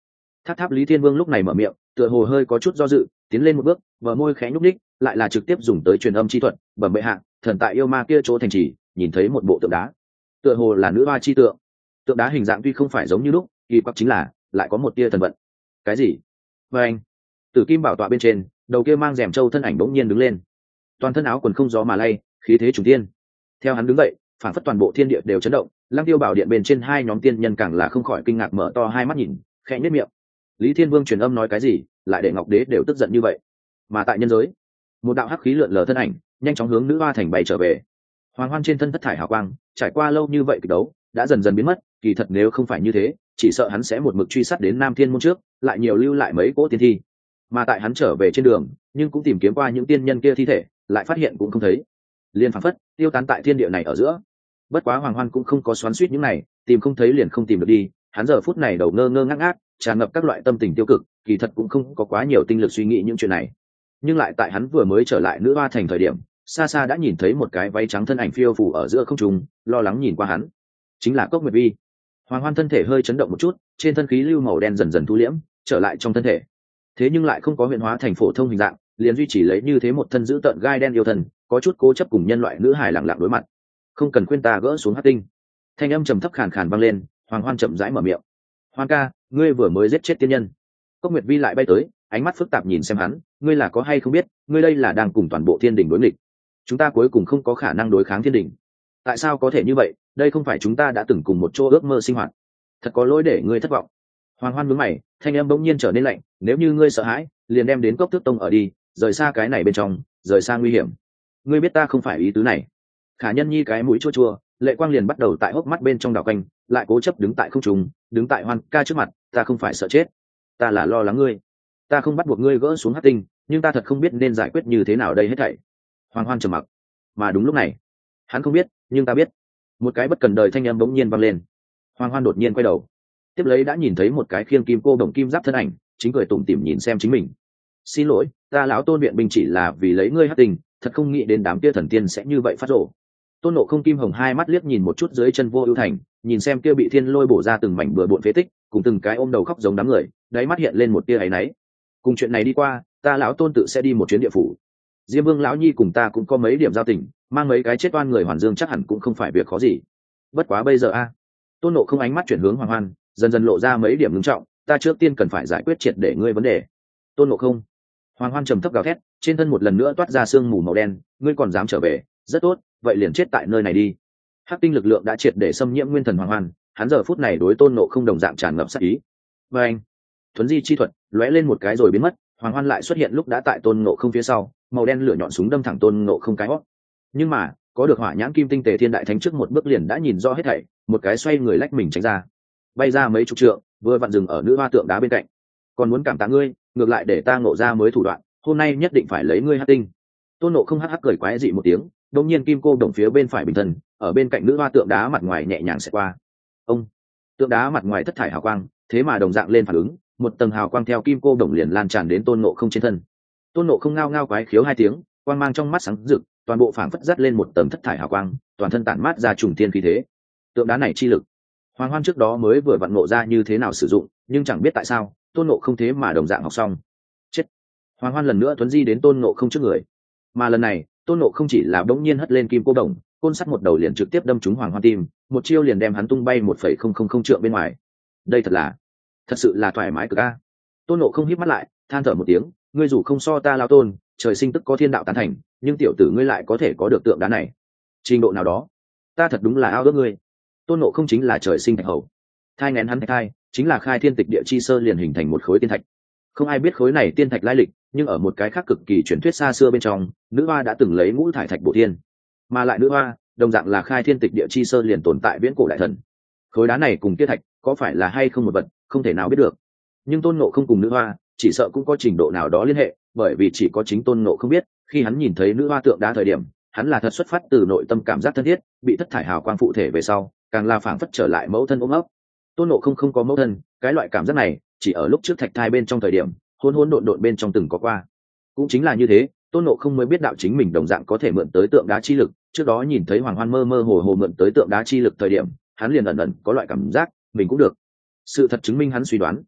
Tháp tháp Lý Thiên Vương lúc này mở miệng, tựa hồ hơi có chút do dự, tiến lên một bước, bờ môi khẽ nhúc nhích, lại là trực tiếp dùng tới truyền âm chi thuật, bẩm bệ hạ, thần tại yêu ma kia chỗ thành trì, nhìn thấy một bộ tượng đá, tựa hồ là nữ hoa chi tượng. Tượng đá hình dạng tuy không phải giống như lúc, kỳ quặc chính là lại có một tia thần vận. Cái gì? Và anh, Tử Kim bảo tọa bên trên, đầu kia mang rèm trâu thân ảnh bỗng nhiên đứng lên, toàn thân áo quần không gió mà lay, khí thế trùng thiên. Theo hắn đứng dậy, phản phất toàn bộ thiên địa đều chấn động, Lăng Tiêu bảo điện bên trên hai nhóm tiên nhân càng là không khỏi kinh ngạc mở to hai mắt nhìn, khẽ nhếch miệng. Lý Thiên Vương truyền âm nói cái gì, lại để Ngọc Đế đều tức giận như vậy? Mà tại nhân giới, một đạo hắc khí lượn lờ thân ảnh, nhanh chóng hướng nữ hoa thành bay trở về. Hoàng Hoan trên thân thất thải hào quang, trải qua lâu như vậy kịch đấu, đã dần dần biến mất, kỳ thật nếu không phải như thế, chỉ sợ hắn sẽ một mực truy sát đến Nam Thiên môn trước, lại nhiều lưu lại mấy cỗ tiên thi. Mà tại hắn trở về trên đường, nhưng cũng tìm kiếm qua những tiên nhân kia thi thể, lại phát hiện cũng không thấy. Liên phảng phất tiêu tán tại thiên địa này ở giữa. Bất quá Hoàng Hoan cũng không có xoắn xuýt những này, tìm không thấy liền không tìm được đi, hắn giờ phút này đầu ngơ ngơ ngác ngác, tràn ngập các loại tâm tình tiêu cực, kỳ thật cũng không có quá nhiều tinh lực suy nghĩ những chuyện này. Nhưng lại tại hắn vừa mới trở lại nữ hoa thành thời điểm, xa xa đã nhìn thấy một cái váy trắng thân ảnh phiêu phù ở giữa không trung, lo lắng nhìn qua hắn. Chính là Cốc Nguyệt Vi. Hoàng Hoan thân thể hơi chấn động một chút, trên thân khí lưu màu đen dần dần thu liễm, trở lại trong thân thể. Thế nhưng lại không có huyện hóa thành phổ thông hình dạng, liền duy trì lấy như thế một thân giữ tợn gai đen yêu thần, có chút cố chấp cùng nhân loại nữ hài lặng lặng đối mặt. Không cần khuyên ta gỡ xuống hắc tinh. Thanh âm trầm thấp khàn khàn vang lên, Hoàng Hoan chậm rãi mở miệng. Hoan ca, ngươi vừa mới giết chết tiên nhân. Cốc Nguyệt Vi lại bay tới, ánh mắt phức tạp nhìn xem hắn, ngươi là có hay không biết, ngươi đây là đang cùng toàn bộ thiên đình đối nghịch. Chúng ta cuối cùng không có khả năng đối kháng thiên đình. Tại sao có thể như vậy, đây không phải chúng ta đã từng cùng một chỗ ước mơ sinh hoạt. Thật có lỗi để ngươi thất vọng. Hoàng Hoan nhướng mày, thanh âm bỗng nhiên trở nên lạnh, nếu như ngươi sợ hãi, liền đem đến Cốc Tước Tông ở đi, rời xa cái này bên trong, rời xa nguy hiểm. Ngươi biết ta không phải ý tứ này. Khả Nhân Nhi cái mũi chua chua, lệ quang liền bắt đầu tại hốc mắt bên trong đảo quanh, lại cố chấp đứng tại không trung, đứng tại Hoan ca trước mặt, ta không phải sợ chết, ta là lo lắng ngươi. Ta không bắt buộc ngươi gỡ xuống hắc tinh, nhưng ta thật không biết nên giải quyết như thế nào đây hết thảy. Hoàng Hoan trầm mặc. Mà đúng lúc này, hắn không biết, nhưng ta biết. Một cái bất cần đời thanh âm bỗng nhiên vang lên. Hoàng Hoan đột nhiên quay đầu, tiếp lấy đã nhìn thấy một cái khiêng kim cô đồng kim giáp thân ảnh, chính cười tủm tỉm nhìn xem chính mình. Xin lỗi, ta lão Tôn viện binh chỉ là vì lấy ngươi hắc tinh, thật không nghĩ đến đám kia thần tiên sẽ như vậy phát rồ. Tôn Nộ Không kim hồng hai mắt liếc nhìn một chút dưới chân Vô Ưu Thành, nhìn xem kia bị thiên lôi bổ ra từng mảnh bừa bộn phế tích, cùng từng cái ôm đầu khóc giống đám người, đáy mắt hiện lên một tia áy náy. Cùng chuyện này đi qua, ta lão Tôn tự sẽ đi một chuyến địa phủ. Diêm Vương lão nhi cùng ta cũng có mấy điểm giao tình, mang mấy cái chết oan người Hoàn Dương chắc hẳn cũng không phải việc khó gì. Bất quá bây giờ a. Tôn Nộ Không ánh mắt chuyển hướng Hoàng Hoan, dần dần lộ ra mấy điểm ngưng trọng, ta trước tiên cần phải giải quyết triệt để ngươi vấn đề. Tôn Nộ Không. Hoàng Hoan trầm thấp gào thét, trên thân một lần nữa toát ra sương mù màu đen, ngươi còn dám trở về, rất tốt, vậy liền chết tại nơi này đi. Hắc tinh lực lượng đã triệt để xâm nhiễm nguyên thần Hoàng Hoan, hắn giờ phút này đối Tôn Nộ Không đồng dạng tràn ngập sát ý. Và anh, thuấn di chi thuật lóe lên một cái rồi biến mất, Hoàng Hoan lại xuất hiện lúc đã tại Tôn Nộ Không phía sau, màu đen lửa nhọn súng đâm thẳng Tôn Nộ Không cái hót. Nhưng mà, có được Hỏa Nhãn Kim Tinh Tề Thiên Đại Thánh trước một bước liền đã nhìn rõ hết thảy, một cái xoay người lách mình tránh ra, bay ra mấy chục trượng, vừa vặn dừng ở nữ hoa tượng đá bên cạnh. Còn muốn cảm tạ ngươi, ngược lại để ta ngộ ra mới thủ đoạn, hôm nay nhất định phải lấy ngươi hắc tinh. Tôn Nộ Không hắc hắc cười quái dị một tiếng, đột nhiên kim cô đồng phía bên phải bình thân, ở bên cạnh nữ hoa tượng đá mặt ngoài nhẹ nhàng sẽ qua. Ông, tượng đá mặt ngoài thất thải hào quang, thế mà đồng dạng lên phản ứng, một tầng hào quang theo kim cô đồng liền lan tràn đến Tôn Nộ Không trên thân. Tôn Nộ Không ngao ngao quái khiếu hai tiếng, quang mang trong mắt sáng rực, toàn bộ phảng phất dắt lên một tầng thất thải hào quang, toàn thân tản mát ra trùng thiên khí thế. Tượng đá này chi lực, Hoàng Hoan trước đó mới vừa vặn ngộ ra như thế nào sử dụng, nhưng chẳng biết tại sao, Tôn Nộ Không thế mà đồng dạng học xong. Chết. Hoàng Hoan lần nữa tuấn di đến Tôn Nộ Không trước người, mà lần này, Tôn Nộ Không chỉ là đống nhiên hất lên kim cô đồng, côn sắt một đầu liền trực tiếp đâm trúng Hoàng Hoan tim, một chiêu liền đem hắn tung bay một phẩy không không không trượng bên ngoài. Đây thật là, thật sự là thoải mái cực a. Tôn Nộ Không híp mắt lại, than thở một tiếng, ngươi dù không so ta lao tôn, trời sinh tức có thiên đạo tán thành, nhưng tiểu tử ngươi lại có thể có được tượng đá này, trình độ nào đó, ta thật đúng là ao ước ngươi. Tôn Nộ Không chính là trời sinh thạch hầu, thai nghén hắn thạch thai, chính là khai thiên tịch địa chi sơ liền hình thành một khối tiên thạch. Không ai biết khối này tiên thạch lai lịch, nhưng ở một cái khác cực kỳ truyền thuyết xa xưa bên trong, nữ hoa đã từng lấy ngũ thải thạch bổ thiên, mà lại nữ hoa đồng dạng là khai thiên tịch địa chi sơ liền tồn tại viễn cổ đại thần. Khối đá này cùng tiên thạch có phải là hay không một vật, không thể nào biết được. Nhưng Tôn Ngộ Không cùng nữ hoa chỉ sợ cũng có trình độ nào đó liên hệ, bởi vì chỉ có chính Tôn Ngộ Không biết, khi hắn nhìn thấy nữ hoa tượng đá thời điểm, hắn là thật xuất phát từ nội tâm cảm giác thân thiết, bị thất thải hào quang phụ thể về sau, càng là phảng phất trở lại mẫu thân ôm ấp. Tôn Ngộ Không không có mẫu thân, cái loại cảm giác này chỉ ở lúc trước thạch thai bên trong thời điểm hỗn hỗn độn độn bên trong từng có qua. Cũng chính là như thế, Tôn Ngộ Không mới biết đạo chính mình đồng dạng có thể mượn tới tượng đá chi lực. Trước đó nhìn thấy Hoàng Hoan mơ mơ hồ hồ mượn tới tượng đá chi lực thời điểm, hắn liền ẩn ẩn có loại cảm giác mình cũng được. Sự thật chứng minh hắn suy đoán.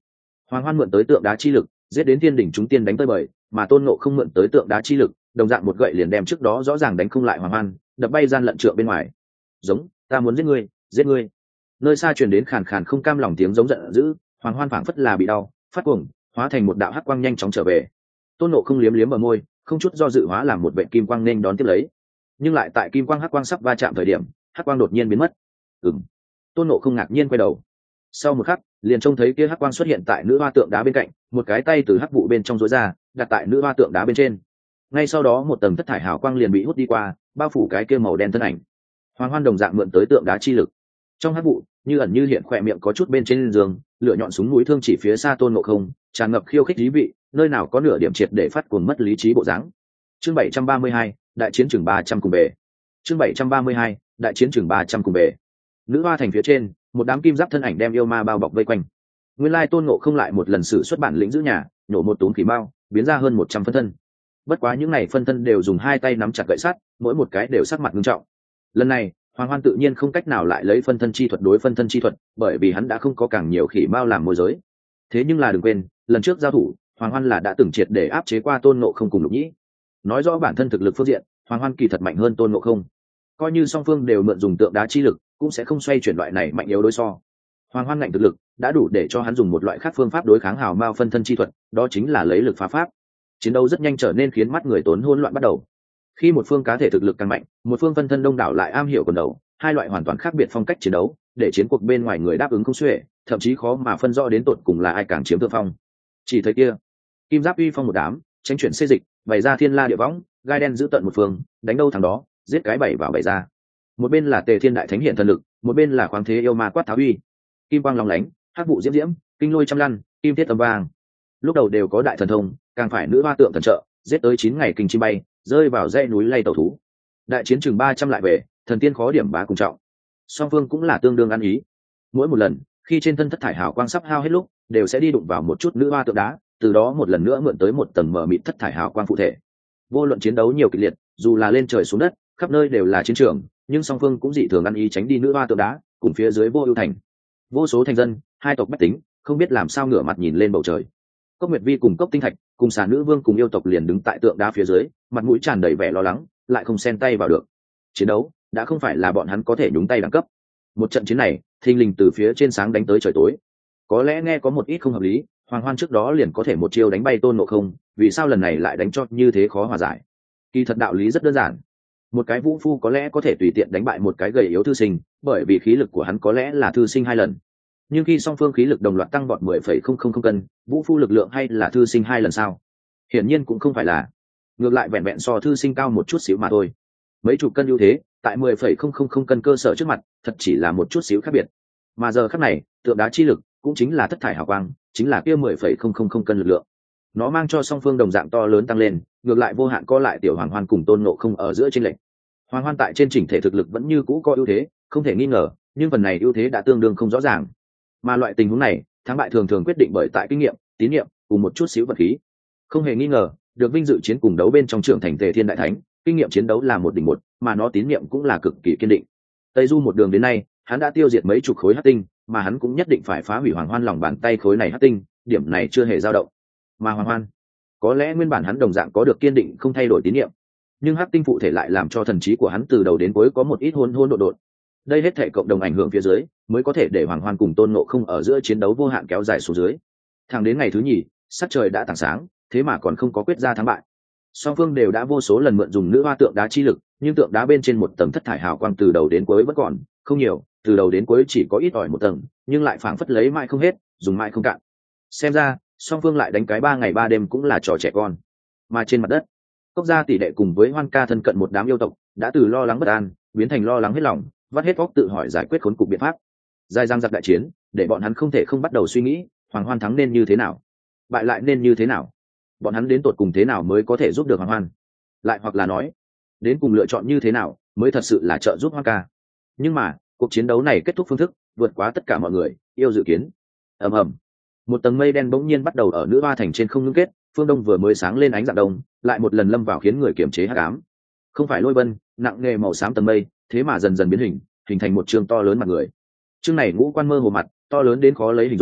Hoàng Hoan mượn tới tượng đá chi lực giết đến thiên đỉnh chúng tiên đánh tới bời, mà Tôn Ngộ không mượn tới tượng đá chi lực đồng dạng một gậy liền đem trước đó rõ ràng đánh không lại Hoàng Hoan đập bay gian lận trượng bên ngoài. Giống, ta muốn giết ngươi, giết ngươi. Nơi xa truyền đến khàn khàn không cam lòng tiếng giống giận dữ. Hoàng Hoan phảng phất là bị đau phát cuồng, hóa thành một đạo hắc quang nhanh chóng trở về. Tôn Ngộ không liếm liếm bờ môi, không chút do dự hóa làm một vệ kim quang nên đón tiếp lấy. Nhưng lại tại kim quang hắc quang sắp va chạm thời điểm, hắc quang đột nhiên biến mất. Ừm. Tôn Ngộ không ngạc nhiên quay đầu. Sau một khắc, liền trông thấy kia hắc quang xuất hiện tại nữ hoa tượng đá bên cạnh, một cái tay từ hắc vụ bên trong rối ra, đặt tại nữ hoa tượng đá bên trên. Ngay sau đó một tầng thất thải hào quang liền bị hút đi qua, bao phủ cái kia màu đen thân ảnh. Hoàng Hoan đồng dạng mượn tới tượng đá chi lực. Trong hắc vụ, như ẩn như hiện khỏe miệng có chút bên trên giường, lửa nhọn súng mũi thương chỉ phía xa Tôn Ngộ không, tràn ngập khiêu khích lý vị, nơi nào có nửa điểm triệt để phát cuồng mất lý trí bộ dáng. Chương bảy trăm ba mươi hai, đại chiến trường ba trăm cùng bề. Chương bảy trăm ba mươi hai, đại chiến trường ba trăm cùng bề. Nữ hoa thành phía trên, một đám kim giáp thân ảnh đem yêu ma bao bọc vây quanh. Nguyên lai Tôn Ngộ không lại một lần sử xuất bản lĩnh giữ nhà, nhổ một túm khí bao, biến ra hơn một trăm phân thân. Bất quá những này phân thân đều dùng hai tay nắm chặt gậy sắt, mỗi một cái đều sắc mặt nghiêm trọng. Lần này, Hoàng Hoan tự nhiên không cách nào lại lấy phân thân chi thuật đối phân thân chi thuật, bởi vì hắn đã không có càng nhiều khỉ mao làm môi giới. Thế nhưng là đừng quên, lần trước giao thủ, Hoàng Hoan là đã từng triệt để áp chế qua Tôn Ngộ không cùng Lục Nhĩ. Nói rõ bản thân thực lực phương diện, Hoàng Hoan kỳ thật mạnh hơn Tôn Ngộ không. Coi như song phương đều mượn dùng tượng đá chi lực, cũng sẽ không xoay chuyển loại này mạnh yếu đối so. Hoàng Hoan ngạnh thực lực đã đủ để cho hắn dùng một loại khác phương pháp đối kháng hào mao phân thân chi thuật, đó chính là lấy lực phá pháp. Chiến đấu rất nhanh trở nên khiến mắt người tốn hỗn loạn bắt đầu. Khi một phương cá thể thực lực càng mạnh, một phương phân thân đông đảo lại am hiểu quần đầu, hai loại hoàn toàn khác biệt phong cách chiến đấu, để chiến cuộc bên ngoài người đáp ứng không xuể, thậm chí khó mà phân rõ đến tột cùng là ai càng chiếm thượng phong. Chỉ thấy kia, kim giáp uy phong một đám, tranh chuyển xê dịch, bày ra thiên la địa võng, gai đen giữ tận một phương, đánh đâu thằng đó, giết cái bảy vào bảy ra. Một bên là Tề Thiên Đại Thánh hiện thần lực, một bên là khoáng thế yêu ma quát tháo uy. Kim quang long lánh, hắc vụ diễm diễm, kinh lôi trăm lăn, kim thiết âm vang. Lúc đầu đều có đại thần thông, càng phải nữ hoa tượng thần trợ, giết tới chín ngày kinh chim bay, rơi vào dãy núi lay tẩu thú. Đại chiến chừng ba trăm lại về, thần tiên khó điểm bá cùng trọng. Song phương cũng là tương đương ăn ý. Mỗi một lần, khi trên thân thất thải hào quang sắp hao hết lúc, đều sẽ đi đụng vào một chút nữ hoa tượng đá, từ đó một lần nữa mượn tới một tầng mờ mịt thất thải hào quang phụ thể. Vô luận chiến đấu nhiều kịch liệt, dù là lên trời xuống đất, khắp nơi đều là chiến trường, nhưng song phương cũng dị thường ăn ý tránh đi nữ hoa tượng đá, cùng phía dưới vô ưu thành. Vô số thành dân, hai tộc bách tính, không biết làm sao ngửa mặt nhìn lên bầu trời. Cốc Nguyệt Vi cùng Cốc Tinh Thạch, cùng xà nữ vương cùng yêu tộc liền đứng tại tượng đá phía dưới, mặt mũi tràn đầy vẻ lo lắng, lại không xen tay vào được. Chiến đấu đã không phải là bọn hắn có thể nhúng tay đẳng cấp. Một trận chiến này, thình lình từ phía trên sáng đánh tới trời tối. Có lẽ nghe có một ít không hợp lý, Hoàng Hoan trước đó liền có thể một chiêu đánh bay Tôn Ngộ không, vì sao lần này lại đánh cho như thế khó hòa giải? Kỳ thật đạo lý rất đơn giản. Một cái vũ phu có lẽ có thể tùy tiện đánh bại một cái gầy yếu thư sinh, bởi vì khí lực của hắn có lẽ là thư sinh hai lần. Nhưng khi song phương khí lực đồng loạt tăng vọt mười phẩy không không không cân, vũ phu lực lượng hay là thư sinh hai lần sao? Hiển nhiên cũng không phải là. Ngược lại vẹn vẹn so thư sinh cao một chút xíu mà thôi. Mấy chục cân ưu thế, tại mười phẩy không không không cân cơ sở trước mặt, thật chỉ là một chút xíu khác biệt. Mà giờ khắc này, tượng đá chi lực cũng chính là thất thải hào quang, chính là kia mười phẩy không không không cân lực lượng. Nó mang cho song phương đồng dạng to lớn tăng lên, ngược lại vô hạn co lại tiểu Hoàng Hoan cùng Tôn Ngộ không ở giữa chênh lệch. Hoàng Hoan tại trên chỉnh thể thực lực vẫn như cũ có ưu thế, không thể nghi ngờ, nhưng phần này ưu thế đã tương đương không rõ ràng. Mà loại tình huống này, thắng bại thường thường quyết định bởi tại kinh nghiệm, tín nhiệm cùng một chút xíu vật khí. Không hề nghi ngờ, được vinh dự chiến cùng đấu bên trong trưởng thành Tề Thiên Đại Thánh, kinh nghiệm chiến đấu là một đỉnh một, mà nó tín nhiệm cũng là cực kỳ kiên định. Tây Du một đường đến nay, hắn đã tiêu diệt mấy chục khối hắc tinh, mà hắn cũng nhất định phải phá hủy Hoàng Hoan lòng bàn tay khối này hắc tinh, điểm này chưa hề dao động. Mà Hoàng Hoan, có lẽ nguyên bản hắn đồng dạng có được kiên định không thay đổi tín nhiệm, nhưng hắc tinh phụ thể lại làm cho thần trí của hắn từ đầu đến cuối có một ít hỗn hỗn độn độn. Đây hết thể cộng đồng ảnh hưởng phía dưới, mới có thể để Hoàng Hoan cùng Tôn Ngộ không ở giữa chiến đấu vô hạn kéo dài xuống dưới. Thẳng đến ngày thứ nhì, sắc trời đã tảng sáng, thế mà còn không có quyết ra thắng bại. Song phương đều đã vô số lần mượn dùng nữ hoa tượng đá chi lực, nhưng tượng đá bên trên một tầng thất thải hào quang từ đầu đến cuối vẫn còn, không nhiều, từ đầu đến cuối chỉ có ít ỏi một tầng, nhưng lại phảng phất lấy mãi không hết, dùng mãi không cạn. Xem ra, song phương lại đánh cái ba ngày ba đêm cũng là trò trẻ con. Mà trên mặt đất, Cốc Gia tỷ đệ cùng với Hoan Ca thân cận một đám yêu tộc, đã từ lo lắng bất an, biến thành lo lắng hết lòng, vắt hết óc tự hỏi giải quyết khốn cục biện pháp. Dài dang giặc đại chiến, để bọn hắn không thể không bắt đầu suy nghĩ, Hoàng Hoan thắng nên như thế nào, bại lại nên như thế nào, bọn hắn đến tột cùng thế nào mới có thể giúp được Hoàng Hoan, lại hoặc là nói, đến cùng lựa chọn như thế nào mới thật sự là trợ giúp Hoan Ca. Nhưng mà cuộc chiến đấu này kết thúc phương thức vượt quá tất cả mọi người yêu dự kiến. Ầm ầm, một tầng mây đen bỗng nhiên bắt đầu ở nữ hoa thành trên không ngưng kết, phương đông vừa mới sáng lên ánh dạng đông, lại một lần lâm vào khiến người kiềm chế hắc ám. Không phải lôi vân nặng nề màu xám tầng mây, thế mà dần dần biến hình, hình thành một trường to lớn mặt người. Chương này ngũ quan mơ hồ mặt, to lớn đến khó lấy hình dung,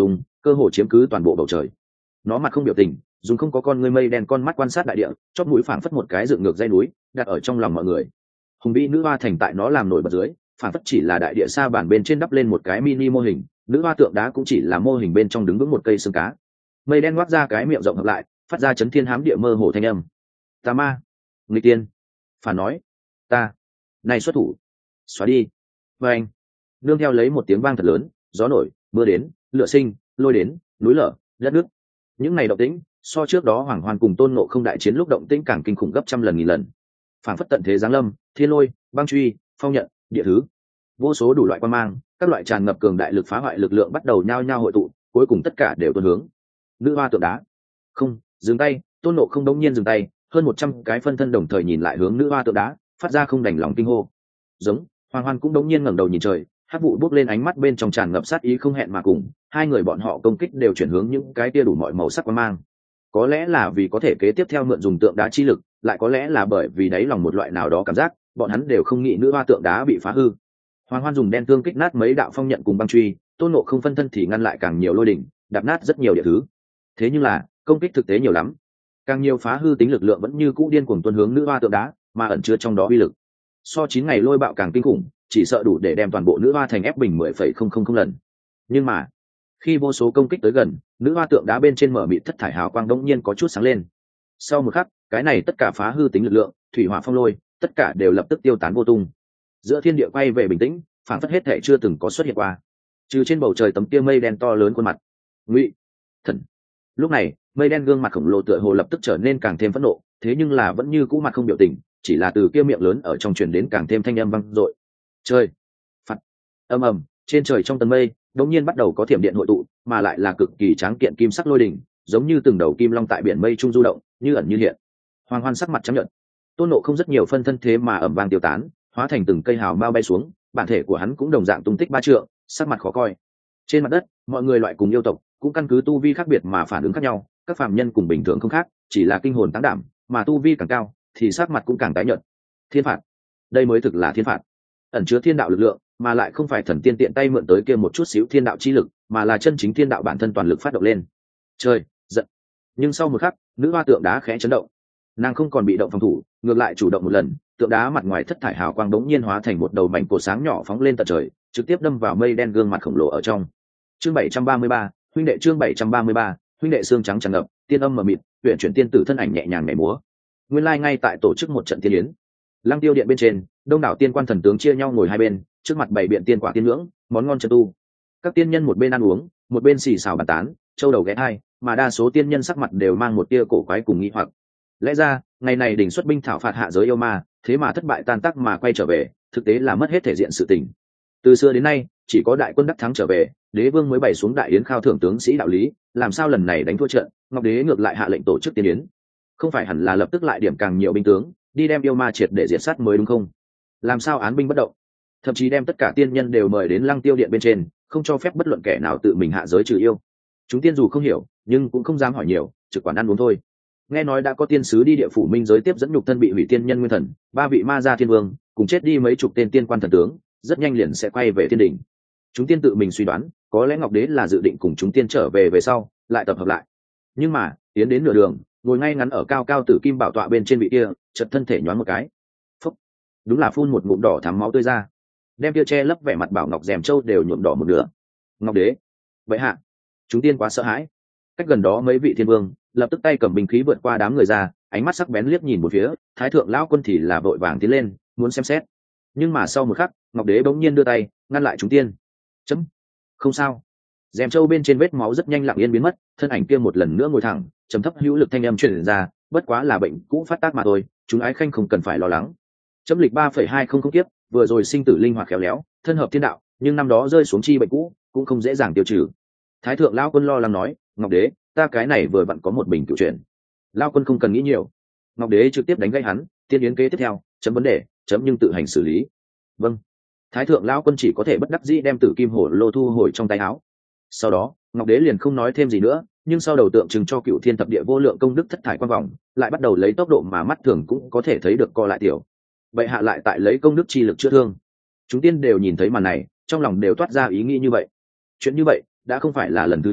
cơ hồ chiếm cứ toàn bộ bầu trời. Nó mặt không biểu tình, dùng không có con ngươi mây đen con mắt quan sát đại địa, chóp mũi phảng phất một cái dựng ngược dây núi đặt ở trong lòng mọi người. Hùng vĩ nữ hoa thành tại nó làm nổi bật dưới, phảng phất chỉ là đại địa sa bản bên trên đắp lên một cái mini mô hình, nữ hoa tượng đá cũng chỉ là mô hình bên trong đứng vững một cây xương cá. Mây đen ngoác ra cái miệng rộng hợp lại, phát ra chấn thiên hám địa mơ hồ thanh âm. Tà ma, nghịch tiên, phản nói, ta, này xuất thủ, xóa đi. Và anh, nương theo lấy một tiếng vang thật lớn, gió nổi, mưa đến, lửa sinh, lôi đến, núi lở, đất nước. Những này động tĩnh, so trước đó Hoàng Hoan cùng Tôn Ngộ Không đại chiến lúc động tĩnh càng kinh khủng gấp trăm lần nghìn lần. Phảng phất tận thế giáng lâm, thiên lôi, băng truy, phong nhận, địa thứ, vô số đủ loại quan mang, các loại tràn ngập cường đại lực phá hoại lực lượng bắt đầu nhao nhao hội tụ, cuối cùng tất cả đều tuôn hướng nữ hoa tượng đá. Không, dừng tay. Tôn Ngộ Không đống nhiên dừng tay, hơn một trăm cái phân thân đồng thời nhìn lại hướng nữ hoa tượng đá, phát ra không đành lòng kinh hô. Giống, Hoàng Hoan cũng đống nhiên ngẩng đầu nhìn trời, hắc vụ bốc lên, ánh mắt bên trong tràn ngập sát ý không hẹn mà cùng. Hai người bọn họ công kích đều chuyển hướng những cái tia đủ mọi màu sắc quang mang. Có lẽ là vì có thể kế tiếp theo mượn dùng tượng đá chi lực, lại có lẽ là bởi vì đáy lòng một loại nào đó cảm giác, bọn hắn đều không nghĩ nữ hoa tượng đá bị phá hư. Hoàng Hoan dùng đen tương kích nát mấy đạo phong nhận cùng băng truy, Tôn Ngộ Không phân thân thì ngăn lại càng nhiều lôi đỉnh, đạp nát rất nhiều địa thứ. Thế nhưng là công kích thực tế nhiều lắm, càng nhiều phá hư tính lực lượng vẫn như cũ điên cuồng tuôn hướng nữ hoa tượng đá, mà ẩn chứa trong đó uy lực so chín ngày lôi bạo càng kinh khủng, chỉ sợ đủ để đem toàn bộ nữ hoa thành ép bình mười phẩy không không không lần. Nhưng mà khi vô số công kích tới gần, nữ hoa tượng đá bên trên mở mịt thất thải hào quang đống nhiên có chút sáng lên. Sau một khắc, cái này tất cả phá hư tính lực lượng, thủy hỏa phong lôi, tất cả đều lập tức tiêu tán vô tung. Giữa thiên địa quay về bình tĩnh, phảng phất hết thể chưa từng có xuất hiện qua, trừ trên bầu trời tấm kia mây đen to lớn khuôn mặt Ngụy Thần. Lúc này mây đen gương mặt khổng lồ tựa hồ lập tức trở nên càng thêm phẫn nộ, thế nhưng là vẫn như cũ mặt không biểu tình, chỉ là từ kia miệng lớn ở trong truyền đến càng thêm thanh âm vang dội. Trời, phạt, ầm ầm, trên trời trong tầng mây đột nhiên bắt đầu có thiểm điện hội tụ, mà lại là cực kỳ tráng kiện kim sắc lôi đỉnh, giống như từng đầu kim long tại biển mây trung du động, như ẩn như hiện. Hoàng Hoan sắc mặt trắng nhợt, Tôn Ngộ Không rất nhiều phân thân thế mà ầm vang tiêu tán, hóa thành từng cây hào mao bay xuống, bản thể của hắn cũng đồng dạng tung tích ba trượng, sắc mặt khó coi. Trên mặt đất, mọi người loại cùng yêu tộc cũng căn cứ tu vi khác biệt mà phản ứng khác nhau, các phàm nhân cùng bình thường không khác, chỉ là kinh hồn táng đảm, mà tu vi càng cao thì sắc mặt cũng càng tái nhợt. Thiên phạt, đây mới thực là thiên phạt, ẩn chứa thiên đạo lực lượng, mà lại không phải thần tiên tiện tay mượn tới kia một chút xíu thiên đạo chi lực, mà là chân chính thiên đạo bản thân toàn lực phát động lên. Trời, giận. Nhưng sau một khắc, nữ hoa tượng đá khẽ chấn động, nàng không còn bị động phòng thủ, ngược lại chủ động một lần, tượng đá mặt ngoài thất thải hào quang đống nhiên hóa thành một đầu mảnh cột sáng nhỏ phóng lên tận trời, trực tiếp đâm vào mây đen gương mặt khổng lồ ở trong. Chương bảy trăm ba mươi ba, huynh đệ chương bảy trăm ba mươi ba, huynh đệ xương trắng tràn ngập, tiên âm mờ mịt, huyền chuyển tiên tử thân ảnh nhẹ nhàng nhảy múa. Nguyên lai ngay tại tổ chức một trận tiên yến. Lăng Tiêu điện bên trên, đông đảo tiên quan thần tướng chia nhau ngồi hai bên, trước mặt bày biện tiên quả tiên ngưỡng, món ngon chân tu. Các tiên nhân một bên ăn uống, một bên xì xào bàn tán, châu đầu ghé hai, mà đa số tiên nhân sắc mặt đều mang một tia cổ quái cùng nghi hoặc. Lẽ ra, ngày này đỉnh xuất binh thảo phạt hạ giới yêu ma, thế mà thất bại tan tác mà quay trở về, thực tế là mất hết thể diện sự tình. Từ xưa đến nay, chỉ có đại quân đắc thắng trở về, đế vương mới bày xuống đại yến khao thưởng tướng sĩ đạo lý, làm sao lần này đánh thua trận, Ngọc Đế ngược lại hạ lệnh tổ chức tiên yến? Không phải hẳn là lập tức lại điểm càng nhiều binh tướng, đi đem yêu ma triệt để diệt sát mới đúng không? Làm sao án binh bất động? Thậm chí đem tất cả tiên nhân đều mời đến Lăng Tiêu điện bên trên, không cho phép bất luận kẻ nào tự mình hạ giới trừ yêu. Chúng tiên dù không hiểu, nhưng cũng không dám hỏi nhiều, trực quản ăn uống thôi. Nghe nói đã có tiên sứ đi địa phủ minh giới tiếp dẫn nhục thân bị hủy tiên nhân nguyên thần, ba vị ma gia thiên vương cùng chết đi mấy chục tên tiên quan thần tướng, rất nhanh liền sẽ quay về thiên đình. Chúng tiên tự mình suy đoán, có lẽ Ngọc Đế là dự định cùng chúng tiên trở về về sau lại tập hợp lại. Nhưng mà tiến đến nửa đường, ngồi ngay ngắn ở cao cao tử kim bảo tọa bên trên vị kia, chợt thân thể nhoáng một cái, phúc, đúng là phun một ngụm đỏ thắm máu tươi ra, đem kia che lấp vẻ mặt bảo ngọc rèm châu đều nhuộm đỏ một nửa. Ngọc Đế, vậy hạ, chúng tiên quá sợ hãi. Cách gần đó mấy vị thiên vương lập tức tay cầm binh khí vượt qua đám người ra, ánh mắt sắc bén liếc nhìn một phía, thái thượng lão quân thì là vội vàng tiến lên muốn xem xét. Nhưng mà sau một khắc, Ngọc Đế bỗng nhiên đưa tay ngăn lại chúng tiên. Chấm, không sao. Dèm châu bên trên vết máu rất nhanh lặng yên biến mất, thân ảnh kia một lần nữa ngồi thẳng, trầm thấp hữu lực thanh âm truyền ra, bất quá là bệnh cũ phát tác mà thôi, chúng ái khanh không cần phải lo lắng. Chấm lịch ba phẩy hai không không kiếp, vừa rồi sinh tử linh hoạt khéo léo, thân hợp thiên đạo, nhưng năm đó rơi xuống chi bệnh cũ, cũng không dễ dàng tiêu trừ. Thái thượng lão quân lo lắng nói, Ngọc Đế, ta cái này vừa vặn có một bình cựu truyền. Lão quân không cần nghĩ nhiều. Ngọc Đế trực tiếp đánh gãy hắn, tiên yến kế tiếp theo, chấm vấn đề, chấm nhưng tự hành xử lý. Vâng. Thái thượng lão quân chỉ có thể bất đắc dĩ đem tử kim hổ lô thu hồi trong tay áo. Sau đó Ngọc Đế liền không nói thêm gì nữa, nhưng sau đầu tượng trưng cho cựu thiên thập địa vô lượng công đức thất thải quan vòng lại bắt đầu lấy tốc độ mà mắt thường cũng có thể thấy được co lại tiểu. Vậy hạ lại tại lấy công đức chi lực chữa thương. Chúng tiên đều nhìn thấy màn này, trong lòng đều toát ra ý nghĩ như vậy. Chuyện như vậy đã không phải là lần thứ nhất,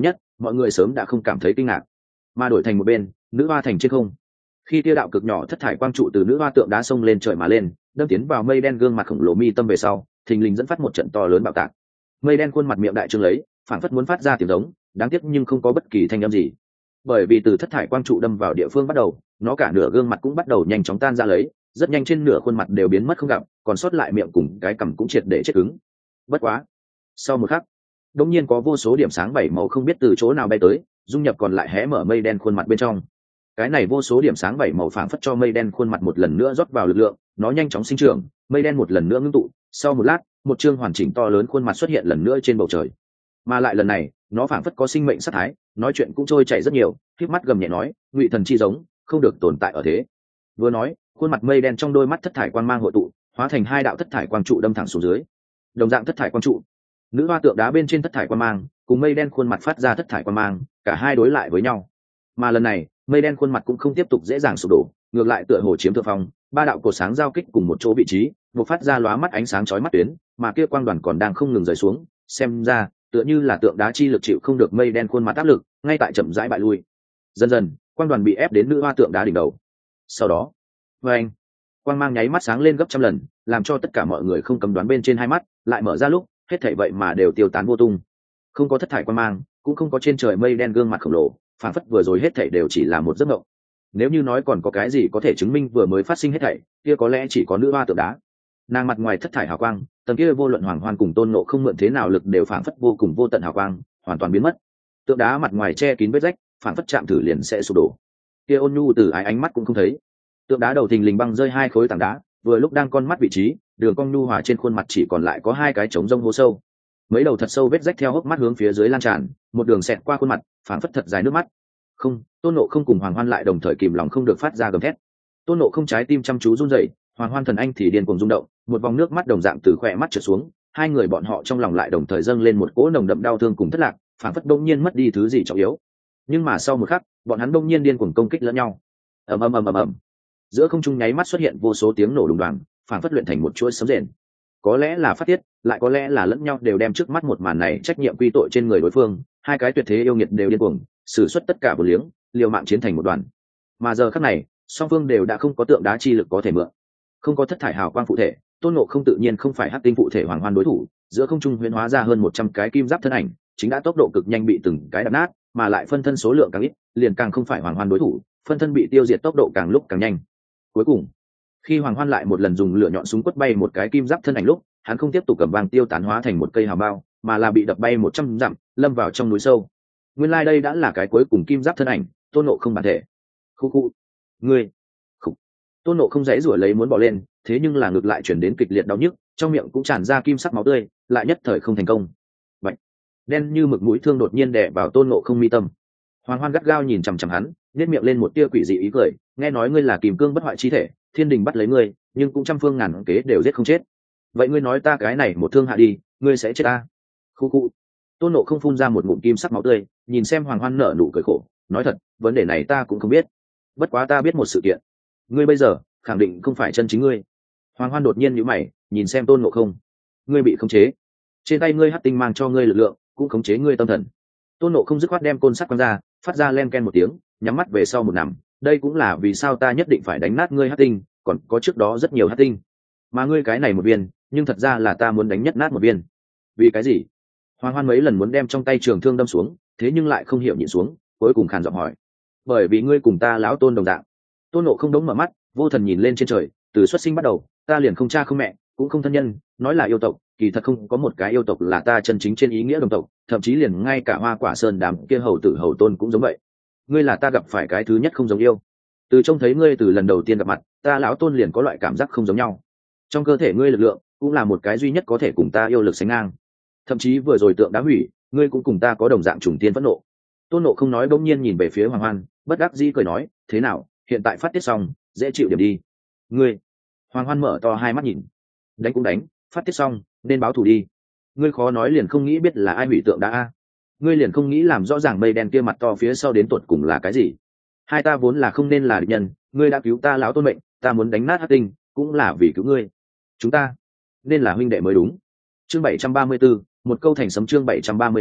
mọi người sớm đã không cảm thấy kinh ngạc, mà đổi thành một bên nữ hoa thành trên không. Khi tia đạo cực nhỏ thất thải quang trụ từ nữ hoa tượng đá sông lên trời mà lên, đâm tiến vào mây đen gương mặt khổng lồ mi tâm về sau, thình lình dẫn phát một trận to lớn bạo tạc. Mây đen khuôn mặt miệng đại trương lấy, phản phất muốn phát ra tiếng giống, đáng tiếc nhưng không có bất kỳ thanh âm gì, bởi vì từ thất thải quang trụ đâm vào địa phương bắt đầu, nó cả nửa gương mặt cũng bắt đầu nhanh chóng tan ra lấy, rất nhanh trên nửa khuôn mặt đều biến mất không gặp, còn sót lại miệng cùng cái cằm cũng triệt để chết cứng. Bất quá, sau một khắc, đột nhiên có vô số điểm sáng bảy màu không biết từ chỗ nào bay tới, dung nhập còn lại hé mở mây đen khuôn mặt bên trong. Cái này vô số điểm sáng bảy màu phảng phất cho mây đen khuôn mặt một lần nữa rót vào lực lượng, nó nhanh chóng sinh trưởng, mây đen một lần nữa ngưng tụ, sau một lát, một chương hoàn chỉnh to lớn khuôn mặt xuất hiện lần nữa trên bầu trời. Mà lại lần này, nó phảng phất có sinh mệnh sát thái, nói chuyện cũng trôi chảy rất nhiều, khép mắt gầm nhẹ nói, ngụy thần chi giống, không được tồn tại ở thế. Vừa nói, khuôn mặt mây đen trong đôi mắt thất thải quang mang hội tụ, hóa thành hai đạo thất thải quang trụ đâm thẳng xuống dưới. Đồng dạng thất thải quang trụ, nữ hoa tượng đá bên trên thất thải quang mang, cùng mây đen khuôn mặt phát ra thất thải quang mang, cả hai đối lại với nhau. Mà lần này, mây đen khuôn mặt cũng không tiếp tục dễ dàng sụp đổ, ngược lại tựa hồ chiếm thượng phong, ba đạo cột sáng giao kích cùng một chỗ vị trí, bộc phát ra lóa mắt ánh sáng chói mắt tuyến, mà kia quang đoàn còn đang không ngừng rời xuống, xem ra tựa như là tượng đá chi lực chịu không được mây đen khuôn mặt áp lực, ngay tại chậm rãi bại lui. Dần dần, quang đoàn bị ép đến nữ hoa tượng đá đỉnh đầu. Sau đó, vâng, quang mang nháy mắt sáng lên gấp trăm lần, làm cho tất cả mọi người không cấm đoán bên trên hai mắt lại mở ra lúc, hết thảy vậy mà đều tiêu tán vô tung. Không có thất thải quang mang, cũng không có trên trời mây đen gương mặt khổng lồ, phản phất vừa rồi hết thảy đều chỉ là một giấc mộng. Nếu như nói còn có cái gì có thể chứng minh vừa mới phát sinh hết thảy, kia có lẽ chỉ có nữ hoa tượng đá. Nàng mặt ngoài thất thải hào quang, tầng kia vô luận hoàng hoan cùng tôn nộ không mượn thế nào lực đều phản phất vô cùng vô tận hào quang, hoàn toàn biến mất. Tượng đá mặt ngoài che kín vết rách, phản phất chạm thử liền sẽ sụp đổ. Kia ôn nhu từ ái ánh mắt cũng không thấy. Tượng đá đầu thình lình băng rơi hai khối tảng đá, vừa lúc đang con mắt vị trí, đường cong nhu hòa trên khuôn mặt chỉ còn lại có hai cái trống rông hố sâu. Mấy đầu thật sâu vết rách theo hốc mắt hướng phía dưới lan tràn, một đường xẹt qua khuôn mặt, phản phất thật dài nước mắt. Không, tôn nộ không cùng hoàng hoan lại đồng thời kìm lòng không được phát ra gầm thét. Tôn nộ không trái tim chăm chú run rẩy, hoàng hoan thần anh thì điên cuồng rung động, một vòng nước mắt đồng dạng từ khỏe mắt trượt xuống, hai người bọn họ trong lòng lại đồng thời dâng lên một cỗ nồng đậm đau thương cùng thất lạc, phản phất đông nhiên mất đi thứ gì trọng yếu. Nhưng mà sau một khắc, bọn hắn đông nhiên điên cuồng công kích lẫn nhau. ầm ầm ầm ầm ầm, giữa không trung nháy mắt xuất hiện vô số tiếng nổ đùng đoàng, phản phất luyện thành một chuỗi sấm rền. Có lẽ là phát tiết, lại có lẽ là lẫn nhau đều đem trước mắt một màn này trách nhiệm quy tội trên người đối phương, hai cái tuyệt thế yêu nghiệt đều điên cuồng sử xuất tất cả vô liếng, liều mạng chiến thành một đoàn. Mà giờ khắc này, song phương đều đã không có tượng đá chi lực có thể mượn, không có thất thải hào quang phụ thể, tôn ngộ không tự nhiên không phải hắc tinh phụ thể hoàng hoan đối thủ. Giữa không trung huyễn hóa ra hơn một trăm cái kim giáp thân ảnh, chính đã tốc độ cực nhanh bị từng cái đập nát, mà lại phân thân số lượng càng ít, liền càng không phải hoàng hoan đối thủ, phân thân bị tiêu diệt tốc độ càng lúc càng nhanh. Cuối cùng, khi hoàng hoan lại một lần dùng lửa nhọn súng quất bay một cái kim giáp thân ảnh lúc, hắn không tiếp tục cầm vàng tiêu tán hóa thành một cây hào bao, mà là bị đập bay một trăm dặm, lâm vào trong núi sâu. Nguyên lai like đây đã là cái cuối cùng kim giáp thân ảnh, tôn ngộ không bản thể. Khu khu, ngươi, khục. Tôn ngộ không dãy rủa lấy muốn bỏ lên, thế nhưng là ngược lại chuyển đến kịch liệt đau nhức, trong miệng cũng tràn ra kim sắc máu tươi, lại nhất thời không thành công. Vậy, đen như mực mũi thương đột nhiên đè vào tôn ngộ không mi tâm. Hoàng hoan gắt gao nhìn chằm chằm hắn, nhếch miệng lên một tia quỷ dị ý cười, nghe nói ngươi là kìm cương bất hoại chi thể, thiên đình bắt lấy ngươi, nhưng cũng trăm phương ngàn kế đều giết không chết. Vậy ngươi nói ta cái này một thương hạ đi, ngươi sẽ chết ta? Khu khu. Tôn nộ không phun ra một ngụm kim sắc máu tươi, nhìn xem hoàng hoan nở nụ cười khổ, nói thật, vấn đề này ta cũng không biết. Bất quá ta biết một sự kiện, ngươi bây giờ khẳng định không phải chân chính ngươi. Hoàng hoan đột nhiên nhíu mày, nhìn xem tôn nộ không, ngươi bị khống chế, trên tay ngươi hắc tinh mang cho ngươi lực lượng, cũng khống chế ngươi tâm thần. Tôn nộ không dứt khoát đem côn sắt quăng ra, phát ra len ken một tiếng, nhắm mắt về sau một nằm. Đây cũng là vì sao ta nhất định phải đánh nát ngươi hắc tinh, còn có trước đó rất nhiều hắc tinh, mà ngươi cái này một viên, nhưng thật ra là ta muốn đánh nhất nát một viên. Vì cái gì? Hoàng hoan mấy lần muốn đem trong tay trường thương đâm xuống, thế nhưng lại không hiểu nhịn xuống, cuối cùng khàn giọng hỏi. Bởi vì ngươi cùng ta lão tôn đồng dạng. Tôn nộ không đống mở mắt, vô thần nhìn lên trên trời, từ xuất sinh bắt đầu, ta liền không cha không mẹ, cũng không thân nhân, nói là yêu tộc, kỳ thật không có một cái yêu tộc là ta chân chính trên ý nghĩa đồng tộc, thậm chí liền ngay cả Hoa Quả Sơn đám kia hầu tử hầu tôn cũng giống vậy. Ngươi là ta gặp phải cái thứ nhất không giống yêu. Từ trông thấy ngươi từ lần đầu tiên gặp mặt, ta lão tôn liền có loại cảm giác không giống nhau. Trong cơ thể ngươi lực lượng cũng là một cái duy nhất có thể cùng ta yêu lực sánh ngang. Thậm chí vừa rồi tượng đá hủy, ngươi cũng cùng ta có đồng dạng trùng tiên phẫn nộ. Tôn nộ không nói bỗng nhiên nhìn về phía hoàng hoan, bất đắc dĩ cười nói, thế nào, hiện tại phát tiết xong, dễ chịu điểm đi. Ngươi. Hoàng hoan mở to hai mắt nhìn. Đánh cũng đánh, phát tiết xong, nên báo thù đi. Ngươi khó nói liền không nghĩ biết là ai hủy tượng đá a? Ngươi liền không nghĩ làm rõ ràng mây đen kia mặt to phía sau đến tuột cùng là cái gì? Hai ta vốn là không nên là địch nhân, ngươi đã cứu ta lão tôn mệnh, ta muốn đánh nát hắc tinh, cũng là vì cứu ngươi. Chúng ta nên là huynh đệ mới đúng. Chương bảy trăm ba mươi một câu thành sấm chương bảy trăm ba mươi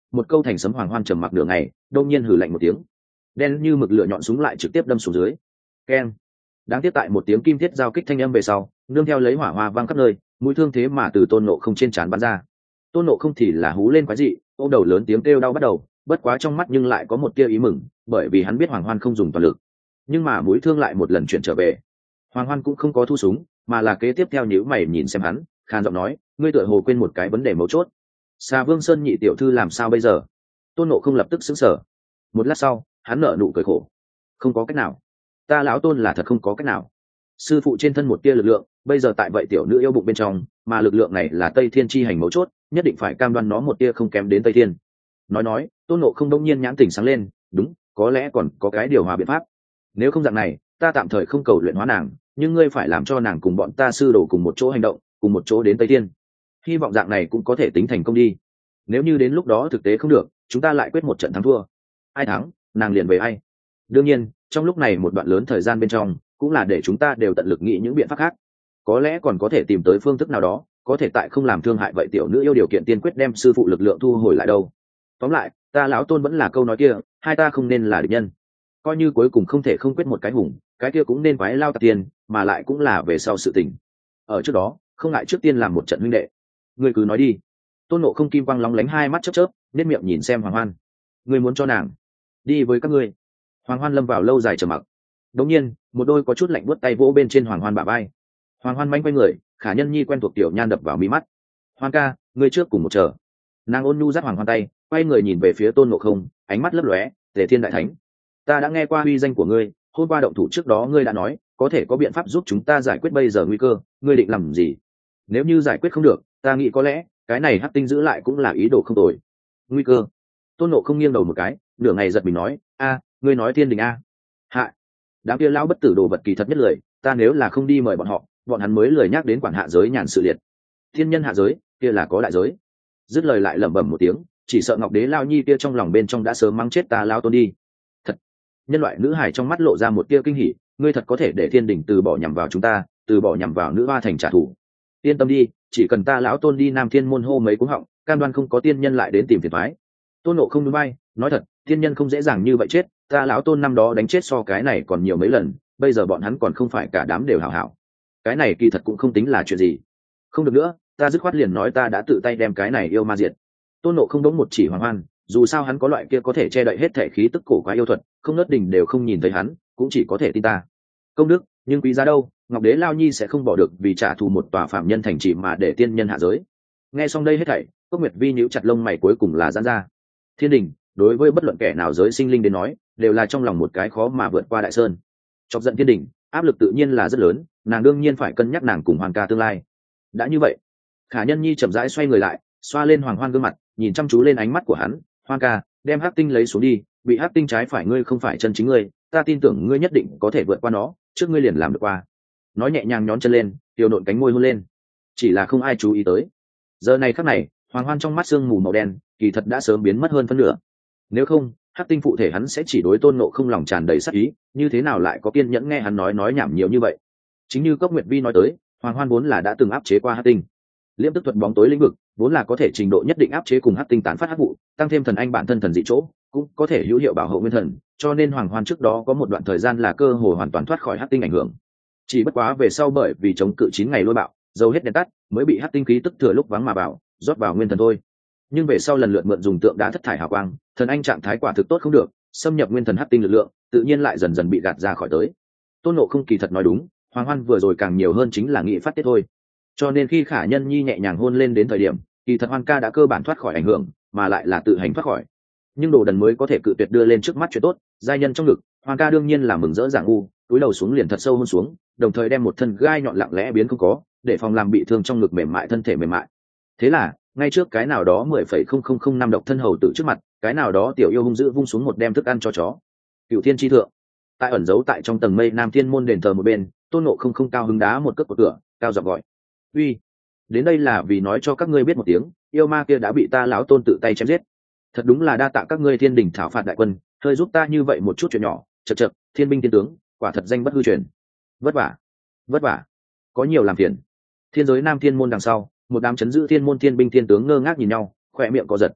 một câu thành sấm. Hoàng Hoan trầm mặc nửa ngày, đông nhiên hừ lạnh một tiếng, đen như mực lửa nhọn súng lại trực tiếp đâm xuống dưới. Keng. Đáng tiếc tại một tiếng kim thiết giao kích thanh âm về sau, nương theo lấy hỏa hoa vang khắp nơi, mũi thương thế mà từ Tôn Ngộ Không trên trán bắn ra. Tôn Ngộ Không thì là hú lên quái dị, ôm đầu lớn tiếng kêu đau bắt đầu, bất quá trong mắt nhưng lại có một tia ý mừng, bởi vì hắn biết Hoàng Hoan không dùng toàn lực. Nhưng mà mũi thương lại một lần chuyển trở về. Hoàng Hoan cũng không có thu súng, mà là kế tiếp theo nhíu mày nhìn xem hắn, khàn giọng nói, ngươi tựa hồ quên một cái vấn đề mấu chốt. Xà Vương Sơn nhị tiểu thư làm sao bây giờ? Tôn Ngộ Không lập tức sững sờ. Một lát sau, hắn nở nụ cười khổ. Không có cách nào. Ta lão Tôn là thật không có cách nào. Sư phụ trên thân một tia lực lượng, bây giờ tại vậy tiểu nữ yêu bụng bên trong, mà lực lượng này là Tây Thiên chi hành mấu chốt, nhất định phải cam đoan nó một tia không kém đến Tây Thiên. Nói nói, Tôn Ngộ Không đông nhiên nhãn tỉnh sáng lên, đúng, có lẽ còn có cái điều hòa biện pháp. Nếu không dạng này, ta tạm thời không cầu luyện hóa nàng, nhưng ngươi phải làm cho nàng cùng bọn ta sư đồ cùng một chỗ hành động, cùng một chỗ đến Tây Thiên. Hy vọng dạng này cũng có thể tính thành công đi. Nếu như đến lúc đó thực tế không được, chúng ta lại quyết một trận thắng thua. Ai thắng, nàng liền về ai. Đương nhiên, trong lúc này một đoạn lớn thời gian bên trong, cũng là để chúng ta đều tận lực nghĩ những biện pháp khác. Có lẽ còn có thể tìm tới phương thức nào đó, có thể tại không làm thương hại vậy tiểu nữ yêu điều kiện tiên quyết đem sư phụ lực lượng thu hồi lại đâu. Tóm lại, ta lão Tôn vẫn là câu nói kia, hai ta không nên là địch nhân. Coi như cuối cùng không thể không quyết một cái hùng, cái kia cũng nên quái lao tạc tiền, mà lại cũng là về sau sự tình. Ở trước đó, không ngại trước tiên làm một trận huynh đệ. Ngươi cứ nói đi. Tôn Ngộ Không kim quang lóng lánh hai mắt chớp chớp, nét miệng nhìn xem Hoàng Hoan. Ngươi muốn cho nàng đi với các ngươi? Hoàng Hoan lâm vào lâu dài trầm mặc. Đống nhiên, một đôi có chút lạnh buốt tay vỗ bên trên Hoàng Hoan bả vai. Hoàng Hoan manh quay người, Khả Nhân Nhi quen thuộc tiểu nhan đập vào mí mắt. Hoan ca, ngươi trước cùng một chờ. Nàng ôn nhu dắt Hoàng Hoan tay, quay người nhìn về phía Tôn Ngộ Không, ánh mắt lấp lóe, Tề Thiên đại thánh, ta đã nghe qua uy danh của ngươi, hôm qua động thủ trước đó ngươi đã nói có thể có biện pháp giúp chúng ta giải quyết bây giờ nguy cơ, ngươi định làm gì? Nếu như giải quyết không được, ta nghĩ có lẽ cái này hắc tinh giữ lại cũng là ý đồ không tồi. Nguy cơ? Tôn Ngộ Không nghiêng đầu một cái, nửa ngày giật mình nói, a, ngươi nói thiên đình a? Hạ, đám kia lão bất tử đồ vật kỳ thật nhất lười, ta nếu là không đi mời bọn họ, bọn hắn mới lười nhắc đến quản hạ giới nhàn sự liệt. Thiên nhân hạ giới, kia là có đại giới. Dứt lời lại lẩm bẩm một tiếng, chỉ sợ Ngọc Đế Lao Nhi kia trong lòng bên trong đã sớm mắng chết ta Lao Tôn đi. Thật. Nhân loại nữ hài trong mắt lộ ra một tia kinh hỉ, ngươi thật có thể để thiên đình từ bỏ nhằm vào chúng ta, từ bỏ nhằm vào nữ hoa thành trả thù. Yên tâm đi, chỉ cần ta lão Tôn đi Nam Thiên môn hô mấy cú họng, cam đoan không có tiên nhân lại đến tìm phiền toái. Tôn Ngộ Không núi bay, nói thật, thiên nhân không dễ dàng như vậy chết, ta lão Tôn năm đó đánh chết so cái này còn nhiều mấy lần, bây giờ bọn hắn còn không phải cả đám đều hảo hảo. Cái này kỳ thật cũng không tính là chuyện gì. Không được nữa, ta dứt khoát liền nói ta đã tự tay đem cái này yêu ma diệt. Tôn Ngộ Không đống một chỉ Hoàng Hoan, dù sao hắn có loại kia có thể che đậy hết thể khí tức cổ quái yêu thuật, không nớt đỉnh đều không nhìn thấy hắn, cũng chỉ có thể tin ta. Công đức, nhưng quý giá đâu, Ngọc Đế Lao Nhi sẽ không bỏ được vì trả thù một tòa phạm nhân thành trì mà để tiên nhân hạ giới. Nghe xong đây hết thảy, Cốc Nguyệt Vi nhíu chặt lông mày cuối cùng là giãn ra. Thiên đình, đối với bất luận kẻ nào giới sinh linh đến nói, đều là trong lòng một cái khó mà vượt qua đại sơn. Chọc giận thiên đình, áp lực tự nhiên là rất lớn, nàng đương nhiên phải cân nhắc nàng cùng Hoàng ca tương lai. Đã như vậy, Khả Nhân Nhi chậm rãi xoay người lại, xoa lên Hoàng Hoan gương mặt, nhìn chăm chú lên ánh mắt của hắn, Hoan ca, đem hắc tinh lấy xuống đi, bị hắc tinh trái phải ngươi không phải chân chính ngươi, ta tin tưởng ngươi nhất định có thể vượt qua nó, trước ngươi liền làm được qua. Nói nhẹ nhàng nhón chân lên, tiêu nộn cánh môi hôn lên. Chỉ là không ai chú ý tới. Giờ này khắc này, Hoàng Hoan trong mắt sương mù màu đen, kỳ thật đã sớm biến mất hơn phân nửa. Nếu không, hắc tinh phụ thể hắn sẽ chỉ đối Tôn Ngộ Không lòng tràn đầy sát ý, như thế nào lại có kiên nhẫn nghe hắn nói nói nhảm nhiều như vậy. Chính như Cốc Nguyệt Vi nói tới, Hoàng Hoan vốn là đã từng áp chế qua hắc tinh. Liêm tức thuật bóng tối lĩnh vực vốn là có thể trình độ nhất định áp chế cùng hắc tinh tán phát hắc vụ, tăng thêm thần anh bản thân thần dị chỗ, cũng có thể hữu hiệu bảo hộ nguyên thần, cho nên Hoàng Hoan trước đó có một đoạn thời gian là cơ hội hoàn toàn thoát khỏi hắc tinh ảnh hưởng. Chỉ bất quá về sau bởi vì chống cự chín ngày lôi bạo, dầu hết đèn tắt, mới bị hắc tinh khí tức thừa lúc vắng mà vào, rót vào nguyên thần thôi. Nhưng về sau lần lượt mượn dùng tượng đá thất thải hào quang, thần anh trạng thái quả thực tốt không được, xâm nhập nguyên thần hắc tinh lực lượng, tự nhiên lại dần dần bị gạt ra khỏi tới. Tôn Ngộ Không kỳ thật nói đúng, Hoàng Hoan vừa rồi càng nhiều hơn chính là nghị phát tiết thôi. Cho nên khi Khả Nhân Nhi nhẹ nhàng hôn lên đến thời điểm, kỳ thật Hoan ca đã cơ bản thoát khỏi ảnh hưởng, mà lại là tự hành thoát khỏi. Nhưng đồ đần mới có thể cự tuyệt đưa lên trước mắt chuyện tốt, giai nhân trong ngực, Hoan ca đương nhiên là mừng rỡ dạng ngu, túi đầu xuống liền thật sâu hôn xuống, đồng thời đem một thân gai nhọn lặng lẽ biến không có, để phòng làm bị thương trong ngực mềm mại thân thể mềm mại. Thế là, ngay trước cái nào đó mười phẩy không không không năm độc thân hầu tử trước mặt, cái nào đó tiểu yêu hung dữ vung xuống một đem thức ăn cho chó. Cửu Thiên chi thượng, tại ẩn giấu tại trong tầng mây Nam Thiên môn đền thờ một bên, Tôn Ngộ Không không cao hứng đá một cước của cửa, cao giọng gọi: "Uy, đến đây là vì nói cho các ngươi biết một tiếng, yêu ma kia đã bị ta lão Tôn tự tay chém giết. Thật đúng là đa tạ các ngươi Thiên đình thảo phạt đại quân, hơi giúp ta như vậy một chút chuyện nhỏ, chậc chậc, thiên binh thiên tướng, quả thật danh bất hư truyền. Vất vả, vất vả, có nhiều làm phiền." Thiên giới Nam Thiên môn đằng sau, một đám chấn giữ thiên môn thiên binh thiên tướng ngơ ngác nhìn nhau, khỏe miệng co giật.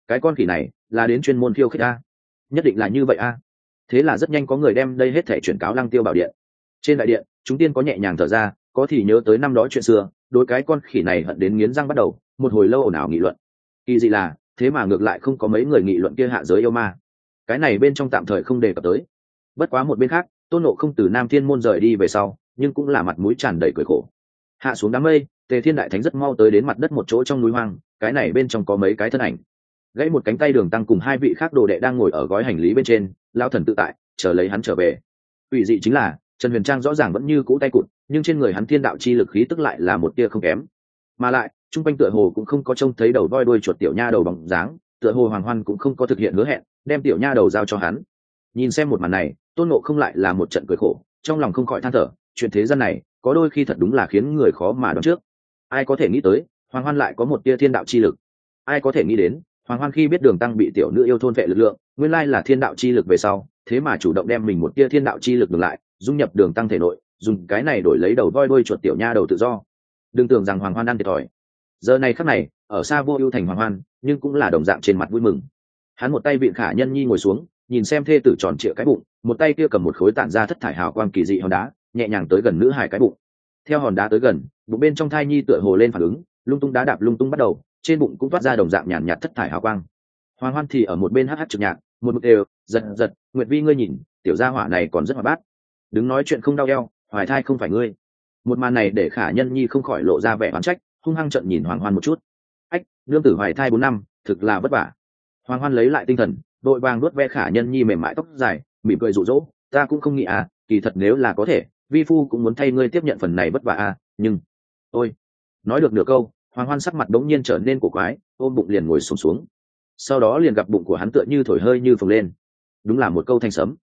cái con khỉ này là đến chuyên môn khiêu khích a, nhất định là như vậy a. Thế là rất nhanh có người đem đây hết thể chuyển cáo Lăng Tiêu Bảo Điện. Trên đại điện chúng tiên có nhẹ nhàng thở ra, có thì nhớ tới năm đó chuyện xưa, đối cái con khỉ này hận đến nghiến răng bắt đầu, một hồi lâu ồn ào nghị luận. Kỳ dị là thế mà ngược lại không có mấy người nghị luận kia hạ giới yêu ma, cái này bên trong tạm thời không đề cập tới. Bất quá một bên khác, Tôn Ngộ Không từ Nam Thiên môn rời đi về sau, nhưng cũng là mặt mũi tràn đầy cười khổ. Hạ xuống đám mây, Tề Thiên Đại Thánh rất mau tới đến mặt đất một chỗ trong núi hoang, cái này bên trong có mấy cái thân ảnh. Gãy một cánh tay Đường Tăng cùng hai vị khác đồ đệ đang ngồi ở gói hành lý bên trên, lão thần tự tại, chờ lấy hắn trở về. Ủy dị chính là, Trần Huyền Trang rõ ràng vẫn như cũ tay cụt, nhưng trên người hắn thiên đạo chi lực khí tức lại là một tia không kém. Mà lại, trung quanh tựa hồ cũng không có trông thấy đầu voi đuôi chuột tiểu nha đầu bóng dáng, tựa hồ Hoàng Hoan cũng không có thực hiện hứa hẹn, đem tiểu nha đầu giao cho hắn. Nhìn xem một màn này, Tôn Ngộ Không lại là một trận cười khổ, trong lòng không khỏi than thở, chuyện thế gian này, có đôi khi thật đúng là khiến người khó mà đoán trước. Ai có thể nghĩ tới, Hoàng Hoan lại có một tia thiên đạo chi lực. Ai có thể nghĩ đến, Hoàng Hoan khi biết Đường Tăng bị tiểu nữ yêu thôn vệ lực lượng, nguyên lai là thiên đạo chi lực về sau, thế mà chủ động đem mình một tia thiên đạo chi lực ngược lại, dung nhập Đường Tăng thể nội, dùng cái này đổi lấy đầu voi đuôi chuột tiểu nha đầu tự do. Đừng tưởng rằng Hoàng Hoan ăn thiệt thòi. Giờ này khắc này, ở xa Vô Ưu thành Hoàng Hoan, nhưng cũng là đồng dạng trên mặt vui mừng. Hắn một tay vịn Khả Nhân Nhi ngồi xuống, nhìn xem thê tử tròn trịa cái bụng, một tay kia cầm một khối tản ra thất thải hào quang kỳ dị hòn đá, nhẹ nhàng tới gần nữ hài cái bụng. Theo hòn đá tới gần, bụng bên trong thai nhi tựa hồ lên phản ứng, lung tung đá đạp lung tung bắt đầu, trên bụng cũng toát ra đồng dạng nhàn nhạt thất thải hào quang. Hoàng Hoan thì ở một bên hắc hắc trực nhạc, một mực đều, giật giật, Nguyệt Vi ngươi nhìn, tiểu gia hỏa này còn rất hoạt bát. Đứng nói chuyện không đau eo, hoài thai không phải ngươi. Một màn này để Khả Nhân Nhi không khỏi lộ ra vẻ oán trách, hung hăng trợn nhìn Hoàng Hoan một chút. Ách, nương tử hoài thai bốn năm, thực là vất vả. Hoàng Hoan lấy lại tinh thần, đội vàng nuốt ve Khả Nhân Nhi mềm mại tóc dài, mỉm cười dụ dỗ, ta cũng không nghĩ à, kỳ thật nếu là có thể, vi phu cũng muốn thay ngươi tiếp nhận phần này vất vả à, nhưng ôi. Nói được nửa câu, Hoàng Hoan sắc mặt đống nhiên trở nên cổ quái, ôm bụng liền ngồi xổm xuống, xuống. Sau đó liền gặp bụng của hắn tựa như thổi hơi như phồng lên, đúng là một câu thanh sấm.